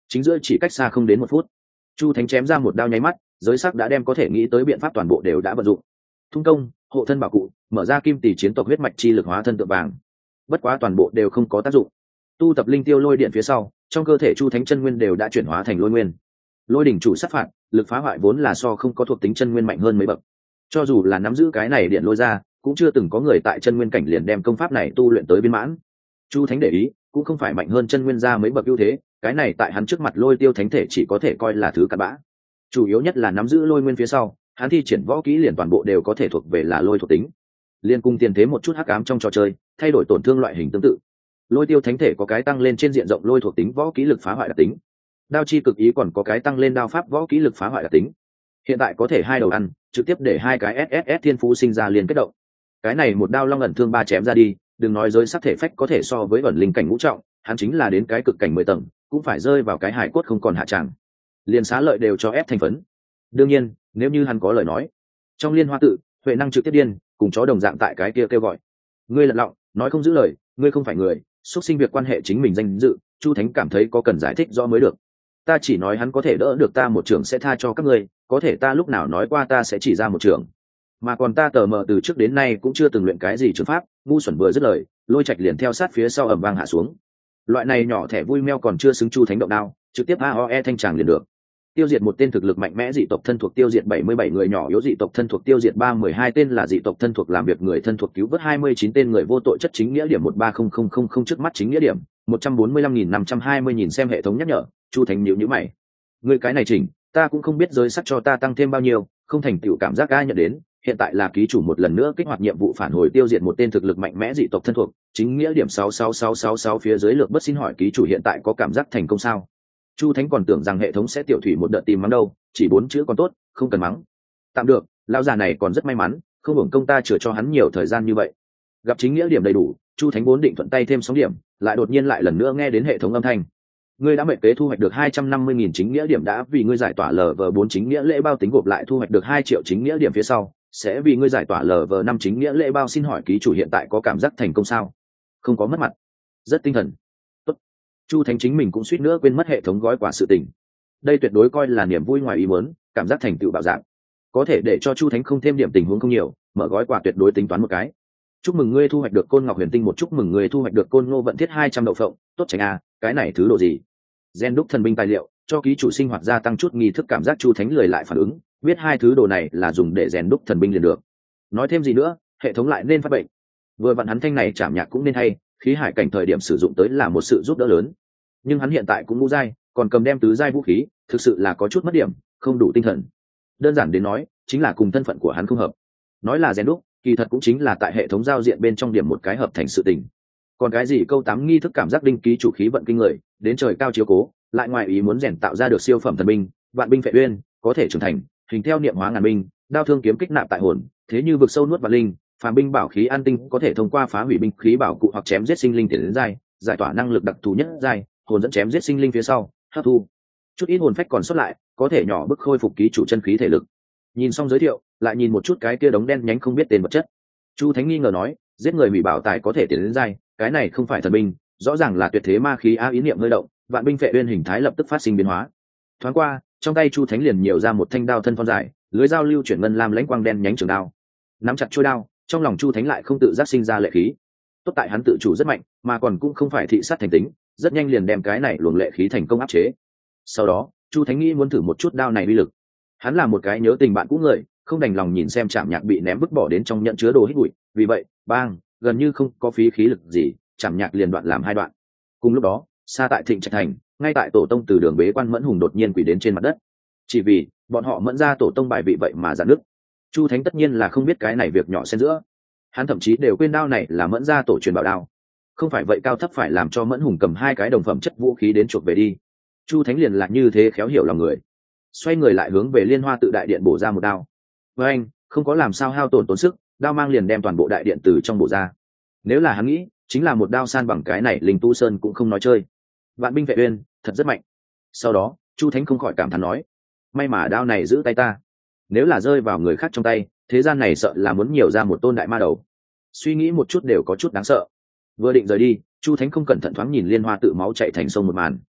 chính giữa chỉ cách xa không đến một phút. Chu thánh chém ra một đao nháy mắt, giới sắc đã đem có thể nghĩ tới biện pháp toàn bộ đều đã vận dụng. Thung công, hộ thân bảo cụ, mở ra kim tỷ chiến tộc huyết mạch chi lực hóa thân tượng vàng. Bất quá toàn bộ đều không có tác dụng. Tu tập linh tiêu lôi điện phía sau, trong cơ thể Chu thánh chân nguyên đều đã chuyển hóa thành lôi nguyên. Lôi đỉnh chủ sát phạt, lực phá hoại vốn là so không có thuộc tính chân nguyên mạnh hơn mấy bậc. Cho dù là nắm giữ cái này điện lôi ra, cũng chưa từng có người tại chân nguyên cảnh liền đem công pháp này tu luyện tới viên mãn. Chu thánh để ý, cũng không phải mạnh hơn chân nguyên ra mấy bậc ưu thế, cái này tại hắn trước mặt lôi tiêu thánh thể chỉ có thể coi là thứ cặn bã. Chủ yếu nhất là nắm giữ lôi nguyên phía sau, hắn thi triển võ kỹ liền toàn bộ đều có thể thuộc về là lôi thuộc tính. Liên cung tiền thế một chút hắc ám trong trò chơi, thay đổi tổn thương loại hình tương tự. Lôi tiêu thánh thể có cái tăng lên trên diện rộng lôi thuộc tính võ kỹ lực phá hoại đặc tính. Đao chi cực ý còn có cái tăng lên đao pháp võ kỹ lực phá hoại đặc tính. Hiện tại có thể hai đầu ăn, trực tiếp để hai cái ét ét ét thiên phú sinh ra liền kết động. Cái này một đao long ẩn thương ba chém ra đi, đừng nói giới sắc thể phách có thể so với ẩn linh cảnh ngũ trọng, hắn chính là đến cái cực cảnh mười tầng, cũng phải rơi vào cái hải cốt không còn hạ tràng. Liền xá lợi đều cho ép thành phấn. Đương nhiên, nếu như hắn có lời nói. Trong liên hoa tự, huệ năng trực tiếp điên, cùng chó đồng dạng tại cái kia kêu gọi. Ngươi lật lọng, nói không giữ lời, ngươi không phải người, xuất sinh việc quan hệ chính mình danh dự, Chu thánh cảm thấy có cần giải thích rõ mới được. Ta chỉ nói hắn có thể đỡ được ta một trường sẽ tha cho các ngươi, có thể ta lúc nào nói qua ta sẽ chỉ ra một trường. Mà còn ta tờ mờ từ trước đến nay cũng chưa từng luyện cái gì trường pháp, ngu xuẩn vừa dứt lời, lôi trạch liền theo sát phía sau ầm vang hạ xuống. Loại này nhỏ thẻ vui meo còn chưa xứng Chu thánh động đao, trực tiếp a o e thanh tràng liền được. Tiêu diệt một tên thực lực mạnh mẽ dị tộc thân thuộc, tiêu diệt bảy mươi bảy người nhỏ yếu dị tộc thân thuộc, tiêu diệt ba mươi hai tên là dị tộc thân thuộc làm việc người thân thuộc, cứu vớt hai mươi chín tên người vô tội chất chính nghĩa điểm một ba không không không không trước mắt chính nghĩa điểm một trăm bốn mươi lăm nghìn năm trăm hai mươi nhìn xem hệ thống nhắc nhở. Chu thánh nhíu nhíu mày, người cái này chỉnh, ta cũng không biết giới sắc cho ta tăng thêm bao nhiêu, không thành tựu cảm giác ai nhận đến. Hiện tại là ký chủ một lần nữa kích hoạt nhiệm vụ phản hồi tiêu diệt một tên thực lực mạnh mẽ dị tộc thân thuộc, chính nghĩa điểm sáu sáu sáu sáu sáu phía dưới lược bất, xin hỏi ký chủ hiện tại có cảm giác thành công sao? Chu thánh còn tưởng rằng hệ thống sẽ tiểu thủy một đợt tìm mắng đâu, chỉ bốn chữ còn tốt, không cần mắng. Tạm được, lão già này còn rất may mắn, không hưởng công ta chữa cho hắn nhiều thời gian như vậy. Gặp chính nghĩa điểm đầy đủ, Chu thánh vốn định thuận tay thêm sóng điểm, lại đột nhiên lại lần nữa nghe đến hệ thống âm thanh. Ngươi đã mệnh kế thu hoạch được hai trăm năm mươi nghìn chính nghĩa điểm, đã vì ngươi giải tỏa lv bốn chính nghĩa lễ bao tính gộp lại thu hoạch được hai triệu chính nghĩa điểm phía sau, sẽ vì ngươi giải tỏa lv năm chính nghĩa lễ bao, xin hỏi ký chủ hiện tại có cảm giác thành công sao? Không có mất mặt. Rất tinh thần. Tốt. Chu thánh chính mình cũng suýt nữa quên mất hệ thống gói quà sự tình. Đây tuyệt đối coi là niềm vui ngoài ý muốn, cảm giác thành tựu bạo dạng. Có thể để cho Chu thánh không thêm điểm tình huống không nhiều, mở gói quà tuyệt đối tính toán một cái. Chúc mừng ngươi thu hoạch được côn ngọc huyền tinh một, chúc mừng ngươi thu hoạch được côn ngô vận thiết hai trăm đậu phộng, tốt tránh a, cái này thứ độ gì? Gen đúc thần binh tài liệu, cho ký chủ sinh hoạt gia tăng chút nghi thức cảm giác. Chu thánh lười lại phản ứng, biết hai thứ đồ này là dùng để rèn đúc thần binh liền được. Nói thêm gì nữa, hệ thống lại nên phát bệnh. Vừa vặn hắn thanh này chạm nhạc cũng nên hay, khí hải cảnh thời điểm sử dụng tới là một sự giúp đỡ lớn. Nhưng hắn hiện tại cũng ngũ giai, còn cầm đem tứ giai vũ khí, thực sự là có chút mất điểm, không đủ tinh thần. Đơn giản đến nói, chính là cùng thân phận của hắn không hợp. Nói là rèn đúc, kỳ thật cũng chính là tại hệ thống giao diện bên trong điểm một cái hợp thành sự tình. Còn cái gì câu tám nghi thức cảm giác đinh ký chủ khí vận kinh người, đến trời cao chiếu cố, lại ngoài ý muốn rèn tạo ra được siêu phẩm thần binh, vạn binh phệ uyên, có thể trưởng thành, hình theo niệm hóa ngàn binh, đao thương kiếm kích nạp tại hồn, thế như vực sâu nuốt vạn linh, phàm binh bảo khí an tinh có thể thông qua phá hủy binh khí bảo cụ hoặc chém giết sinh linh tiền đến giai, giải tỏa năng lực đặc thù nhất giai, hồn dẫn chém giết sinh linh phía sau, hấp thu chút ít hồn phách còn xuất lại, có thể nhỏ bức khôi phục ký chủ chân khí thể lực. Nhìn xong giới thiệu, lại nhìn một chút cái kia đống đen nhánh không biết tên vật chất. Chu thánh nghi ngờ nói, giết người hủy bảo tài có thể tiền đến giai, cái này không phải thần binh, rõ ràng là tuyệt thế ma khí a. Ý niệm hơi động, vạn binh phệ uyên hình thái lập tức phát sinh biến hóa. Thoáng qua, trong tay Chu thánh liền nhiều ra một thanh đao thân thon dài, lưới dao lưu chuyển ngân lam lãnh quang đen nhánh trường đao. Nắm chặt chuôi đao, trong lòng Chu thánh lại không tự giác sinh ra lệ khí. Tốt tại hắn tự chủ rất mạnh, mà còn cũng không phải thị sát thành tính, rất nhanh liền đem cái này luồng lệ khí thành công áp chế. Sau đó, Chu thánh nghĩ muốn thử một chút đao này uy lực. Hắn là một cái nhớ tình bạn cũ người, không đành lòng nhìn xem Trảm Nhạc bị ném vứt bỏ đến trong nhận chứa đồ hít bụi, vì vậy, bang, gần như không có phí khí lực gì, Trảm Nhạc liền đoạn làm hai đoạn. Cùng lúc đó, xa tại Thịnh Trạch thành, ngay tại tổ tông từ đường bế quan Mẫn Hùng đột nhiên quỳ đến trên mặt đất. Chỉ vì bọn họ Mẫn ra tổ tông bài vị vậy mà giạn nứt. Chu thánh tất nhiên là không biết cái này việc nhỏ xen giữa, hắn thậm chí đều quên đao này là Mẫn ra tổ truyền bảo đao. Không phải vậy cao thấp phải làm cho Mẫn Hùng cầm hai cái đồng phẩm chất vũ khí đến chuộc về đi. Chu thánh liền là như thế khéo hiểu lòng người, xoay người lại hướng về Liên Hoa tự đại điện bổ ra một đao. Với anh không có làm sao hao tổn tốn sức, đao mang liền đem toàn bộ đại điện từ trong bổ ra. Nếu là hắn nghĩ, chính là một đao san bằng cái này Linh Tu Sơn cũng không nói chơi. Vạn binh vệ uyên thật rất mạnh. Sau đó Chu thánh không khỏi cảm thán nói, may mà đao này giữ tay ta, nếu là rơi vào người khác trong tay, thế gian này sợ là muốn nhiều ra một tôn đại ma đầu. Suy nghĩ một chút đều có chút đáng sợ. Vừa định rời đi, Chu thánh không cẩn thận thoáng nhìn Liên Hoa tự máu chạy thành sông một màn.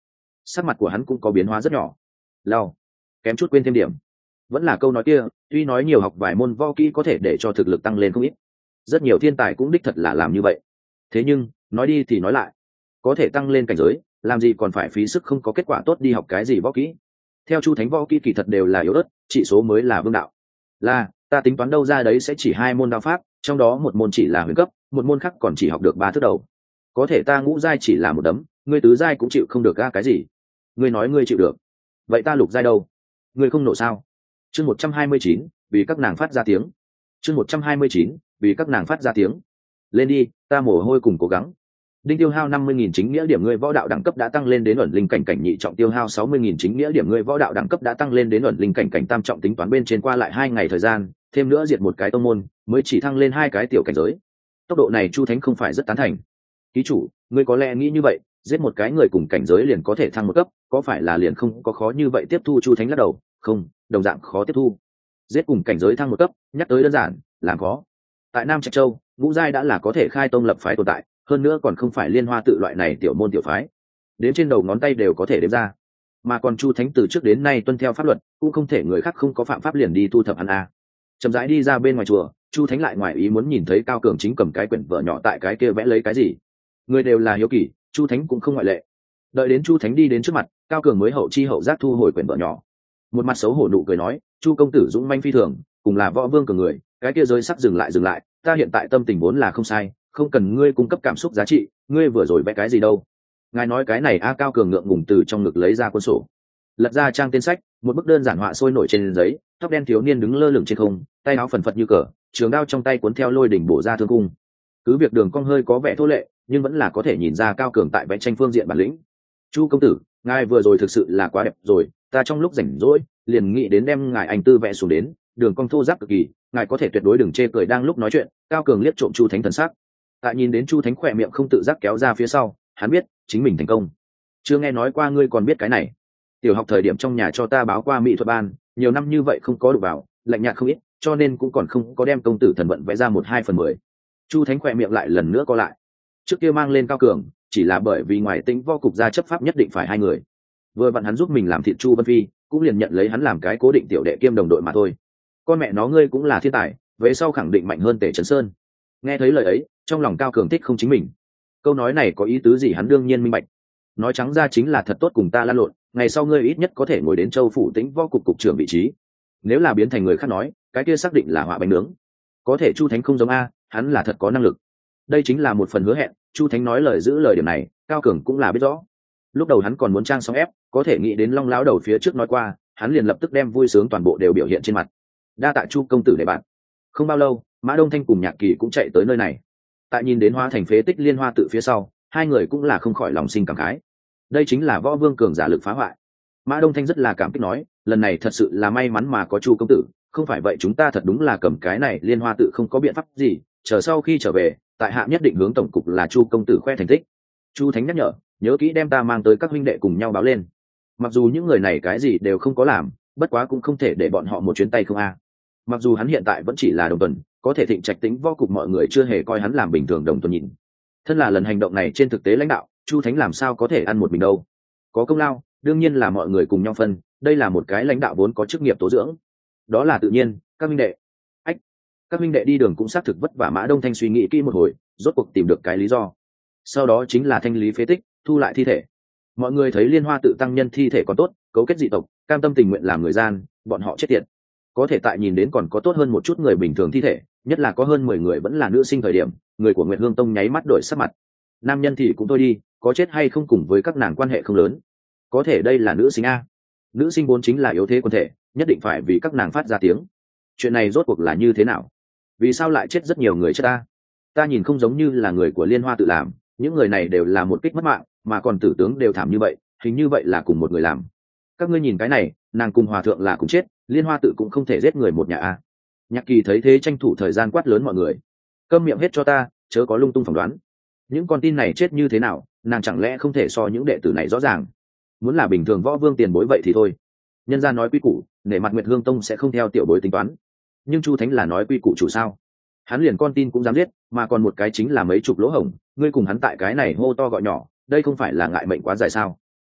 sắc mặt của hắn cũng có biến hóa rất nhỏ. Lao, kém chút quên thêm điểm. Vẫn là câu nói kia, tuy nói nhiều học vài môn võ kỹ có thể để cho thực lực tăng lên không ít, rất nhiều thiên tài cũng đích thật là làm như vậy. Thế nhưng nói đi thì nói lại, có thể tăng lên cảnh giới, làm gì còn phải phí sức không có kết quả tốt đi học cái gì võ kỹ. Theo Chu Thánh, võ kỹ kỳ thật đều là yếu ớt, trị số mới là vương đạo. Là ta tính toán đâu ra đấy sẽ chỉ hai môn đao pháp, trong đó một môn chỉ là huyền cấp, một môn khác còn chỉ học được ba thước đầu. Có thể ta ngũ giai chỉ là một đấm, ngươi tứ giai cũng chịu không được ga cái gì. Ngươi nói ngươi chịu được, vậy ta lục giai đâu? Ngươi không nổ sao? Chương một trăm hai mươi chín, vì các nàng phát ra tiếng. Chương một trăm hai mươi chín, vì các nàng phát ra tiếng. Lên đi, ta mồ hôi cùng cố gắng. Đinh tiêu hao năm mươi nghìn chính nghĩa điểm, ngươi võ đạo đẳng cấp đã tăng lên đến ẩn linh cảnh cảnh nhị trọng. Tiêu hao sáu mươi nghìn chính nghĩa điểm, ngươi võ đạo đẳng cấp đã tăng lên đến ẩn linh cảnh cảnh tam trọng. Tính toán bên trên qua lại hai ngày thời gian, thêm nữa diệt một cái tông môn, mới chỉ thăng lên hai cái tiểu cảnh giới. Tốc độ này Chu Thánh không phải rất tán thành. Ký chủ, ngươi có lẽ nghĩ như vậy, giết một cái người cùng cảnh giới liền có thể thăng một cấp, có phải là liền không có khó như vậy tiếp thu? Chu Thánh lắc đầu, không, đồng dạng khó tiếp thu. Giết cùng cảnh giới thăng một cấp, nhắc tới đơn giản, làm khó. Tại Nam Trạch Châu, ngũ giai đã là có thể khai tông lập phái tồn tại, hơn nữa còn không phải Liên Hoa tự loại này tiểu môn tiểu phái, đến trên đầu ngón tay đều có thể đếm ra. Mà còn Chu Thánh từ trước đến nay tuân theo pháp luật, cũng không thể người khác không có phạm pháp liền đi thu thập hắn a. Chậm rãi đi ra bên ngoài chùa, Chu Thánh lại ngoài ý muốn nhìn thấy Cao Cường chính cầm cái quyển vở nhỏ tại cái kia vẽ lấy cái gì. Người đều là hiếu kỳ, Chu Thánh cũng không ngoại lệ. Đợi đến Chu Thánh đi đến trước mặt, Cao Cường mới hậu chi hậu giác thu hồi quyển vở nhỏ, một mặt xấu hổ nụ cười nói, Chu công tử dũng manh phi thường, cùng là võ vương cường người, cái kia rơi sắc dừng lại dừng lại, ta hiện tại tâm tình vốn là không sai, không cần ngươi cung cấp cảm xúc giá trị, ngươi vừa rồi vẽ cái gì đâu? Ngài nói cái này a? Cao Cường ngượng ngùng từ trong ngực lấy ra cuốn sổ, lật ra trang tên sách, một bức đơn giản họa sôi nổi trên giấy, tóc đen thiếu niên đứng lơ lửng trên không, tay áo phần phật như cờ, trường đao trong tay cuốn theo lôi đỉnh bổ ra thương cung. Cứ việc đường cong hơi có vẻ thô lệ, nhưng vẫn là có thể nhìn ra Cao Cường tại vẽ tranh phương diện bản lĩnh. Chu công tử, ngài vừa rồi thực sự là quá đẹp rồi, ta trong lúc rảnh rỗi liền nghĩ đến đem ngài anh tư vẽ xuống đến, đường cong thô ráp cực kỳ, ngài có thể tuyệt đối đừng chê cười. Đang lúc nói chuyện, Cao Cường liếc trộm Chu Thánh thần sắc, tại nhìn đến Chu Thánh khỏe miệng không tự giác kéo ra phía sau, hắn biết chính mình thành công. Chưa nghe nói qua ngươi còn biết cái này? Tiểu học thời điểm trong nhà cho ta báo qua mỹ thuật ban, nhiều năm như vậy không có đủ vào, lạnh nhạt không ít, cho nên cũng còn không có đem công tử thần vận vẽ ra một hai phần mười. Chu Thánh khỏe miệng lại lần nữa co lại. Trước kia mang lên Cao Cường chỉ là bởi vì ngoài tính vo cục gia chấp pháp nhất định phải hai người, vừa vặn hắn giúp mình làm thịt Chu Vân Phi, cũng liền nhận lấy hắn làm cái cố định tiểu đệ kiêm đồng đội mà thôi. Con mẹ nó, ngươi cũng là thiên tài, về sau khẳng định mạnh hơn Tề Trấn Sơn. Nghe thấy lời ấy, trong lòng Cao Cường thích không chính mình. Câu nói này có ý tứ gì hắn đương nhiên minh bạch, nói trắng ra chính là thật tốt cùng ta lan lộn, ngày sau ngươi ít nhất có thể ngồi đến Châu phủ Tĩnh Võ cục cục trưởng vị trí. Nếu là biến thành người khác nói, cái kia xác định là họa bánh nướng. Có thể Chu Thánh không giống a, hắn là thật có năng lực. Đây chính là một phần hứa hẹn, Chu Thánh nói lời giữ lời điểm này, Cao Cường cũng là biết rõ. Lúc đầu hắn còn muốn trang sóng ép, có thể nghĩ đến Long lão đầu phía trước nói qua, hắn liền lập tức đem vui sướng toàn bộ đều biểu hiện trên mặt. Đa tạ Chu công tử để bạn. Không bao lâu, Mã Đông Thanh cùng Nhạc Kỳ cũng chạy tới nơi này. Tại nhìn đến hóa thành phế tích Liên Hoa tự phía sau, hai người cũng là không khỏi lòng sinh cảm khái. Đây chính là võ vương cường giả lực phá hoại. Mã Đông Thanh rất là cảm kích nói, lần này thật sự là may mắn mà có Chu công tử, không phải vậy chúng ta thật đúng là cầm cái này Liên Hoa tự không có biện pháp gì, chờ sau khi trở về, tại hạ nhất định hướng tổng cục là Chu công tử khoe thành tích. Chu Thánh nhắc nhở, nhớ kỹ đem ta mang tới các huynh đệ cùng nhau báo lên. Mặc dù những người này cái gì đều không có làm, bất quá cũng không thể để bọn họ một chuyến tay không a. Mặc dù hắn hiện tại vẫn chỉ là đồng tuần, có thể Thịnh Trạch Tĩnh Võ cục mọi người chưa hề coi hắn làm bình thường đồng tuần nhìn. Thân là lần hành động này trên thực tế lãnh đạo, Chu Thánh làm sao có thể ăn một mình đâu? Có công lao, đương nhiên là mọi người cùng nhau phân, đây là một cái lãnh đạo vốn có chức nghiệp tố dưỡng. Đó là tự nhiên, các huynh đệ. Ách, các huynh đệ đi đường cũng xác thực vất vả. Mã Đông Thanh suy nghĩ kỹ một hồi, rốt cuộc tìm được cái lý do. Sau đó chính là thanh lý phế tích, thu lại thi thể. Mọi người thấy Liên Hoa tự tăng nhân thi thể còn tốt, cấu kết dị tộc, cam tâm tình nguyện làm người gian, bọn họ chết tiệt. Có thể tại nhìn đến còn có tốt hơn một chút người bình thường thi thể, nhất là có hơn mười người vẫn là nữ sinh thời điểm, người của Nguyệt Hương Tông nháy mắt đổi sắc mặt. Nam nhân thì cũng thôi đi, có chết hay không cùng với các nàng quan hệ không lớn. Có thể đây là nữ sinh a, nữ sinh vốn chính là yếu thế quân thể, nhất định phải vì các nàng phát ra tiếng. Chuyện này rốt cuộc là như thế nào? Vì sao lại chết rất nhiều người chết ta? Ta nhìn không giống như là người của Liên Hoa tự làm, những người này đều là một kích mất mạng, mà còn tử tướng đều thảm như vậy, hình như vậy là cùng một người làm. Các ngươi nhìn cái này, nàng cùng hòa thượng là cùng chết, Liên Hoa tự cũng không thể giết người một nhà a. Nhạc Kỳ thấy thế tranh thủ thời gian quát lớn mọi người, câm miệng hết cho ta, chớ có lung tung phỏng đoán. Những con tin này chết như thế nào, nàng chẳng lẽ không thể so những đệ tử này rõ ràng? Muốn là bình thường võ vương tiền bối vậy thì thôi, nhân gia nói quy củ, nể mặt Nguyệt Hương Tông sẽ không theo tiểu bối tính toán. Nhưng Chu Thánh là nói quy củ chủ sao? Hắn liền con tin cũng dám giết, mà còn một cái chính là mấy chục lỗ hổng, ngươi cùng hắn tại cái này hô to gọi nhỏ, đây không phải là ngại mệnh quá dài sao?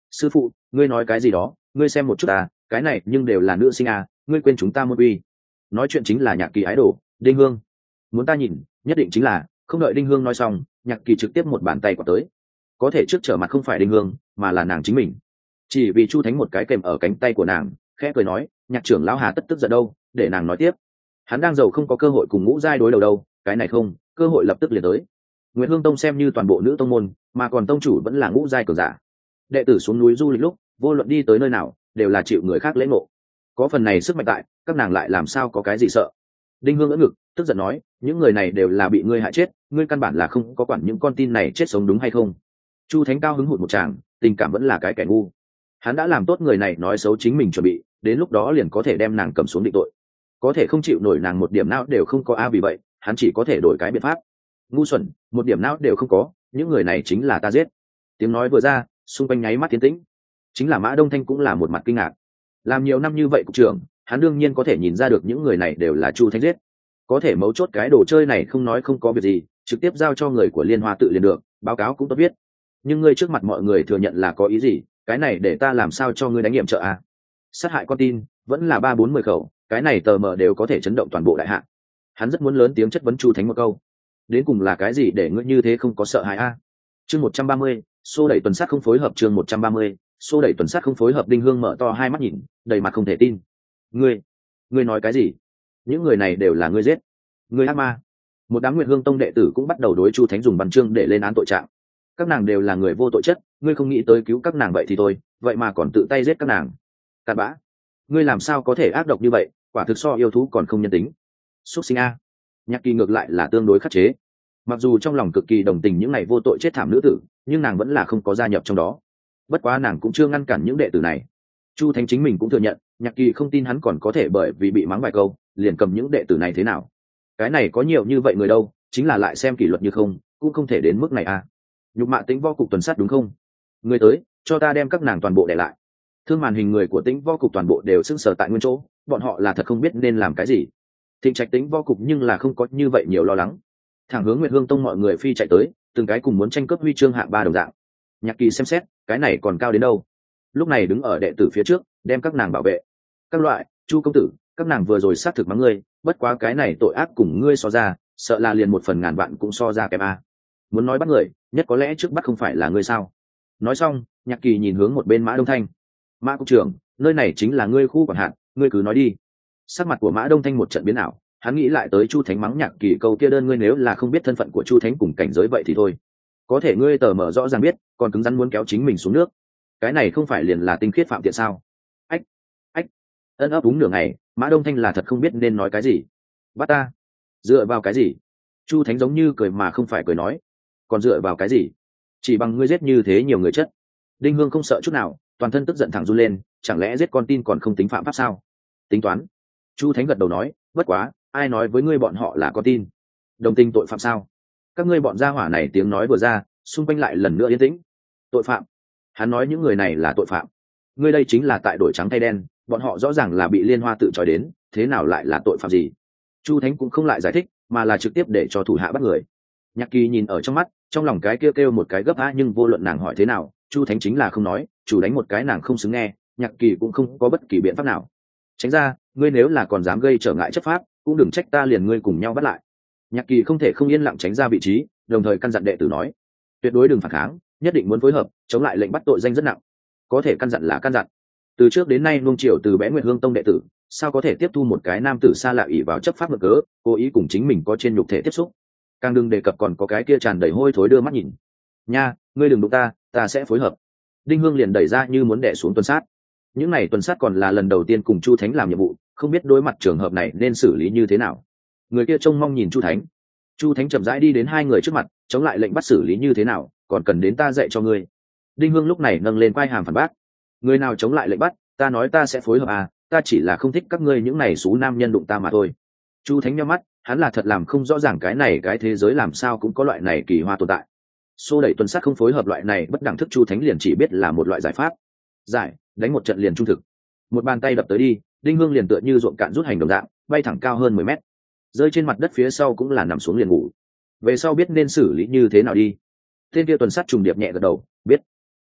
Sư phụ, ngươi nói cái gì đó, ngươi xem một chút à, cái này nhưng đều là nữ sinh à, ngươi quên chúng ta môn uy. Nói chuyện chính là Nhạc Kỳ ái đồ, Đinh Hương. Muốn ta nhìn, nhất định chính là, không đợi Đinh Hương nói xong, Nhạc Kỳ trực tiếp một bàn tay quả tới. Có thể trước trở mặt không phải Đinh Hương, mà là nàng chính mình. Chỉ vì Chu Thánh một cái kèm ở cánh tay của nàng, khẽ cười nói, Nhạc trưởng lão hà tất tức giận đâu, để nàng nói tiếp. Hắn đang giàu không có cơ hội cùng Ngũ giai đối đầu đâu, cái này không, cơ hội lập tức liền tới. Nguyệt Hương Tông xem như toàn bộ nữ tông môn, mà còn tông chủ vẫn là Ngũ giai cường giả. Đệ tử xuống núi du lịch lúc, vô luận đi tới nơi nào, đều là chịu người khác lễ ngộ. Có phần này sức mạnh tại, các nàng lại làm sao có cái gì sợ. Đinh Hương ưỡn ngực, tức giận nói, những người này đều là bị ngươi hại chết, ngươi căn bản là không có quản những con tin này chết sống đúng hay không. Chu Thánh cao hứng hụt một tràng, tình cảm vẫn là cái kẻ ngu. Hắn đã làm tốt người này nói xấu chính mình chuẩn bị, đến lúc đó liền có thể đem nàng cầm xuống định tội. Có thể không chịu nổi nàng một điểm não đều không có a, vì vậy hắn chỉ có thể đổi cái biện pháp. Ngu xuẩn, một điểm não đều không có, những người này chính là ta giết. Tiếng nói vừa ra, xung quanh nháy mắt tiến tĩnh. Chính là Mã Đông Thanh cũng là một mặt kinh ngạc. Làm nhiều năm như vậy cục trưởng, hắn đương nhiên có thể nhìn ra được những người này đều là Chu Thánh giết. Có thể mấu chốt cái đồ chơi này không nói không có việc gì, trực tiếp giao cho người của Liên Hoa tự liền được, báo cáo cũng tốt biết. Nhưng ngươi trước mặt mọi người thừa nhận là có ý gì, cái này để ta làm sao cho ngươi đánh nghiệm trợ à? Sát hại con tin, vẫn là ba bốn mươi khẩu, cái này tờ mờ đều có thể chấn động toàn bộ đại hạ. Hắn rất muốn lớn tiếng chất vấn Chu Thánh một câu. Đến cùng là cái gì để ngươi như thế không có sợ hãi a? Chương một trăm ba mươi, xô đẩy tuần sát không phối hợp. Chương một trăm ba mươi, xô đẩy tuần sát không phối hợp. Đinh Hương mở to hai mắt nhìn, đầy mặt không thể tin. Ngươi, ngươi nói cái gì? Những người này đều là ngươi giết? Ngươi ác ma? Một đám Nguyệt Hương Tông đệ tử cũng bắt đầu đối Chu Thánh dùng văn chương để lên án tội trạng. Các nàng đều là người vô tội chất, ngươi không nghĩ tới cứu các nàng vậy thì thôi, vậy mà còn tự tay giết các nàng. Cặn bã, ngươi làm sao có thể ác độc như vậy, quả thực so yêu thú còn không nhân tính. Xuất sinh a. Nhạc Kỳ ngược lại là tương đối khắc chế. Mặc dù trong lòng cực kỳ đồng tình những ngày vô tội chết thảm nữ tử, nhưng nàng vẫn là không có gia nhập trong đó. Bất quá nàng cũng chưa ngăn cản những đệ tử này. Chu Thánh chính mình cũng thừa nhận, Nhạc Kỳ không tin hắn còn có thể bởi vì bị mắng vài câu, liền cầm những đệ tử này thế nào. Cái này có nhiều như vậy người đâu, chính là lại xem kỷ luật như không, cũng không thể đến mức này a. Nhục mạ Tĩnh Võ cục tuần sát đúng không? Người tới, cho ta đem các nàng toàn bộ để lại. Thương màn hình người của Tĩnh Võ cục toàn bộ đều sững sờ tại nguyên chỗ, bọn họ là thật không biết nên làm cái gì. Thịnh Trạch Tĩnh Võ cục nhưng là không có như vậy nhiều lo lắng. Thẳng hướng Nguyệt Hương Tông mọi người phi chạy tới, từng cái cùng muốn tranh cướp huy chương hạng ba đồng dạng. Nhạc Kỳ xem xét, cái này còn cao đến đâu? Lúc này đứng ở đệ tử phía trước, đem các nàng bảo vệ. Các loại, Chu công tử, các nàng vừa rồi xác thực mắng ngươi, bất quá cái này tội ác cùng ngươi so ra, sợ là liền một phần ngàn vạn cũng so ra kém a. Muốn nói bắt người, nhất có lẽ trước bắt không phải là ngươi sao? Nói xong, Nhạc Kỳ nhìn hướng một bên Mã Đông Thanh. Mã cục trưởng, nơi này chính là ngươi khu quản hạt, ngươi cứ nói đi. Sắc mặt của Mã Đông Thanh một trận biến ảo, hắn nghĩ lại tới Chu Thánh mắng Nhạc Kỳ câu kia đơn, ngươi nếu là không biết thân phận của Chu Thánh cùng cảnh giới vậy thì thôi. Có thể ngươi tờ mở rõ ràng biết, còn cứng rắn muốn kéo chính mình xuống nước. Cái này không phải liền là tinh khiết phạm tiện sao? Ách, ách, ân ấp đúng nửa ngày, Mã Đông Thanh là thật không biết nên nói cái gì. Bắt ta? Dựa vào cái gì? Chu Thánh giống như cười mà không phải cười nói. Còn dựa vào cái gì? Chỉ bằng ngươi giết như thế nhiều người chất. Đinh Hương không sợ chút nào, toàn thân tức giận thẳng run lên, chẳng lẽ giết con tin còn không tính phạm pháp sao? Tính toán. Chu Thánh gật đầu nói, bất quá, ai nói với ngươi bọn họ là con tin? Đồng tình tội phạm sao? Các ngươi bọn gia hỏa này tiếng nói vừa ra, xung quanh lại lần nữa yên tĩnh. Tội phạm? Hắn nói những người này là tội phạm. Ngươi đây chính là tại đổi trắng thay đen, bọn họ rõ ràng là bị Liên Hoa tự trói đến, thế nào lại là tội phạm gì? Chu Thánh cũng không lại giải thích, mà là trực tiếp để cho thủ hạ bắt người. Nhạc Kỳ nhìn ở trong mắt, trong lòng cái kêu kêu một cái gấp á, nhưng vô luận nàng hỏi thế nào, Chu Thánh chính là không nói, chủ đánh một cái nàng không xứng nghe, Nhạc Kỳ cũng không có bất kỳ biện pháp nào. Tránh ra, ngươi nếu là còn dám gây trở ngại chấp pháp, cũng đừng trách ta liền ngươi cùng nhau bắt lại. Nhạc Kỳ không thể không yên lặng tránh ra vị trí, đồng thời căn dặn đệ tử nói, tuyệt đối đừng phản kháng, nhất định muốn phối hợp, chống lại lệnh bắt tội danh rất nặng. Có thể căn dặn là căn dặn. Từ trước đến nay nuông chiều từ bé Nguyệt Hương Tông đệ tử, sao có thể tiếp thu một cái nam tử xa lạ ỷ vào chấp pháp mực cớ, cố ý cùng chính mình có trên nhục thể tiếp xúc. Càng đừng đề cập còn có cái kia tràn đầy hôi thối đưa mắt nhìn. Nha, ngươi đừng đụng ta, ta sẽ phối hợp. Đinh Hương liền đẩy ra như muốn đè xuống tuần sát. Những này tuần sát còn là lần đầu tiên cùng Chu Thánh làm nhiệm vụ, không biết đối mặt trường hợp này nên xử lý như thế nào. Người kia trông mong nhìn Chu Thánh. Chu Thánh chậm rãi đi đến hai người trước mặt, chống lại lệnh bắt xử lý như thế nào, còn cần đến ta dạy cho ngươi. Đinh Hương lúc này nâng lên quai hàm phản bác. Người nào chống lại lệnh bắt, ta nói ta sẽ phối hợp à, ta chỉ là không thích các ngươi những này xú nam nhân đụng ta mà thôi. Chu Thánh nhíu mắt, hắn là thật làm không rõ ràng cái này cái thế giới làm sao cũng có loại này kỳ hoa tồn tại. Xô đẩy tuần sát không phối hợp loại này bất đẳng thức, Chu Thánh liền chỉ biết là một loại giải pháp. Giải, đánh một trận liền trung thực. Một bàn tay đập tới đi, Đinh Hương liền tựa như ruộng cạn rút hành đồng dạng, bay thẳng cao hơn mười mét. Rơi trên mặt đất phía sau cũng là nằm xuống liền ngủ. Về sau biết nên xử lý như thế nào đi. Tên kia tuần sát trùng điệp nhẹ gật đầu, biết.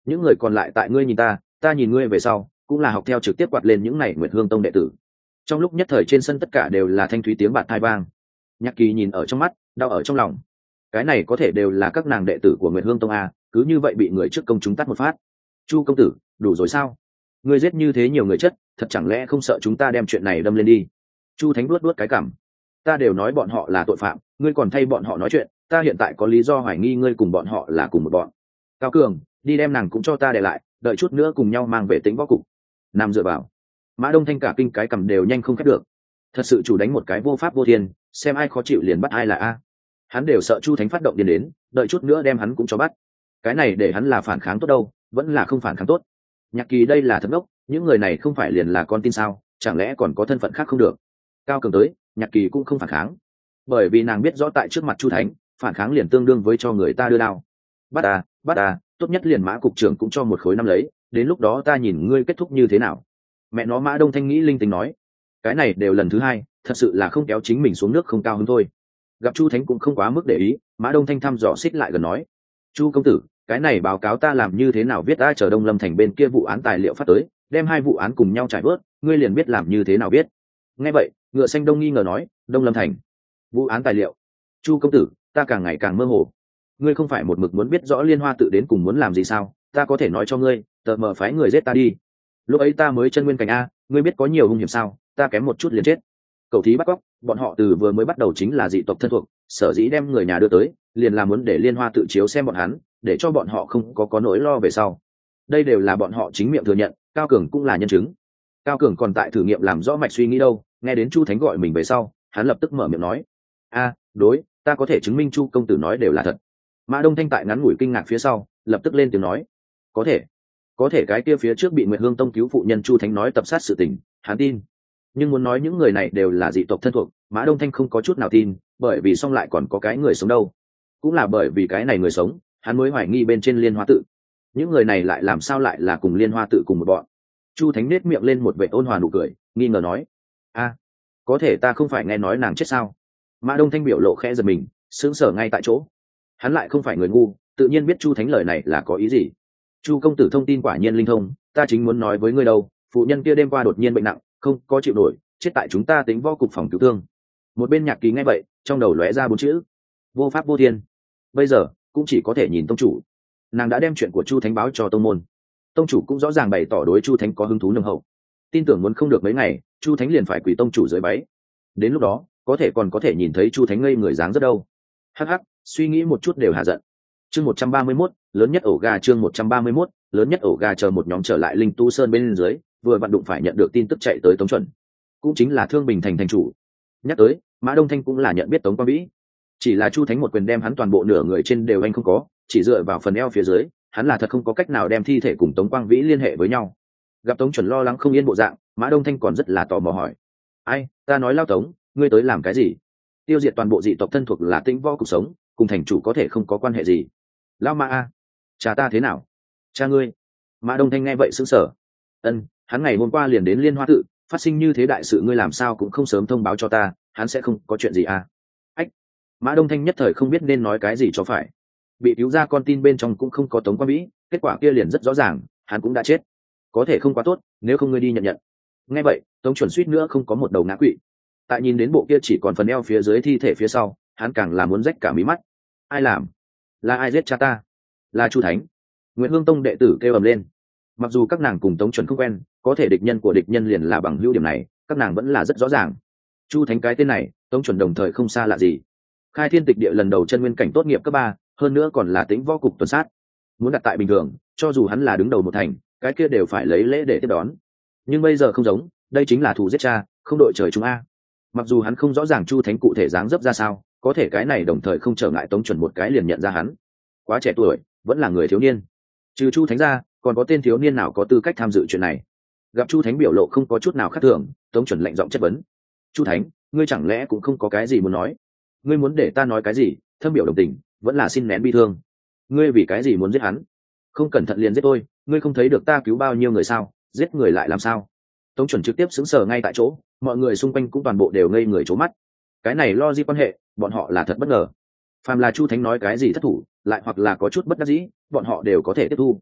những người còn lại tại ngươi nhìn ta ta nhìn ngươi về sau cũng là học theo trực tiếp quạt lên những này nguyệt hương tông đệ tử. Trong lúc nhất thời trên sân tất cả đều là thanh thúy tiếng bạt thai vang. Nhạc Kỳ nhìn ở trong mắt, đau ở trong lòng. Cái này có thể đều là các nàng đệ tử của Nguyệt Hương Tông à, cứ như vậy bị người trước công chúng tắt một phát. Chu công tử, đủ rồi sao? Ngươi giết như thế nhiều người chất, thật chẳng lẽ không sợ chúng ta đem chuyện này đâm lên đi? Chu Thánh luốt luốt cái cảm. Ta đều nói bọn họ là tội phạm, ngươi còn thay bọn họ nói chuyện, ta hiện tại có lý do hoài nghi ngươi cùng bọn họ là cùng một bọn. Cao Cường, đi đem nàng cũng cho ta để lại, đợi chút nữa cùng nhau mang về Tĩnh Võ cục. Nam dựa vào. Mã Đông Thanh cả kinh cái cầm đều nhanh không khép được. Thật sự chủ đánh một cái vô pháp vô thiên, xem ai khó chịu liền bắt ai là a. Hắn đều sợ Chu Thánh phát động điên đến, đợi chút nữa đem hắn cũng cho bắt. Cái này để hắn là phản kháng tốt đâu, vẫn là không phản kháng tốt. Nhạc Kỳ đây là thật ngốc, những người này không phải liền là con tin sao, chẳng lẽ còn có thân phận khác không được? Cao Cường tới, Nhạc Kỳ cũng không phản kháng, bởi vì nàng biết rõ tại trước mặt Chu Thánh, phản kháng liền tương đương với cho người ta đưa đao. Bắt à, bắt à, tốt nhất liền Mã cục trưởng cũng cho một khối năm lấy, đến lúc đó ta nhìn ngươi kết thúc như thế nào. Mẹ nó Mã Đông Thanh nghĩ linh tính nói, cái này đều lần thứ hai, thật sự là không kéo chính mình xuống nước không cao hơn thôi. Gặp Chu Thánh cũng không quá mức để ý, Mã Đông Thanh thăm dò xích lại gần nói, Chu công tử, cái này báo cáo ta làm như thế nào viết, ai chờ Đông Lâm thành bên kia vụ án tài liệu phát tới, đem hai vụ án cùng nhau trải bớt, ngươi liền biết làm như thế nào biết. Nghe vậy, Ngựa Xanh Đông nghi ngờ nói, Đông Lâm thành vụ án tài liệu. Chu công tử, ta càng ngày càng mơ hồ, ngươi không phải một mực muốn biết rõ Liên Hoa tự đến cùng muốn làm gì sao? Ta có thể nói cho ngươi, tờ mờ phái người giết ta đi, lúc ấy ta mới chân nguyên cảnh a, ngươi biết có nhiều hung hiểm sao, ta kém một chút liền chết. Cầu thí bắt cóc, bọn họ từ vừa mới bắt đầu chính là dị tộc thân thuộc, sở dĩ đem người nhà đưa tới liền là muốn để Liên Hoa tự chiếu xem bọn hắn, để cho bọn họ không có có nỗi lo về sau. Đây đều là bọn họ chính miệng thừa nhận, Cao Cường cũng là nhân chứng. Cao Cường còn tại thử nghiệm làm rõ mạch suy nghĩ đâu, nghe đến Chu Thánh gọi mình về sau, hắn lập tức mở miệng nói, a đối, ta có thể chứng minh Chu công tử nói đều là thật. Mã Đông Thanh tại ngắn ngủi kinh ngạc phía sau, lập tức lên tiếng nói, có thể có thể cái kia phía trước bị Nguyệt Hương Tông cứu phụ nhân Chu Thánh nói tập sát sự tình, hắn tin. Nhưng muốn nói những người này đều là dị tộc thân thuộc, Mã Đông Thanh không có chút nào tin, bởi vì song lại còn có cái người sống đâu. Cũng là bởi vì cái này người sống, hắn mới hoài nghi bên trên Liên Hoa tự. Những người này lại làm sao lại là cùng Liên Hoa tự cùng một bọn? Chu Thánh nết miệng lên một vẻ ôn hòa nụ cười, nghi ngờ nói, a có thể ta không phải nghe nói nàng chết sao? Mã Đông Thanh biểu lộ khẽ giật mình, sững sờ ngay tại chỗ. Hắn lại không phải người ngu, tự nhiên biết Chu Thánh lời này là có ý gì. Chu công tử thông tin quả nhiên linh thông, ta chính muốn nói với ngươi đâu, phụ nhân kia đêm qua đột nhiên bệnh nặng, không có chịu nổi, chết tại chúng ta Tĩnh Võ cục phòng cứu thương. Một bên Nhạc Kỳ nghe vậy, trong đầu lóe ra bốn chữ, vô pháp vô thiên. Bây giờ cũng chỉ có thể nhìn tông chủ. Nàng đã đem chuyện của Chu Thánh báo cho tông môn, tông chủ cũng rõ ràng bày tỏ đối Chu Thánh có hứng thú nồng hậu, tin tưởng muốn không được mấy ngày, Chu Thánh liền phải quỳ tông chủ dưới váy. Đến lúc đó có thể còn có thể nhìn thấy Chu Thánh ngây người dáng rất đâu. Hắc hắc, suy nghĩ một chút đều hạ giận. Chương một trăm ba mươi mốt, lớn nhất ổ gà. Chương một trăm ba mươi mốt, lớn nhất ổ gà. Chờ một nhóm trở lại Linh Tu Sơn bên dưới, vừa vặn đụng phải nhận được tin tức chạy tới Tống Chuẩn, cũng chính là Thương Bình thành thành chủ. Nhắc tới, Mã Đông Thanh cũng là nhận biết Tống Quang Vĩ, chỉ là Chu Thánh một quyền đem hắn toàn bộ nửa người trên đều anh không có, chỉ dựa vào phần eo phía dưới, hắn là thật không có cách nào đem thi thể cùng Tống Quang Vĩ liên hệ với nhau. Gặp Tống Chuẩn lo lắng không yên bộ dạng, Mã Đông Thanh còn rất là tò mò hỏi, ai, ta nói lao Tống, ngươi tới làm cái gì? Tiêu diệt toàn bộ dị tộc thân thuộc là Tĩnh Võ cục sống, cùng thành chủ có thể không có quan hệ gì. Lao Mã a, cha ta thế nào? Cha ngươi? Mã Đông Thanh nghe vậy sững sờ. Ân, hắn ngày hôm qua liền đến Liên Hoa tự, phát sinh như thế đại sự ngươi làm sao cũng không sớm thông báo cho ta, hắn sẽ không có chuyện gì à? Ách. Mã Đông Thanh nhất thời không biết nên nói cái gì cho phải. Bị cứu ra con tin bên trong cũng không có Tống Quang Vĩ, kết quả kia liền rất rõ ràng, hắn cũng đã chết. Có thể không quá tốt, nếu không ngươi đi nhận nhận. Nghe vậy, Tống Chuẩn suýt nữa không có một đầu ngã quỵ. Tại nhìn đến bộ kia chỉ còn phần eo phía dưới thi thể phía sau, hắn càng là muốn rách cả mí mắt. Ai làm? Là ai giết cha ta? Là Chu Thánh. Nguyễn Hương Tông đệ tử kêu ầm lên. Mặc dù các nàng cùng Tống Chuẩn không quen, có thể địch nhân của địch nhân liền là bằng hữu điểm này, các nàng vẫn là rất rõ ràng. Chu Thánh cái tên này, Tống Chuẩn đồng thời không xa lạ gì. Khai thiên tịch địa lần đầu chân nguyên cảnh tốt nghiệp cấp ba, hơn nữa còn là Tĩnh Võ cục tuần sát. Muốn đặt tại bình thường, cho dù hắn là đứng đầu một thành, cái kia đều phải lấy lễ để tiếp đón. Nhưng bây giờ không giống, đây chính là thù giết cha, không đội trời chung a. Mặc dù hắn không rõ ràng Chu Thánh cụ thể dáng dấp ra sao, có thể cái này đồng thời không trở ngại Tống Chuẩn một cái liền nhận ra hắn. Quá trẻ tuổi, vẫn là người thiếu niên. Trừ Chu Thánh ra, còn có tên thiếu niên nào có tư cách tham dự chuyện này? Gặp Chu Thánh biểu lộ không có chút nào khác thường, Tống Chuẩn lạnh giọng chất vấn. Chu Thánh, ngươi chẳng lẽ cũng không có cái gì muốn nói? Ngươi muốn để ta nói cái gì? Thâm biểu đồng tình, vẫn là xin nén bi thương. Ngươi vì cái gì muốn giết hắn? Không cẩn thận liền giết tôi, ngươi không thấy được ta cứu bao nhiêu người sao? Giết người lại làm sao? Tống Chuẩn trực tiếp sững sờ ngay tại chỗ, mọi người xung quanh cũng toàn bộ đều ngây người trố mắt. Cái này lo gì quan hệ, bọn họ là thật bất ngờ. Phàm là Chu Thánh nói cái gì thất thủ, lại hoặc là có chút bất đắc dĩ, bọn họ đều có thể tiếp thu.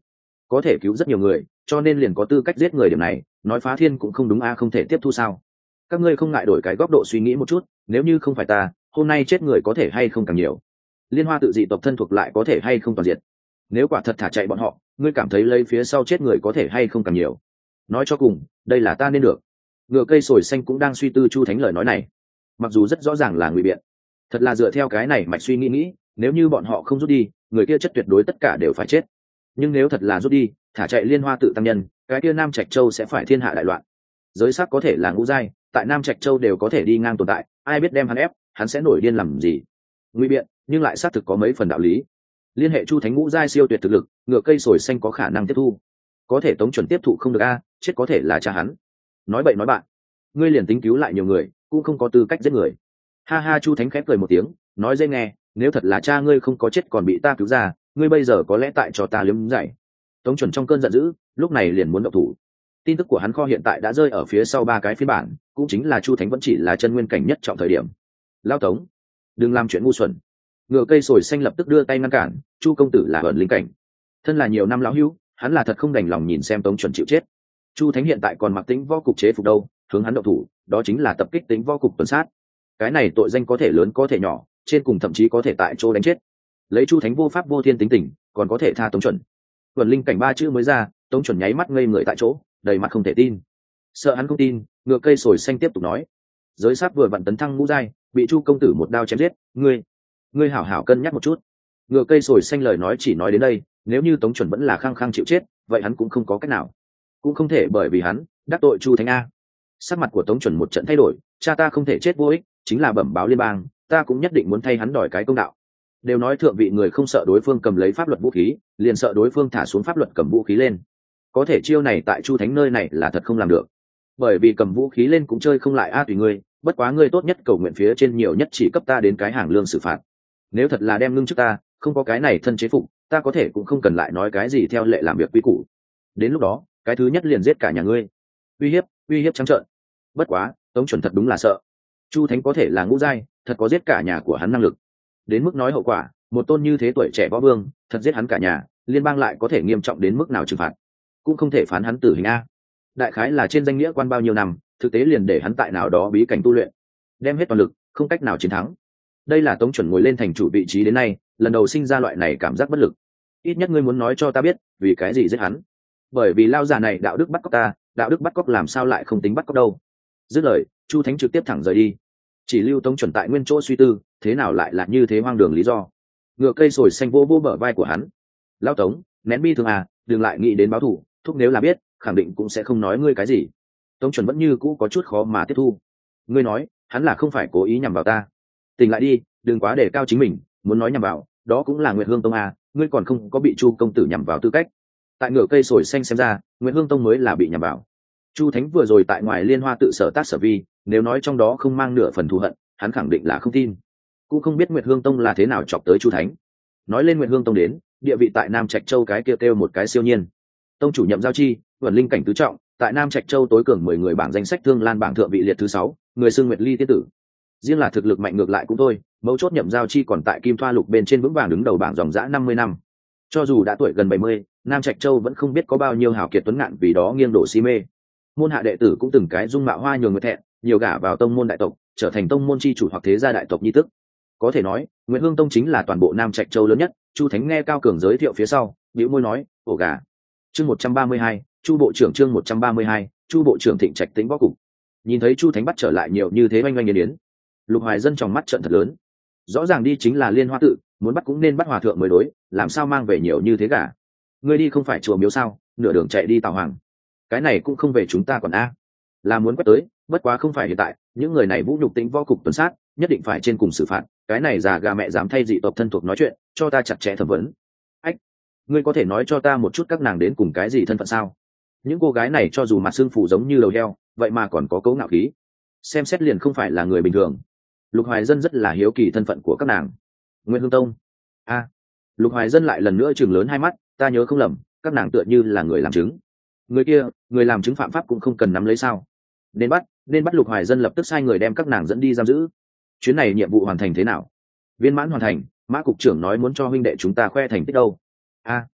có thể cứu rất nhiều người, cho nên liền có tư cách giết người. Điểm này nói phá thiên cũng không đúng a, không thể tiếp thu sao? Các ngươi không ngại đổi cái góc độ suy nghĩ một chút, nếu như không phải ta, hôm nay chết người có thể hay không càng nhiều? Liên Hoa tự dị tộc thân thuộc lại có thể hay không toàn diện? Nếu quả thật thả chạy bọn họ, ngươi cảm thấy lấy phía sau chết người có thể hay không càng nhiều? Nói cho cùng, đây là ta nên được. Ngựa cây sồi xanh cũng đang suy tư Chu Thánh lời nói này, mặc dù rất rõ ràng là ngụy biện, thật là dựa theo cái này mạch suy nghĩ nghĩ, nếu như bọn họ không rút đi, người kia chất tuyệt đối tất cả đều phải chết. Nhưng nếu thật là rút đi, thả chạy Liên Hoa tự tăng nhân, cái kia Nam Trạch Châu sẽ phải thiên hạ đại loạn. Giới sắc có thể là ngũ giai, tại Nam Trạch Châu đều có thể đi ngang tồn tại, ai biết đem hắn ép, hắn sẽ nổi điên làm gì? Ngụy biện, nhưng lại xác thực có mấy phần đạo lý. Liên hệ Chu Thánh ngũ giai siêu tuyệt thực lực, ngựa cây sồi xanh có khả năng tiếp thu. Có thể Tống Chuẩn tiếp thụ không được a, chết có thể là cha hắn. Nói bậy nói bạn, ngươi liền tính cứu lại nhiều người, cũng không có tư cách giết người. Ha ha, Chu Thánh khép cười một tiếng, nói dễ nghe, nếu thật là cha ngươi không có chết còn bị ta cứu ra, ngươi bây giờ có lẽ tại cho ta liếm dạy. Tống Chuẩn trong cơn giận dữ, lúc này liền muốn động thủ. Tin tức của hắn kho hiện tại đã rơi ở phía sau ba cái phiên bản, cũng chính là Chu Thánh vẫn chỉ là chân nguyên cảnh nhất trọng thời điểm. Lao Tống, đừng làm chuyện ngu xuẩn. Ngựa cây sồi xanh lập tức đưa tay ngăn cản, Chu công tử là ẩn linh cảnh, thân là nhiều năm lão hữu, hắn là thật không đành lòng nhìn xem Tống Chuẩn chịu chết. Chu Thánh hiện tại còn mặc tính võ cục chế phục đâu, hướng hắn động thủ, đó chính là tập kích tính võ cục tuần sát. Cái này tội danh có thể lớn có thể nhỏ, trên cùng thậm chí có thể tại chỗ đánh chết. Lấy Chu Thánh vô pháp vô thiên tính tình, còn có thể tha Tống Chuẩn. Ẩn linh cảnh ba chữ mới ra, Tống Chuẩn nháy mắt ngây người tại chỗ, đầy mặt không thể tin. Sợ hắn không tin, ngựa cây sồi xanh tiếp tục nói: giới sát vừa vặn tấn thăng ngũ giai, bị Chu công tử một đao chém giết, ngươi ngươi hảo hảo cân nhắc một chút. Ngựa cây sồi xanh lời nói chỉ nói đến đây, nếu như Tống Chuẩn vẫn là khăng khăng chịu chết, vậy hắn cũng không có cách nào, cũng không thể bởi vì hắn đắc tội Chu Thánh a. Sắc mặt của Tống Chuẩn một trận thay đổi, cha ta không thể chết vô ích, chính là bẩm báo liên bang, ta cũng nhất định muốn thay hắn đòi cái công đạo. Đều nói thượng vị người không sợ đối phương cầm lấy pháp luật vũ khí, liền sợ đối phương thả xuống pháp luật cầm vũ khí lên. Có thể chiêu này tại Chu Thánh nơi này là thật không làm được, bởi vì cầm vũ khí lên cũng chơi không lại a. Tùy ngươi, bất quá ngươi tốt nhất cầu nguyện phía trên nhiều nhất chỉ cấp ta đến cái hàng lương xử phạt. Nếu thật là đem ngưng trước ta, không có cái này thân chế phục, ta có thể cũng không cần lại nói cái gì theo lệ làm việc quy củ. Đến lúc đó, cái thứ nhất liền giết cả nhà ngươi. Uy hiếp, uy hiếp trắng trợn. Bất quá, Tống Chuẩn thật đúng là sợ. Chu Thánh có thể là ngũ giai, thật có giết cả nhà của hắn năng lực. Đến mức nói hậu quả, một tôn như thế tuổi trẻ võ vương, thật giết hắn cả nhà, liên bang lại có thể nghiêm trọng đến mức nào trừng phạt? Cũng không thể phán hắn tử hình a. Đại khái là trên danh nghĩa quan bao nhiêu năm, thực tế liền để hắn tại nào đó bí cảnh tu luyện, đem hết toàn lực, không cách nào chiến thắng. Đây là Tống Chuẩn ngồi lên thành chủ vị trí đến nay, lần đầu sinh ra loại này cảm giác bất lực. Ít nhất ngươi muốn nói cho ta biết, vì cái gì giết hắn? Bởi vì lao già này đạo đức bắt cóc ta, đạo đức bắt cóc làm sao lại không tính bắt cóc đâu? Dứt lời, Chu Thánh trực tiếp thẳng rời đi, chỉ lưu Tống Chuẩn tại nguyên chỗ suy tư, thế nào lại là như thế hoang đường lý do. Ngựa cây sồi xanh vô vô bờ vai của hắn. Lao Tống, nén bi thương à, đừng lại nghĩ đến báo thù, thúc nếu là biết, khẳng định cũng sẽ không nói ngươi cái gì. Tống Chuẩn vẫn như cũ có chút khó mà tiếp thu. Ngươi nói, hắn là không phải cố ý nhằm vào ta. Tỉnh lại đi, đừng quá để cao chính mình, muốn nói nhằm vào, đó cũng là Nguyệt Hương Tông à, ngươi còn không có bị Chu công tử nhằm vào tư cách. Tại ngựa cây sồi xanh xem ra, Nguyệt Hương Tông mới là bị nhằm vào. Chu Thánh vừa rồi tại ngoài Liên Hoa tự sở tác sở vi, nếu nói trong đó không mang nửa phần thù hận, hắn khẳng định là không tin. Cũng không biết Nguyệt Hương Tông là thế nào chọc tới Chu Thánh. Nói lên Nguyệt Hương Tông đến, địa vị tại Nam Trạch Châu cái kia kêu một cái siêu nhiên. Tông chủ nhậm giao chi, ẩn linh cảnh tứ trọng, tại Nam Trạch Châu tối cường mười người bảng danh sách Thương Lan bảng thượng vị liệt thứ sáu, người xưng Nguyệt Ly tiên tử. Riêng là thực lực mạnh ngược lại cũng thôi, mấu chốt nhậm giao chi còn tại Kim Thoa Lục bên trên vững vàng đứng đầu bảng dòng dã năm mươi năm. Cho dù đã tuổi gần bảy mươi, Nam Trạch Châu vẫn không biết có bao nhiêu hào kiệt tuấn ngạn vì đó nghiêng đổ si mê. Môn hạ đệ tử cũng từng cái dung mạo hoa nhường người thẹn, nhiều gả vào tông môn đại tộc, trở thành tông môn chi chủ hoặc thế gia đại tộc nhi tức. Có thể nói, Nguyệt Hương Tông chính là toàn bộ Nam Trạch Châu lớn nhất. Chu Thánh nghe Cao Cường giới thiệu phía sau, bĩu môi nói, "Ổ gà." Chương một trăm ba mươi hai, Chu bộ trưởng chương một trăm ba mươi hai, Chu bộ trưởng Thịnh Trạch Tĩnh võ cục. Nhìn thấy Chu Thánh bắt trở lại nhiều như thế oanh oanh yến yến, Lục Hoài Dân trong mắt trợn thật lớn. Rõ ràng đi chính là Liên Hoa tự, muốn bắt cũng nên bắt hòa thượng mới đối, làm sao mang về nhiều như thế gà? Ngươi đi không phải chùa miếu sao, nửa đường chạy đi Tào Hoàng. Cái này cũng không về chúng ta còn a. Là muốn quét tới, bất quá không phải hiện tại, những người này vũ nhục Tĩnh võ cục tuần sát, nhất định phải trên cùng xử phạt. Cái này già gà mẹ dám thay dị tộc thân thuộc nói chuyện, cho ta chặt chẽ thẩm vấn. Ách, ngươi có thể nói cho ta một chút các nàng đến cùng cái gì thân phận sao? Những cô gái này cho dù mặt xương phủ giống như đầu heo, vậy mà còn có cấu ngạo khí, xem xét liền không phải là người bình thường. Lục Hoài Dân rất là hiếu kỳ thân phận của các nàng. Nguyên Hương Tông. A. Lục Hoài Dân lại lần nữa chừng lớn hai mắt, ta nhớ không lầm, các nàng tựa như là người làm chứng. Người kia, người làm chứng phạm pháp cũng không cần nắm lấy sao? Nên bắt, nên bắt. Lục Hoài Dân lập tức sai người đem các nàng dẫn đi giam giữ. Chuyến này nhiệm vụ hoàn thành thế nào? Viên mãn hoàn thành, Mã cục trưởng nói muốn cho huynh đệ chúng ta khoe thành tích đâu. A.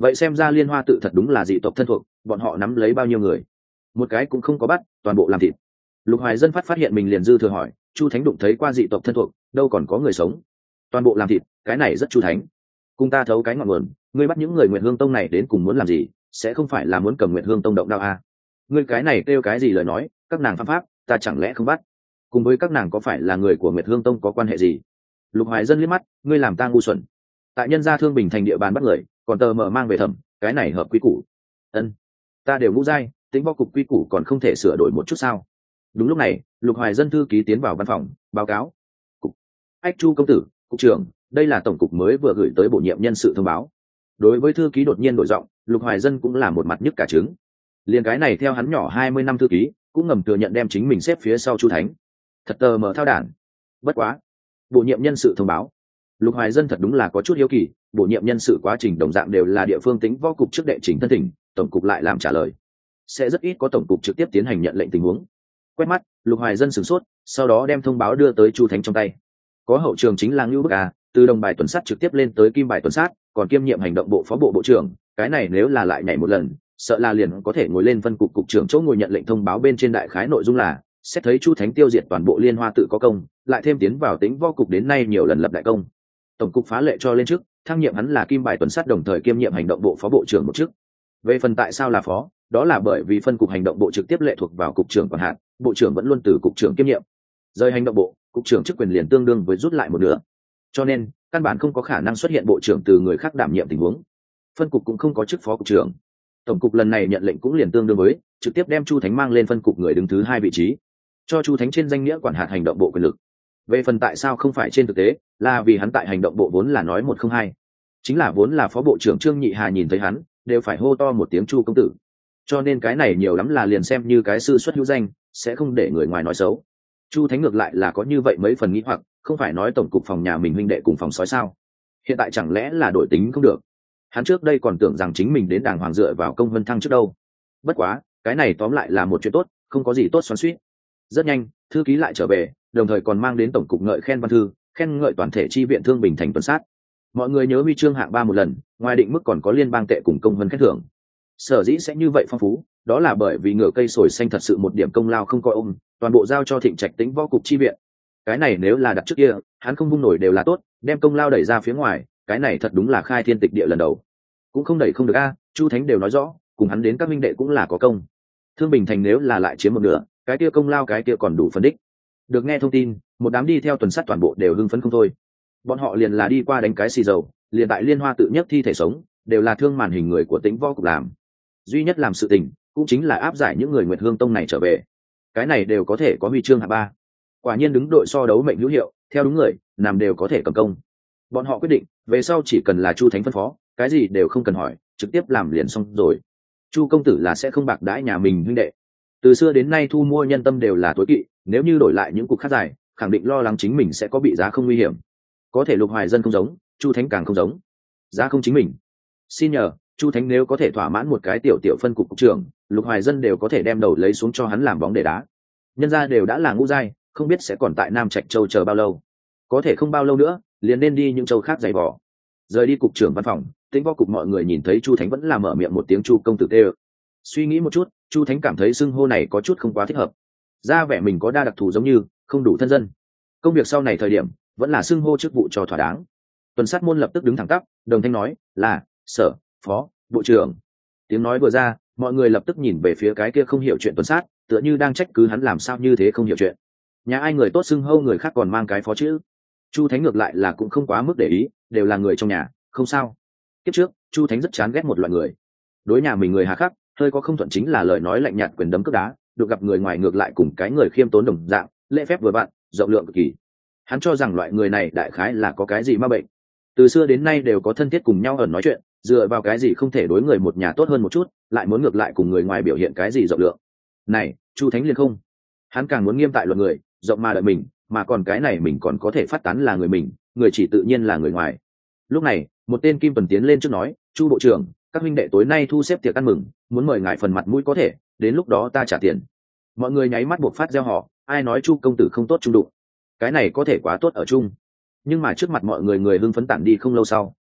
vậy xem ra liên hoa tự thật đúng là dị tộc thân thuộc, bọn họ nắm lấy bao nhiêu người? Một cái cũng không có bắt, toàn bộ làm thịt. Lục Hoài Dân phát phát hiện mình liền dư thừa hỏi, Chu Thánh đụng thấy qua dị tộc thân thuộc, đâu còn có người sống? Toàn bộ làm thịt, cái này rất Chu Thánh. Cùng ta thấu cái ngọn nguồn, ngươi bắt những người Nguyệt Hương Tông này đến cùng muốn làm gì? Sẽ không phải là muốn cầm Nguyệt Hương Tông động đao à? Ngươi cái này kêu cái gì lời nói, các nàng phạm pháp, ta chẳng lẽ không bắt? Cùng với các nàng có phải là người của Nguyệt Hương Tông có quan hệ gì? Lục Hoài Dân liếc mắt, ngươi làm ta ngu xuẩn. Tại nhân gia Thương Bình thành địa bàn bắt người, còn tờ mở mang về thẩm, cái này hợp quy củ. Ân, ta đều ngũ giai, tính võ cục quy củ còn không thể sửa đổi một chút sao? Đúng lúc này, Lục Hoài Dân thư ký tiến vào văn phòng, báo cáo. Cục. Ách Chu công tử, cục trưởng, đây là tổng cục mới vừa gửi tới bổ nhiệm nhân sự thông báo. Đối với thư ký đột nhiên đổi giọng, Lục Hoài Dân cũng là một mặt nhức cả trứng. Liên cái này theo hắn nhỏ hai mươi năm thư ký, cũng ngầm thừa nhận đem chính mình xếp phía sau Chu Thánh. Thật tờ mờ thao đản. Bất quá, bổ nhiệm nhân sự thông báo. Lục Hoài Dân thật đúng là có chút hiếu kỳ, bổ nhiệm nhân sự quá trình đồng dạng đều là địa phương tính võ cục trước đệ trình thân thỉnh, tổng cục lại làm trả lời. Sẽ rất ít có tổng cục trực tiếp tiến hành nhận lệnh tình huống. Quét mắt, Lục Hoài Dân sửng sốt, sau đó đem thông báo đưa tới Chu Thánh trong tay. Có hậu trường chính là Ngưu Bức à, từ đồng bài tuần sát trực tiếp lên tới kim bài tuần sát, còn kiêm nhiệm hành động bộ phó bộ bộ trưởng, cái này nếu là lại nhảy một lần, sợ là liền có thể ngồi lên phân cục cục trưởng chỗ ngồi nhận lệnh thông báo bên trên đại khái nội dung là xét thấy Chu Thánh tiêu diệt toàn bộ Liên Hoa tự có công, lại thêm tiến vào tính võ cục đến nay nhiều lần lập đại công. Tổng cục phá lệ cho lên chức, thăng nhiệm hắn là kim bài tuần sát đồng thời kiêm nhiệm hành động bộ phó bộ trưởng một chức. Về phần tại sao là phó, đó là bởi vì phân cục hành động bộ trực tiếp lệ thuộc vào cục trưởng quản hạt, bộ trưởng vẫn luôn từ cục trưởng kiêm nhiệm. Rời hành động bộ, cục trưởng chức quyền liền tương đương với rút lại một nửa. Cho nên, căn bản không có khả năng xuất hiện bộ trưởng từ người khác đảm nhiệm tình huống. Phân cục cũng không có chức phó cục trưởng. Tổng cục lần này nhận lệnh cũng liền tương đương với trực tiếp đem Chu Thánh mang lên phân cục người đứng thứ hai vị trí, cho Chu Thánh trên danh nghĩa quản hạt hành động bộ quyền lực. Về phần tại sao không phải trên thực tế, là vì hắn tại hành động bộ vốn là nói một không hai, chính là vốn là phó bộ trưởng Trương Nhị Hà nhìn thấy hắn đều phải hô to một tiếng Chu công tử, cho nên cái này nhiều lắm là liền xem như cái sư xuất hữu danh, sẽ không để người ngoài nói xấu. Chu Thánh ngược lại là có như vậy mấy phần nghĩ hoặc, không phải nói tổng cục phòng nhà mình huynh đệ cùng phòng sói sao? Hiện tại chẳng lẽ là đổi tính không được? Hắn trước đây còn tưởng rằng chính mình đến đàng hoàng dựa vào công vân thăng trước đâu. Bất quá, cái này tóm lại là một chuyện tốt, không có gì tốt xoắn xuýt. Rất nhanh, thư ký lại trở về, đồng thời còn mang đến tổng cục ngợi khen văn thư, khen ngợi toàn thể chi viện Thương Bình thành tuần sát. Mọi người nhớ huy chương hạng ba một lần, ngoài định mức còn có liên bang tệ cùng công vân khen thưởng. Sở dĩ sẽ như vậy phong phú, đó là bởi vì ngựa cây sồi xanh thật sự một điểm công lao không coi ôm, toàn bộ giao cho Thịnh Trạch Tĩnh võ cục chi viện. Cái này nếu là đặt trước kia, hắn không vung nổi đều là tốt, đem công lao đẩy ra phía ngoài, cái này thật đúng là khai thiên tịch địa lần đầu. Cũng không đẩy không được a, Chu Thánh đều nói rõ, cùng hắn đến các minh đệ cũng là có công. Thương Bình thành nếu là lại chiếm một nửa, cái kia công lao cái kia còn đủ phân đích. Được nghe thông tin, một đám đi theo tuần sát toàn bộ đều hưng phấn không thôi. Bọn họ liền là đi qua đánh cái xì dầu, liền tại Liên Hoa tự nhất thi thể sống, đều là thương màn hình người của Tĩnh võ cục làm. Duy nhất làm sự tình, cũng chính là áp giải những người Nguyệt Hương Tông này trở về. Cái này đều có thể có huy chương hạng ba. Quả nhiên đứng đội so đấu mệnh hữu hiệu, theo đúng người, làm đều có thể cầm công. Bọn họ quyết định, về sau chỉ cần là Chu Thánh phân phó, cái gì đều không cần hỏi, trực tiếp làm liền xong rồi. Chu công tử là sẽ không bạc đãi nhà mình huynh đệ. Từ xưa đến nay thu mua nhân tâm đều là tối kỵ, nếu như đổi lại những cục khác dài, khẳng định lo lắng chính mình sẽ có bị giá không nguy hiểm. Có thể Lục Hoài Dân không giống, Chu Thánh càng không giống. Giá không chính mình. Xin nhờ, Chu Thánh nếu có thể thỏa mãn một cái tiểu tiểu phân cục cục trưởng, Lục Hoài Dân đều có thể đem đầu lấy xuống cho hắn làm bóng để đá. Nhân gia đều đã là ngũ giai, không biết sẽ còn tại Nam Trạch Châu chờ bao lâu. Có thể không bao lâu nữa, liền nên đi những châu khác giày vò. Rời đi cục trưởng văn phòng, Tĩnh võ cục mọi người nhìn thấy Chu Thánh vẫn là mở miệng một tiếng Chu công tử tê. Suy nghĩ một chút, Chu Thánh cảm thấy xưng hô này có chút không quá thích hợp. Ra vẻ mình có đa đặc thù giống như không đủ thân dân. Công việc sau này thời điểm, vẫn là xưng hô chức vụ cho thỏa đáng. Tuần sát môn lập tức đứng thẳng tắp, đồng thanh nói là sở phó bộ trưởng. Tiếng nói vừa ra, mọi người lập tức nhìn về phía cái kia không hiểu chuyện tuần sát, tựa như đang trách cứ hắn làm sao như thế không hiểu chuyện. Nhà ai người tốt xưng hô người khác còn mang cái phó chữ. Chu Thánh ngược lại là cũng không quá mức để ý, đều là người trong nhà, không sao. Kiếp trước, Chu Thánh rất chán ghét một loại người. Đối nhà mình người hà khắc, hơi có không thuận chính là lời nói lạnh nhạt quyền đấm cước đá, được gặp người ngoài ngược lại cùng cái người khiêm tốn đồng dạng, lễ phép vừa vặn, rộng lượng cực kỳ. Hắn cho rằng loại người này đại khái là có cái gì ma bệnh. Từ xưa đến nay đều có thân thiết cùng nhau ẩn nói chuyện, dựa vào cái gì không thể đối người một nhà tốt hơn một chút, lại muốn ngược lại cùng người ngoài biểu hiện cái gì rộng lượng. Này, Chu Thánh liền không. Hắn càng muốn nghiêm tại luật người, rộng mà đợi mình, mà còn cái này mình còn có thể phát tán là người mình, người chỉ tự nhiên là người ngoài. Lúc này, một tên Kim Tuần tiến lên trước nói, Chu bộ trưởng, các huynh đệ tối nay thu xếp tiệc ăn mừng, muốn mời ngài phần mặt mũi có thể, đến lúc đó ta trả tiền. Mọi người nháy mắt buộc phát gieo họ, ai nói Chu công tử không tốt trung đụng, cái này có thể quá tốt ở chung. Nhưng mà trước mặt mọi người người hưng phấn tản đi không lâu sau,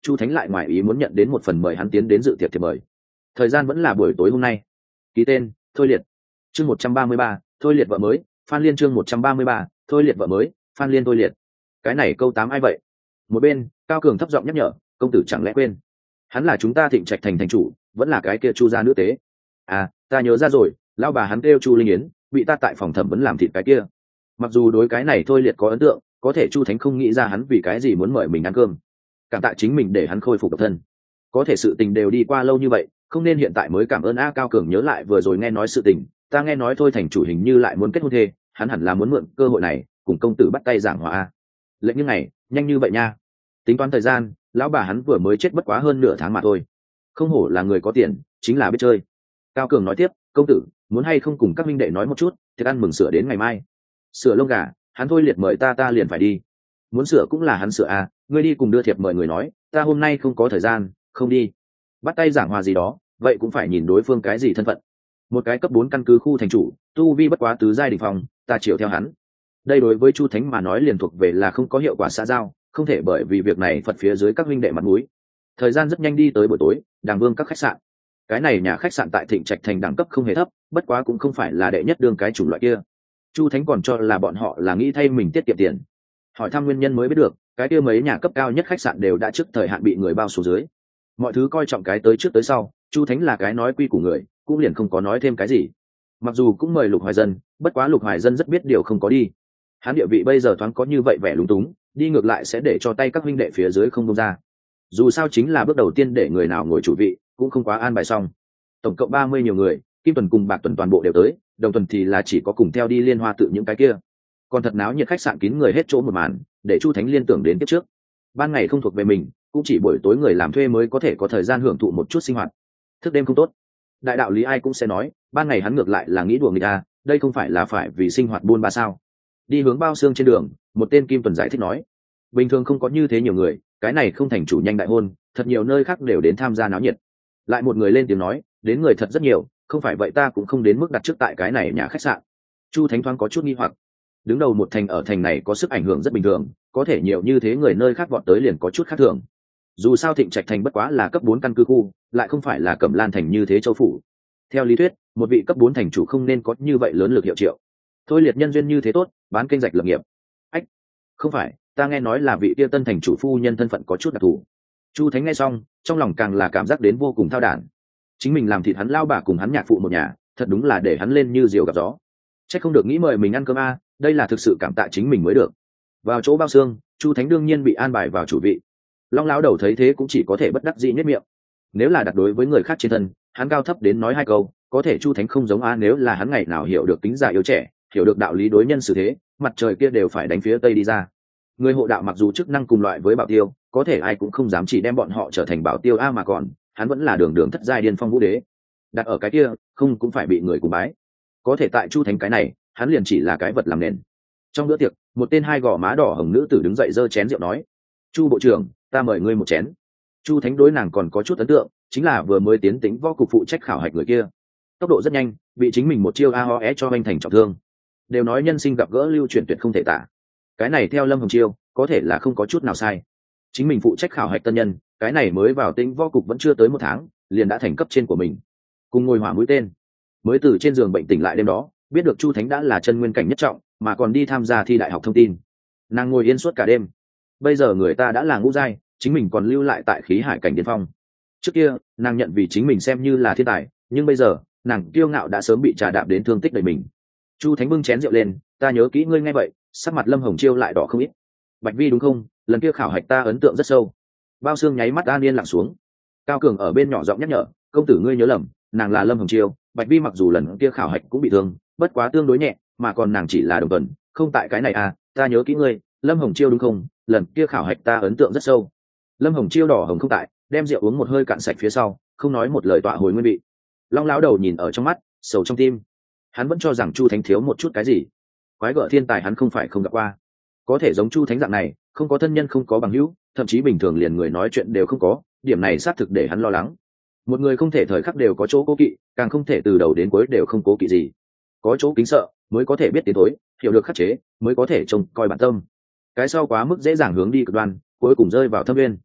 Chu Thánh lại ngoài ý muốn nhận đến một phần mời hắn tiến đến dự tiệc thiệp mời. Thời gian vẫn là buổi tối hôm nay. Ký tên Thôi Liệt. Chương một trăm ba mươi ba, Thôi Liệt vợ mới. Phan Liên. Chương một trăm ba mươi ba, Thôi Liệt vợ mới. Phan Liên. Thôi Liệt. Cái này câu tám ai vậy? Một bên Cao Cường thấp giọng nhắc nhở, công tử chẳng lẽ quên hắn là chúng ta Thịnh Trạch thành thành chủ, vẫn là cái kia Chu gia nữ tế. À, ta nhớ ra rồi, lão bà hắn kêu Chu Linh Yến, bị ta tại phòng thẩm vấn làm thịt cái kia. Mặc dù đối cái này Thôi Liệt có ấn tượng, có thể Chu Thánh không nghĩ ra hắn vì cái gì muốn mời mình ăn cơm. Cảm tạ chính mình để hắn khôi phục độc thân. Có thể sự tình đều đi qua lâu như vậy, không nên hiện tại mới cảm ơn. A Cao Cường nhớ lại vừa rồi nghe nói sự tình, ta nghe nói Thôi thành chủ hình như lại muốn kết hôn thê, hắn hẳn là muốn mượn cơ hội này cùng công tử bắt tay giảng hòa. A lệnh như này nhanh như vậy nha. Tính toán thời gian, lão bà hắn vừa mới chết bất quá hơn nửa tháng mà thôi. Không hổ là người có tiền, chính là biết chơi. Cao Cường nói tiếp, công tử muốn hay không cùng các minh đệ nói một chút, thiệt ăn mừng sửa đến ngày mai. Sửa lông gà, hắn Thôi Liệt mời ta ta liền phải đi. Muốn sửa cũng là hắn sửa à, ngươi đi cùng đưa thiệp mời người nói, ta hôm nay không có thời gian, không đi. Bắt tay giảng hòa gì đó, vậy cũng phải nhìn đối phương cái gì thân phận. Một cái cấp bốn căn cứ khu thành chủ, tu vi bất quá tứ giai đỉnh phong, ta chiều theo hắn. Đây đối với Chu Thánh mà nói liền thuộc về là không có hiệu quả xã giao, không thể bởi vì việc này phật phía dưới các huynh đệ mặt mũi. Thời gian rất nhanh đi tới buổi tối, Đàng Vương các khách sạn. Cái này nhà khách sạn tại Thịnh Trạch thành đẳng cấp không hề thấp, bất quá cũng không phải là đệ nhất đương cái chủng loại kia. Chu Thánh còn cho là bọn họ là nghĩ thay mình tiết kiệm tiền. Hỏi thăm nguyên nhân mới biết được, cái kia mấy nhà cấp cao nhất khách sạn đều đã trước thời hạn bị người bao số dưới. Mọi thứ coi trọng cái tới trước tới sau, Chu Thánh là cái nói quy của người, cũng liền không có nói thêm cái gì. Mặc dù cũng mời Lục Hoài Dân, bất quá Lục Hoài Dân rất biết điều không có đi. Hắn địa vị bây giờ thoáng có như vậy vẻ lúng túng, đi ngược lại sẽ để cho tay các huynh đệ phía dưới không buông ra. Dù sao chính là bước đầu tiên để người nào ngồi chủ vị, cũng không quá an bài xong. Tổng cộng ba mươi nhiều người, Kim Tuần cùng Bạc Tuần toàn bộ đều tới, Đồng Tuần thì là chỉ có cùng theo đi Liên Hoa tự những cái kia. Còn thật náo nhiệt, khách sạn kín người hết chỗ một màn, để Chu Thánh liên tưởng đến kiếp trước. Ban ngày không thuộc về mình, cũng chỉ buổi tối người làm thuê mới có thể có thời gian hưởng thụ một chút sinh hoạt. Thức đêm không tốt. Đại đạo lý ai cũng sẽ nói, ban ngày hắn ngược lại là nghĩ đùa người ta, đây không phải là phải vì sinh hoạt buôn ba sao? Đi hướng Bao Xương trên đường, một tên Kim Tuần giải thích nói, bình thường không có như thế nhiều người, cái này không thành chủ nhanh đại hôn, thật nhiều nơi khác đều đến tham gia náo nhiệt. Lại một người lên tiếng nói, đến người thật rất nhiều, không phải vậy ta cũng không đến mức đặt trước tại cái này nhà khách sạn. Chu Thánh thoáng có chút nghi hoặc, đứng đầu một thành ở thành này có sức ảnh hưởng rất bình thường, có thể nhiều như thế người nơi khác vọt tới liền có chút khác thường. Dù sao Thịnh Trạch thành bất quá là cấp bốn căn cứ khu, lại không phải là Cẩm Lan thành như thế châu phủ. Theo lý thuyết, một vị cấp bốn thành chủ không nên có như vậy lớn lực hiệu triệu. Thôi Liệt nhân duyên như thế tốt, bán kênh rạch lập nghiệp. Ách, không phải, ta nghe nói là vị kia tân thành chủ phu nhân thân phận có chút đặc thù. Chu Thánh nghe xong, trong lòng càng là cảm giác đến vô cùng thao đản. Chính mình làm thịt hắn lao bà cùng hắn nhạc phụ một nhà, thật đúng là để hắn lên như diều gặp gió. Chắc không được nghĩ mời mình ăn cơm a, đây là thực sự cảm tạ chính mình mới được. Vào chỗ Bao Xương, Chu Thánh đương nhiên bị an bài vào chủ vị. Long lão đầu thấy thế cũng chỉ có thể bất đắc dĩ nhếch miệng. Nếu là đặt đối với người khác trên thân, hắn cao thấp đến nói hai câu, có thể Chu Thánh không giống a, nếu là hắn ngày nào hiểu được tính già yếu trẻ, hiểu được đạo lý đối nhân xử thế, mặt trời kia đều phải đánh phía tây đi ra. Người hộ đạo mặc dù chức năng cùng loại với bảo tiêu, có thể ai cũng không dám chỉ đem bọn họ trở thành bảo tiêu a, mà còn hắn vẫn là đường đường thất giai điên phong vũ đế, đặt ở cái kia không cũng phải bị người cùng bái. Có thể tại Chu Thánh cái này, hắn liền chỉ là cái vật làm nền. Trong bữa tiệc, một tên hai gò má đỏ hồng nữ tử đứng dậy giơ chén rượu nói, Chu bộ trưởng, ta mời ngươi một chén. Chu Thánh đối nàng còn có chút ấn tượng, chính là vừa mới tiến tính võ cục phụ trách khảo hạch người kia, tốc độ rất nhanh, bị chính mình một chiêu a ho é cho anh thành trọng thương. Đều nói nhân sinh gặp gỡ lưu chuyển tuyệt không thể tả, cái này theo Lâm Hồng Chiêu có thể là không có chút nào sai. Chính mình phụ trách khảo hạch tân nhân, cái này mới vào tính võ cục vẫn chưa tới một tháng, liền đã thành cấp trên của mình. Cùng ngồi hỏa mũi tên, mới từ trên giường bệnh tỉnh lại đêm đó, biết được Chu Thánh đã là chân nguyên cảnh nhất trọng, mà còn đi tham gia thi đại học thông tin. Nàng ngồi yên suốt cả đêm. Bây giờ người ta đã là ngũ giai, chính mình còn lưu lại tại khí hải cảnh điên phong. Trước kia nàng nhận vì chính mình xem như là thiên tài, nhưng bây giờ nàng kiêu ngạo đã sớm bị trà đạp đến thương tích đầy mình. Chu Thánh bưng chén rượu lên, ta nhớ kỹ ngươi nghe vậy, sắc mặt Lâm Hồng Chiêu lại đỏ không ít. Bạch Vi đúng không, lần kia khảo hạch ta ấn tượng rất sâu. Bao Xương nháy mắt an yên lặng xuống. Cao Cường ở bên nhỏ giọng nhắc nhở, công tử ngươi nhớ lầm, nàng là Lâm Hồng Chiêu. Bạch Vi mặc dù lần kia khảo hạch cũng bị thương, bất quá tương đối nhẹ, mà còn nàng chỉ là đồng tuần, không tại cái này à, ta nhớ kỹ ngươi, Lâm Hồng Chiêu đúng không, lần kia khảo hạch ta ấn tượng rất sâu. Lâm Hồng Chiêu đỏ hồng không tại, đem rượu uống một hơi cạn sạch phía sau, không nói một lời tọa hồi nguyên vị. Long lão đầu nhìn ở trong mắt, sầu trong tim. Hắn vẫn cho rằng Chu Thánh thiếu một chút cái gì. Quái gở thiên tài hắn không phải không gặp qua, có thể giống Chu Thánh dạng này, không có thân nhân không có bằng hữu, thậm chí bình thường liền người nói chuyện đều không có, điểm này xác thực để hắn lo lắng. Một người không thể thời khắc đều có chỗ cố kỵ, càng không thể từ đầu đến cuối đều không cố kỵ gì. Có chỗ kính sợ mới có thể biết tiến thối, hiểu được khắc chế mới có thể trông coi bản tâm. Cái sau quá mức dễ dàng hướng đi cực đoan, cuối cùng rơi vào thâm nguyên.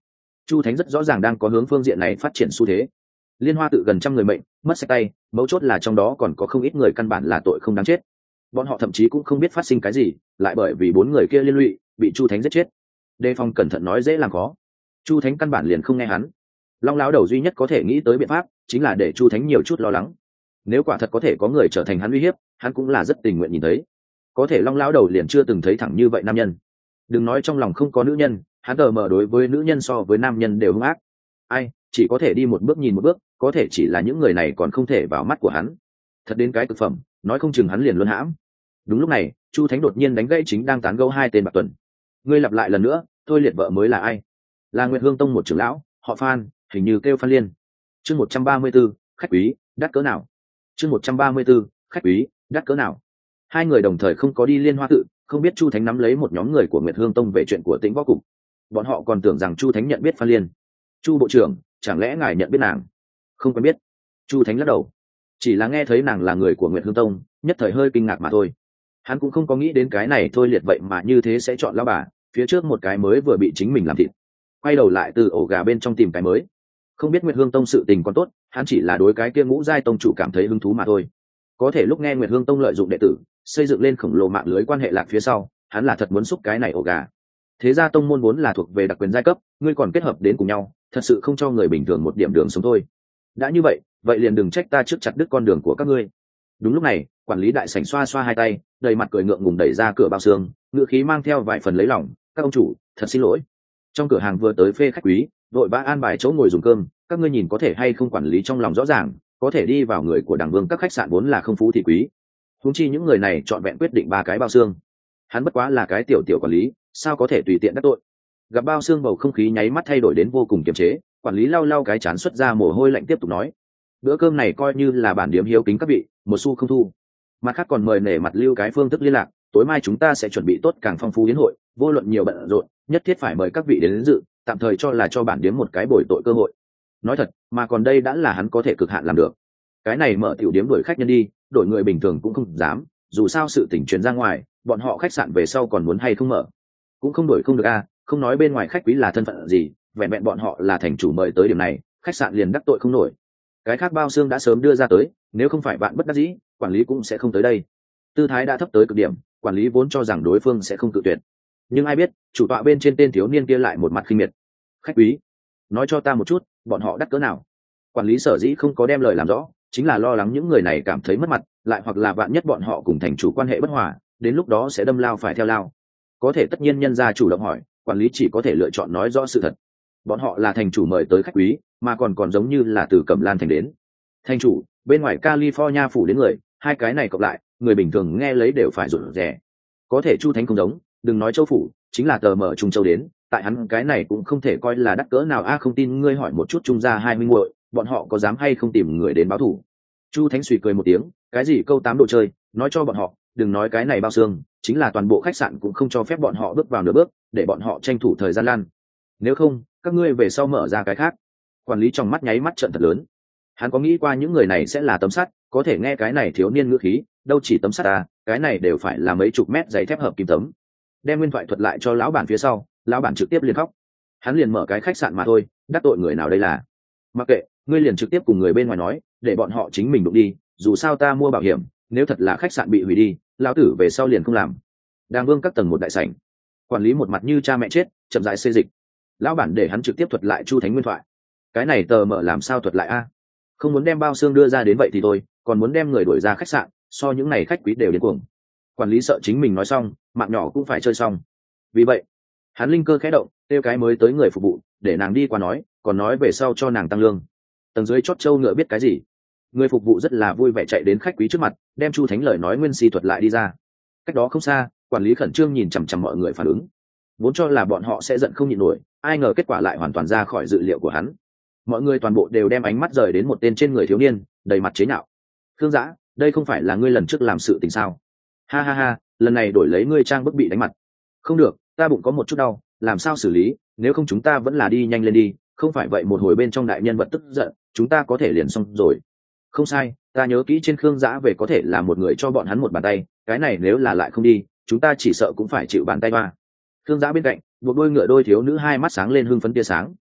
Chu Thánh rất rõ ràng đang có hướng phương diện này phát triển xu thế. Liên Hoa tự gần trăm người mệnh mất sạch tay, mấu chốt là trong đó còn có không ít người căn bản là tội không đáng chết. Bọn họ thậm chí cũng không biết phát sinh cái gì, lại bởi vì bốn người kia liên lụy bị Chu Thánh giết chết. Đề phòng cẩn thận nói dễ làm khó, Chu Thánh căn bản liền không nghe hắn. Long lão đầu duy nhất có thể nghĩ tới biện pháp chính là để Chu Thánh nhiều chút lo lắng. Nếu quả thật có thể có người trở thành hắn uy hiếp, hắn cũng là rất tình nguyện nhìn thấy. Có thể Long lão đầu liền chưa từng thấy thẳng như vậy nam nhân. Đừng nói trong lòng không có nữ nhân, hắn tờ mờ đối với nữ nhân so với nam nhân đều hung ác. Ai, chỉ có thể đi một bước nhìn một bước, có thể chỉ là những người này còn không thể vào mắt của hắn. Thật đến cái cực phẩm, nói không chừng hắn liền luân hãm. Đúng lúc này, Chu Thánh đột nhiên đánh gãy chính đang tán gẫu hai tên Bạc Tuần. Ngươi lặp lại lần nữa, thôi liệt vợ mới là ai? Là Nguyệt Hương Tông một trưởng lão, họ Phan, hình như kêu Phan Liên. Chương một trăm ba mươi 134, khách quý, đắt cỡ nào? Chương một trăm ba mươi 134, khách quý, đắt cỡ nào? Hai người đồng thời không có đi Liên Hoa tự, không biết Chu Thánh nắm lấy một nhóm người của Nguyệt Hương Tông về chuyện của Tĩnh Võ Cục. Bọn họ còn tưởng rằng Chu Thánh nhận biết Phan Liên. Chu bộ trưởng, chẳng lẽ ngài nhận biết nàng? Không quen biết. Chu Thánh lắc đầu, chỉ là nghe thấy nàng là người của Nguyệt Hương Tông, nhất thời hơi kinh ngạc mà thôi. Hắn cũng không có nghĩ đến cái này thôi liệt vậy mà như thế sẽ chọn lão bà, phía trước một cái mới vừa bị chính mình làm thịt, quay đầu lại từ ổ gà bên trong tìm cái mới. Không biết Nguyệt Hương Tông sự tình còn tốt, hắn chỉ là đối cái kia ngũ giai tông chủ cảm thấy hứng thú mà thôi. Có thể lúc nghe Nguyệt Hương Tông lợi dụng đệ tử xây dựng lên khổng lồ mạng lưới quan hệ lạc phía sau, hắn là thật muốn xúc cái này ổ gà. Thế ra tông môn vốn là thuộc về đặc quyền giai cấp, ngươi còn kết hợp đến cùng nhau, thật sự không cho người bình thường một điểm đường sống thôi. Đã như vậy, vậy liền đừng trách ta trước chặt đứt con đường của các ngươi. Đúng lúc này, quản lý đại sảnh xoa xoa hai tay, đầy mặt cười ngượng ngùng đẩy ra cửa bao xương, ngữ khí mang theo vài phần lấy lòng, các ông chủ, thật xin lỗi. Trong cửa hàng vừa tới phê khách quý, đội vã an bài chỗ ngồi dùng cơm, các ngươi nhìn có thể hay không quản lý trong lòng rõ ràng, có thể đi vào người của Đàng Vương các khách sạn vốn là không phú thì quý. Huống chi những người này chọn vẹn quyết định ba cái bao xương. Hắn bất quá là cái tiểu tiểu quản lý, sao có thể tùy tiện đắc tội. Gặp bao xương bầu không khí nháy mắt thay đổi đến vô cùng kiềm chế, quản lý lau lau cái chán xuất ra mồ hôi lạnh tiếp tục nói, bữa cơm này coi như là bản điểm hiếu kính các vị, một xu không thu. Mặt khác còn mời nể mặt lưu cái phương thức liên lạc, tối mai chúng ta sẽ chuẩn bị tốt càng phong phú yến hội, vô luận nhiều bận rộn, nhất thiết phải mời các vị đến, đến dự, tạm thời cho là cho bản điếm một cái bồi tội cơ hội. Nói thật, mà còn đây đã là hắn có thể cực hạn làm được. Cái này mở tiểu điếm đuổi khách nhân đi, đổi người bình thường cũng không dám, dù sao sự tình truyền ra ngoài, bọn họ khách sạn về sau còn muốn hay không mở, cũng không đổi không được a. Không nói bên ngoài khách quý là thân phận gì, vẹn vẹn bọn họ là thành chủ mời tới điểm này, khách sạn liền đắc tội không nổi. Cái khác bao xương đã sớm đưa ra tới, nếu không phải bạn bất đắc dĩ, quản lý cũng sẽ không tới đây. Tư thái đã thấp tới cực điểm, quản lý vốn cho rằng đối phương sẽ không cự tuyệt, nhưng ai biết chủ tọa bên trên tên thiếu niên kia lại một mặt khinh miệt. Khách quý, nói cho ta một chút, bọn họ đắt cỡ nào? Quản lý sở dĩ không có đem lời làm rõ, chính là lo lắng những người này cảm thấy mất mặt, lại hoặc là vạn nhất bọn họ cùng thành chủ quan hệ bất hòa, đến lúc đó sẽ đâm lao phải theo lao. Có thể tất nhiên nhân gia chủ động hỏi, quản lý chỉ có thể lựa chọn nói rõ sự thật. Bọn họ là thành chủ mời tới khách quý, mà còn còn giống như là từ Cẩm Lan thành đến. Thành chủ, bên ngoài California phủ đến người, hai cái này cộng lại, người bình thường nghe lấy đều phải rụt rè. Có thể Chu Thánh không giống, đừng nói châu phủ, chính là tờ mở Trung Châu đến, tại hắn cái này cũng không thể coi là đắt cỡ nào. A không tin ngươi hỏi một chút Trung gia hai minh muội, bọn họ có dám hay không tìm người đến báo thù? Chu Thánh suy cười một tiếng, cái gì câu tám đồ chơi, nói cho bọn họ, đừng nói cái này bao xương, chính là toàn bộ khách sạn cũng không cho phép bọn họ bước vào nửa bước, để bọn họ tranh thủ thời gian lan. Nếu không, các ngươi về sau mở ra cái khác. Quản lý trong mắt nháy mắt trợn thật lớn. Hắn có nghĩ qua những người này sẽ là tấm sắt, có thể nghe cái này thiếu niên ngữ khí, đâu chỉ tấm sắt à, cái này đều phải là mấy chục mét giấy thép hợp kim tấm. Đem nguyên thoại thuật lại cho lão bản phía sau, lão bản trực tiếp liền khóc. Hắn liền mở cái khách sạn mà thôi, đắc tội người nào đây là? Mặc kệ, ngươi liền trực tiếp cùng người bên ngoài nói, để bọn họ chính mình đụng đi, dù sao ta mua bảo hiểm, nếu thật là khách sạn bị hủy đi, lão tử về sau liền không làm. Đàng Vương các tầng một đại sảnh, quản lý một mặt như cha mẹ chết, chậm rãi xê dịch. Lão bản để hắn trực tiếp thuật lại Chu Thánh nguyên thoại. Cái này tờ mở làm sao thuật lại a? Không muốn đem bao xương đưa ra đến vậy thì thôi, còn muốn đem người đuổi ra khách sạn, so những này khách quý đều điên cuồng. Quản lý sợ chính mình nói xong, mạng nhỏ cũng phải chơi xong. Vì vậy, hắn linh cơ khẽ động, kêu cái mới tới người phục vụ, để nàng đi qua nói, còn nói về sau cho nàng tăng lương. Tầng dưới chót châu ngựa biết cái gì? Người phục vụ rất là vui vẻ chạy đến khách quý trước mặt, đem Chu Thánh lời nói nguyên si thuật lại đi ra. Cách đó không xa, quản lý khẩn trương nhìn chằm chằm mọi người phản ứng. Vốn cho là bọn họ sẽ giận không nhịn nổi, ai ngờ kết quả lại hoàn toàn ra khỏi dự liệu của hắn. Mọi người toàn bộ đều đem ánh mắt rời đến một tên trên người thiếu niên, đầy mặt chế nhạo. Khương Dã, đây không phải là ngươi lần trước làm sự tình sao? Ha ha ha, lần này đổi lấy ngươi trang bức bị đánh mặt. Không được, ta bụng có một chút đau, làm sao xử lý? Nếu không chúng ta vẫn là đi nhanh lên đi, không phải vậy một hồi bên trong đại nhân vật tức giận, chúng ta có thể liền xong rồi. Không sai, ta nhớ kỹ trên Khương Dã về có thể là một người cho bọn hắn một bàn tay, cái này nếu là lại không đi, chúng ta chỉ sợ cũng phải chịu bàn tay ba. Khương Dã bên cạnh, một đôi ngựa đôi thiếu nữ hai mắt sáng lên hưng phấn tia sáng.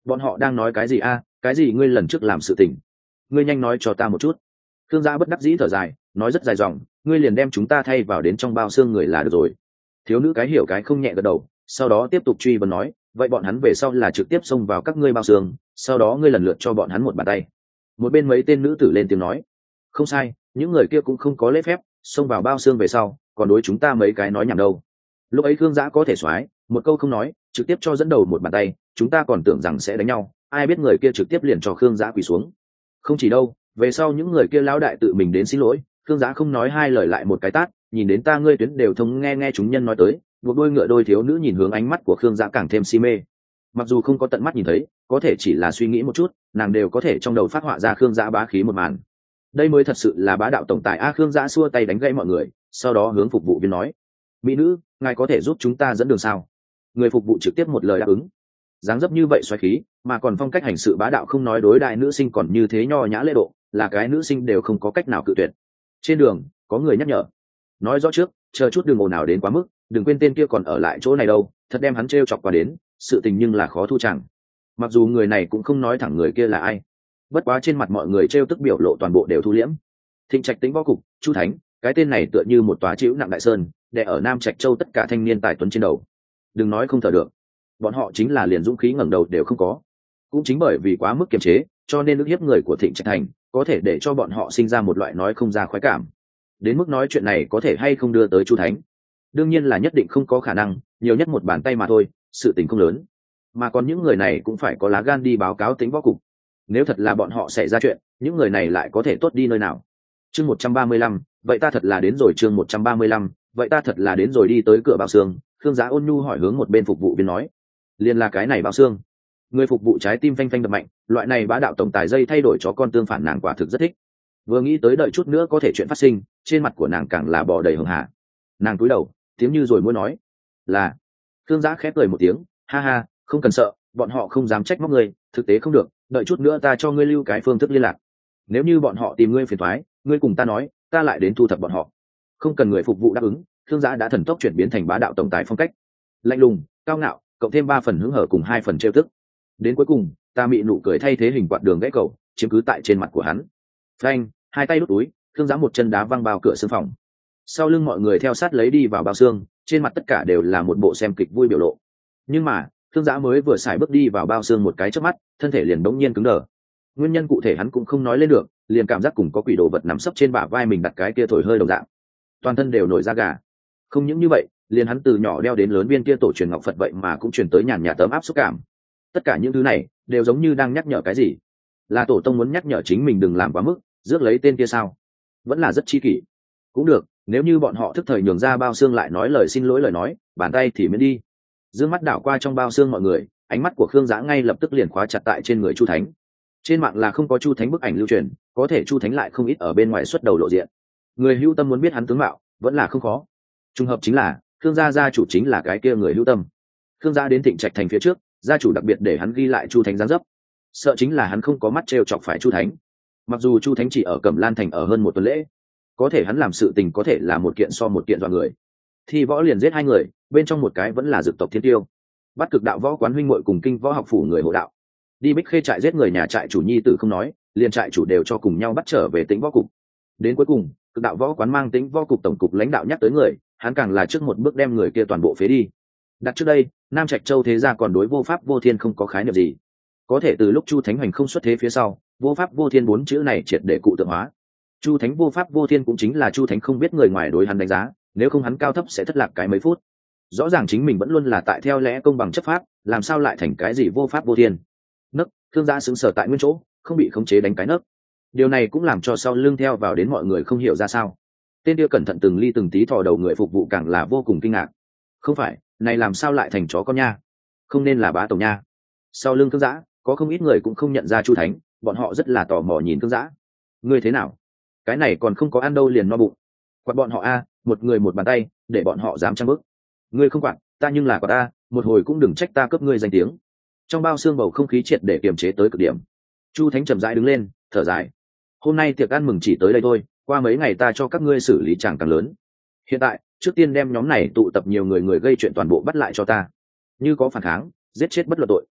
bọn họ đang nói cái gì a? Cái gì ngươi lần trước làm sự tình? Ngươi nhanh nói cho ta một chút. Khương Giã bất đắc dĩ thở dài, nói rất dài dòng, ngươi liền đem chúng ta thay vào đến trong bao xương người là được rồi. Thiếu nữ cái hiểu cái không nhẹ gật đầu, sau đó tiếp tục truy vấn nói, vậy bọn hắn về sau là trực tiếp xông vào các ngươi bao xương, sau đó ngươi lần lượt cho bọn hắn một bàn tay. Một bên mấy tên nữ tử lên tiếng nói, không sai, những người kia cũng không có lễ phép, xông vào bao xương về sau, còn đối chúng ta mấy cái nói nhảm đâu. Lúc ấy Khương Giã có thể xoái, một câu không nói, trực tiếp cho dẫn đầu một bàn tay, chúng ta còn tưởng rằng sẽ đánh nhau, ai biết người kia trực tiếp liền cho Khương Giã quỳ xuống. Không chỉ đâu, về sau những người kia lão đại tự mình đến xin lỗi, Khương Giã không nói hai lời lại một cái tát, nhìn đến ta ngươi tuyến đều thông nghe nghe chúng nhân nói tới, buộc đôi ngựa đôi thiếu nữ nhìn hướng ánh mắt của Khương Giã càng thêm si mê. Mặc dù không có tận mắt nhìn thấy, có thể chỉ là suy nghĩ một chút, nàng đều có thể trong đầu phát họa ra Khương Giã bá khí một màn. Đây mới thật sự là bá đạo tổng tài a. Khương Giã xua tay đánh gãy mọi người, sau đó hướng phục vụ viên nói, mỹ nữ, ngài có thể giúp chúng ta dẫn đường sao? Người phục vụ trực tiếp một lời đáp ứng. Dáng dấp như vậy xoáy khí, mà còn phong cách hành sự bá đạo không nói đối đại nữ sinh còn như thế nho nhã lễ độ, là cái nữ sinh đều không có cách nào cự tuyệt. Trên đường có người nhắc nhở, nói rõ trước, chờ chút đừng ồn nào đến quá mức, đừng quên tên kia còn ở lại chỗ này đâu, thật đem hắn trêu chọc qua đến, sự tình nhưng là khó thu chẳng. Mặc dù người này cũng không nói thẳng người kia là ai, bất quá trên mặt mọi người trêu tức biểu lộ toàn bộ đều thu liễm. Thịnh Trạch Tĩnh Võ Cục, Chu Thánh, cái tên này tựa như một tòa chịu nặng đại sơn, đè ở Nam Trạch Châu tất cả thanh niên tài tuấn trên đầu. Đừng nói không thở được, bọn họ chính là liền dũng khí ngẩng đầu đều không có. Cũng chính bởi vì quá mức kiềm chế, cho nên ức hiếp người của Thịnh Trạch Thành có thể để cho bọn họ sinh ra một loại nói không ra khoái cảm. Đến mức nói chuyện này có thể hay không đưa tới Chu Thánh, đương nhiên là nhất định không có khả năng, nhiều nhất một bàn tay mà thôi, sự tình không lớn. Mà còn những người này cũng phải có lá gan đi báo cáo Tĩnh Võ Cục. Nếu thật là bọn họ xảy ra chuyện, những người này lại có thể tốt đi nơi nào? Chương một trăm ba mươi lăm, vậy ta thật là đến rồi. Chương một trăm ba mươi lăm, vậy ta thật là đến rồi. Đi tới cửa bao xương, Khương Giã ôn nhu hỏi hướng một bên phục vụ viên nói, liền là cái này bao xương. Người phục vụ trái tim phanh phanh đập mạnh, loại này bá đạo tổng tài dây thay đổi chó con tương phản nàng quả thực rất thích. Vừa nghĩ tới đợi chút nữa có thể chuyện phát sinh, trên mặt của nàng càng là bò đầy hường hà. Nàng cúi đầu, tiếng như rồi muốn nói, là. Khương Giã khép cười một tiếng, ha ha, không cần sợ, bọn họ không dám trách móc ngươi, thực tế không được, đợi chút nữa ta cho ngươi lưu cái phương thức liên lạc. Nếu như bọn họ tìm ngươi phiền toái, ngươi cùng ta nói, ta lại đến thu thập bọn họ. Không cần người phục vụ đáp ứng, Khương Giã đã thần tốc chuyển biến thành bá đạo tổng tài phong cách, lạnh lùng, cao ngạo, cộng thêm ba phần hứng hở cùng hai phần trêu tức. Đến cuối cùng, ta mị nụ cười thay thế hình quạt đường gãy cầu, chiếm cứ tại trên mặt của hắn. Phanh, hai tay đút túi, Khương Giã một chân đá văng bao cửa xương phòng. Sau lưng mọi người theo sát lấy đi vào bao xương, trên mặt tất cả đều là một bộ xem kịch vui biểu lộ. Nhưng mà, Khương Giã mới vừa xài bước đi vào bao xương một cái chớp mắt, thân thể liền bỗng nhiên cứng đờ. Nguyên nhân cụ thể hắn cũng không nói lên được, liền cảm giác cùng có quỷ đồ vật nằm sấp trên bả vai mình đặt cái kia thổi hơi đồng dạng. Toàn thân đều nổi da gà. Không những như vậy, liền hắn từ nhỏ đeo đến lớn viên kia tổ truyền ngọc Phật vậy mà cũng truyền tới nhàn nhạt tấm áp xúc cảm. Tất cả những thứ này đều giống như đang nhắc nhở cái gì. Là tổ tông muốn nhắc nhở chính mình đừng làm quá mức, rước lấy tên kia sao? Vẫn là rất chi kỷ. Cũng được, nếu như bọn họ thức thời nhường ra bao xương lại nói lời xin lỗi lời nói, bàn tay thì miễn đi. Dương mắt đảo qua trong bao xương mọi người, ánh mắt của Khương Giã ngay lập tức liền khóa chặt tại trên người Chu Thánh. Trên mạng là không có Chu Thánh bức ảnh lưu truyền, có thể Chu Thánh lại không ít ở bên ngoài xuất đầu lộ diện. Người hữu tâm muốn biết hắn tướng mạo, vẫn là không khó. Trùng hợp chính là, Khương gia gia chủ chính là cái kia người hữu tâm. Khương gia đến Thịnh Trạch Thành phía trước, gia chủ đặc biệt để hắn ghi lại Chu Thánh dáng dấp. Sợ chính là hắn không có mắt trêu chọc phải Chu Thánh. Mặc dù Chu Thánh chỉ ở Cẩm Lan Thành ở hơn một tuần lễ, có thể hắn làm sự tình có thể là một kiện so một kiện dọa người. Thi võ liền giết hai người, bên trong một cái vẫn là dực tộc Thiên Tiêu. Bắt Cực Đạo võ quán huynh muội cùng Kinh võ học phủ người hộ đạo. Đi Bích Khê trại giết người nhà trại chủ nhi tử không nói, liền trại chủ đều cho cùng nhau bắt trở về Tĩnh Võ Cục. Đến cuối cùng, Cực Đạo võ quán mang Tĩnh Võ Cục tổng cục lãnh đạo nhắc tới người, hắn càng là trước một bước đem người kia toàn bộ phế đi. Đặt trước đây, Nam Trạch Châu thế gia còn đối vô pháp vô thiên không có khái niệm gì. Có thể từ lúc Chu Thánh Hoành không xuất thế phía sau, vô pháp vô thiên bốn chữ này triệt để cụ tượng hóa. Chu Thánh vô pháp vô thiên cũng chính là Chu Thánh không biết người ngoài đối hắn đánh giá, nếu không hắn cao thấp sẽ thất lạc cái mấy phút. Rõ ràng chính mình vẫn luôn là tại theo lẽ công bằng chấp pháp, làm sao lại thành cái gì vô pháp vô thiên. Nấc, Thương Giã sững sờ tại nguyên chỗ, không bị khống chế đánh cái nấc. Điều này cũng làm cho sau lưng theo vào đến mọi người không hiểu ra sao. Tên kia cẩn thận từng ly từng tí thò đầu người phục vụ càng là vô cùng kinh ngạc. Không phải, này làm sao lại thành chó con nha? Không nên là bá tổng nha. Sau lưng Thương Giã, có không ít người cũng không nhận ra Chu Thánh, bọn họ rất là tò mò nhìn Thương Giã. Ngươi thế nào? Cái này còn không có ăn đâu liền no bụng. Quạt bọn họ a, một người một bàn tay, để bọn họ dám trang bức. Ngươi không quạt, ta nhưng là quạt ta, một hồi cũng đừng trách ta cướp ngươi danh tiếng. Trong bao xương bầu không khí triệt để kiềm chế tới cực điểm. Chu Thánh chậm rãi đứng lên, thở dài. Hôm nay tiệc ăn mừng chỉ tới đây thôi, qua mấy ngày ta cho các ngươi xử lý chàng càng lớn. Hiện tại, trước tiên đem nhóm này tụ tập nhiều người người gây chuyện toàn bộ bắt lại cho ta. Như có phản kháng, giết chết bất luận tội.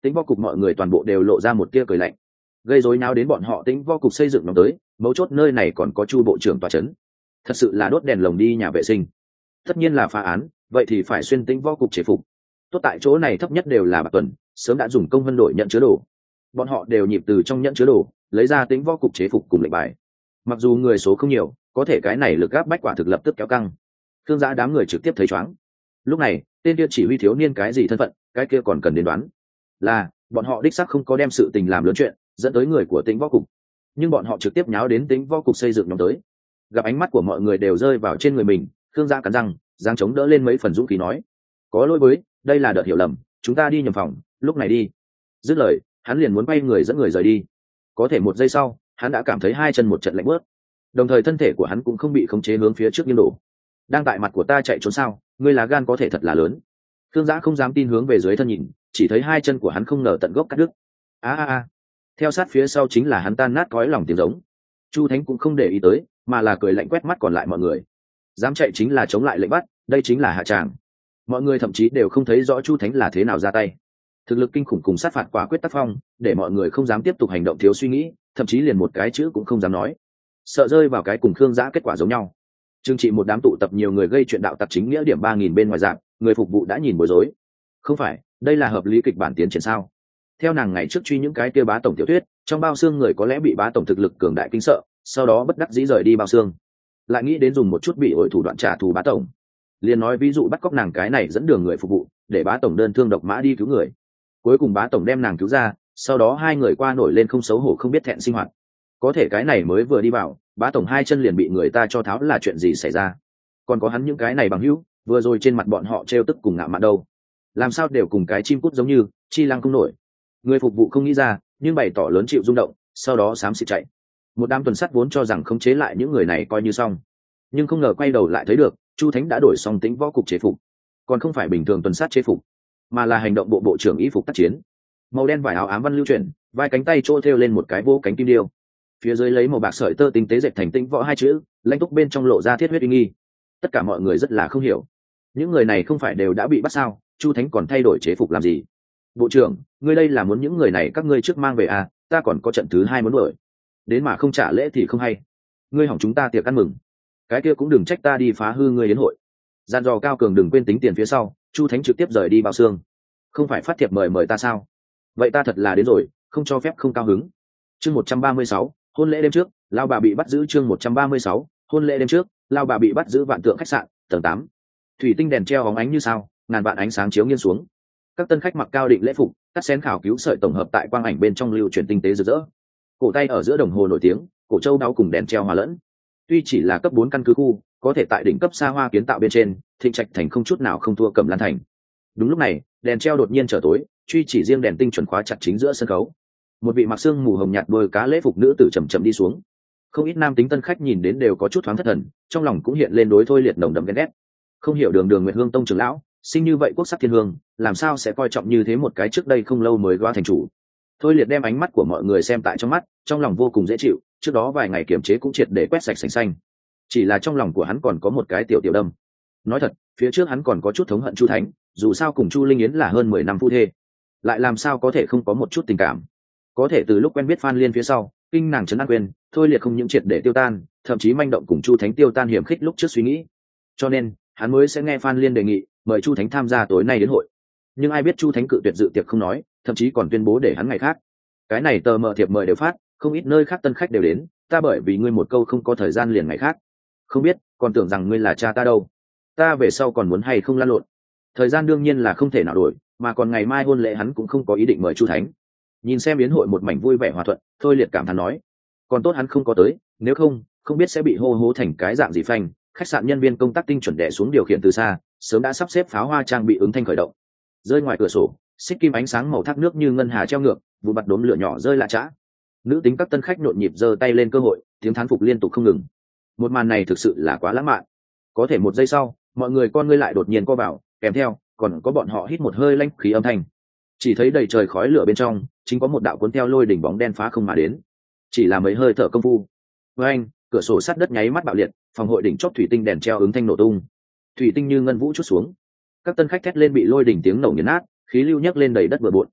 Tĩnh võ cục mọi người toàn bộ đều lộ ra một tia cười lạnh. Gây rối náo đến bọn họ Tĩnh võ cục xây dựng nhóm tới, mấu chốt nơi này còn có Chu bộ trưởng tọa chấn. Thật sự là đốt đèn lồng đi nhà vệ sinh. Tất nhiên là phá án, vậy thì phải xuyên Tĩnh võ cục chế phục. Tốt tại chỗ này thấp nhất đều là Bạc Tuần, sớm đã dùng công vân đội nhận chứa đồ. Bọn họ đều nhịp từ trong nhận chứa đồ, lấy ra Tĩnh võ cục chế phục cùng lệnh bài. Mặc dù người số không nhiều, có thể cái này lực áp bách quả thực lập tức kéo căng. Thương Giã đám người trực tiếp thấy chóng. Lúc này, tên kia chỉ huy thiếu niên cái gì thân phận, cái kia còn cần đến đoán. Là, bọn họ đích xác không có đem sự tình làm lớn chuyện, dẫn tới người của Tĩnh võ cục. Nhưng bọn họ trực tiếp nháo đến Tĩnh võ cục xây dựng nhóm tới. Gặp ánh mắt của mọi người đều rơi vào trên người mình, Thương Giã cắn răng, giang chống đỡ lên mấy phần dũng khí nói: "Có lỗi với, đây là đợt hiểu lầm, chúng ta đi nhầm phòng, lúc này đi." Dứt lời, hắn liền muốn quay người dẫn người rời đi. Có thể một giây sau, hắn đã cảm thấy hai chân một trận lạnh bớt, đồng thời thân thể của hắn cũng không bị khống chế hướng phía trước nghiêng đổ. Đang tại mặt của ta chạy trốn sao? Ngươi lá gan có thể thật là lớn. Thương Giã không dám tin hướng về dưới thân nhìn, chỉ thấy hai chân của hắn không ngờ tận gốc cắt đứt. A a a! Theo sát phía sau chính là hắn tan nát cõi lòng tiếng giống. Chu Thánh cũng không để ý tới, mà là cười lạnh quét mắt còn lại mọi người. Dám chạy chính là chống lại lệnh bắt, đây chính là hạ tràng. Mọi người thậm chí đều không thấy rõ Chu Thánh là thế nào ra tay. Thực lực kinh khủng cùng sát phạt quả quyết tác phong, để mọi người không dám tiếp tục hành động thiếu suy nghĩ, thậm chí liền một cái chữ cũng không dám nói, sợ rơi vào cái cùng Khương Giã kết quả giống nhau. Trương trị một đám tụ tập nhiều người gây chuyện đạo tặc chính nghĩa điểm ba nghìn bên ngoài dạng, người phục vụ đã nhìn bối rối. Không phải, đây là hợp lý kịch bản tiến triển sao? Theo nàng ngày trước truy những cái kia bá tổng tiểu thuyết, trong bao xương người có lẽ bị bá tổng thực lực cường đại kinh sợ, sau đó bất đắc dĩ rời đi bao xương, lại nghĩ đến dùng một chút bị ổi thủ đoạn trả thù bá tổng. Liền nói ví dụ bắt cóc nàng cái này dẫn đường người phục vụ, để bá tổng đơn thương độc mã đi cứu người. Cuối cùng bá tổng đem nàng cứu ra, sau đó hai người qua nổi lên không xấu hổ không biết thẹn sinh hoạt. Có thể cái này mới vừa đi vào, bá tổng hai chân liền bị người ta cho tháo là chuyện gì xảy ra. Còn có hắn những cái này bằng hữu, vừa rồi trên mặt bọn họ trêu tức cùng ngạo mạn đâu, làm sao đều cùng cái chim cút giống như chi lăng không nổi. Người phục vụ không nghĩ ra, nhưng bày tỏ lớn chịu rung động, sau đó xám xịt chạy. Một đám tuần sắt vốn cho rằng khống chế lại những người này coi như xong, nhưng không ngờ quay đầu lại thấy được Chu Thánh đã đổi xong Tĩnh võ cục chế phục, còn không phải bình thường tuần sát chế phục, mà là hành động bộ bộ trưởng y phục tác chiến, màu đen vải áo ám văn lưu chuyển, vai cánh tay trô thêu lên một cái vô cánh kim điêu, phía dưới lấy màu bạc sợi tơ tinh tế dệt thành Tĩnh võ hai chữ, lãnh túc bên trong lộ ra thiết huyết uy nghi. Tất cả mọi người rất là không hiểu, những người này không phải đều đã bị bắt sao, Chu Thánh còn thay đổi chế phục làm gì? Bộ trưởng, ngươi đây là muốn những người này các ngươi trước mang về à? Ta còn có trận thứ hai muốn đuổi, đến mà không trả lễ thì không hay. Ngươi hỏng chúng ta tiệc ăn mừng, cái kia cũng đừng trách ta đi phá hư ngươi đến hội. Gian dò cao cường đừng quên tính tiền phía sau. Chu Thánh trực tiếp rời đi bao xương. Không phải phát thiệp mời mời ta sao? Vậy ta thật là đến rồi, không cho phép không cao hứng. Chương một trăm ba mươi sáu, hôn lễ đêm trước, lao bà bị bắt giữ. Chương một trăm ba mươi sáu, hôn lễ đêm trước, lao bà bị bắt giữ. Vạn Tượng khách sạn, tầng tám. Thủy tinh đèn treo óng ánh như sao, ngàn vạn ánh sáng chiếu nghiêng xuống. Các tân khách mặc cao định lễ phục, cắt xén khảo cứu sợi tổng hợp tại quang ảnh bên trong lưu truyền tinh tế rực rỡ. Cổ tay ở giữa đồng hồ nổi tiếng, cổ châu đáo cùng đèn treo hòa lẫn. Tuy chỉ là cấp bốn căn cứ khu, có thể tại đỉnh cấp xa hoa kiến tạo bên trên, Thịnh Trạch thành không chút nào không thua Cẩm Lan thành. Đúng lúc này, đèn treo đột nhiên trở tối, truy chỉ riêng đèn tinh chuẩn khóa chặt chính giữa sân khấu. Một vị mặc xương mù hồng nhạt đôi cá lễ phục nữ tử chậm chậm đi xuống. Không ít nam tính tân khách nhìn đến đều có chút thoáng thất thần, trong lòng cũng hiện lên đối Thôi Liệt nồng đậm ghen ghét. Không hiểu đường đường Nguyệt Hương tông trưởng lão, sinh như vậy quốc sắc thiên hương, làm sao sẽ coi trọng như thế một cái trước đây không lâu mới góa thành chủ. Thôi Liệt đem ánh mắt của mọi người xem tại trong mắt, trong lòng vô cùng dễ chịu, trước đó vài ngày kiểm chế cũng triệt để quét sạch sành xanh. Chỉ là trong lòng của hắn còn có một cái tiểu tiểu đâm. Nói thật, phía trước hắn còn có chút thống hận Chu Thánh, dù sao cùng Chu Linh Yến là hơn mười năm phu thê, lại làm sao có thể không có một chút tình cảm. Có thể từ lúc quen biết Phan Liên phía sau, kinh nàng trấn an quên, Thôi Liệt không những triệt để tiêu tan, thậm chí manh động cùng Chu Thánh tiêu tan hiểm khích lúc trước suy nghĩ. Cho nên, hắn mới sẽ nghe Phan Liên đề nghị, mời Chu Thánh tham gia tối nay đến hội. Nhưng ai biết Chu Thánh cự tuyệt dự tiệc không nói, thậm chí còn tuyên bố để hắn ngày khác. Cái này tờ mờ thiệp mời đều phát, không ít nơi khác tân khách đều đến, ta bởi vì ngươi một câu không có thời gian liền ngày khác. Không biết, còn tưởng rằng ngươi là cha ta đâu. Ta về sau còn muốn hay không lăn lộn. Thời gian đương nhiên là không thể nào đổi, mà còn ngày mai hôn lễ hắn cũng không có ý định mời Chu Thánh. Nhìn xem yến hội một mảnh vui vẻ hòa thuận, Thôi Liệt cảm thán nói, còn tốt hắn không có tới, nếu không, không biết sẽ bị hô hố thành cái dạng gì phanh. Khách sạn nhân viên công tác tinh chuẩn đè xuống điều khiển từ xa, sớm đã sắp xếp pháo hoa trang bị ứng thanh khởi động. Rơi ngoài cửa sổ, xích kim ánh sáng màu thác nước như ngân hà treo ngược, vụ bạt đốm lửa nhỏ rơi lạ chã. Nữ tính các tân khách nhộn nhịp giơ tay lên cơ hội, tiếng thán phục liên tục không ngừng. Một màn này thực sự là quá lãng mạn. Có thể một giây sau, mọi người con ngươi lại đột nhiên co vào, kèm theo còn có bọn họ hít một hơi lãnh khí âm thanh. Chỉ thấy đầy trời khói lửa bên trong, chính có một đạo cuốn theo lôi đỉnh bóng đen phá không mà đến. Chỉ là mấy hơi thở công phu, với anh, cửa sổ sắt đất nháy mắt bạo liệt, phòng hội đỉnh chóp thủy tinh đèn treo ứng thanh nổ tung, thủy tinh như ngân vũ chút xuống. Các tân khách thét lên bị lôi đỉnh tiếng nổ nghiền nát, khí lưu nhấc lên đầy đất bừa bộn.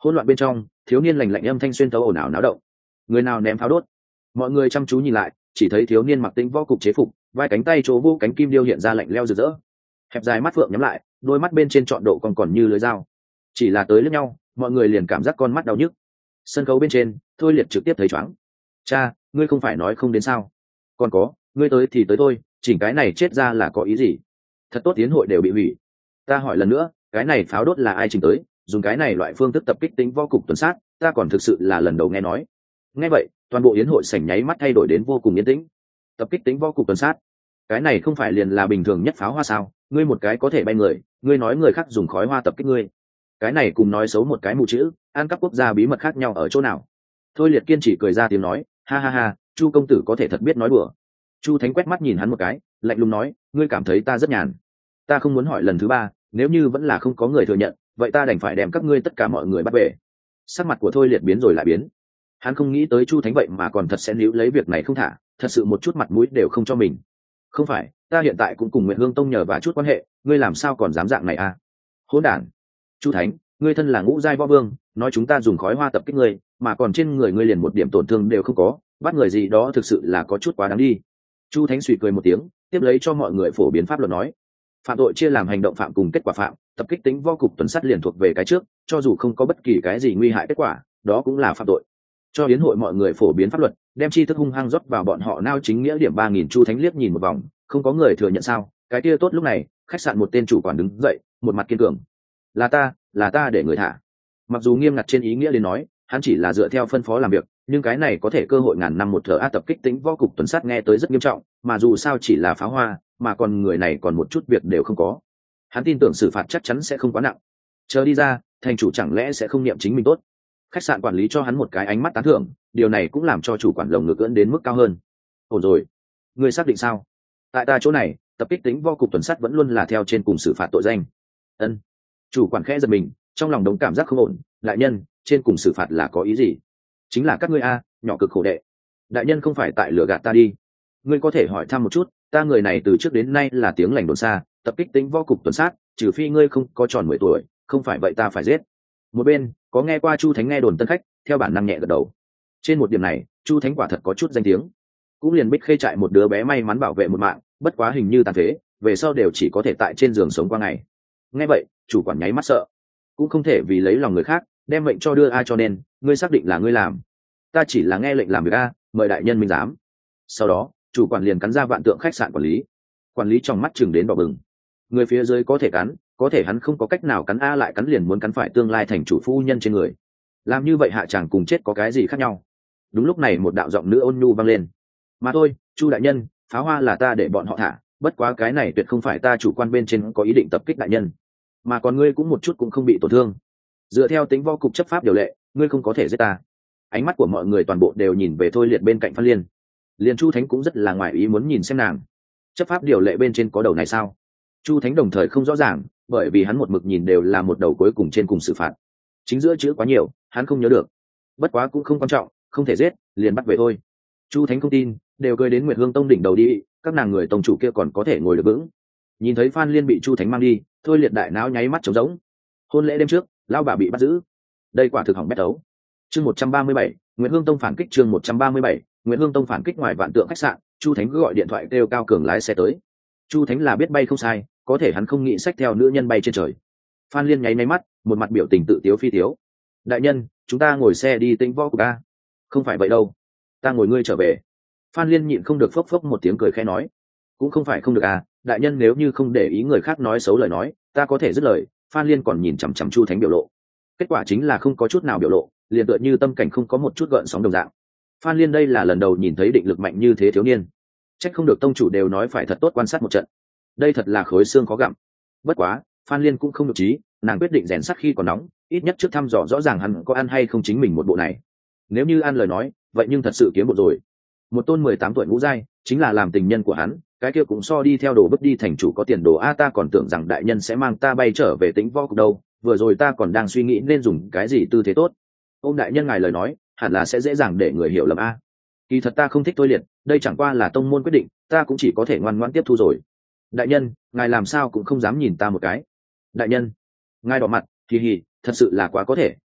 Hỗn loạn bên trong, thiếu niên lành lạnh âm thanh xuyên tấu ồn ào náo động. Người nào ném pháo đốt? Mọi người chăm chú nhìn lại, chỉ thấy thiếu niên mặc tĩnh võ cục chế phục, vai cánh tay chỗ vô cánh kim điêu hiện ra lạnh lẽo rực rỡ. Hẹp dài mắt phượng nhắm lại, đôi mắt bên trên trọn độ còn còn như lưỡi dao. Chỉ là tới lướt nhau, mọi người liền cảm giác con mắt đau nhức. Sân khấu bên trên, Thôi Liệt trực tiếp thấy choáng. Cha, ngươi không phải nói không đến sao? Còn có, ngươi tới thì tới thôi, chỉnh cái này chết ra là có ý gì? Thật tốt tiến hội đều bị hủy. Ta hỏi lần nữa, cái này pháo đốt là ai chỉnh tới? Dùng cái này loại phương thức tập kích tính võ cục tuần sát, ta còn thực sự là lần đầu nghe nói. Nghe vậy, toàn bộ yến hội sảnh nháy mắt thay đổi đến vô cùng yên tĩnh. Tập kích tính võ cục tuần sát, cái này không phải liền là bình thường nhất pháo hoa sao? Ngươi một cái có thể bay người, ngươi nói người khác dùng khói hoa tập kích ngươi, cái này cùng nói xấu một cái mù chữ, ăn cắp quốc gia bí mật khác nhau ở chỗ nào? Thôi Liệt kiên trì cười ra tiếng nói, ha ha ha, Chu công tử có thể thật biết nói đùa. Chu Thánh quét mắt nhìn hắn một cái, lạnh lùng nói, ngươi cảm thấy ta rất nhàn? Ta không muốn hỏi lần thứ ba, nếu như vẫn là không có người thừa nhận, vậy ta đành phải đem các ngươi tất cả mọi người bắt về. Sắc mặt của Thôi Liệt biến rồi lại biến. Hắn không nghĩ tới Chu Thánh vậy mà còn thật sẽ níu lấy việc này không thả, thật sự một chút mặt mũi đều không cho mình. Không phải, ta hiện tại cũng cùng Nguyệt Hương Tông nhờ và chút quan hệ, ngươi làm sao còn dám dạng này à? Hỗn đản! Chu Thánh, ngươi thân là ngũ giai võ vương, nói chúng ta dùng khói hoa tập kích ngươi, mà còn trên người ngươi liền một điểm tổn thương đều không có, bắt người gì đó thực sự là có chút quá đáng đi. Chu Thánh suy cười một tiếng, tiếp lấy cho mọi người phổ biến pháp luật nói, phạm tội chia làm hành động phạm cùng kết quả phạm, tập kích tính võ cục tuần sát liền thuộc về cái trước, cho dù không có bất kỳ cái gì nguy hại kết quả, đó cũng là phạm tội. Cho yến hội mọi người phổ biến pháp luật, đem tri thức hung hăng rót vào bọn họ nao chính nghĩa điểm ba nghìn. Chu Thánh liếc nhìn một vòng, không có người thừa nhận sao? Cái kia tốt, lúc này, khách sạn một tên chủ quản đứng dậy, một mặt kiên cường, là ta, là ta để người thả. Mặc dù nghiêm ngặt trên ý nghĩa đến nói, hắn chỉ là dựa theo phân phó làm việc, nhưng cái này có thể cơ hội ngàn năm một thở a tập kích tính võ cục tuần sát nghe tới rất nghiêm trọng, mà dù sao chỉ là pháo hoa, mà còn người này còn một chút việc đều không có. Hắn tin tưởng xử phạt chắc chắn sẽ không quá nặng. Chờ đi ra, thành chủ chẳng lẽ sẽ không niệm chính mình tốt? Khách sạn quản lý cho hắn một cái ánh mắt tán thưởng, điều này cũng làm cho chủ quản lồng ngực ưỡn đến mức cao hơn. Ổn rồi, ngươi xác định sao? Tại ta chỗ này, tập kích tính võ cục tuần sát vẫn luôn là theo trên cùng xử phạt tội danh. Ân. Chủ quản khẽ giật mình, trong lòng đống cảm giác không ổn. Đại nhân, trên cùng xử phạt là có ý gì? Chính là các ngươi a, nhỏ cực khổ đệ. Đại nhân không phải tại lừa gạt ta đi. Ngươi có thể hỏi thăm một chút, ta người này từ trước đến nay là tiếng lành đồn xa, tập kích tính võ cục tuần sát, trừ phi ngươi không có tròn mười tuổi, không phải vậy ta phải giết. Một bên có nghe qua Chu Thánh nghe đồn tân khách, theo bản năng nhẹ gật đầu. Trên một điểm này, Chu Thánh quả thật có chút danh tiếng. Cũng liền Bích Khê trại một đứa bé may mắn bảo vệ một mạng, bất quá hình như tàn phế, về sau đều chỉ có thể tại trên giường sống qua ngày. Nghe vậy, chủ quản nháy mắt sợ, cũng không thể vì lấy lòng người khác đem mệnh cho đưa ai, cho nên ngươi xác định là ngươi làm? Ta chỉ là nghe lệnh làm việc a, mời đại nhân minh giám. Sau đó, chủ quản liền cắn ra vạn tượng khách sạn quản lý. Quản lý trong mắt chừng đến đỏ bừng. Người phía dưới có thể cắn, có thể hắn không có cách nào cắn a, lại cắn liền muốn cắn phải tương lai thành chủ phu nhân trên người. Làm như vậy hạ chàng cùng chết có cái gì khác nhau? Đúng lúc này một đạo giọng nữ ôn nhu vang lên. Mà thôi, Chu đại nhân, pháo hoa là ta để bọn họ thả, bất quá cái này tuyệt không phải ta chủ quan bên trên có ý định tập kích đại nhân, mà còn ngươi cũng một chút cũng không bị tổn thương. Dựa theo tính võ cục chấp pháp điều lệ, ngươi không có thể giết ta. Ánh mắt của mọi người toàn bộ đều nhìn về Thôi Liệt bên cạnh Phan Liên. Liên Chu Thánh cũng rất là ngoài ý muốn nhìn xem nàng. Chấp pháp điều lệ bên trên có đầu này sao? Chu Thánh đồng thời không rõ ràng, bởi vì hắn một mực nhìn đều là một đầu cuối cùng trên cùng xử phạt. Chính giữa chữ quá nhiều, hắn không nhớ được. Bất quá cũng không quan trọng, không thể giết, liền bắt về thôi. Chu Thánh không tin, đều cười đến Nguyệt Hương Tông đỉnh đầu đi, các nàng người tông chủ kia còn có thể ngồi được vững. Nhìn thấy Phan Liên bị Chu Thánh mang đi, Thôi Liệt đại não nháy mắt trống rỗng. Hôn lễ đêm trước, lao bà bị bắt giữ. Đây quả thực hỏng bét đấu. Chương một trăm ba mươi bảy, Nguyệt Hương Tông phản kích. Chương một trăm ba mươi bảy, Nguyệt Hương Tông phản kích. Ngoài vạn tượng khách sạn, Chu Thánh cứ gọi điện thoại kêu Cao Cường lái xe tới. Chu Thánh là biết bay không sai, có thể hắn không nghĩ xách theo nữ nhân bay trên trời. Phan Liên nháy máy mắt, một mặt biểu tình tự tiếu phi tiếu. Đại nhân, chúng ta ngồi xe đi Tĩnh Võ Cục a. Không phải vậy đâu, ta ngồi ngươi trở về. Phan Liên nhịn không được phốc phốc một tiếng cười khẽ nói. Cũng không phải không được à, đại nhân nếu như không để ý người khác nói xấu lời nói, ta có thể dứt lời. Phan Liên còn nhìn chằm chằm Chu Thánh biểu lộ. Kết quả chính là không có chút nào biểu lộ, liền tựa như tâm cảnh không có một chút gợn sóng đồng dạng. Phan Liên đây là lần đầu nhìn thấy định lực mạnh như thế thiếu niên. Trách không được tông chủ đều nói phải thật tốt quan sát một trận. Đây thật là khối xương khó gặm. Bất quá, Phan Liên cũng không được trí, nàng quyết định rèn sắt khi còn nóng, ít nhất trước thăm dò rõ ràng hắn có ăn hay không chính mình một bộ này. Nếu như ăn lời nói, vậy nhưng thật sự kiếm bộ rồi. Một tôn mười tám tuổi ngũ giai, chính là làm tình nhân của hắn, cái kia cũng so đi theo đồ bước đi thành chủ có tiền đồ a. Ta còn tưởng rằng đại nhân sẽ mang ta bay trở về Tĩnh Võ Cục đâu, vừa rồi ta còn đang suy nghĩ nên dùng cái gì tư thế tốt. Ôm đại nhân ngài lời nói, hẳn là sẽ dễ dàng để người hiểu lầm a. Kỳ thật ta không thích Thôi Liệt, đây chẳng qua là tông môn quyết định, ta cũng chỉ có thể ngoan ngoãn tiếp thu rồi. Đại nhân, ngài làm sao cũng không dám nhìn ta một cái. Đại nhân, ngài đỏ mặt, kỳ hì, thật sự là quá có thể,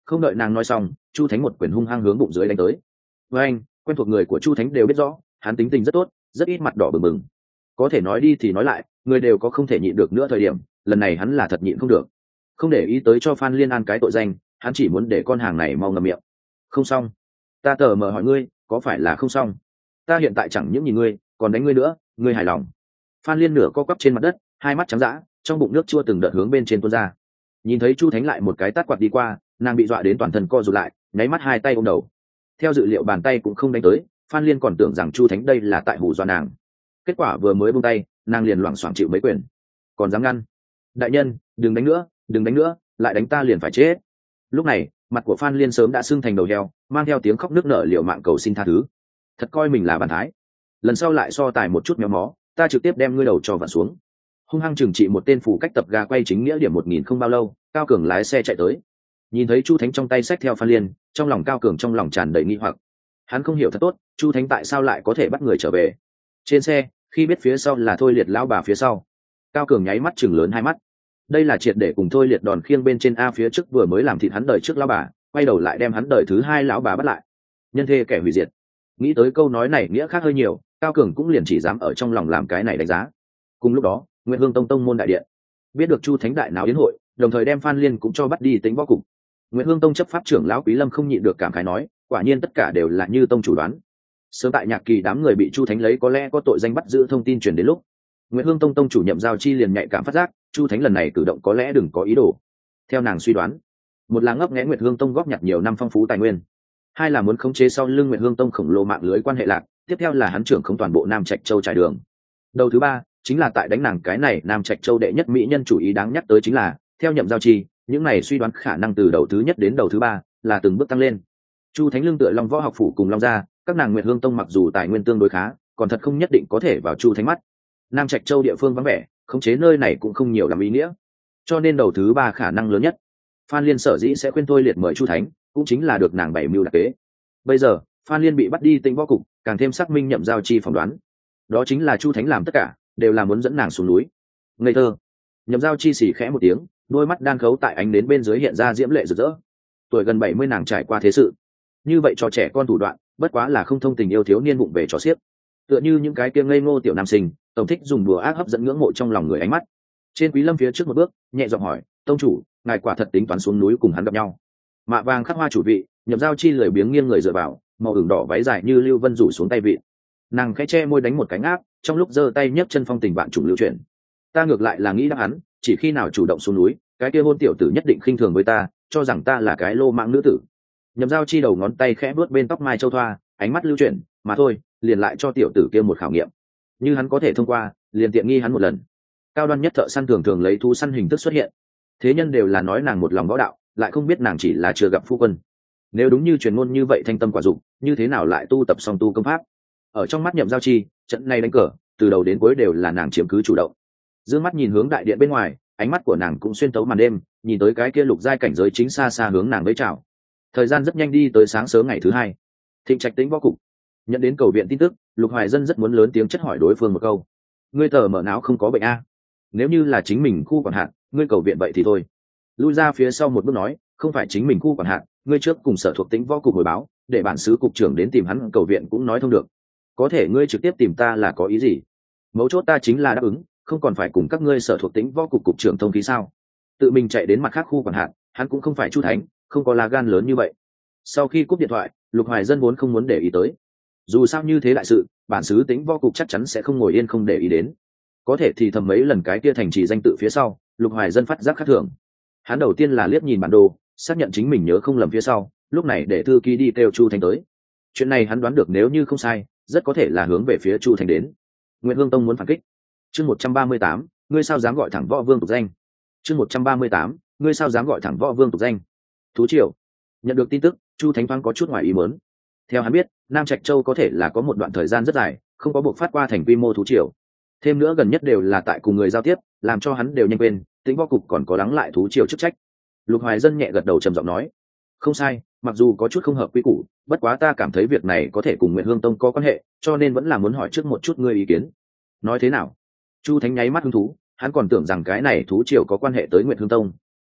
Không đợi nàng nói xong, chu thánh một quyền hung hăng hướng bụng dưới đánh tới. Với anh, quen thuộc người của chu thánh đều biết rõ, hắn tính tình rất tốt, rất ít mặt đỏ bừng bừng. Có thể nói đi thì nói lại, người đều có không thể nhịn được nữa thời điểm, lần này hắn là thật nhịn không được. Không để ý tới cho Phan Liên An cái tội danh, hắn chỉ muốn để con hàng này mau ngậm miệng. Không xong, ta tờ mờ hỏi ngươi, có phải là không xong? Ta hiện tại chẳng những nhìn ngươi, còn đánh ngươi nữa, ngươi hài lòng? Phan Liên nửa co quắp trên mặt đất, hai mắt trắng dã, trong bụng nước chua từng đợt hướng bên trên tuôn ra. Nhìn thấy chu thánh lại một cái tát quạt đi qua, nàng bị dọa đến toàn thân co rụt lại, nháy mắt hai tay ôm đầu. Theo dự liệu bàn tay cũng không đánh tới, Phan Liên còn tưởng rằng chu thánh đây là tại hù dọa nàng. Kết quả vừa mới buông tay, nàng liền loảng xoảng chịu mấy quyền. Còn dám ngăn? Đại nhân, đừng đánh nữa, đừng đánh nữa, lại đánh ta liền phải chết. Lúc này, mặt của Phan Liên sớm đã sưng thành đầu heo, mang theo tiếng khóc nức nở liều mạng cầu xin tha thứ. Thật coi mình là bàn thái, lần sau lại so tài một chút méo mó, ta trực tiếp đem ngươi đầu cho vặn xuống. Hung hăng trừng trị một tên phủ cách tập gà quay chính nghĩa điểm một nghìn không bao lâu, Cao Cường lái xe chạy tới. Nhìn thấy chu thánh trong tay xách theo Phan Liên, trong lòng Cao Cường trong lòng tràn đầy nghi hoặc. Hắn không hiểu thật tốt, chu thánh tại sao lại có thể bắt người trở về. Trên xe, khi biết phía sau là Thôi Liệt lão bà phía sau, Cao Cường nháy mắt chừng lớn hai mắt. Đây là triệt để cùng Thôi Liệt đòn khiêng bên trên a phía trước vừa mới làm thịt hắn đời trước lão bà, quay đầu lại đem hắn đời thứ hai lão bà bắt lại. Nhân thê kẻ hủy diệt. Nghĩ tới câu nói này nghĩa khác hơi nhiều, Cao Cường cũng liền chỉ dám ở trong lòng làm cái này đánh giá. Cùng lúc đó, Nguyệt Hương Tông tông môn đại điện biết được chu thánh đại náo yến hội, đồng thời đem Phan Liên cũng cho bắt đi tính võ cục. Nguyệt Hương Tông chấp pháp trưởng lão Quý Lâm không nhịn được cảm khái nói, quả nhiên tất cả đều là như tông chủ đoán. Sớm tại Nhạc Kỳ đám người bị chu thánh lấy có lẽ có tội danh bắt giữ thông tin truyền đến lúc, Nguyệt Hương Tông tông chủ Nhậm Giao Chi liền nhạy cảm phát giác, chu thánh lần này cử động có lẽ đừng có ý đồ. Theo nàng suy đoán, một là ngấp nghé Nguyệt Hương Tông góp nhặt nhiều năm phong phú tài nguyên, hai là muốn khống chế sau lưng Nguyệt Hương Tông khổng lồ mạng lưới quan hệ lạc, tiếp theo là hắn trưởng không toàn bộ Nam Trạch Châu trải đường. Đầu thứ ba chính là tại đánh nàng cái này Nam Trạch Châu đệ nhất mỹ nhân chủ ý đáng nhắc tới chính là, theo Nhậm Giao Chi, những này suy đoán khả năng từ đầu thứ nhất đến đầu thứ ba là từng bước tăng lên. Chu thánh lương tựa Long Võ học phủ cùng Long gia, các nàng Nguyệt Hương Tông mặc dù tài nguyên tương đối khá, còn thật không nhất định có thể vào chu thánh mắt. Nam Trạch Châu địa phương vắng vẻ, khống chế nơi này cũng không nhiều làm ý nghĩa, cho nên đầu thứ ba khả năng lớn nhất. Phan Liên sở dĩ sẽ khuyên Thôi Liệt mời chu thánh, cũng chính là được nàng bảy mưu đặc kế. Bây giờ Phan Liên bị bắt đi Tĩnh Võ cục, càng thêm xác minh Nhậm Giao Chi phỏng đoán, đó chính là chu thánh làm tất cả đều là muốn dẫn nàng xuống núi. Ngây thơ. Nhậm Giao Chi xì khẽ một tiếng, đôi mắt đan khấu tại ánh đến bên dưới hiện ra diễm lệ rực rỡ. Tuổi gần bảy mươi nàng trải qua thế sự như vậy, cho trẻ con thủ đoạn bất quá là không thông tình yêu thiếu niên bụng về trò xiếc. Tựa như những cái kia ngây ngô tiểu nam sinh, tổng thích dùng đùa ác hấp dẫn ngưỡng mộ trong lòng người ánh mắt. Trên Quý Lâm phía trước một bước, nhẹ giọng hỏi, tông chủ, ngài quả thật tính toán xuống núi cùng hắn gặp nhau? Mạ vàng khắc hoa chủ vị, Nhậm Giao Chi lười biếng nghiêng người dựa vào, màu ửng đỏ váy dài như lưu vân rủ xuống tay vị. Nàng khẽ che môi đánh một cái áp, trong lúc giơ tay nhấc chân phong tình vạn trùng lưu chuyển. Ta ngược lại là nghĩ đáp hắn, chỉ khi nào chủ động xuống núi, cái kia hôn tiểu tử nhất định khinh thường với ta, cho rằng ta là cái lô mạng nữ tử. Nhậm Giao Chi đầu ngón tay khẽ vuốt bên tóc mai châu thoa, ánh mắt lưu chuyển, mà thôi, liền lại cho tiểu tử kia một khảo nghiệm. Như hắn có thể thông qua, liền tiện nghi hắn một lần. Cao đoan nhất thợ săn thường thường lấy thú săn hình thức xuất hiện. Thế nhân đều là nói nàng một lòng võ đạo, lại không biết nàng chỉ là chưa gặp phu quân. Nếu đúng như truyền ngôn như vậy thanh tâm quả dụng, như thế nào lại tu tập song tu công pháp? Ở trong mắt Nhậm Giao Chi, trận này đánh cờ, từ đầu đến cuối đều là nàng chiếm cứ chủ động. Dương mắt nhìn hướng đại điện bên ngoài, ánh mắt của nàng cũng xuyên tấu màn đêm, nhìn tới cái kia lục giai cảnh giới chính xa xa hướng nàng với chào. Thời gian rất nhanh đi tới sáng sớm ngày thứ hai. Thịnh Trạch Tĩnh Võ cục nhận đến cầu viện tin tức, Lục Hoài Dân rất muốn lớn tiếng chất hỏi đối phương một câu, ngươi tờ mở não không có bệnh a? Nếu như là chính mình khu quản hạt, ngươi cầu viện vậy thì thôi. Lui ra phía sau một bước nói, không phải chính mình khu quản hạt, ngươi trước cùng sở thuộc Tĩnh Võ cục hồi báo, để bản sứ cục trưởng đến tìm hắn cầu viện cũng nói thông được. Có thể ngươi trực tiếp tìm ta là có ý gì? Mấu chốt ta chính là đáp ứng, không còn phải cùng các ngươi sở thuộc Tĩnh Võ cục cục trưởng thông khí sao? Tự mình chạy đến mặt khác khu quản hạt, hắn cũng không phải Chu Thánh, không có lá gan lớn như vậy. Sau khi cúp điện thoại, Lục Hoài Dân vốn không muốn để ý tới, dù sao như thế đại sự, bản xứ Tĩnh Võ cục chắc chắn sẽ không ngồi yên không để ý đến. Có thể thì thầm mấy lần cái kia thành trì danh tự phía sau, Lục Hoài Dân phát giác khác thường. Hắn đầu tiên là liếc nhìn bản đồ, xác nhận chính mình nhớ không lầm phía sau, lúc này để thư ký đi kêu Chu Thành tới. Chuyện này hắn đoán được nếu như không sai, rất có thể là hướng về phía Chu Thành đến. Nguyệt Hương Tông muốn phản kích. Chương một trăm ba mươi tám, ngươi sao dám gọi thẳng Võ Vương tục danh? Chương một trăm ba mươi tám, ngươi sao dám gọi thẳng Võ Vương tục danh? Thú Triều. Nhận được tin tức, Chu Thánh thoáng có chút ngoài ý muốn. Theo hắn biết, Nam Trạch Châu có thể là có một đoạn thời gian rất dài, không có buộc phát qua thành quy mô thú triều. Thêm nữa gần nhất đều là tại cùng người giao tiếp, làm cho hắn đều nhanh quên, Tĩnh Võ cục còn có lắng lại thú triều chức trách. Lục Hoài Dân nhẹ gật đầu trầm giọng nói, không sai, mặc dù có chút không hợp quy củ, bất quá ta cảm thấy việc này có thể cùng Nguyệt Hương Tông có quan hệ, cho nên vẫn là muốn hỏi trước một chút ngươi ý kiến. Nói thế nào? Chu Thánh nháy mắt hứng thú, hắn còn tưởng rằng cái này thú triều có quan hệ tới Nguyệt Hương Tông.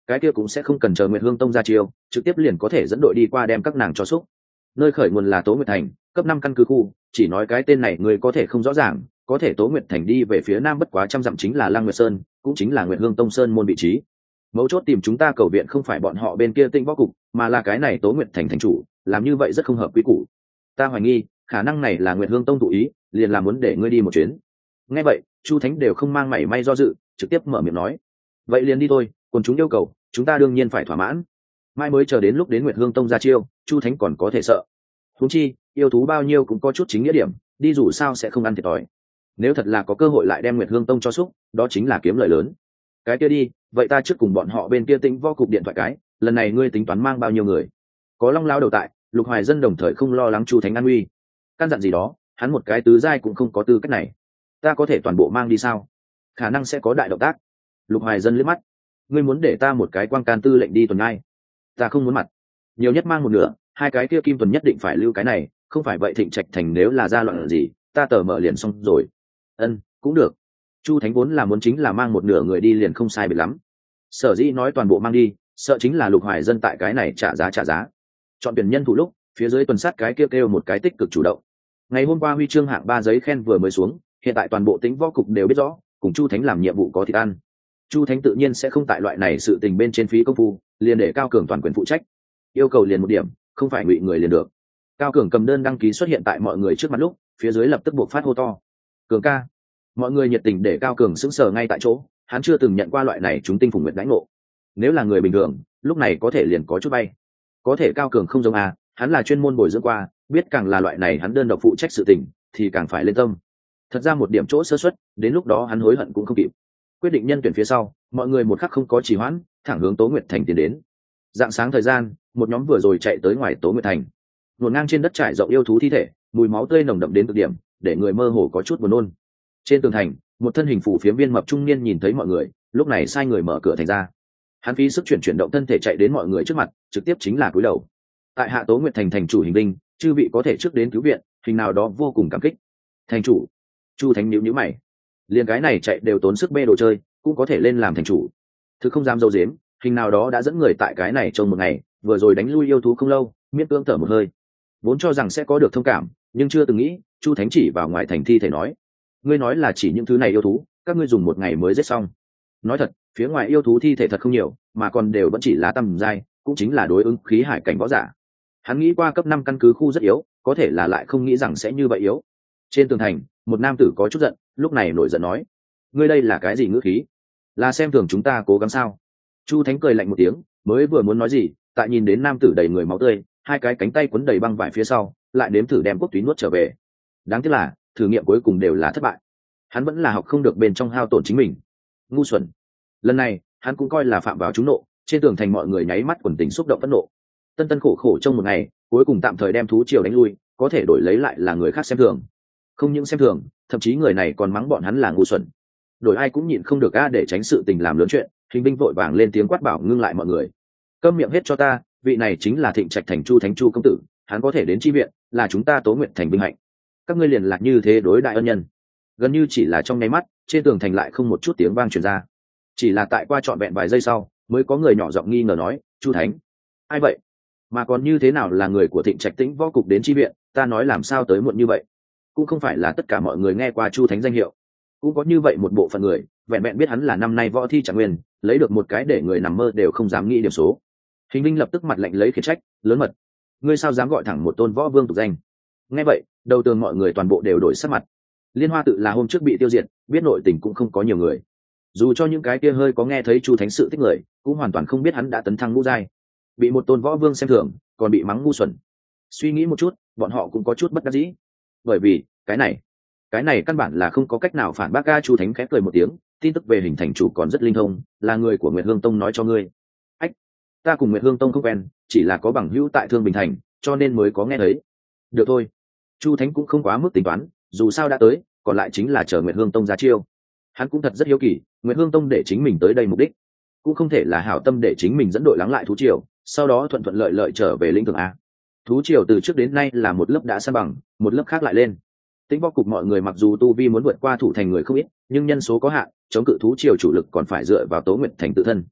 cái kia cũng sẽ không cần chờ Nguyệt Hương Tông ra chiêu, trực tiếp liền có thể dẫn đội đi qua đem các nàng cho xúc. Nơi khởi nguồn là Tố Nguyệt Thành, cấp năm căn cứ khu, chỉ nói cái tên này người có thể không rõ ràng, có thể Tố Nguyệt Thành đi về phía nam bất quá trăm dặm chính là Lăng Nguyệt Sơn, cũng chính là Nguyệt Hương Tông Sơn môn vị trí. Mấu chốt tìm chúng ta cầu viện không phải bọn họ bên kia Tĩnh Võ cục, mà là cái này Tố Nguyệt Thành thành chủ, làm như vậy rất không hợp quy củ. Ta hoài nghi, khả năng này là Nguyệt Hương Tông tụ ý, liền là muốn để ngươi đi một chuyến. Nghe vậy, Chu Thánh đều không mang mảy may do dự, trực tiếp mở miệng nói: vậy liền đi thôi, còn chúng yêu cầu, chúng ta đương nhiên phải thỏa mãn. Mai mới chờ đến lúc đến Nguyệt Hương Tông ra chiêu, Chu Thánh còn có thể sợ. Huống chi, yêu thú bao nhiêu cũng có chút chính nghĩa điểm, đi dù sao sẽ không ăn thiệt thòi. Nếu thật là có cơ hội lại đem Nguyệt Hương Tông cho xúc, đó chính là kiếm lợi lớn. Cái kia đi, vậy ta trước cùng bọn họ bên kia Tĩnh Võ cục điện thoại cái, lần này ngươi tính toán mang bao nhiêu người? Có Long Lao đầu tại, Lục Hoài Dân đồng thời không lo lắng Chu Thánh an nguy. Căn dặn gì đó, hắn một cái tứ giai cũng không có tư cách này. Ta có thể toàn bộ mang đi sao? Khả năng sẽ có đại động tác. Lục Hoài Dân liếc mắt: ngươi muốn để ta một cái quan can tư lệnh đi tuần ngay? Ta không muốn mặt. Nhiều nhất mang một nửa, hai cái kia kim tuần nhất định phải lưu cái này, không phải vậy Thịnh Trạch Thành nếu là ra loạn gì, ta tờ mở liền xong rồi. Ân, cũng được. Chu Thánh vốn là muốn chính là mang một nửa người đi liền không sai biệt lắm. Sở dĩ nói toàn bộ mang đi, sợ chính là Lục Hoài Dân tại cái này trả giá trả giá. Chọn tuyển nhân thủ lúc, phía dưới tuần sát cái kia kêu, kêu một cái tích cực chủ động. Ngày hôm qua huy chương hạng ba giấy khen vừa mới xuống, hiện tại toàn bộ Tĩnh Võ cục đều biết rõ, cùng Chu Thánh làm nhiệm vụ có thịt ăn. Chu Thánh tự nhiên sẽ không tại loại này sự tình bên trên phí công phu, liền để Cao Cường toàn quyền phụ trách. Yêu cầu liền một điểm, không phải ngụy người liền được. Cao Cường cầm đơn đăng ký xuất hiện tại mọi người trước mặt lúc, phía dưới lập tức buộc phát hô to: Cường ca! Mọi người nhiệt tình để Cao Cường sững sờ ngay tại chỗ, hắn chưa từng nhận qua loại này chúng tinh phùng nguyệt đánh ngộ. Nếu là người bình thường, lúc này có thể liền có chút bay. Có thể Cao Cường không giống à, hắn là chuyên môn bồi dưỡng qua, biết càng là loại này hắn đơn độc phụ trách sự tình, thì càng phải lên tâm. Thật ra một điểm chỗ sơ suất, đến lúc đó hắn hối hận cũng không kịp. Quyết định nhân tuyển phía sau, mọi người một khắc không có trì hoãn, thẳng hướng Tố Nguyệt Thành tiến đến. Dạng sáng thời gian, một nhóm vừa rồi chạy tới ngoài Tố Nguyệt Thành. Luồn ngang trên đất trải rộng yêu thú thi thể, mùi máu tươi nồng đậm đến cực điểm, để người mơ hồ có chút buồn nôn. Trên tường thành, một thân hình phủ phiếm viên mập trung niên nhìn thấy mọi người, lúc này sai người mở cửa thành ra. Hắn phí sức chuyển chuyển động thân thể chạy đến mọi người trước mặt, trực tiếp chính là cúi đầu. Tại hạ Tố Nguyệt Thành thành chủ Hình Linh, chư vị có thể trước đến cứu viện, hình nào đó vô cùng cảm kích. Thành chủ. Chu Thánh nhíu nhíu mày. Liên cái này chạy đều tốn sức bê đồ chơi, cũng có thể lên làm thành chủ. Thực không dám dâu dếm, hình nào đó đã dẫn người tại cái này trông một ngày, vừa rồi đánh lui yêu thú không lâu, miễn cưỡng thở một hơi. Vốn cho rằng sẽ có được thông cảm, nhưng chưa từng nghĩ, Chu Thánh chỉ vào ngoài thành thi thể nói: ngươi nói là chỉ những thứ này yêu thú, các ngươi dùng một ngày mới giết xong. Nói thật, phía ngoài yêu thú thi thể thật không nhiều, mà còn đều vẫn chỉ là tầm giai, cũng chính là đối ứng khí hải cảnh võ giả. Hắn nghĩ qua cấp năm căn cứ khu rất yếu, có thể là lại không nghĩ rằng sẽ như vậy yếu. Trên tường thành, một nam tử có chút giận, lúc này nổi giận nói: ngươi đây là cái gì ngữ khí? Là xem thường chúng ta cố gắng sao? Chu Thánh cười lạnh một tiếng, mới vừa muốn nói gì, tại nhìn đến nam tử đầy người máu tươi, hai cái cánh tay quấn đầy băng vải phía sau, lại nếm thử đem quốc túy nuốt trở về. Đáng tiếc là, thử nghiệm cuối cùng đều là thất bại. Hắn vẫn là học không được bên trong hao tổn chính mình. Ngu xuẩn. Lần này, hắn cũng coi là phạm vào trúng nộ, trên tường thành mọi người nháy mắt quần tình xúc động phẫn nộ. Tân tân khổ khổ trong một ngày, cuối cùng tạm thời đem thú triều đánh lui, có thể đổi lấy lại là người khác xem thường. Không những xem thường, thậm chí người này còn mắng bọn hắn là ngu xuẩn. Đổi ai cũng nhịn không được a, để tránh sự tình làm lớn chuyện, Hình binh vội vàng lên tiếng quát bảo ngưng lại mọi người. Câm miệng hết cho ta, vị này chính là Thịnh Trạch Thành Chu Thánh Chu công tử, hắn có thể đến chi viện, là chúng ta Tố Nguyệt Thành vinh hạnh. Các ngươi liền là như thế đối đại ân nhân. Gần như chỉ là trong nháy mắt, trên tường thành lại không một chút tiếng vang truyền ra. Chỉ là tại qua trọn vẹn vài giây sau, mới có người nhỏ giọng nghi ngờ nói: Chu Thánh, ai vậy? Mà còn như thế nào là người của Thịnh Trạch Tĩnh Võ cục đến chi viện? Ta nói làm sao tới muộn như vậy? Cũng không phải là tất cả mọi người nghe qua Chu Thánh danh hiệu, cũng có như vậy một bộ phận người vẹn vẹn biết hắn là năm nay võ thi trạng nguyên, lấy được một cái để người nằm mơ đều không dám nghĩ điểm số. Hình Linh lập tức mặt lạnh lấy khiển trách: lớn mật, ngươi sao dám gọi thẳng một tôn võ vương tục danh? Nghe vậy, đầu tường mọi người toàn bộ đều đổi sắc mặt. Liên Hoa tự là hôm trước bị tiêu diệt, biết nội tình cũng không có nhiều người. Dù cho những cái kia hơi có nghe thấy Chu Thánh sự tích người, cũng hoàn toàn không biết hắn đã tấn thăng ngũ giai, bị một tôn võ vương xem thường, còn bị mắng ngu xuẩn. Suy nghĩ một chút, bọn họ cũng có chút bất đắc dĩ, bởi vì cái này, cái này căn bản là không có cách nào phản bác. Ca Chu Thánh khẽ cười một tiếng, tin tức về Hình thành chủ còn rất linh thông, là người của Nguyệt Hương Tông nói cho ngươi. Ách, ta cùng Nguyệt Hương Tông không quen, chỉ là có bằng hữu tại Thương Bình Thành, cho nên mới có nghe thấy. Được thôi. Chu Thánh cũng không quá mức tính toán, dù sao đã tới, còn lại chính là chờ Nguyệt Hương Tông ra chiêu. Hắn cũng thật rất hiếu kỳ, Nguyệt Hương Tông để chính mình tới đây mục đích, cũng không thể là hảo tâm để chính mình dẫn đội lắng lại thú triều, sau đó thuận thuận lợi lợi trở về lĩnh thượng a. Thú triều từ trước đến nay là một lớp đã san bằng, một lớp khác lại lên. Tĩnh Võ cục mọi người mặc dù tu vi muốn vượt qua thủ thành người không ít, nhưng nhân số có hạn, chống cự thú triều chủ lực còn phải dựa vào Tố Nguyệt Thành tự thân.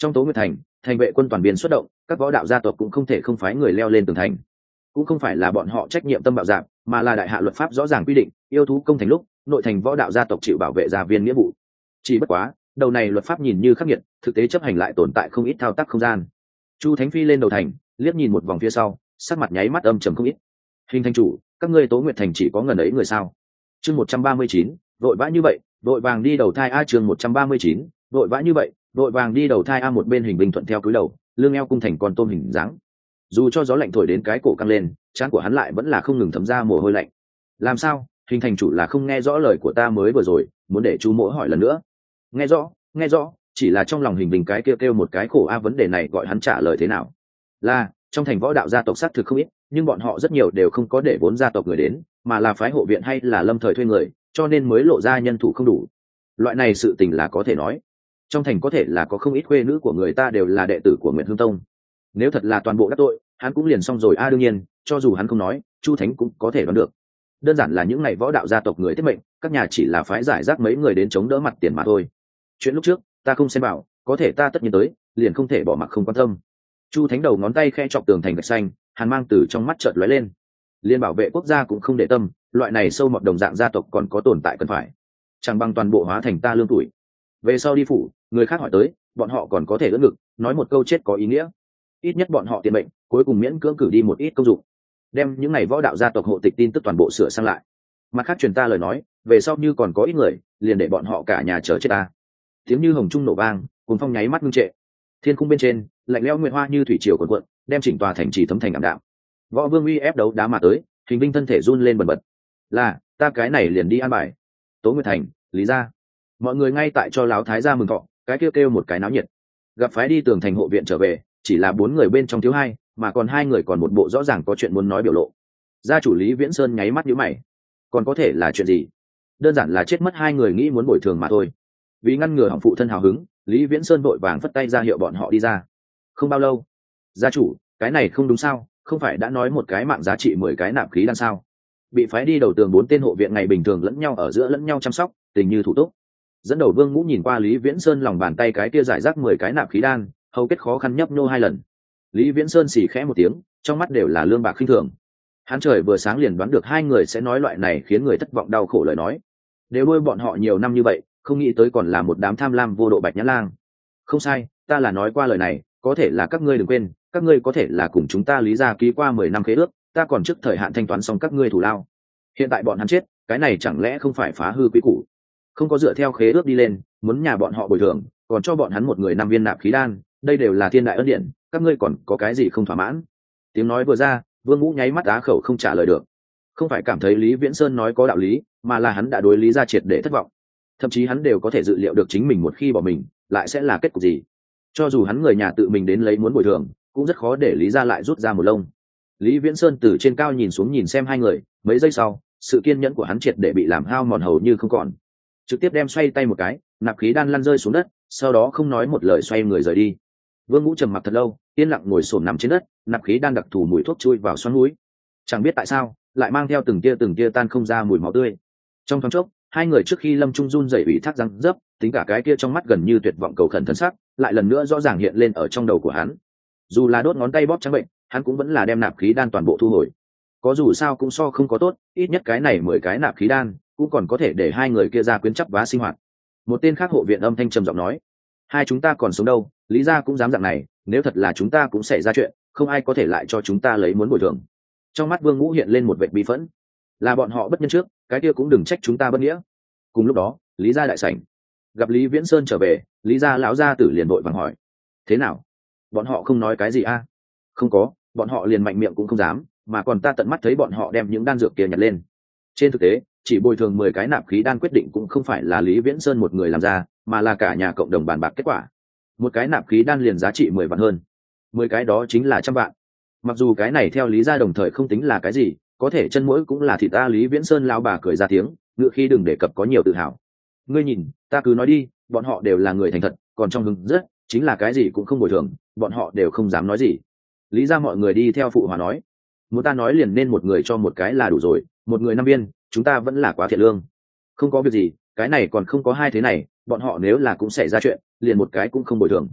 Trong Tố Nguyệt thành, thành vệ quân toàn biên xuất động, các võ đạo gia tộc cũng không thể không phái người leo lên tường thành. Cũng không phải là bọn họ trách nhiệm tâm bạo dạn, mà là đại hạ luật pháp rõ ràng quy định, yêu thú công thành lúc, nội thành võ đạo gia tộc chịu bảo vệ gia viên nghĩa vụ. Chỉ bất quá, đầu này luật pháp nhìn như khắc nghiệt, thực tế chấp hành lại tồn tại không ít thao tác không gian. Chu Thánh Phi lên đầu thành, liếc nhìn một vòng phía sau, sắc mặt nháy mắt âm trầm không ít. Hình thành chủ, các ngươi Tố Nguyệt thành chỉ có ngần ấy người sao? Chương một trăm ba mươi chín, vội vã như vậy, vội vàng đi đầu thai a chương một trăm ba mươi chín, vội vã như vậy, vội vàng đi đầu thai a một bên hình binh thuận theo cúi đầu, lưng eo cung thành con tôm hình dáng. Dù cho gió lạnh thổi đến cái cổ căng lên, trán của hắn lại vẫn là không ngừng thấm ra mồ hôi lạnh. Làm sao? Hình thành chủ là không nghe rõ lời của ta mới vừa rồi, muốn để Chu Mỗ hỏi lần nữa. Nghe rõ, nghe rõ, chỉ là trong lòng hình binh cái kêu kêu một cái khổ a vấn đề này gọi hắn trả lời thế nào? Là, trong thành võ đạo gia tộc xác thực không ít, nhưng bọn họ rất nhiều đều không có để vốn gia tộc người đến, mà là phái hộ viện hay là lâm thời thuê người, cho nên mới lộ ra nhân thủ không đủ. Loại này sự tình là có thể nói. Trong thành có thể là có không ít khuê nữ của người ta đều là đệ tử của Nguyệt Hương Tông. Nếu thật là toàn bộ đắc tội, hắn cũng liền xong rồi a đương nhiên, cho dù hắn không nói, Chu Thánh cũng có thể đoán được. Đơn giản là những ngày võ đạo gia tộc người thiết mệnh, các nhà chỉ là phái giải rác mấy người đến chống đỡ mặt tiền mà thôi. Chuyện lúc trước, ta không xem bảo, có thể ta tất nhiên tới, liền không thể bỏ mặc không quan tâm. Chu Thánh đầu ngón tay khe chọc tường thành gạch xanh, hàn mang từ trong mắt chợt lóe lên. Liên bảo vệ quốc gia cũng không để tâm, loại này sâu mọt đồng dạng gia tộc còn có tồn tại cần phải. Chẳng bằng toàn bộ hóa thành ta lương tuổi. Về sau đi phủ, người khác hỏi tới, bọn họ còn có thể ưỡn ngực, nói một câu chết có ý nghĩa. Ít nhất bọn họ tiền mệnh, cuối cùng miễn cưỡng cử đi một ít công dụng. Đem những ngày võ đạo gia tộc hộ tịch tin tức toàn bộ sửa sang lại. Mặt khác truyền ta lời nói, về sau như còn có ít người, liền để bọn họ cả nhà chờ chết ta. Tiếng như hồng trung nổ vang, cuồng phong nháy mắt ngưng trệ. Thiên khung bên trên, lạnh lẽo nguyệt hoa như thủy triều cuộn cuộn, đem chỉnh tòa thành trì thấm thành ảm đạm. Võ Vương uy ép đấu đá mà tới, hình binh thân thể run lên bần bật. Là, ta cái này liền đi an bài. Tố Nguyệt thành, Lý gia. Mọi người ngay tại cho Lão Thái gia mừng thọ, cái kêu kêu một cái náo nhiệt. Gặp phái đi tường thành hộ viện trở về, chỉ là bốn người bên trong thiếu hai, mà còn hai người còn một bộ rõ ràng có chuyện muốn nói biểu lộ. Gia chủ Lý Viễn Sơn nháy mắt nhíu mày. Còn có thể là chuyện gì? Đơn giản là chết mất hai người nghĩ muốn bồi thường mà thôi. Vì ngăn ngừa hỏng phụ thân hào hứng, Lý Viễn Sơn vội vàng phất tay ra hiệu bọn họ đi ra. Không bao lâu, gia chủ, cái này không đúng sao? Không phải đã nói một cái mạng giá trị mười cái nạp khí đan sao? Bị phái đi đầu tường bốn tên hộ viện ngày bình thường lẫn nhau ở giữa lẫn nhau chăm sóc, tình như thủ túc. Dẫn đầu Vương Ngũ nhìn qua Lý Viễn Sơn lòng bàn tay cái kia giải rác mười cái nạp khí đan, hầu kết khó khăn nhấp nhô hai lần. Lý Viễn Sơn xì khẽ một tiếng, trong mắt đều là lương bạc khinh thường. Hắn trời vừa sáng liền đoán được hai người sẽ nói loại này khiến người thất vọng đau khổ lời nói. Đều nuôi bọn họ nhiều năm như vậy, không nghĩ tới còn là một đám tham lam vô độ bạch nhã lang. Không sai, ta là nói qua lời này, có thể là các ngươi đừng quên, các ngươi có thể là cùng chúng ta Lý gia ký qua mười năm khế ước, ta còn trước thời hạn thanh toán xong các ngươi thủ lao. Hiện tại bọn hắn chết, cái này chẳng lẽ không phải phá hư quý củ? Không có dựa theo khế ước đi lên, muốn nhà bọn họ bồi thường, còn cho bọn hắn một người năm viên nạp khí đan, đây đều là thiên đại ân điển, các ngươi còn có cái gì không thỏa mãn? Tiếng nói vừa ra, Vương Ngũ nháy mắt á khẩu không trả lời được. Không phải cảm thấy Lý Viễn Sơn nói có đạo lý, mà là hắn đã đối Lý gia triệt để thất vọng. Thậm chí hắn đều có thể dự liệu được chính mình một khi bỏ mình, lại sẽ là kết cục gì. Cho dù hắn người nhà tự mình đến lấy muốn bồi thường, cũng rất khó để Lý gia lại rút ra một lông. Lý Viễn Sơn từ trên cao nhìn xuống nhìn xem hai người, mấy giây sau, sự kiên nhẫn của hắn triệt để bị làm hao mòn hầu như không còn. Trực tiếp đem xoay tay một cái, nạp khí đan lăn rơi xuống đất, sau đó không nói một lời xoay người rời đi. Vương Ngũ trầm mặc thật lâu, yên lặng ngồi xổm nằm trên đất, nạp khí đan đặc thù mùi thuốc chui vào xoắn mũi. Chẳng biết tại sao, lại mang theo từng tia từng tia tan không ra mùi máu tươi. Trong thoáng chốc, hai người trước khi Lâm Trung run rẩy ủy thác răng dấp, tính cả cái kia trong mắt gần như tuyệt vọng cầu khẩn thân sắc, lại lần nữa rõ ràng hiện lên ở trong đầu của hắn. Dù là đốt ngón tay bóp trắng bệnh, hắn cũng vẫn là đem nạp khí đan toàn bộ thu hồi. Có dù sao cũng so không có tốt, ít nhất cái này mười cái nạp khí đan cũng còn có thể để hai người kia ra quyến chấp vá sinh hoạt. Một tên khác hộ viện âm thanh trầm giọng nói: hai chúng ta còn sống đâu, Lý gia cũng dám dạng này, nếu thật là chúng ta cũng xảy ra chuyện, không ai có thể lại cho chúng ta lấy muốn bồi thường. Trong mắt Vương Ngũ hiện lên một vệt bi phẫn. Là bọn họ bất nhân trước, cái kia cũng đừng trách chúng ta bất nghĩa. Cùng lúc đó, Lý gia đại sảnh, gặp Lý Viễn Sơn trở về, Lý gia lão gia tử liền vội vàng hỏi: thế nào, bọn họ không nói cái gì a? À? Không có, bọn họ liền mạnh miệng cũng không dám, mà còn ta tận mắt thấy bọn họ đem những đan dược kia nhặt lên. Trên thực tế, chỉ bồi thường mười cái nạp khí đan quyết định cũng không phải là Lý Viễn Sơn một người làm ra, mà là cả nhà cộng đồng bàn bạc kết quả. Một cái nạp khí đan liền giá trị mười vạn hơn, mười cái đó chính là trăm vạn. Mặc dù cái này theo Lý gia đồng thời không tính là cái gì, có thể chân mũi cũng là thịt ta. Lý Viễn Sơn lao bà cười ra tiếng, ngựa khi đừng đề cập có nhiều tự hào. Ngươi nhìn, ta cứ nói đi, bọn họ đều là người thành thật, còn trong hứng rất chính là cái gì cũng không bồi thường, bọn họ đều không dám nói gì. Lý gia mọi người đi theo phụ hòa nói: muốn ta nói liền nên một người cho một cái là đủ rồi, một người năm viên, chúng ta vẫn là quá thiện lương. Không có việc gì, cái này còn không có hai thế này, bọn họ nếu là cũng xảy ra chuyện, liền một cái cũng không bồi thường.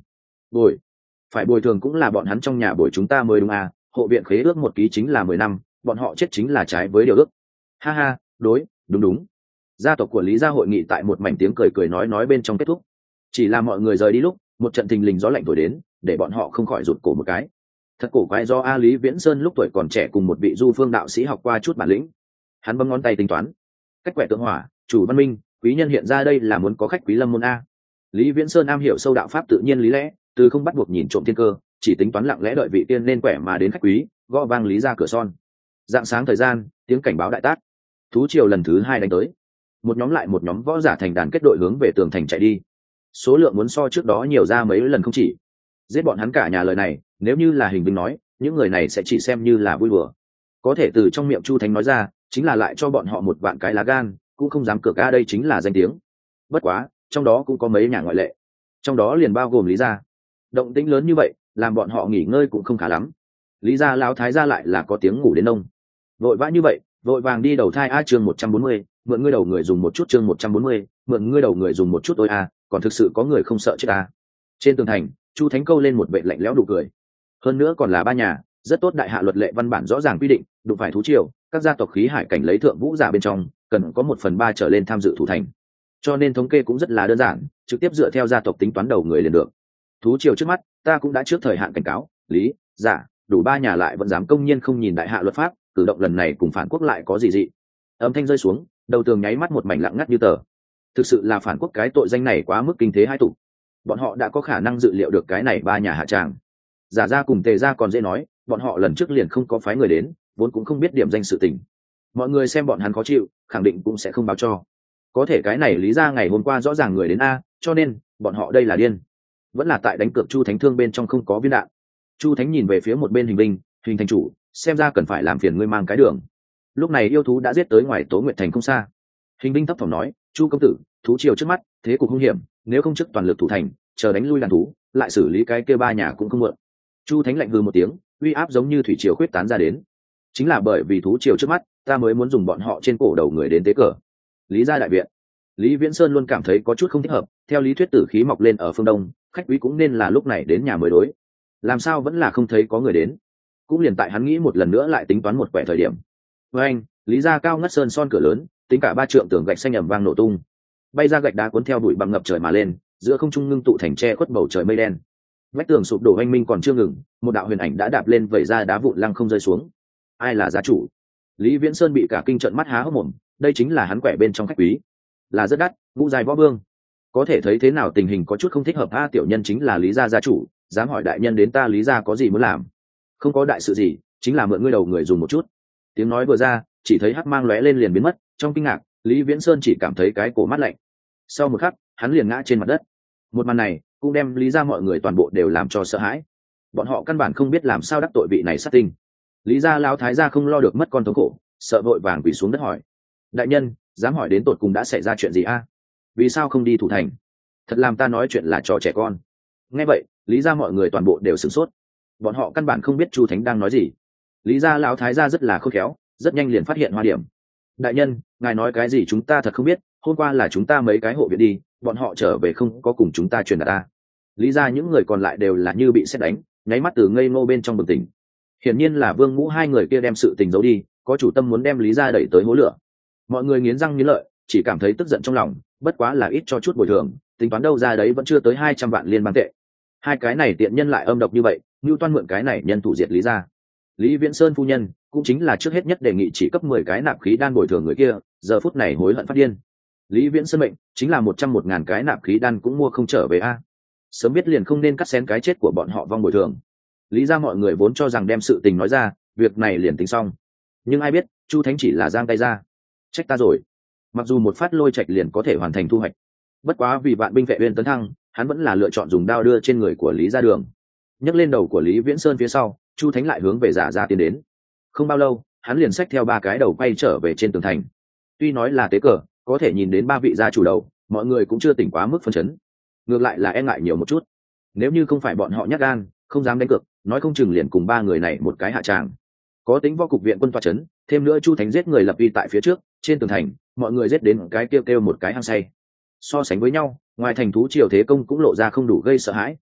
bồi phải bồi thường cũng là bọn hắn trong nhà bồi chúng ta mới đúng à, hộ viện khế ước một ký chính là mười năm, bọn họ chết chính là trái với điều ước. Ha ha, đối, đúng đúng. Gia tộc của Lý gia hội nghị tại một mảnh tiếng cười cười nói nói bên trong kết thúc. Chỉ là mọi người rời đi lúc, một trận thình lình gió lạnh thổi đến, để bọn họ không khỏi rụt cổ một cái. Thật cổ quái, do A Lý Viễn Sơn lúc tuổi còn trẻ cùng một vị du phương đạo sĩ học qua chút bản lĩnh. Hắn bấm ngón tay tính toán. Cách quẻ tượng hỏa, chủ văn minh, quý nhân hiện ra đây là muốn có khách quý lâm môn a. Lý Viễn Sơn am hiểu sâu đạo pháp tự nhiên lý lẽ, từ không bắt buộc nhìn trộm thiên cơ, chỉ tính toán lặng lẽ đợi vị tiên nên quẻ mà đến khách quý, gõ vang Lý ra cửa son. Dạng sáng thời gian, tiếng cảnh báo đại tác. Thú triều lần thứ hai đánh tới. Một nhóm lại một nhóm võ giả thành đàn kết đội hướng về tường thành chạy đi. Số lượng muốn so trước đó nhiều ra mấy lần không chỉ. Giết bọn hắn cả nhà lời này, nếu như là hình binh nói, những người này sẽ chỉ xem như là vui đùa. Có thể từ trong miệng Chu Thánh nói ra, chính là lại cho bọn họ một vạn cái lá gan, cũng không dám cược a, đây chính là danh tiếng. Bất quá, trong đó cũng có mấy nhà ngoại lệ. Trong đó liền bao gồm Lý gia. Động tĩnh lớn như vậy, làm bọn họ nghỉ ngơi cũng không khá lắm. Lý gia lão thái gia lại là có tiếng ngủ đến nông. Vội vã như vậy, vội vàng đi đầu thai a, chương một trăm bốn mươi, mượn ngươi đầu người dùng một chút, chương một trăm bốn mươi, mượn ngươi đầu người dùng một chút ôi a, còn thực sự có người không sợ chết a. Trên tường thành, Chu Thánh câu lên một vệ lạnh lẽo đủ cười. Hơn nữa còn là ba nhà, rất tốt, đại hạ luật lệ văn bản rõ ràng quy định, đụng phải thú triều, các gia tộc khí hải cảnh lấy thượng vũ giả bên trong, cần có một phần ba trở lên tham dự thủ thành. Cho nên thống kê cũng rất là đơn giản, trực tiếp dựa theo gia tộc tính toán đầu người liền được. Thú triều trước mắt, ta cũng đã trước thời hạn cảnh cáo, Lý, giả, đủ ba nhà lại vẫn dám công nhiên không nhìn đại hạ luật pháp, cử động lần này cùng phản quốc lại có gì dị. Âm thanh rơi xuống, đầu tường nháy mắt một mảnh lặng ngắt như tờ. Thực sự là phản quốc, cái tội danh này quá mức kinh thế hai tụ. Bọn họ đã có khả năng dự liệu được cái này ba nhà hạ tràng. Giả ra cùng Tề ra còn dễ nói, bọn họ lần trước liền không có phái người đến, vốn cũng không biết điểm danh sự tình. Mọi người xem bọn hắn khó chịu, khẳng định cũng sẽ không báo cho. Có thể cái này Lý ra ngày hôm qua rõ ràng người đến a, cho nên bọn họ đây là điên. Vẫn là tại đánh cược Chu Thánh thương bên trong không có viên đạn. Chu Thánh nhìn về phía một bên hình binh, hình thành chủ, xem ra cần phải làm phiền ngươi mang cái đường. Lúc này yêu thú đã giết tới ngoài Tố Nguyệt thành không xa. Hình binh thấp thỏm nói, Chu công tử, thú triều trước mắt, thế cục hung hiểm, nếu không trước toàn lực thủ thành, chờ đánh lui đàn thú, lại xử lý cái kia ba nhà cũng không mượn. Chu Thánh lạnh hừ một tiếng, uy áp giống như thủy triều khuyết tán ra đến. Chính là bởi vì thú triều trước mắt, ta mới muốn dùng bọn họ trên cổ đầu người đến tế cờ. Lý gia đại viện, Lý Viễn Sơn luôn cảm thấy có chút không thích hợp, theo lý thuyết tử khí mọc lên ở phương đông, khách quý cũng nên là lúc này đến nhà mới đối. Làm sao vẫn là không thấy có người đến? Cũng liền tại hắn nghĩ một lần nữa lại tính toán một quẻ thời điểm. Với anh, Lý gia cao ngất sơn son cửa lớn, tính cả ba trượng tường gạch xanh ầm vang nổ tung. Bay ra gạch đá cuốn theo bụi bặm ngập trời mà lên, giữa không trung ngưng tụ thành che khuất bầu trời mây đen. Vách tường sụp đổ oanh minh còn chưa ngừng, một đạo huyền ảnh đã đạp lên vẩy ra đá vụn lăng không rơi xuống. Ai là gia chủ? Lý Viễn Sơn bị cả kinh trợn mắt há hốc mồm, đây chính là hắn quẻ bên trong khách quý, là rất đắt, ngũ dài võ vương. Có thể thấy thế nào tình hình có chút không thích hợp a, tiểu nhân chính là Lý gia gia chủ, dám hỏi đại nhân đến ta Lý gia có gì muốn làm? Không có đại sự gì, chính là mượn ngươi đầu người dùng một chút. Tiếng nói vừa ra, chỉ thấy hắc mang lóe lên liền biến mất, trong kinh ngạc, Lý Viễn Sơn chỉ cảm thấy cái cổ mát lạnh. Sau một khắc, hắn liền ngã trên mặt đất. Một màn này cũng đem Lý gia mọi người toàn bộ đều làm cho sợ hãi. Bọn họ căn bản không biết làm sao đắc tội vị này sát tinh. Lý gia lão thái gia không lo được mất con thống khổ, sợ vội vàng quỳ xuống đất hỏi, đại nhân, dám hỏi đến tột cùng đã xảy ra chuyện gì a? Vì sao không đi thủ thành? Thật làm ta nói chuyện là trò trẻ con. Nghe vậy, Lý gia mọi người toàn bộ đều sửng sốt. Bọn họ căn bản không biết Chu Thánh đang nói gì. Lý gia lão thái gia rất là khôn khéo, rất nhanh liền phát hiện hoa điểm. Đại nhân, ngài nói cái gì chúng ta thật không biết, hôm qua là chúng ta mấy cái hộ viện đi, bọn họ trở về không có cùng chúng ta truyền đạt ta. Lý gia những người còn lại đều là như bị sét đánh, nháy mắt từ ngây ngô bên trong bừng tỉnh. Hiển nhiên là Vương Ngũ hai người kia đem sự tình giấu đi, có chủ tâm muốn đem Lý gia đẩy tới hố lửa. Mọi người nghiến răng nghiến lợi, chỉ cảm thấy tức giận trong lòng, bất quá là ít cho chút bồi thường, tính toán đâu ra đấy vẫn chưa tới hai trăm vạn liên bang tệ. Hai cái này tiện nhân lại âm độc như vậy, Nưu Toan mượn cái này nhân thủ diệt Lý gia. Lý Viễn Sơn phu nhân cũng chính là trước hết nhất đề nghị chỉ cấp mười cái nạp khí đan bồi thường người kia, giờ phút này hối hận phát điên. Lý Viễn Sơn mệnh chính là một trăm một ngàn cái nạp khí đan cũng mua không trở về a. Sớm biết liền không nên cắt xén cái chết của bọn họ vong bồi thường. Lý gia mọi người vốn cho rằng đem sự tình nói ra, việc này liền tính xong. Nhưng ai biết, Chu Thánh chỉ là giang tay ra. Trách ta rồi. Mặc dù một phát lôi trạch liền có thể hoàn thành thu hoạch, bất quá vì vạn binh vệ uyên tấn thăng, hắn vẫn là lựa chọn dùng đao đưa trên người của Lý gia đường. Nhấc lên đầu của Lý Viễn Sơn phía sau, Chu Thánh lại hướng về giả ra tiến đến. Không bao lâu, hắn liền xách theo ba cái đầu quay trở về trên tường thành. Tuy nói là tế cờ, có thể nhìn đến ba vị gia chủ đầu, mọi người cũng chưa tỉnh quá mức phân chấn. Ngược lại là e ngại nhiều một chút. Nếu như không phải bọn họ nhát gan, không dám đánh cược, nói không chừng liền cùng ba người này một cái hạ tràng. Có tính võ cục viện quân tọa chấn, thêm nữa Chu Thánh giết người lập uy tại phía trước, trên tường thành, mọi người giết đến cái kêu kêu một cái hăng say. So sánh với nhau, ngoài thành thú triều thế công cũng lộ ra không đủ gây sợ hãi.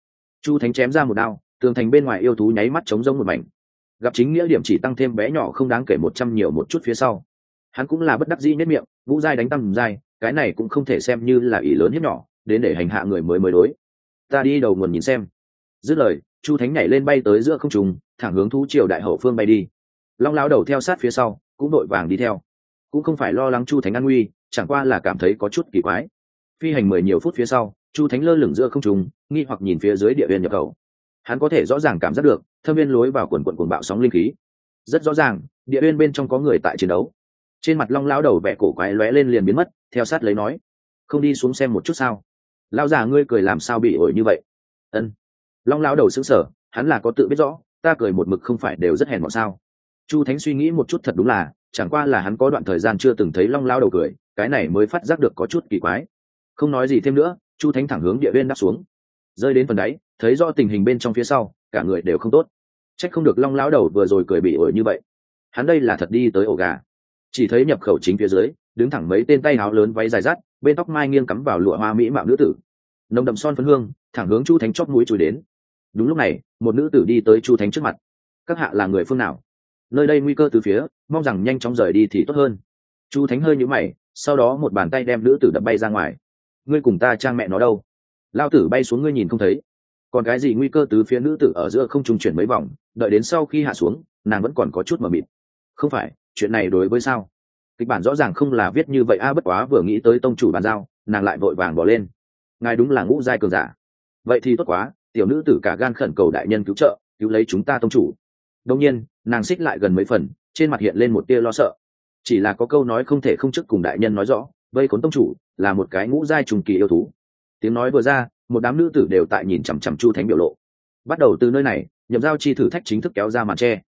Chu thánh chém ra một đao, tường thành bên ngoài yêu thú nháy mắt trống rỗng một mảnh. Gặp chính nghĩa điểm chỉ tăng thêm bé nhỏ không đáng kể một trăm nhiều một chút phía sau, hắn cũng là bất đắc dĩ nhất miệng, vũ giai đánh tăng giai, cái này cũng không thể xem như là ỷ lớn hiếp nhỏ, đến để hành hạ người mới mới đối. Ta đi đầu nguồn nhìn xem. Dứt lời, Chu thánh nhảy lên bay tới giữa không trung, thẳng hướng thú triều đại hậu phương bay đi. Long lão đầu theo sát phía sau, cũng đội vàng đi theo. Cũng không phải lo lắng Chu thánh an nguy, chẳng qua là cảm thấy có chút kỳ quái. Phi hành mười nhiều phút phía sau, Chu thánh lơ lửng giữa không trung, nghi hoặc nhìn phía dưới địa viên nhập khẩu. Hắn có thể rõ ràng cảm giác được thâm viên lối vào quần quần cuồng bạo sóng linh khí. Rất rõ ràng, địa viên bên trong có người tại chiến đấu. Trên mặt Long lão đầu vẻ cổ quái lóe lên liền biến mất, theo sát lấy nói: "Không đi xuống xem một chút sao?" Lão già ngươi cười làm sao bị ổi như vậy? Ân. Long lão đầu sững sờ, hắn là có tự biết rõ, ta cười một mực không phải đều rất hèn mọn sao? Chu thánh suy nghĩ một chút, thật đúng là, chẳng qua là hắn có đoạn thời gian chưa từng thấy Long lão đầu cười, cái này mới phát giác được có chút kỳ quái. Không nói gì thêm nữa, Chu thánh thẳng hướng địa viên đáp xuống. Rơi đến phần đáy, thấy rõ tình hình bên trong phía sau, cả người đều không tốt. Trách không được Long lão đầu vừa rồi cười bị ổi như vậy. Hắn đây là thật đi tới ổ gà. Chỉ thấy nhập khẩu chính phía dưới, đứng thẳng mấy tên tay áo lớn váy dài rát, bên tóc mai nghiêng cắm vào lụa hoa mỹ mạo nữ tử. Nồng đậm son phấn hương, thẳng hướng Chu thánh chóp mũi chùi đến. Đúng lúc này, một nữ tử đi tới Chu thánh trước mặt. Các hạ là người phương nào? Nơi đây nguy cơ từ phía, mong rằng nhanh chóng rời đi thì tốt hơn. Chu thánh hơi nhíu mày, sau đó một bàn tay đem nữ tử đập bay ra ngoài. Ngươi cùng ta trang mẹ nó đâu? Lao tử bay xuống ngươi nhìn không thấy. Còn cái gì nguy cơ từ phía, nữ tử ở giữa không trung chuyển mấy vòng, đợi đến sau khi hạ xuống, nàng vẫn còn có chút mờ mịt. Không phải, chuyện này đối với sao? Kịch bản rõ ràng không là viết như vậy a, bất quá vừa nghĩ tới tông chủ bàn giao, nàng lại vội vàng bỏ lên. Ngài đúng là ngũ giai cường giả. Vậy thì tốt quá, tiểu nữ tử cả gan khẩn cầu đại nhân cứu trợ, cứu lấy chúng ta tông chủ. Đương nhiên, nàng xích lại gần mấy phần, trên mặt hiện lên một tia lo sợ. Chỉ là có câu nói không thể không trước cùng đại nhân nói rõ, vây khốn tông chủ là một cái ngũ giai trùng kỳ yêu thú. Tiếng nói vừa ra, một đám nữ tử đều tại nhìn chằm chằm Chu thánh biểu lộ. Bắt đầu từ nơi này, nhậm giao chi thử thách chính thức kéo ra màn che.